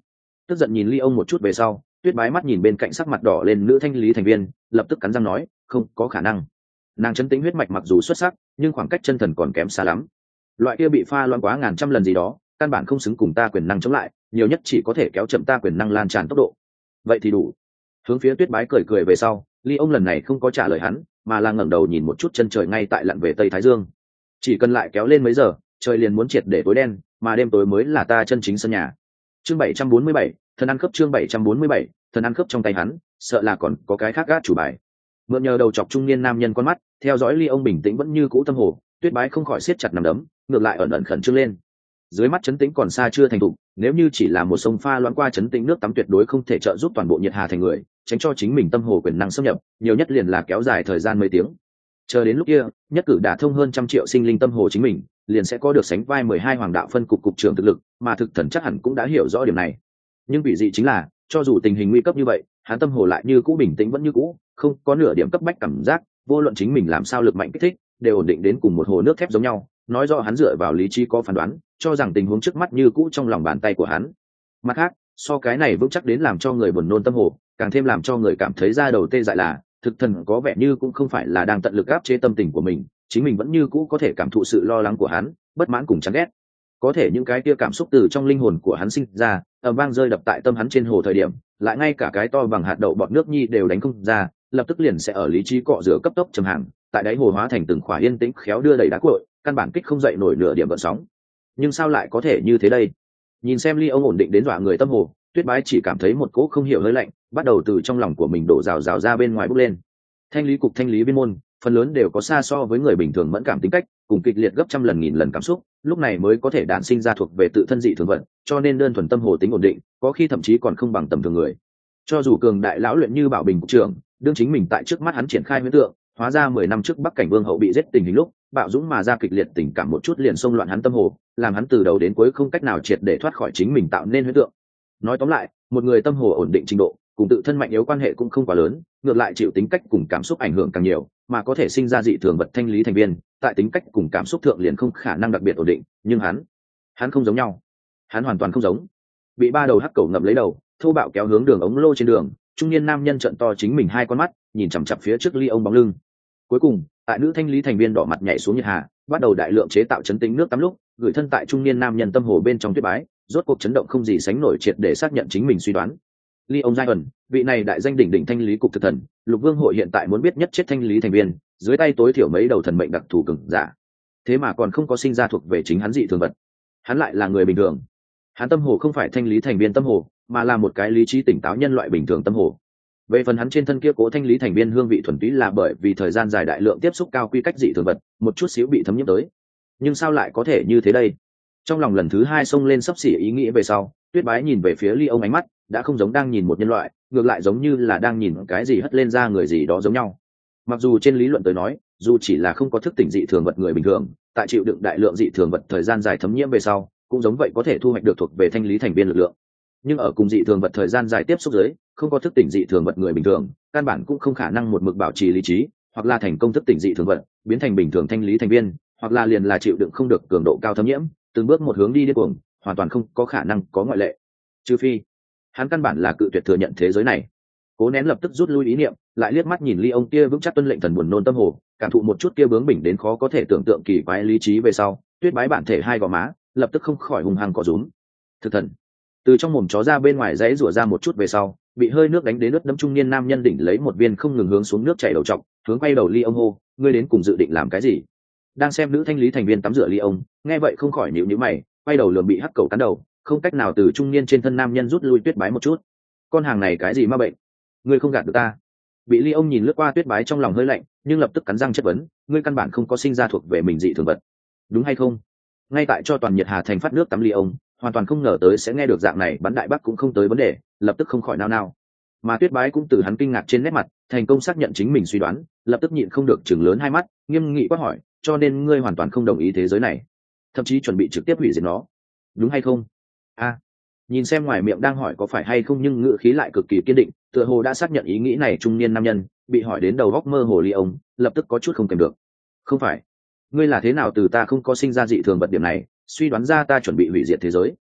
Speaker 1: Tức giận nhìn ly ông một chút về sau, tuyết bái mắt nhìn bên cạnh sắc mặt đỏ lên nữ thanh lý thành viên, lập tức cắn răng nói, không có khả năng. Nàng chấn tĩnh huyết mạch mặc dù xuất sắc, nhưng khoảng cách chân thần còn kém xa lắm. Loại kia bị pha loãng quá ngàn trăm lần gì đó, căn bản không xứng cùng ta quyền năng chống lại, nhiều nhất chỉ có thể kéo chậm ta quyền năng lan tràn tốc độ. Vậy thì đủ. Hướng phía tuyết bái cười cười về sau, ly ông lần này không có trả lời hắn, mà là ngẩng đầu nhìn một chút chân trời ngay tại lặn về tây thái dương. Chỉ cần lại kéo lên mấy giờ, trời liền muốn triệt để tối đen, mà đêm tối mới là ta chân chính sân nhà. Chương 747, thần ăn khớp. Chương 747, thần ăn khớp. Trong tay hắn sợ là còn có cái khác gác chủ bài. Mượn nhờ đầu chọc trung niên nam nhân con mắt theo dõi ly ông bình tĩnh vẫn như cũ tâm hồ, tuyết bái không khỏi siết chặt nằm đấm, ngược lại ẩn ẩn khẩn trương lên. Dưới mắt chấn tĩnh còn xa chưa thành thục, nếu như chỉ là một sông pha loãng qua chấn tĩnh nước tắm tuyệt đối không thể trợ giúp toàn bộ nhiệt hà thành người, tránh cho chính mình tâm hồ quyền năng xâm nhập, nhiều nhất liền là kéo dài thời gian mấy tiếng. Chờ đến lúc kia, nhất cử đả thông hơn 100 triệu sinh linh tâm hồ chính mình, liền sẽ có được sánh vai 12 hoàng đạo phân cục trưởng thực lực, mà thực thần chắc hẳn cũng đã hiểu rõ điểm này. Nhưng vị dị chính là, cho dù tình hình nguy cấp như vậy, hắn tâm hồ lại như cũ bình tĩnh vẫn như cũ, không có nửa điểm cấp bách cảm giác, vô luận chính mình làm sao lực mạnh kích thích, đều ổn định đến cùng một hồ nước thép giống nhau, nói rõ hắn dựa vào lý trí có phán đoán, cho rằng tình huống trước mắt như cũ trong lòng bàn tay của hắn. Mặt khác, so cái này vững chắc đến làm cho người buồn nôn tâm hồ, càng thêm làm cho người cảm thấy da đầu tê dại là, thực thần có vẻ như cũng không phải là đang tận lực áp chế tâm tình của mình, chính mình vẫn như cũ có thể cảm thụ sự lo lắng của hắn, bất mãn cùng chán ghét. Có thể những cái kia cảm xúc từ trong linh hồn của hắn sinh ra, ầm vang rơi đập tại tâm hắn trên hồ thời điểm, lại ngay cả cái to bằng hạt đậu bọt nước nhi đều đánh không ra, lập tức liền sẽ ở lý trí cọ rửa cấp tốc trầm hàng, tại đáy hồ hóa thành từng khỏa yên tĩnh khéo đưa đẩy đá cuội, căn bản kích không dậy nổi nửa điểm gợn sóng. Nhưng sao lại có thể như thế đây? Nhìn xem ly ông ổn định đến dọa người tâm hồ, tuyết bái chỉ cảm thấy một cỗ không hiểu hơi lạnh bắt đầu từ trong lòng của mình đổ rào rào ra bên ngoài bốc lên. Thanh lý cục thanh lý viên môn phần lớn đều có xa so với người bình thường mẫn cảm tính cách, cùng kịch liệt gấp trăm lần nghìn lần cảm xúc, lúc này mới có thể đản sinh ra thuộc về tự thân dị thường vận, cho nên đơn thuần tâm hồ tính ổn định, có khi thậm chí còn không bằng tầm thường người. Cho dù cường đại lão luyện như Bảo Bình cục trưởng, đương chính mình tại trước mắt hắn triển khai huyễn tượng, hóa ra 10 năm trước Bắc Cảnh Vương hậu bị giết tình hình lúc, bạo dũng mà ra kịch liệt tình cảm một chút liền xông loạn hắn tâm hồ, làm hắn từ đầu đến cuối không cách nào triệt để thoát khỏi chính mình tạo nên huyễn tượng. Nói tóm lại, một người tâm hồ ổn định trình độ, cùng tự thân mạnh yếu quan hệ cũng không quá lớn, ngược lại chịu tính cách cùng cảm xúc ảnh hưởng càng nhiều, mà có thể sinh ra dị thường vật thanh lý thành viên, tại tính cách cùng cảm xúc thượng liền không khả năng đặc biệt ổn định, nhưng hắn không giống nhau. Hắn hoàn toàn không giống. Bị ba đầu hắc cẩu ngậm lấy đầu, thô bạo kéo hướng đường ống lô trên đường, trung niên nam nhân trợn to chính mình hai con mắt, nhìn chằm chằm phía trước ly ông bóng lưng. Cuối cùng, tại nữ thanh lý thành viên đỏ mặt nhảy xuống nhiệt hà, bắt đầu đại lượng chế tạo chấn tĩnh nước tắm lúc, gửi thân tại trung niên nam nhân tâm hồ bên trong tuyết bái, rốt cuộc chấn động không gì sánh nổi triệt để xác nhận chính mình suy đoán. Ly ông giai ẩn, vị này đại danh đỉnh đỉnh thanh lý cục thực thần, Lục Vương hội hiện tại muốn biết nhất chết thanh lý thành viên, dưới tay tối thiểu mấy đầu thần mệnh đặc thù cường giả. Thế mà còn không có sinh ra thuộc về chính hắn dị thường vật. Hắn lại là người bình thường. Hắn tâm hồ không phải thanh lý thành viên tâm hồ, mà là một cái lý trí tỉnh táo nhân loại bình thường tâm hồ. Về phần hắn trên thân kia cố thanh lý thành viên hương vị thuần túy là bởi vì thời gian dài đại lượng tiếp xúc cao quy cách dị thường vật, một chút xíu bị thấm nhiễm tới. Nhưng sao lại có thể như thế đây? Trong lòng lần thứ hai xông lên sắp xỉ ý nghĩ về sau, tuyết bái nhìn về phía ly ông ánh mắt đã không giống đang nhìn một nhân loại, ngược lại giống như là đang nhìn cái gì hất lên ra người gì đó giống nhau. Mặc dù trên lý luận tới nói, dù chỉ là không có thức tỉnh dị thường vật người bình thường, tại chịu đựng đại lượng dị thường vật thời gian dài thấm nhiễm về sau, cũng giống vậy có thể thu hoạch được thuộc về thanh lý thành viên lực lượng. Nhưng ở cùng dị thường vật thời gian dài tiếp xúc dưới, không có thức tỉnh dị thường vật người bình thường, căn bản cũng không khả năng một mực bảo trì lý trí, hoặc là thành công thức tỉnh dị thường vật, biến thành bình thường thanh lý thành viên, hoặc là liền là chịu đựng không được cường độ cao thấm nhiễm, từng bước một hướng đi điên cuồng, hoàn toàn không có khả năng có ngoại lệ. Trừ phi, hắn căn bản là cự tuyệt thừa nhận thế giới này. Cố nén lập tức rút lui ý niệm, lại liếc mắt nhìn ly ông kia vững chắc tuân lệnh thần buồn nôn tâm hồ, cảm thụ một chút kia bướng bỉnh đến khó có thể tưởng tượng kỳ quái lý trí về sau, tuyết bái bản thể hai gò má lập tức không khỏi hung hăng cọ rúm. Thực thần từ trong mồm chó ra bên ngoài dãy rủa ra một chút về sau, bị hơi nước đánh đến ướt đẫm trung niên nam nhân đỉnh lấy một viên không ngừng hướng xuống nước chảy đầu trọc, hướng quay đầu ly ông hô, ngươi đến cùng dự định làm cái gì? Đang xem nữ thanh lý thành viên tắm rửa ly ông, nghe vậy không khỏi nhíu nhíu mày, quay đầu lườm bị hắc cầu cắn đầu, không cách nào từ trung niên trên thân nam nhân rút lui tuyết bái một chút. Con hàng này cái gì ma bệnh? Ngươi không gạt được ta. Bị ly ông nhìn lướt qua tuyết bái trong lòng hơi lạnh, nhưng lập tức cắn răng chất vấn, ngươi căn bản không có sinh ra thuộc về mình dị thường vật, đúng hay không? Ngay tại cho toàn nhiệt hà thành phát nước tắm ly ông, hoàn toàn không ngờ tới sẽ nghe được dạng này bắn đại bắc cũng không tới vấn đề, lập tức không khỏi nao nao. Mà tuyết bái cũng từ hắn kinh ngạc trên nét mặt thành công xác nhận chính mình suy đoán, lập tức nhịn không được chừng lớn hai mắt, nghiêm nghị quát hỏi, cho nên ngươi hoàn toàn không đồng ý thế giới này, thậm chí chuẩn bị trực tiếp hủy diệt nó, đúng hay không? Nhìn xem ngoài miệng đang hỏi có phải hay không nhưng ngữ khí lại cực kỳ kiên định, tựa hồ đã xác nhận ý nghĩ này trung niên nam nhân bị hỏi đến đầu góc mơ hồ ly ông, lập tức có chút không kèm được. Không phải, ngươi là thế nào từ ta không có sinh ra dị thường vật điểm này suy đoán ra ta chuẩn bị hủy diệt thế giới?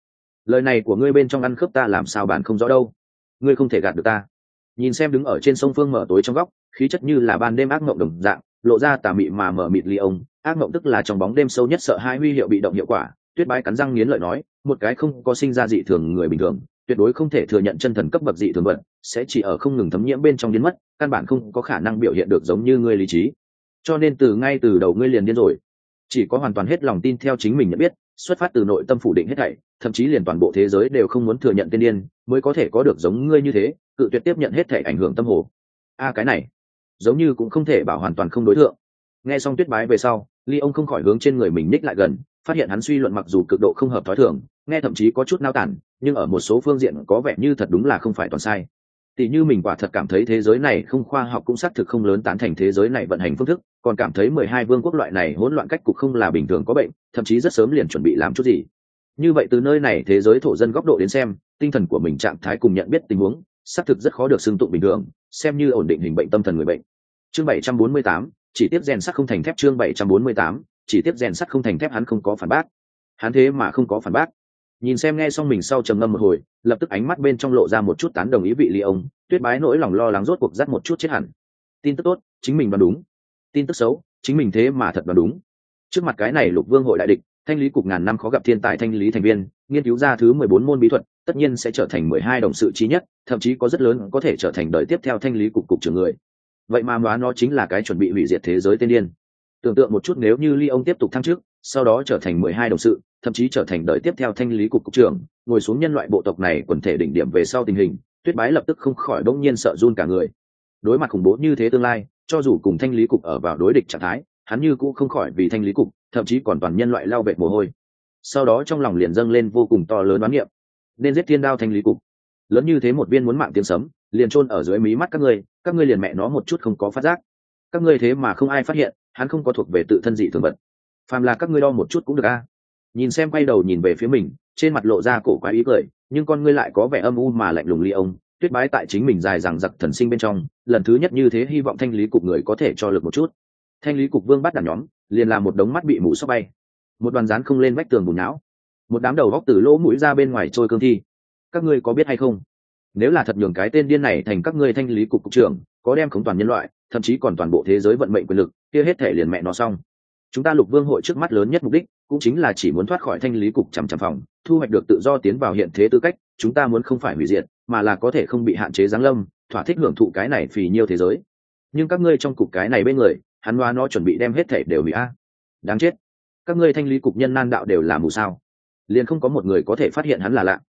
Speaker 1: lời này của ngươi bên trong ăn khớp ta làm sao bàn không rõ đâu, ngươi không thể gạt được ta. Nhìn xem đứng ở trên sông phương mở tối trong góc, khí chất như là ban đêm ác mộng đồng dạng, lộ ra tà mị mà mở mịt ly ông. Ác mộng tức là trong bóng đêm sâu nhất sợ hai huy hiệu bị động hiệu quả. Tuyết Bái cắn răng nghiến lợi nói, một cái không có sinh ra dị thường người bình thường tuyệt đối không thể thừa nhận chân thần cấp bậc dị thường vật, sẽ chỉ ở không ngừng thấm nhiễm bên trong biến mất, căn bản không có khả năng biểu hiện được giống như ngươi lý trí. Cho nên ngay từ đầu ngươi liền điên rồi, chỉ có hoàn toàn hết lòng tin theo chính mình nhận biết, xuất phát từ nội tâm phủ định hết thảy, thậm chí liền toàn bộ thế giới đều không muốn thừa nhận tên điên, mới có thể có được giống ngươi như thế, cự tuyệt tiếp nhận hết thảy ảnh hưởng tâm hồ. Cái này giống như cũng không thể bảo hoàn toàn không đối tượng. Nghe xong Tuyết Bái về sau, Ly ông không khỏi hướng trên người mình ních lại gần, phát hiện hắn suy luận mặc dù cực độ không hợp thói thường, nghe thậm chí có chút nao tản, nhưng ở một số phương diện có vẻ như thật đúng là không phải toàn sai. Tỷ như mình quả thật cảm thấy thế giới này không khoa học cũng xác thực không lớn tán thành thế giới này vận hành phương thức, còn cảm thấy 12 vương quốc loại này hỗn loạn cách cục không là bình thường có bệnh, thậm chí rất sớm liền chuẩn bị làm chút gì. Như vậy từ nơi này thế giới thổ dân góc độ đến xem, tinh thần của mình trạng thái cùng nhận biết tình huống, xác thực rất khó được xưng tụng bình thường, xem như ổn định hình bệnh tâm thần người bệnh. Chương 748, chỉ tiếp rèn sắt không thành thép. Chương 748, chỉ tiếp rèn sắt không thành thép. Hắn không có phản bác. Hắn thế mà không có phản bác. Nhìn xem nghe xong mình sau trầm ngâm một hồi, lập tức ánh mắt bên trong lộ ra một chút tán đồng ý vị Ly ông. Tuyết Bái nỗi lòng lo lắng rốt cuộc dắt một chút chết hẳn. Tin tức tốt, chính mình đoán đúng. Tin tức xấu, chính mình thế mà thật đoán đúng. Trước mặt cái này Lục Vương hội đại địch, thanh lý cục ngàn năm khó gặp thiên tài thanh lý thành viên, nghiên cứu ra thứ 14 môn bí thuật, tất nhiên sẽ trở thành 12 đồng sự trí nhất, thậm chí có rất lớn có thể trở thành đời tiếp theo thanh lý cục trưởng người. Vậy mà đoán nó chính là cái chuẩn bị hủy diệt thế giới tên điên. Tưởng tượng một chút, nếu như Ly ông tiếp tục thăng chức, sau đó trở thành 12 đồng sự, thậm chí trở thành đời tiếp theo thanh lý cục trưởng, ngồi xuống nhân loại bộ tộc này quần thể đỉnh điểm về sau tình hình, Tuyết Bái lập tức không khỏi bỗng nhiên sợ run cả người. Đối mặt khủng bố như thế tương lai, cho dù cùng thanh lý cục ở vào đối địch trạng thái, hắn như cũng không khỏi vì thanh lý cục, thậm chí còn toàn nhân loại lao vệt mồ hôi. Sau đó trong lòng liền dâng lên vô cùng to lớn đoán niệm, nên giết Thiên Đao thanh lý cục. Lớn như thế một viên muốn mạng tiếng sấm, liền chôn ở dưới mí mắt các ngươi liền mẹ nó một chút không có phát giác. Các ngươi thế mà không ai phát hiện, hắn không có thuộc về tự thân dị thường vật. Phàm là các ngươi đo một chút cũng được a. Nhìn xem quay đầu nhìn về phía mình, trên mặt lộ ra cổ quái ý cười, nhưng con ngươi lại có vẻ âm u mà lạnh lùng. Ly ông, Tuyết Bái tại chính mình dài dằng dặc thần sinh bên trong, lần thứ nhất như thế hy vọng thanh lý cục người có thể cho lực một chút. Thanh lý cục vương bắt đàn nhóm, liền là một đống mắt bị mù sóc bay, một đoàn dán không lên vách tường bùn não, một đám đầu góc từ lỗ mũi ra bên ngoài trôi cương thi. Các ngươi có biết hay không, nếu là thật nhường cái tên điên này thành các ngươi thanh lý cục trưởng, có đem khống toàn nhân loại, thậm chí còn toàn bộ thế giới vận mệnh quyền lực, kia hết thể liền mẹ nó xong. Chúng ta Lục Vương hội trước mắt lớn nhất mục đích cũng chính là chỉ muốn thoát khỏi thanh lý cục chằm phòng, thu hoạch được tự do tiến vào hiện thế tư cách. Chúng ta muốn không phải hủy diệt, mà là có thể không bị hạn chế giáng lâm, thỏa thích hưởng thụ cái này phì nhiêu thế giới. Nhưng các ngươi trong cục cái này bên người, hắn đoán nó chuẩn bị đem hết thể đều hủy a. Đáng chết, các ngươi thanh lý cục nhân nan đạo đều là mù sao? Liền không có một người có thể phát hiện hắn là lạ.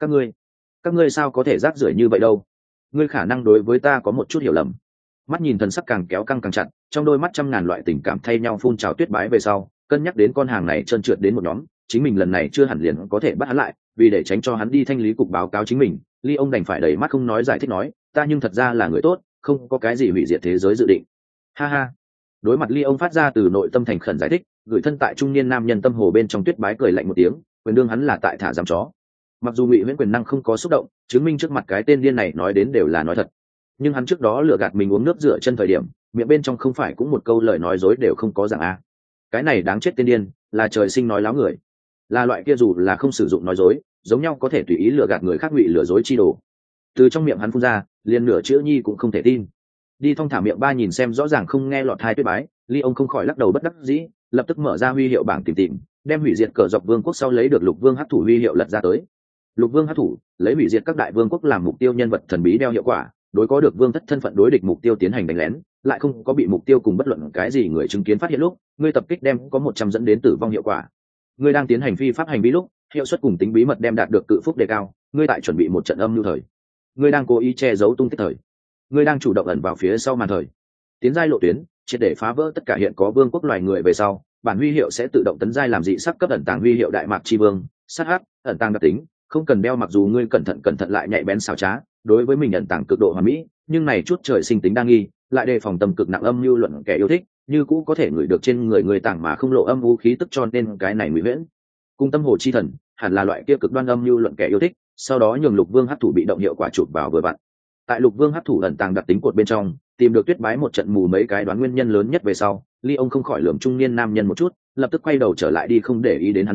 Speaker 1: Các ngươi sao có thể rác rưởi như vậy đâu? Ngươi khả năng đối với ta có một chút hiểu lầm. Mắt nhìn thần sắc càng kéo căng càng chặt, trong đôi mắt trăm ngàn loại tình cảm thay nhau phun trào. Tuyết Bái về sau cân nhắc đến con hàng này trơn trượt đến một nhóm, chính mình lần này chưa hẳn liền có thể bắt hắn lại, vì để tránh cho hắn đi thanh lý cục báo cáo chính mình, Ly ông đành phải đẩy mắt không nói giải thích nói, ta nhưng thật ra là người tốt, không có cái gì hủy diệt thế giới dự định. Ha ha. Đối mặt Ly ông phát ra từ nội tâm thành khẩn giải thích, gửi thân tại trung niên nam nhân tâm hồ bên trong, Tuyết Bái cười lạnh một tiếng, quyền đương hắn là tại thả giam chó. Mặc dù Ngụy Viễn quyền năng không có xúc động, chứng minh trước mặt cái tên điên này nói đến đều là nói thật, nhưng hắn trước đó lừa gạt mình uống nước rửa chân thời điểm, miệng bên trong không phải cũng một câu lời nói dối đều không có rằng a. Cái này đáng chết tên điên, là trời sinh nói láo người, là loại kia dù là không sử dụng nói dối, giống nhau có thể tùy ý lừa gạt người khác, ngụy lừa dối chi đồ. Từ trong miệng hắn phun ra, liền nửa chữ nhi cũng không thể tin. Đi thong thả miệng ba nhìn xem rõ ràng không nghe lọt hai Tuyết Bái, Ly ông không khỏi lắc đầu bất đắc dĩ, lập tức mở ra huy hiệu bảng tìm, đem hủy diệt cờ dọc vương quốc sau lấy được Lục Vương hắc thủ huy hiệu lật ra tới. Lục Vương hắc thủ lấy hủy diệt các đại vương quốc làm mục tiêu nhân vật thần bí đeo hiệu quả, đối có được vương thất thân phận đối địch mục tiêu tiến hành đánh lén, lại không có bị mục tiêu cùng bất luận cái gì người chứng kiến phát hiện lúc, ngươi tập kích đem có 100 dẫn đến tử vong hiệu quả. Ngươi đang tiến hành phi pháp hành vi lúc, hiệu suất cùng tính bí mật đem đạt được cự phúc đề cao. Ngươi tại chuẩn bị một trận âm lưu thời, ngươi đang cố ý che giấu tung tích thời, ngươi đang chủ động ẩn vào phía sau màn thời. Tiến giai lộ tuyến, triệt để phá vỡ tất cả hiện có vương quốc loài người về sau, bản huy hiệu sẽ tự động tấn giai làm dị sắc cấp ẩn tàng huy hiệu đại mạc chi vương, sát hắc, ẩn tàng đặc tính, không cần đeo, mặc dù ngươi cẩn thận lại nhạy bén xảo trá, đối với mình ẩn tàng cực độ hoàn mỹ, nhưng này chút trời sinh tính đa nghi, lại đề phòng tâm cực nặng âm mưu luận kẻ yêu thích, như cũ có thể ngửi được trên người người tàng mà không lộ âm u khí tức, cho nên cái này Ngụy Viễn cung tâm hồ chi thần hẳn là loại kia cực đoan âm mưu luận kẻ yêu thích. Sau đó nhường Lục Vương hắc thủ bị động hiệu quả chụp vào vừa vặn. Tại Lục Vương hắc thủ ẩn tàng đặc tính cột bên trong, tìm được Tuyết Bái một trận mù mấy cái đoán nguyên nhân lớn nhất về sau, Ly ông không khỏi lườm trung niên nam nhân một chút, lập tức quay đầu trở lại đi, không để ý đến hắn nữa,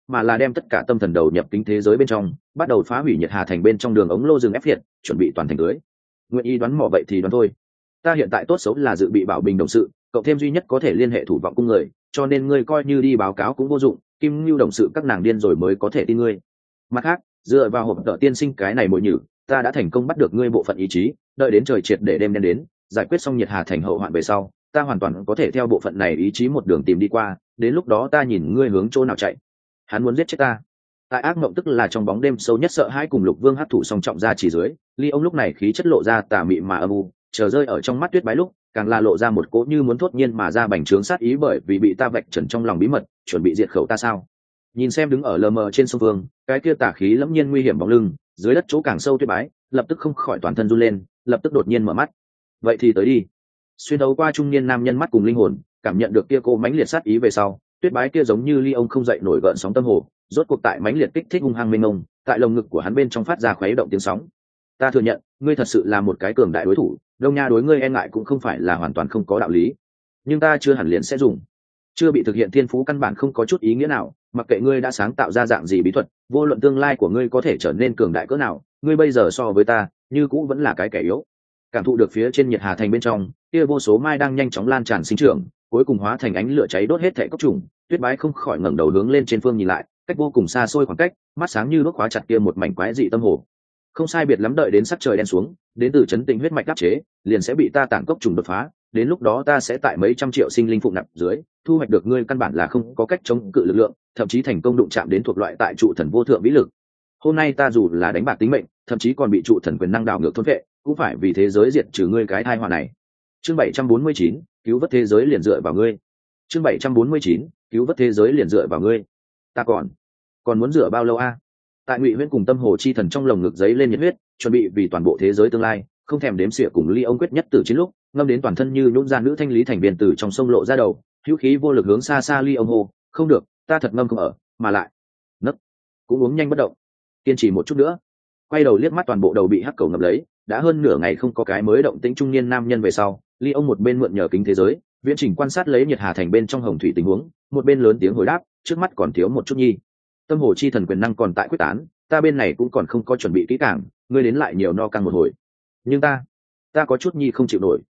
Speaker 1: mà là đem tất cả tâm thần đầu nhập kính thế giới bên trong, bắt đầu phá hủy nhiệt hà thành bên trong đường ống lô rừng ép phiệt, chuẩn bị toàn thành tưới. Nguyện ý đoán mò vậy thì đoán thôi. Ta hiện tại tốt xấu là dự bị bảo bình đồng sự, cộng thêm duy nhất có thể liên hệ thủ vọng cung người, cho nên ngươi coi như đi báo cáo cũng vô dụng, Kim Nưu đồng sự các nàng điên rồi mới có thể tin ngươi. Mặt khác, dựa vào hộp tợ tiên sinh cái này mồi nhử, ta đã thành công bắt được ngươi bộ phận ý chí, đợi đến trời triệt để đêm đen đến, giải quyết xong nhiệt hà thành hậu hoạn về sau, ta hoàn toàn có thể theo bộ phận này ý chí một đường tìm đi qua, đến lúc đó ta nhìn ngươi hướng chỗ nào chạy. Hắn muốn giết chết ta. Tại ác mộng tức là trong bóng đêm sâu nhất sợ hãi cùng Lục Vương hấp thụ song trọng ra chỉ dưới, Ly ông lúc này khí chất lộ ra tà mị mà âm u, chờ rơi ở trong mắt Tuyết Bái lúc, càng là lộ ra một cỗ như muốn thốt nhiên mà ra bành trướng sát ý bởi vì bị ta vạch trần trong lòng bí mật, chuẩn bị diệt khẩu ta sao? Nhìn xem đứng ở lờ mờ trên sông Vương, cái kia tà khí lẫm nhiên nguy hiểm bóng lưng, dưới đất chỗ càng sâu Tuyết Bái, lập tức không khỏi toàn thân run lên, lập tức đột nhiên mở mắt. Vậy thì tới đi. Xuyên đấu qua trung niên nam nhân mắt cùng linh hồn, cảm nhận được kia cô mãnh liệt sát ý về sau, Tuyết Bái kia giống như ly ông không dậy nổi gợn sóng tâm hồ, rốt cuộc tại mãnh liệt kích thích hung hăng mênh mông, tại lồng ngực của hắn bên trong phát ra khuấy động tiếng sóng. Ta thừa nhận, ngươi thật sự là một cái cường đại đối thủ, Đông Nha đối ngươi e ngại cũng không phải là hoàn toàn không có đạo lý, nhưng ta chưa hẳn liền sẽ dùng. Chưa bị thực hiện thiên phú căn bản không có chút ý nghĩa nào, mặc kệ ngươi đã sáng tạo ra dạng gì bí thuật, vô luận tương lai của ngươi có thể trở nên cường đại cỡ nào, ngươi bây giờ so với ta, như cũ vẫn là cái kẻ yếu. Cảm thụ được phía trên nhiệt hà thành bên trong, kia vô số mai đang nhanh chóng lan tràn sinh trưởng, cuối cùng hóa thành ánh lửa cháy đốt hết thảy cốc trùng, Tuyết Bái không khỏi ngẩng đầu hướng lên trên phương nhìn lại, cách vô cùng xa xôi khoảng cách, mắt sáng như đuốc khóa chặt kia một mảnh quái dị tâm hồ. Không sai biệt lắm đợi đến sắc trời đen xuống, đến từ chấn tĩnh huyết mạch áp chế, liền sẽ bị ta tản cốc trùng đột phá, đến lúc đó ta sẽ tại mấy trăm triệu sinh linh phụng nạp dưới, thu hoạch được ngươi căn bản là không có cách chống cự lực lượng, thậm chí thành công đụng chạm đến thuộc loại tại trụ thần vô thượng vĩ lực. Hôm nay ta dù là đánh bạc tính mệnh, thậm chí còn bị trụ thần quyền năng đảo ngược thôn vệ, cũng phải vì thế giới diệt trừ ngươi cái tai họa này. Chương 749, cứu vớt thế giới liền dựa vào ngươi. Chương 749, cứu vớt thế giới liền dựa vào ngươi. Ta còn muốn dựa bao lâu a? Tại Ngụy Huyễn cùng tâm hồ chi thần trong lồng ngực giấy lên nhiệt huyết, chuẩn bị vì toàn bộ thế giới tương lai, không thèm đếm xỉa cùng Ly ông quyết nhất tử chiến lúc, ngâm đến toàn thân như nhũn ra nữ thanh lý thành viên từ trong sông lộ ra đầu, hữu khí vô lực hướng xa xa Ly ông hồ, không được, ta thật ngâm không ở, mà lại nấc cũng uống nhanh bất động, kiên trì một chút nữa. Quay đầu liếc mắt toàn bộ đầu bị hắc cầu ngập lấy, đã hơn nửa ngày không có cái mới động tĩnh trung niên nam nhân về sau, Ly ông một bên mượn nhờ kính thế giới, viễn trình quan sát lấy nhiệt hà thành bên trong hồng thủy tình huống, một bên lớn tiếng hồi đáp, trước mắt còn thiếu một chút nhi. Tâm hồ chi thần quyền năng còn tại quyết tán, ta bên này cũng còn không có chuẩn bị kỹ càng, ngươi đến lại nhiều no căng một hồi. Nhưng ta có chút nhi không chịu nổi.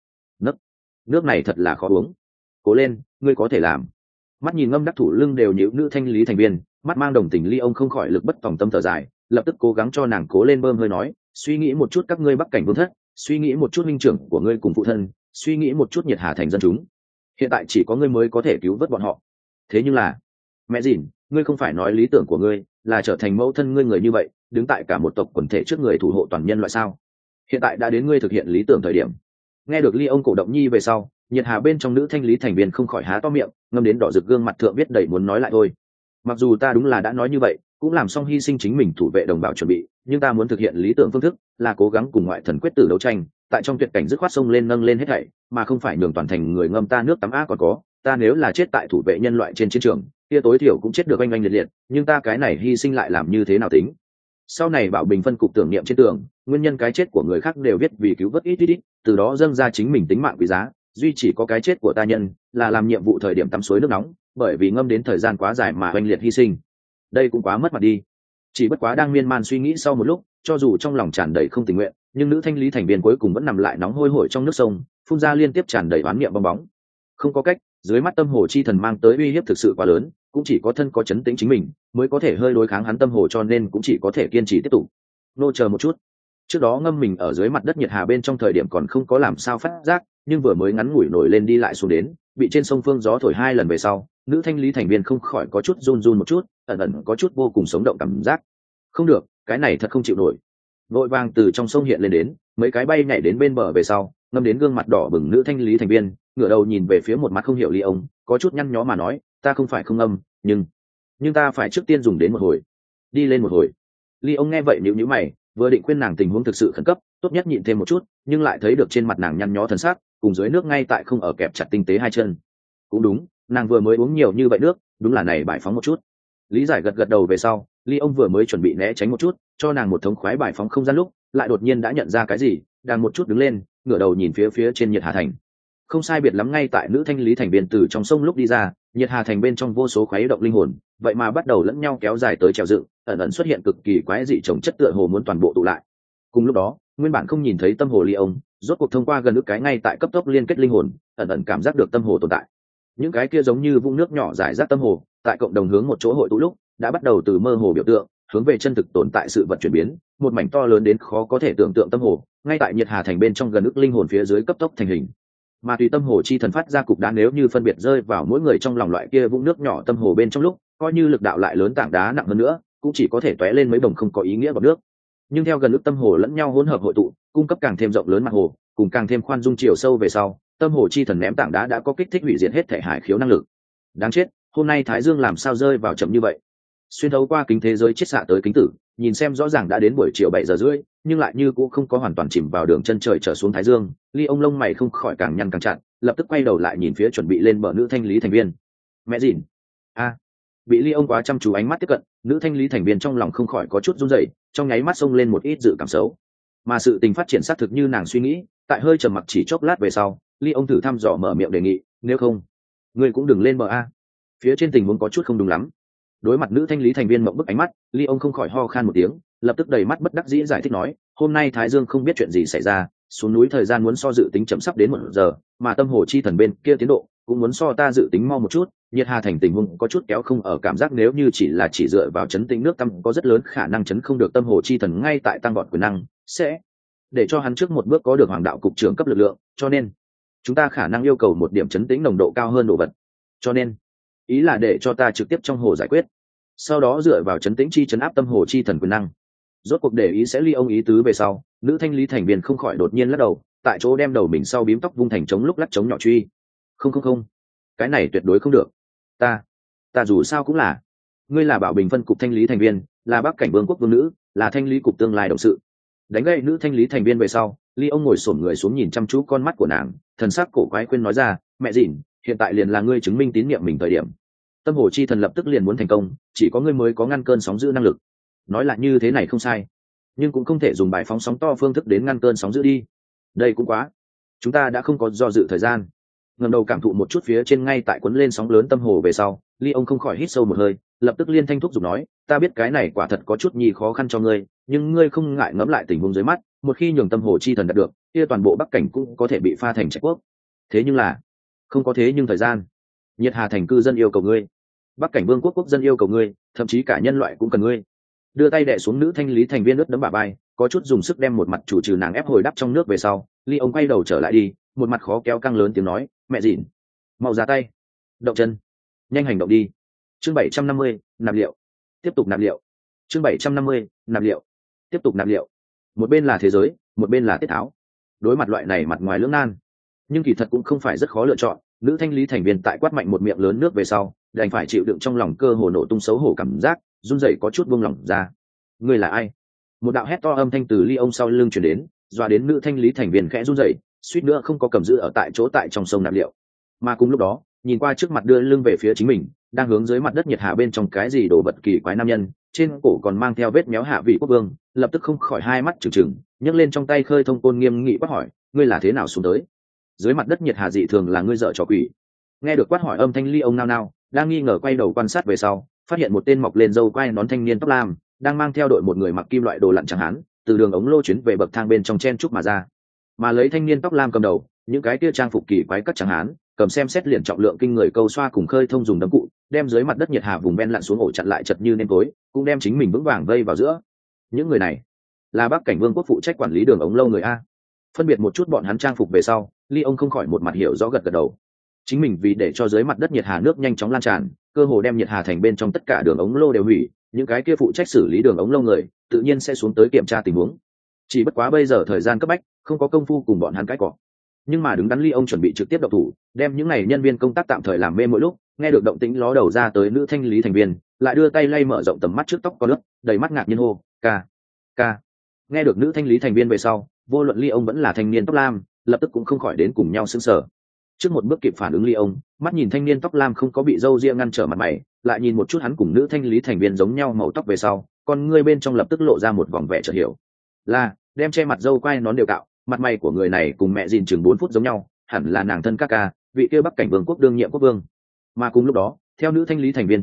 Speaker 1: Nước này thật là khó uống. Cố lên, ngươi có thể làm. Mắt nhìn ngâm đắc thủ lưng đều nhíu nữ thanh lý thành viên, mắt mang đồng tình Ly ông không khỏi lực bất tòng tâm thở dài, lập tức cố gắng cho nàng cố lên bơm hơi nói, suy nghĩ một chút các ngươi bắc cảnh vương thất, suy nghĩ một chút minh trưởng của ngươi cùng phụ thân, suy nghĩ một chút nhiệt hà thành dân chúng. Hiện tại chỉ có ngươi mới có thể cứu vớt bọn họ. Thế nhưng là, mẹ dìn, ngươi không phải nói lý tưởng của ngươi là trở thành mẫu thân ngươi người như vậy, đứng tại cả một tộc quần thể trước người thủ hộ toàn nhân loại sao? Hiện tại đã đến ngươi thực hiện lý tưởng thời điểm. Nghe được Ly ông cổ động nhi về sau, nhiệt hà bên trong nữ thanh lý thành viên không khỏi há to miệng, ngâm đến đỏ rực gương mặt thượng viết đầy muốn nói lại thôi. Mặc dù ta đúng là đã nói như vậy, cũng làm xong hy sinh chính mình thủ vệ đồng bào chuẩn bị, nhưng ta muốn thực hiện lý tưởng phương thức là cố gắng cùng ngoại thần quyết tử đấu tranh, tại trong tuyệt cảnh dứt khoát sông lên nâng lên hết thảy, mà không phải nhường toàn thành người ngâm ta nước tắm á còn có. Ta nếu là chết tại thủ vệ nhân loại trên chiến trường, kia tối thiểu cũng chết được oanh oanh liệt liệt, nhưng ta cái này hy sinh lại làm như thế nào tính? Sau này bảo bình phân cục tưởng niệm trên tường, nguyên nhân cái chết của người khác đều viết vì cứu vớt ít, từ đó dâng ra chính mình tính mạng quý giá, duy chỉ có cái chết của ta nhân là làm nhiệm vụ thời điểm tắm suối nước nóng, bởi vì ngâm đến thời gian quá dài mà oanh liệt hy sinh. Đây cũng quá mất mặt đi. Chỉ bất quá đang miên man suy nghĩ sau một lúc, cho dù trong lòng tràn đầy không tình nguyện, nhưng nữ thanh lý thành viên cuối cùng vẫn nằm lại nóng hôi hổi trong nước sông, phun ra liên tiếp tràn đầy oán niệm bong bóng. Không có cách, dưới mắt tâm hồ chi thần mang tới uy hiếp thực sự quá lớn, cũng chỉ có thân có chấn tĩnh chính mình mới có thể hơi đối kháng hắn tâm hồ, cho nên cũng chỉ có thể kiên trì tiếp tục. Nô chờ một chút. Trước đó ngâm mình ở dưới mặt đất nhiệt hà bên trong thời điểm còn không có làm sao phát giác, nhưng vừa mới ngắn ngủi nổi lên đi lại xuống đến, bị trên sông phương gió thổi 2 lần về sau, nữ thanh lý thành viên không khỏi có chút run run một chút, ẩn ẩn có chút vô cùng sống động cảm giác. Không được, cái này thật không chịu nổi. Vội vàng từ trong sông hiện lên đến, mấy cái bay nhảy đến bên bờ về sau, ngâm đến gương mặt đỏ bừng nữ thanh lý thành viên, ngửa đầu nhìn về phía một mặt không hiểu Ly ông, có chút nhăn nhó mà nói, ta không phải không ngâm, nhưng ta phải trước tiên dùng đến một hồi, đi lên một hồi. Ly ông nghe vậy nhíu nhíu mày, vừa định khuyên nàng tình huống thực sự khẩn cấp, tốt nhất nhịn thêm một chút, nhưng lại thấy được trên mặt nàng nhăn nhó thần sắc, cùng dưới nước ngay tại không ở kẹp chặt tinh tế hai chân. Cũng đúng, nàng vừa mới uống nhiều như vậy nước, đúng là này bài phóng một chút. Lý giải gật gật đầu về sau, Ly ông vừa mới chuẩn bị né tránh một chút, cho nàng một thống khoái bài phóng không gian lúc, lại đột nhiên đã nhận ra cái gì, đang một chút đứng lên, ngửa đầu nhìn phía trên nhiệt hà thành. Không sai biệt lắm ngay tại nữ thanh lý thành viên từ trong sông lúc đi ra, nhiệt hà thành bên trong vô số khuấy động linh hồn, vậy mà bắt đầu lẫn nhau kéo dài tới trèo dựng, ẩn ẩn xuất hiện cực kỳ quái dị trồng chất tựa hồ muốn toàn bộ tụ lại. Cùng lúc đó, nguyên bản không nhìn thấy tâm hồ ly ông, rốt cuộc thông qua gần ức cái ngay tại cấp tốc liên kết linh hồn, ẩn ẩn cảm giác được tâm hồ tồn tại. Những cái kia giống như vũng nước nhỏ rải rác tâm hồ, tại cộng đồng hướng một chỗ hội tụ lúc, đã bắt đầu từ mơ hồ biểu tượng, hướng về chân thực tồn tại sự vật chuyển biến, một mảnh to lớn đến khó có thể tưởng tượng tâm hồ, ngay tại nhiệt hà thành bên trong gần ức linh hồn phía dưới cấp tốc thành hình. Mà tùy tâm hồ chi thần phát ra cục đá, nếu như phân biệt rơi vào mỗi người trong lòng loại kia vũng nước nhỏ tâm hồ bên trong lúc, coi như lực đạo lại lớn tảng đá nặng hơn nữa, cũng chỉ có thể tóe lên mấy bồng không có ý nghĩa bọt nước. Nhưng theo gần ức tâm hồ lẫn nhau hỗn hợp hội tụ, cung cấp càng thêm rộng lớn mặt hồ, cùng càng thêm khoan dung chiều sâu về sau, tâm hồ chi thần ném tảng đá đã có kích thích hủy diệt hết thể hải khiếu năng lực. Đáng chết, hôm nay thái dương làm sao rơi vào chậm như vậy? Xuyên thấu qua kính thế giới chiết xạ tới kính tử, nhìn xem rõ ràng đã đến buổi chiều 7 giờ rưỡi, nhưng lại như cũng không có hoàn toàn chìm vào đường chân trời trở xuống thái dương. Ly ông lông mày không khỏi càng nhăn càng chặt, lập tức quay đầu lại nhìn phía chuẩn bị lên bờ nữ thanh lý thành viên. Mẹ dìn, a, bị Ly ông quá chăm chú ánh mắt tiếp cận, nữ thanh lý thành viên trong lòng không khỏi có chút run rẩy, trong nháy mắt xông lên một ít dự cảm xấu. Mà sự tình phát triển xác thực như nàng suy nghĩ, tại hơi trầm mặc chỉ chốc lát về sau, Ly ông thử thăm dò mở miệng đề nghị, nếu không, ngươi cũng đừng lên bờ a. Phía trên tình huống có chút không đúng lắm. Đối mặt nữ thanh lý thành viên mộng bức ánh mắt, Ly ông không khỏi ho khan một tiếng, lập tức đầy mắt bất đắc dĩ giải thích nói, hôm nay thái dương không biết chuyện gì xảy ra, xuống núi thời gian muốn so dự tính chậm sắp đến 1 giờ, mà tâm hồ chi thần bên kia tiến độ cũng muốn so ta dự tính mau một chút. Nhiệt hà thành tình huống có chút kéo không ở, cảm giác nếu như chỉ dựa vào chấn tĩnh nước tâm có rất lớn khả năng chấn không được tâm hồ chi thần ngay tại tăng vọt quyền năng, sẽ để cho hắn trước một bước có được hoàng đạo cục trưởng cấp lực lượng, cho nên chúng ta khả năng yêu cầu một điểm chấn tĩnh nồng độ cao hơn đồ vật. Cho nên ý là để cho ta trực tiếp trong hồ giải quyết, sau đó dựa vào chấn tĩnh chi chấn áp tâm hồ chi thần quyền năng. Rốt cuộc để ý sẽ Ly ông ý tứ về sau, nữ thanh lý thành viên không khỏi đột nhiên lắc đầu, tại chỗ đem đầu mình sau bím tóc vung thành trống lúc lắc trống nhỏ truy. Không, cái này tuyệt đối không được. Ta dù sao cũng là, ngươi là bảo bình phân cục thanh lý thành viên, là bắc cảnh vương quốc vương nữ, là thanh lý cục tương lai đồng sự. Đánh gậy nữ thanh lý thành viên về sau, Ly ông ngồi xổm người xuống nhìn chăm chú con mắt của nàng, thần sắc cổ quái khuyên nói ra, mẹ dìn, hiện tại liền là ngươi chứng minh tín nhiệm mình thời điểm. Tâm hồ chi thần lập tức liền muốn thành công, chỉ có ngươi mới có ngăn cơn sóng dữ năng lực. Nói là như thế này không sai, nhưng cũng không thể dùng bài phóng sóng to phương thức đến ngăn cơn sóng dữ đi, đây cũng quá. Chúng ta đã không có do dự thời gian. Ngẩng đầu cảm thụ một chút phía trên ngay tại cuốn lên sóng lớn tâm hồ về sau, Ly ông không khỏi hít sâu một hơi, lập tức liên thanh thúc giục nói, ta biết cái này quả thật có chút nhi khó khăn cho ngươi, nhưng ngươi không ngại ngẫm lại tình huống dưới mắt, một khi nhường tâm hồ chi thần đạt được, kia toàn bộ bắc cảnh cũng có thể bị pha thành trạch quốc. Thế nhưng là không có thế nhưng thời gian. Nhiệt hà thành cư dân yêu cầu ngươi, bắc cảnh vương quốc quốc dân yêu cầu ngươi, thậm chí cả nhân loại cũng cần ngươi. Đưa tay đè xuống nữ thanh lý thành viên ướt đẫm bả vai, có chút dùng sức đem một mặt chủ trừ nàng ép hồi đắp trong nước về sau, Ly ông quay đầu trở lại đi, một mặt khó kéo căng lớn tiếng nói, mẹ dịn, mau ra tay, động chân, nhanh hành động đi. Chương 750, nạp liệu, tiếp tục nạp liệu. Chương 750, nạp liệu, tiếp tục nạp liệu. Một bên là thế giới, một bên là tiết tháo. Đối mặt loại này mặt ngoài lưỡng nan, nhưng kỳ thật cũng không phải rất khó lựa chọn. Nữ thanh lý thành viên tại quát mạnh một miệng lớn nước về sau, đành phải chịu đựng trong lòng cơ hồ nổ tung xấu hổ cảm giác, run rẩy có chút buông lỏng ra. Ngươi là ai? Một đạo hét to âm thanh từ Ly ông sau lưng truyền đến, dọa đến nữ thanh lý thành viên khẽ run rẩy, suýt nữa không có cầm giữ ở tại chỗ tại trong sông nạp liệu. Mà cùng lúc đó, nhìn qua trước mặt đưa lưng về phía chính mình, đang hướng dưới mặt đất nhiệt hạ bên trong cái gì đổ vật kỳ quái nam nhân, trên cổ còn mang theo vết méo hạ vị quốc vương, lập tức không khỏi hai mắt trừng trừng, nhấc lên trong tay khơi thông côn nghiêm nghị quát hỏi, ngươi là thế nào xuống tới? Dưới mặt đất nhiệt hạ dị thường là ngươi dở trò quỷ. Nghe được quát hỏi âm thanh, Ly ông nao nao, đang nghi ngờ quay đầu quan sát về sau, phát hiện một tên mọc lên râu quai nón thanh niên tóc lam, đang mang theo đội một người mặc kim loại đồ lặn chẳng hán, từ đường ống lô chuyến về bậc thang bên trong chen trúc mà ra. Mà lấy thanh niên tóc lam cầm đầu, những cái kia trang phục kỳ quái các chẳng hán, cầm xem xét liền trọng lượng kinh người câu xoa cùng khơi thông dùng đấm cụ, đem dưới mặt đất nhiệt hạ vùng ven lặn xuống ổ chặn lại chật như nêm tối, cũng đem chính mình vững vàng vây vào giữa. Những người này là Bắc cảnh vương quốc phụ trách quản lý đường ống lâu người a. Phân biệt một chút bọn hắn trang phục về sau, Ly ông không khỏi một mặt hiểu rõ gật gật đầu. Chính mình vì để cho dưới mặt đất nhiệt hà nước nhanh chóng lan tràn, cơ hồ đem nhiệt hà thành bên trong tất cả đường ống lô đều hủy, những cái kia phụ trách xử lý đường ống lâu người tự nhiên sẽ xuống tới kiểm tra tình huống. Chỉ bất quá bây giờ thời gian cấp bách, không có công phu cùng bọn hắn cãi cọ. Nhưng mà đứng đắn Ly ông chuẩn bị trực tiếp động thủ, đem những này nhân viên công tác tạm thời làm mê mỗi lúc, nghe được động tĩnh ló đầu ra tới nữ thanh lý thành viên, lại đưa tay lay mở rộng tầm mắt trước tóc có lớp, đầy mắt ngạc nhiên hô, ca. Nghe được nữ thanh lý thành viên về sau, vô luận Ly ông vẫn là thanh niên tóc lam, lập tức cũng không khỏi đến cùng nhau sững sờ. Trước một bước kịp phản ứng Ly ông, mắt nhìn thanh niên tóc lam không có bị râu ria ngăn trở mặt mày, lại nhìn một chút hắn cùng nữ thanh lý thành viên giống nhau màu tóc về sau, con ngươi bên trong lập tức lộ ra một vòng vẻ chợt hiểu. Là đem che mặt râu quai nón đều cạo, mặt mày của người này cùng mẹ dìn chừng 4 phút giống nhau, hẳn là nàng thân ca, vị kia Bắc cảnh vương quốc đương nhiệm quốc vương. Mà cùng lúc đó, theo nữ thanh lý thành viên thanh âm,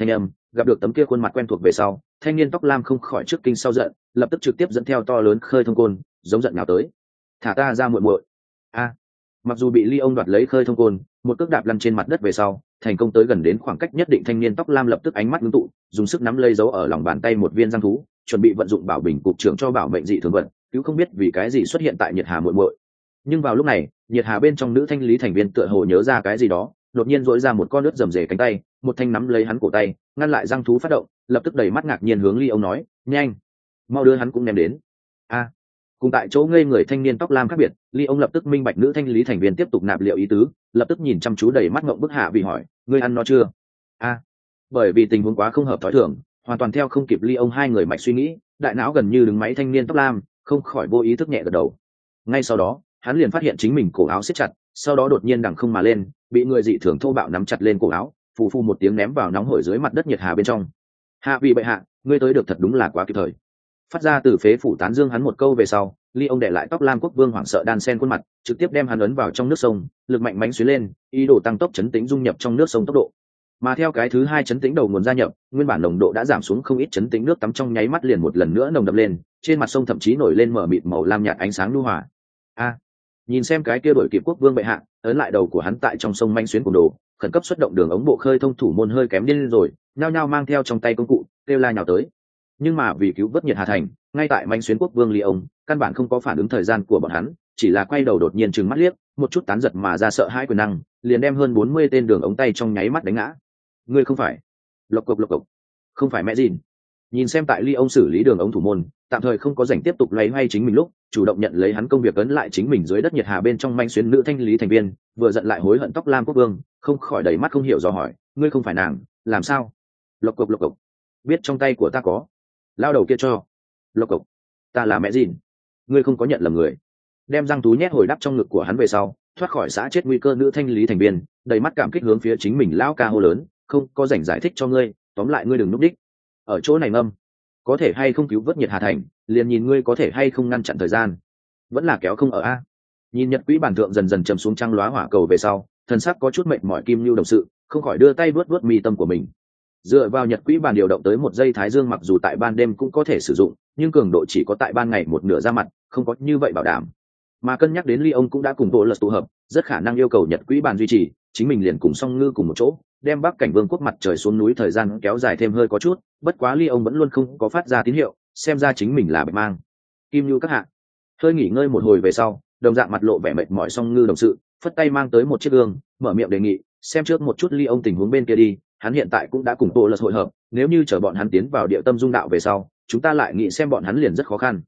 Speaker 1: gặp được tấm kia khuôn mặt quen thuộc về sau, thanh niên tóc lam không khỏi trước kinh sau giận, lập tức trực tiếp dẫn theo to lớn khơi thông côn, giống giận nào tới. Thả ta ra muội muội. A. Mặc dù bị Ly ông đoạt lấy khơi thông côn, một cước đạp lăn trên mặt đất về sau, thành công tới gần đến khoảng cách nhất định, thanh niên tóc lam lập tức ánh mắt ngưng tụ, dùng sức nắm lấy dấu ở lòng bàn tay một viên giang thú, chuẩn bị vận dụng bảo bình cục trưởng cho bảo mệnh dị thường vận, cứu không biết vì cái gì xuất hiện tại nhiệt hà muội muội. Nhưng vào lúc này, nhiệt hà bên trong nữ thanh lý thành viên tựa hồ nhớ ra cái gì đó, đột nhiên dỗi ra một con nước rầm rề cánh tay, một thanh nắm lấy hắn cổ tay, ngăn lại giang thú phát động, lập tức đầy mắt ngạc nhiên hướng Ly ông nói, nhanh, mau đưa hắn cũng ném đến. A. Cùng tại chỗ ngây người thanh niên tóc lam khác biệt, Ly ông lập tức minh bạch nữ thanh lý thành viên tiếp tục nạp liệu ý tứ, lập tức nhìn chăm chú đầy mắt ngộng bức Hạ Vị hỏi, ngươi ăn nó chưa? A. Bởi vì tình huống quá không hợp thói thường, hoàn toàn theo không kịp Ly ông hai người mạch suy nghĩ, đại não gần như đứng máy thanh niên tóc lam, không khỏi vô ý thức nhẹ gật đầu. Ngay sau đó, hắn liền phát hiện chính mình cổ áo siết chặt, sau đó đột nhiên đằng không mà lên, bị người dị thường thô bạo nắm chặt lên cổ áo, phù phù một tiếng ném vào nóng hổi dưới mặt đất nhiệt hà bên trong. Hạ Vị bệ hạ, ngươi tới được thật đúng là quá kịp thời. Phát ra từ phế phủ tán dương hắn một câu về sau, Ly ông để lại tóc lam quốc vương hoảng sợ đan sen khuôn mặt, trực tiếp đem hắn ấn vào trong nước sông, lực mạnh mánh xuyến lên, ý đồ tăng tốc chấn tĩnh dung nhập trong nước sông tốc độ. Mà theo cái thứ hai chấn tĩnh đầu nguồn gia nhập, nguyên bản nồng độ đã giảm xuống không ít, chấn tĩnh nước tắm trong nháy mắt liền một lần nữa nồng đậm lên, trên mặt sông thậm chí nổi lên mở mịt màu lam nhạt ánh sáng nhu hòa. A. Nhìn xem cái kia đổi kịp quốc vương bệ hạ, ấn lại đầu của hắn tại trong sông manh xuyến cùng đồ, khẩn cấp xuất động đường ống bộ khơi thông thủ môn hơi kém điên rồi, nhao nhao mang theo trong tay công cụ, kêu la nhào tới. Nhưng mà vì cứu vớt nhiệt hà thành, ngay tại manh xuyến quốc vương Ly ông, căn bản không có phản ứng thời gian của bọn hắn, chỉ là quay đầu đột nhiên trừng mắt liếc, một chút tán giật mà ra sợ hãi quyền năng, liền đem hơn 40 tên đường ống tay trong nháy mắt đánh ngã. Ngươi không phải? Lộc cộc lộc cộc. Không phải mẹ gìn. Nhìn xem tại Ly ông xử lý đường ống thủ môn, tạm thời không có rảnh tiếp tục loay hoay chính mình lúc, chủ động nhận lấy hắn công việc ấn lại chính mình dưới đất nhiệt hà bên trong manh xuyến nữ thanh lý thành viên, vừa giận lại hối hận tóc lam quốc vương, không khỏi đầy mắt không hiểu dò hỏi, ngươi không phải nàng, làm sao? Lộc cộc lộc cộc. Biết trong tay của ta có. Lao đầu kia cho. Lộc cộc. Ta là mẹ gìn. Ngươi không có nhận lầm người. Đem răng tú nhét hồi đắp trong ngực của hắn về sau, thoát khỏi xã chết nguy cơ nữ thanh lý thành viên, đầy mắt cảm kích hướng phía chính mình lão ca hô lớn, không có rảnh giải thích cho ngươi, tóm lại ngươi đừng núp đích. Ở chỗ này ngâm, có thể hay không cứu vớt nhiệt hà thành, liền nhìn ngươi có thể hay không ngăn chặn thời gian. Vẫn là kéo không ở a. Nhìn nhật quỹ bản thượng dần dần trầm xuống trăng lóa hỏa cầu về sau, thần sắc có chút mệt mỏi Kim Nưu đồng sự, không khỏi đưa tay vuốt vuốt mi tâm của mình. Dựa vào nhật quỹ bản điều động tới một giây thái dương, mặc dù tại ban đêm cũng có thể sử dụng, nhưng cường độ chỉ có tại ban ngày một nửa ra mặt, không có như vậy bảo đảm. Mà cân nhắc đến Ly ông cũng đã cùng bộ lật tụ hợp, rất khả năng yêu cầu nhật quỹ bản duy trì, chính mình liền cùng Song Ngư cùng một chỗ, đem Bắc Cảnh Vương quốc mặt trời xuống núi thời gian kéo dài thêm hơi có chút, bất quá Ly ông vẫn luôn không có phát ra tín hiệu, xem ra chính mình là bạch mang. Kim Nưu các hạ. Hơi nghỉ ngơi một hồi về sau, đồng dạng mặt lộ vẻ mệt mỏi Song Ngư đồng sự, phất tay mang tới một chiếc gương, mở miệng đề nghị, xem trước một chút Ly ông tình huống bên kia đi, hắn hiện tại cũng đã cùng bộ lật hội hợp, nếu như chờ bọn hắn tiến vào địa tâm dung đạo về sau, chúng ta lại nghĩ xem bọn hắn liền rất khó khăn.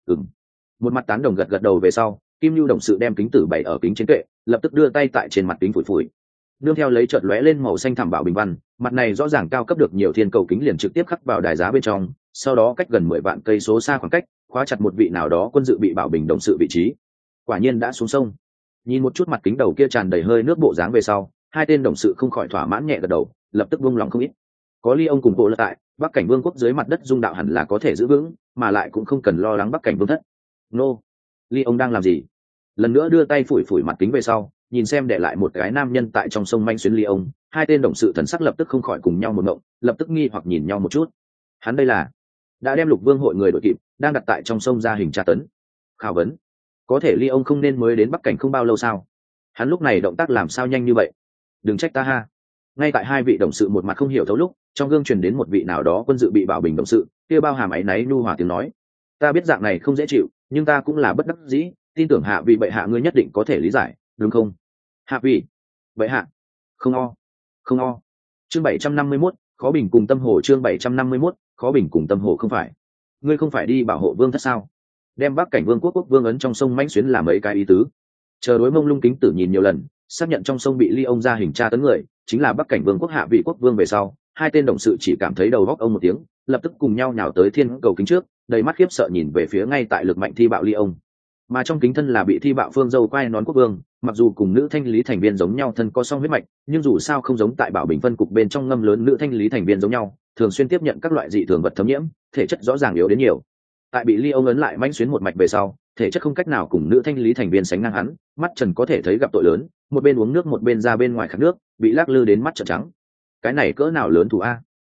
Speaker 1: Một mặt tán đồng gật gật đầu về sau, Kim Nưu đồng sự đem kính tử bày ở kính trên kệ, lập tức đưa tay tại trên mặt kính phủi phủi. Nương theo lấy chợt lóe lên màu xanh thảm bảo bình văn, mặt này rõ ràng cao cấp được nhiều thiên cầu kính liền trực tiếp khắc vào đài giá bên trong, sau đó cách gần 10 vạn cây số xa khoảng cách, khóa chặt một vị nào đó quân dự bị bảo bình đồng sự vị trí. Quả nhiên đã xuống sông. Nhìn một chút mặt kính đầu kia tràn đầy hơi nước bộ dáng về sau, hai tên đồng sự không khỏi thỏa mãn nhẹ gật đầu, lập tức buông lòng không ít. Có Ly ông cùng bộ lật tại, Bắc Cảnh Vương quốc dưới mặt đất dung đạo hẳn là có thể giữ vững, mà lại cũng không cần lo lắng Bắc Cảnh Vương thất. Nô, Ly ông đang làm gì? Lần nữa đưa tay phủi phủi mặt kính về sau, nhìn xem để lại một cái nam nhân tại trong sông manh xuyến Ly ông, hai tên đồng sự thần sắc lập tức không khỏi cùng nhau một ngộng, lập tức nghi hoặc nhìn nhau một chút. Hắn đây là đã đem Lục Vương hội người đội kịp, đang đặt tại trong sông ra hình tra tấn. Khảo vấn, có thể Ly ông không nên mới đến Bắc Cảnh không bao lâu sao? Hắn lúc này động tác làm sao nhanh như vậy? Đừng trách ta ha. Ngay tại hai vị đồng sự một mặt không hiểu thấu lúc, trong gương truyền đến một vị nào đó quân dự bị bảo bình đồng sự, kia bao hàm áy náy nhu hòa tiếng nói, ta biết dạng này không dễ chịu, nhưng ta cũng là bất đắc dĩ, tin tưởng hạ vị bệ hạ ngươi nhất định có thể lý giải, đúng không? Hạ vị bệ hạ. Không o. Chương 751, khó bình cùng tâm hồ. Chương 751, khó bình cùng tâm hồ. Không phải ngươi không phải đi bảo hộ vương thất sao? Đem Bắc Cảnh Vương quốc quốc vương ấn trong sông mãnh xuyến là mấy cái ý tứ? Chờ đối mông lung kính tử nhìn nhiều lần, xác nhận trong sông bị Ly ông ra hình tra tấn người chính là Bắc Cảnh Vương quốc hạ vị quốc vương về sau, hai tên đồng sự chỉ cảm thấy đầu góc ông một tiếng, lập tức cùng nhau nhào tới thiên cầu kính trước, đầy mắt khiếp sợ nhìn về phía ngay tại lực mạnh thi bạo Ly ông. Mà trong kính thân là bị thi bạo phương dâu quai nón quốc vương, mặc dù cùng nữ thanh lý thành viên giống nhau thân có song huyết mạch, nhưng dù sao không giống tại bảo bình phân cục bên trong ngâm lớn nữ thanh lý thành viên giống nhau, thường xuyên tiếp nhận các loại dị thường vật thấm nhiễm, thể chất rõ ràng yếu đến nhiều. Tại bị Ly ông ấn lại mãnh xuyến một mạch về sau, thể chất không cách nào cùng nữ thanh lý thành viên sánh ngang hắn, mắt trần có thể thấy gặp tội lớn, một bên uống nước một bên ra bên ngoài khát nước, bị lắc lư đến mắt trợn trắng. Cái này cỡ nào lớn thủ a?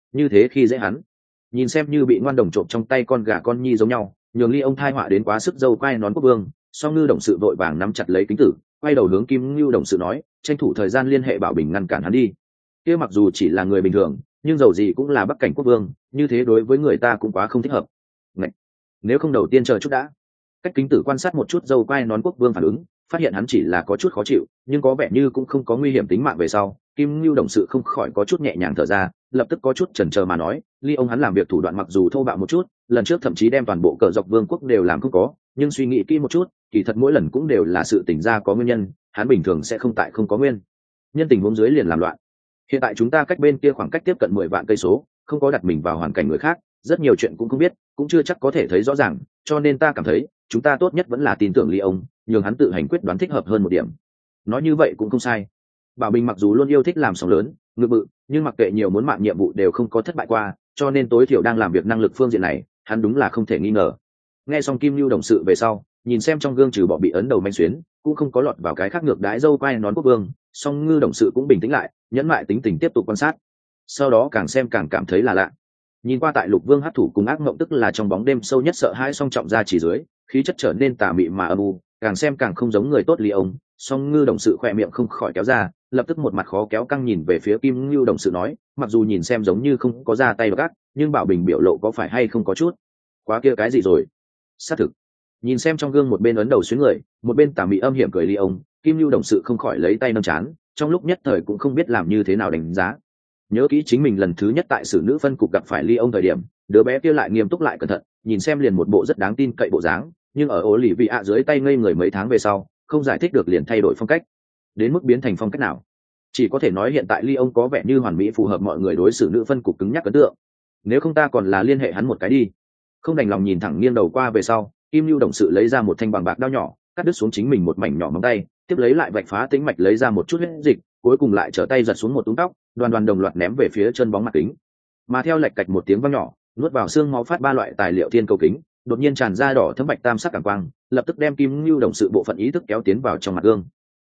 Speaker 1: như thế khi dễ hắn. Nhìn xem như bị ngoan đồng trộm trong tay con gà con nhi giống nhau, nhường Ly ông thai họa đến quá sức dâu quai nón quốc vương. Song Ngư đồng sự vội vàng nắm chặt lấy kính tử, quay đầu hướng Kim Ngưu đồng sự nói, tranh thủ thời gian liên hệ Bảo Bình ngăn cản hắn đi. Kia mặc dù chỉ là người bình thường, nhưng dầu gì cũng là Bắc cảnh quốc vương, như thế đối với người ta cũng quá không thích hợp. Ngậy! Nếu không đầu tiên chờ chút đã. Cách kính tử quan sát một chút dâu quai nón quốc vương phản ứng, phát hiện hắn chỉ là có chút khó chịu, nhưng có vẻ như cũng không có nguy hiểm tính mạng về sau. Kim Ngưu đồng sự không khỏi có chút nhẹ nhàng thở ra, lập tức có chút chần chờ mà nói, Ly ông hắn làm việc thủ đoạn mặc dù thô bạo một chút, lần trước thậm chí đem toàn bộ cờ dọc vương quốc đều làm không có, nhưng suy nghĩ kỹ một chút, kỳ thật mỗi lần cũng đều là sự tỉnh ra có nguyên nhân, hắn bình thường sẽ không tại không có nguyên nhân tình huống dưới liền làm loạn. Hiện tại chúng ta cách bên kia khoảng cách tiếp cận 10 vạn cây số, không có đặt mình vào hoàn cảnh người khác, rất nhiều chuyện cũng không biết, cũng chưa chắc có thể thấy rõ ràng, cho nên ta cảm thấy chúng ta tốt nhất vẫn là tin tưởng Ly ông, nhường hắn tự hành quyết đoán thích hợp hơn một điểm. Nói như vậy cũng không sai. Bảo Bình mặc dù luôn yêu thích làm sóng lớn, ngự bự, nhưng mặc kệ nhiều muốn mạng nhiệm vụ đều không có thất bại qua, cho nên tối thiểu đang làm việc năng lực phương diện này, hắn đúng là không thể nghi ngờ. Nghe xong Kim Nưu đồng sự về sau, nhìn xem trong gương trừ bỏ bị ấn đầu manh xuyến, cũng không có lọt vào cái khác ngược đái dâu quai nón quốc vương, song Ngư đồng sự cũng bình tĩnh lại, nhẫn mại tính tình tiếp tục quan sát. Sau đó càng xem càng cảm thấy là lạ. Nhìn qua tại Lục Vương hắc thủ cùng ác ngộng, tức là trong bóng đêm sâu nhất sợ hãi song trọng ra chỉ dưới, khí chất trở nên tà mị mà âm u, càng xem càng không giống người tốt Ly ông. Song Ngư đồng sự khỏe miệng không khỏi kéo ra, lập tức một mặt khó kéo căng nhìn về phía Kim Ngưu đồng sự nói, mặc dù nhìn xem giống như không có ra tay gác, nhưng Bảo Bình biểu lộ có phải hay không có chút quá kia cái gì rồi. Xác thực. Nhìn xem trong gương một bên ấn đầu xuyến người, một bên tà mị âm hiểm cười Ly ông, Kim Nưu đồng sự không khỏi lấy tay nâng chán, trong lúc nhất thời cũng không biết làm như thế nào đánh giá. Nhớ kỹ chính mình lần thứ nhất tại sử nữ phân cục gặp phải Ly ông thời điểm, đứa bé kia lại nghiêm túc lại cẩn thận, nhìn xem liền một bộ rất đáng tin cậy bộ dáng, nhưng ở ố lì vị ạ dưới tay ngây người mấy tháng về sau, không giải thích được liền thay đổi phong cách. Đến mức biến thành phong cách nào, chỉ có thể nói hiện tại Ly ông có vẻ như hoàn mỹ phù hợp mọi người đối xử nữ phân cục cứng nhắc ấn tượng. Nếu không ta còn là liên hệ hắn một cái đi. Không đành lòng nhìn thẳng nghiêng đầu qua về sau, Kim Nưu đồng sự lấy ra một thanh bằng bạc đao nhỏ, cắt đứt xuống chính mình một mảnh nhỏ móng tay, tiếp lấy lại vạch phá tĩnh mạch lấy ra một chút huyết dịch, cuối cùng lại trở tay giật xuống một túm tóc, đoàn đoàn đồng loạt ném về phía chân bóng mặt kính. Mà theo lạch cạch một tiếng vang nhỏ, nuốt vào xương máu phát ba loại tài liệu thiên cầu kính, đột nhiên tràn ra đỏ thấm bạch tam sắc cảm quang, lập tức đem Kim Nưu đồng sự bộ phận ý thức kéo tiến vào trong mặt gương.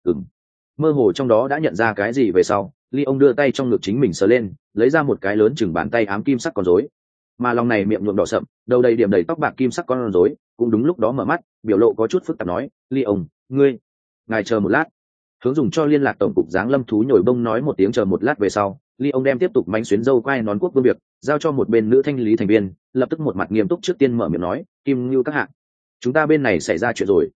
Speaker 1: Mơ hồ trong đó đã nhận ra cái gì về sau, Ly ông đưa tay trong ngực chính mình sờ lên, lấy ra một cái lớn chừng bàn tay ám kim sắc con rối. Mà lòng này miệng nhuộm đỏ sậm, đầu đầy điểm đầy tóc bạc kim sắc con rối, cũng đúng lúc đó mở mắt, biểu lộ có chút phức tạp nói, Ly ông, ngài chờ một lát. Hướng dùng cho liên lạc tổng cục giáng lâm thú nhồi bông nói một tiếng chờ một lát về sau, Ly ông đem tiếp tục mánh xuyến dâu quai nón quốc vương việc giao cho một bên nữ thanh lý thành viên, lập tức một mặt nghiêm túc trước tiên mở miệng nói, Kim Ngưu các hạng, chúng ta bên này xảy ra chuyện rồi.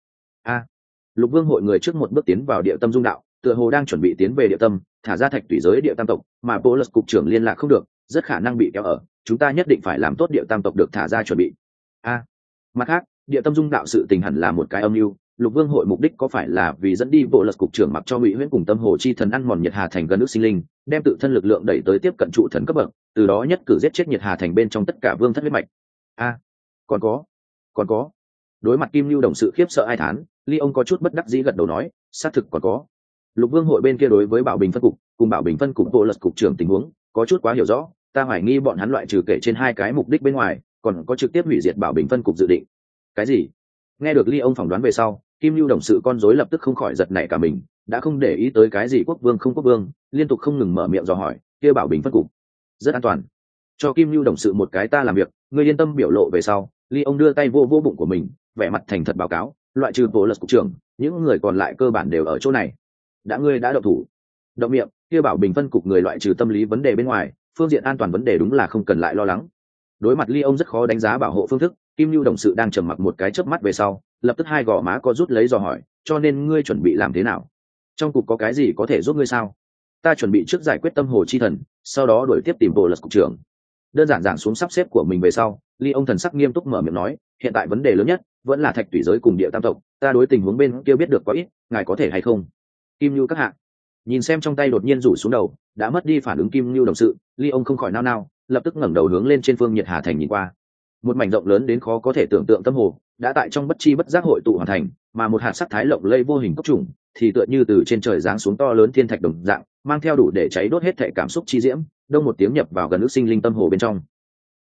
Speaker 1: Lục Vương hội người trước một bước tiến vào địa tâm dung đạo, tựa hồ đang chuẩn bị tiến về địa tâm, thả ra thạch tủy giới địa tam tộc, mà Polus cục trưởng liên lạc không được, rất khả năng bị kéo ở, chúng ta nhất định phải làm tốt địa tam tộc được thả ra chuẩn bị. Mặt khác, địa tâm dung đạo sự tình hẳn là một cái âm mưu. Lục Vương hội mục đích có phải là vì dẫn đi Polus cục trưởng mặc cho Ngụy Huyễn cùng Tâm Hồ chi thần ăn mòn Nhiệt Hà thành gần nước sinh linh, đem tự thân lực lượng đẩy tới tiếp cận trụ thần cấp bậc, từ đó nhất cử giết chết Nhiệt Hà thành bên trong tất cả vương thất huyết mạch. Còn có. Đối mặt Kim Nưu đồng sự khiếp sợ ai thán, Ly ông có chút bất đắc dĩ gật đầu nói, xác thực còn có. Lục Vương hội bên kia đối với Bảo Bình phân cục cùng Bảo Bình phân cục Polus cục trưởng tình huống có chút quá hiểu rõ, ta hoài nghi bọn hắn loại trừ kể trên hai cái mục đích bên ngoài, còn có trực tiếp hủy diệt Bảo Bình phân cục dự định. Cái gì? Nghe được Ly ông phỏng đoán về sau, Kim Nưu đồng sự con rối lập tức không khỏi giật nảy cả mình, đã không để ý tới cái gì quốc vương không quốc vương, liên tục không ngừng mở miệng dò hỏi, kia Bảo Bình phân cục rất an toàn. Cho Kim Nưu đồng sự một cái ta làm việc, ngươi yên tâm biểu lộ về sau, Ly ông đưa tay vô bụng của mình, vẻ mặt thành thật báo cáo, loại trừ Polus cục trưởng, những người còn lại cơ bản đều ở chỗ này. Ngươi đã động thủ. Động miệng, kia Bảo Bình phân cục người loại trừ tâm lý vấn đề bên ngoài, phương diện an toàn vấn đề đúng là không cần lại lo lắng. Đối mặt Ly ông rất khó đánh giá bảo hộ phương thức, Kim Nưu đồng sự đang trầm mặc một cái chớp mắt về sau, lập tức hai gò má co rút lấy dò hỏi, cho nên ngươi chuẩn bị làm thế nào? Trong cục có cái gì có thể giúp ngươi sao? Ta chuẩn bị trước giải quyết Tâm Hồ chi thần, sau đó đuổi tiếp tìm Polus cục trưởng. Đơn giản giảng xuống sắp xếp của mình về sau, Ly ông thần sắc nghiêm túc mở miệng nói, hiện tại vấn đề lớn nhất vẫn là thạch tủy giới cùng địa tam tộc, ta đối tình huống bên kia biết được quá ít, ngài có thể hay không? Kim Nưu các hạ. Nhìn xem trong tay đột nhiên rủ xuống đầu, đã mất đi phản ứng Kim Nưu đồng sự, Ly ông không khỏi nao nao, lập tức ngẩng đầu hướng lên trên phương Nhiệt Hà thành nhìn qua. Một mảnh rộng lớn đến khó có thể tưởng tượng Tâm Hồ, đã tại trong bất chi bất giác hội tụ hoàn thành, mà một hạt sắc thái lộng lẫy vô hình cốc trùng, thì tựa như từ trên trời giáng xuống to lớn thiên thạch đồng dạng, mang theo đủ để cháy đốt hết thảy cảm xúc chi diễm, đông một tiếng nhập vào gần nước sinh linh Tâm Hồ bên trong.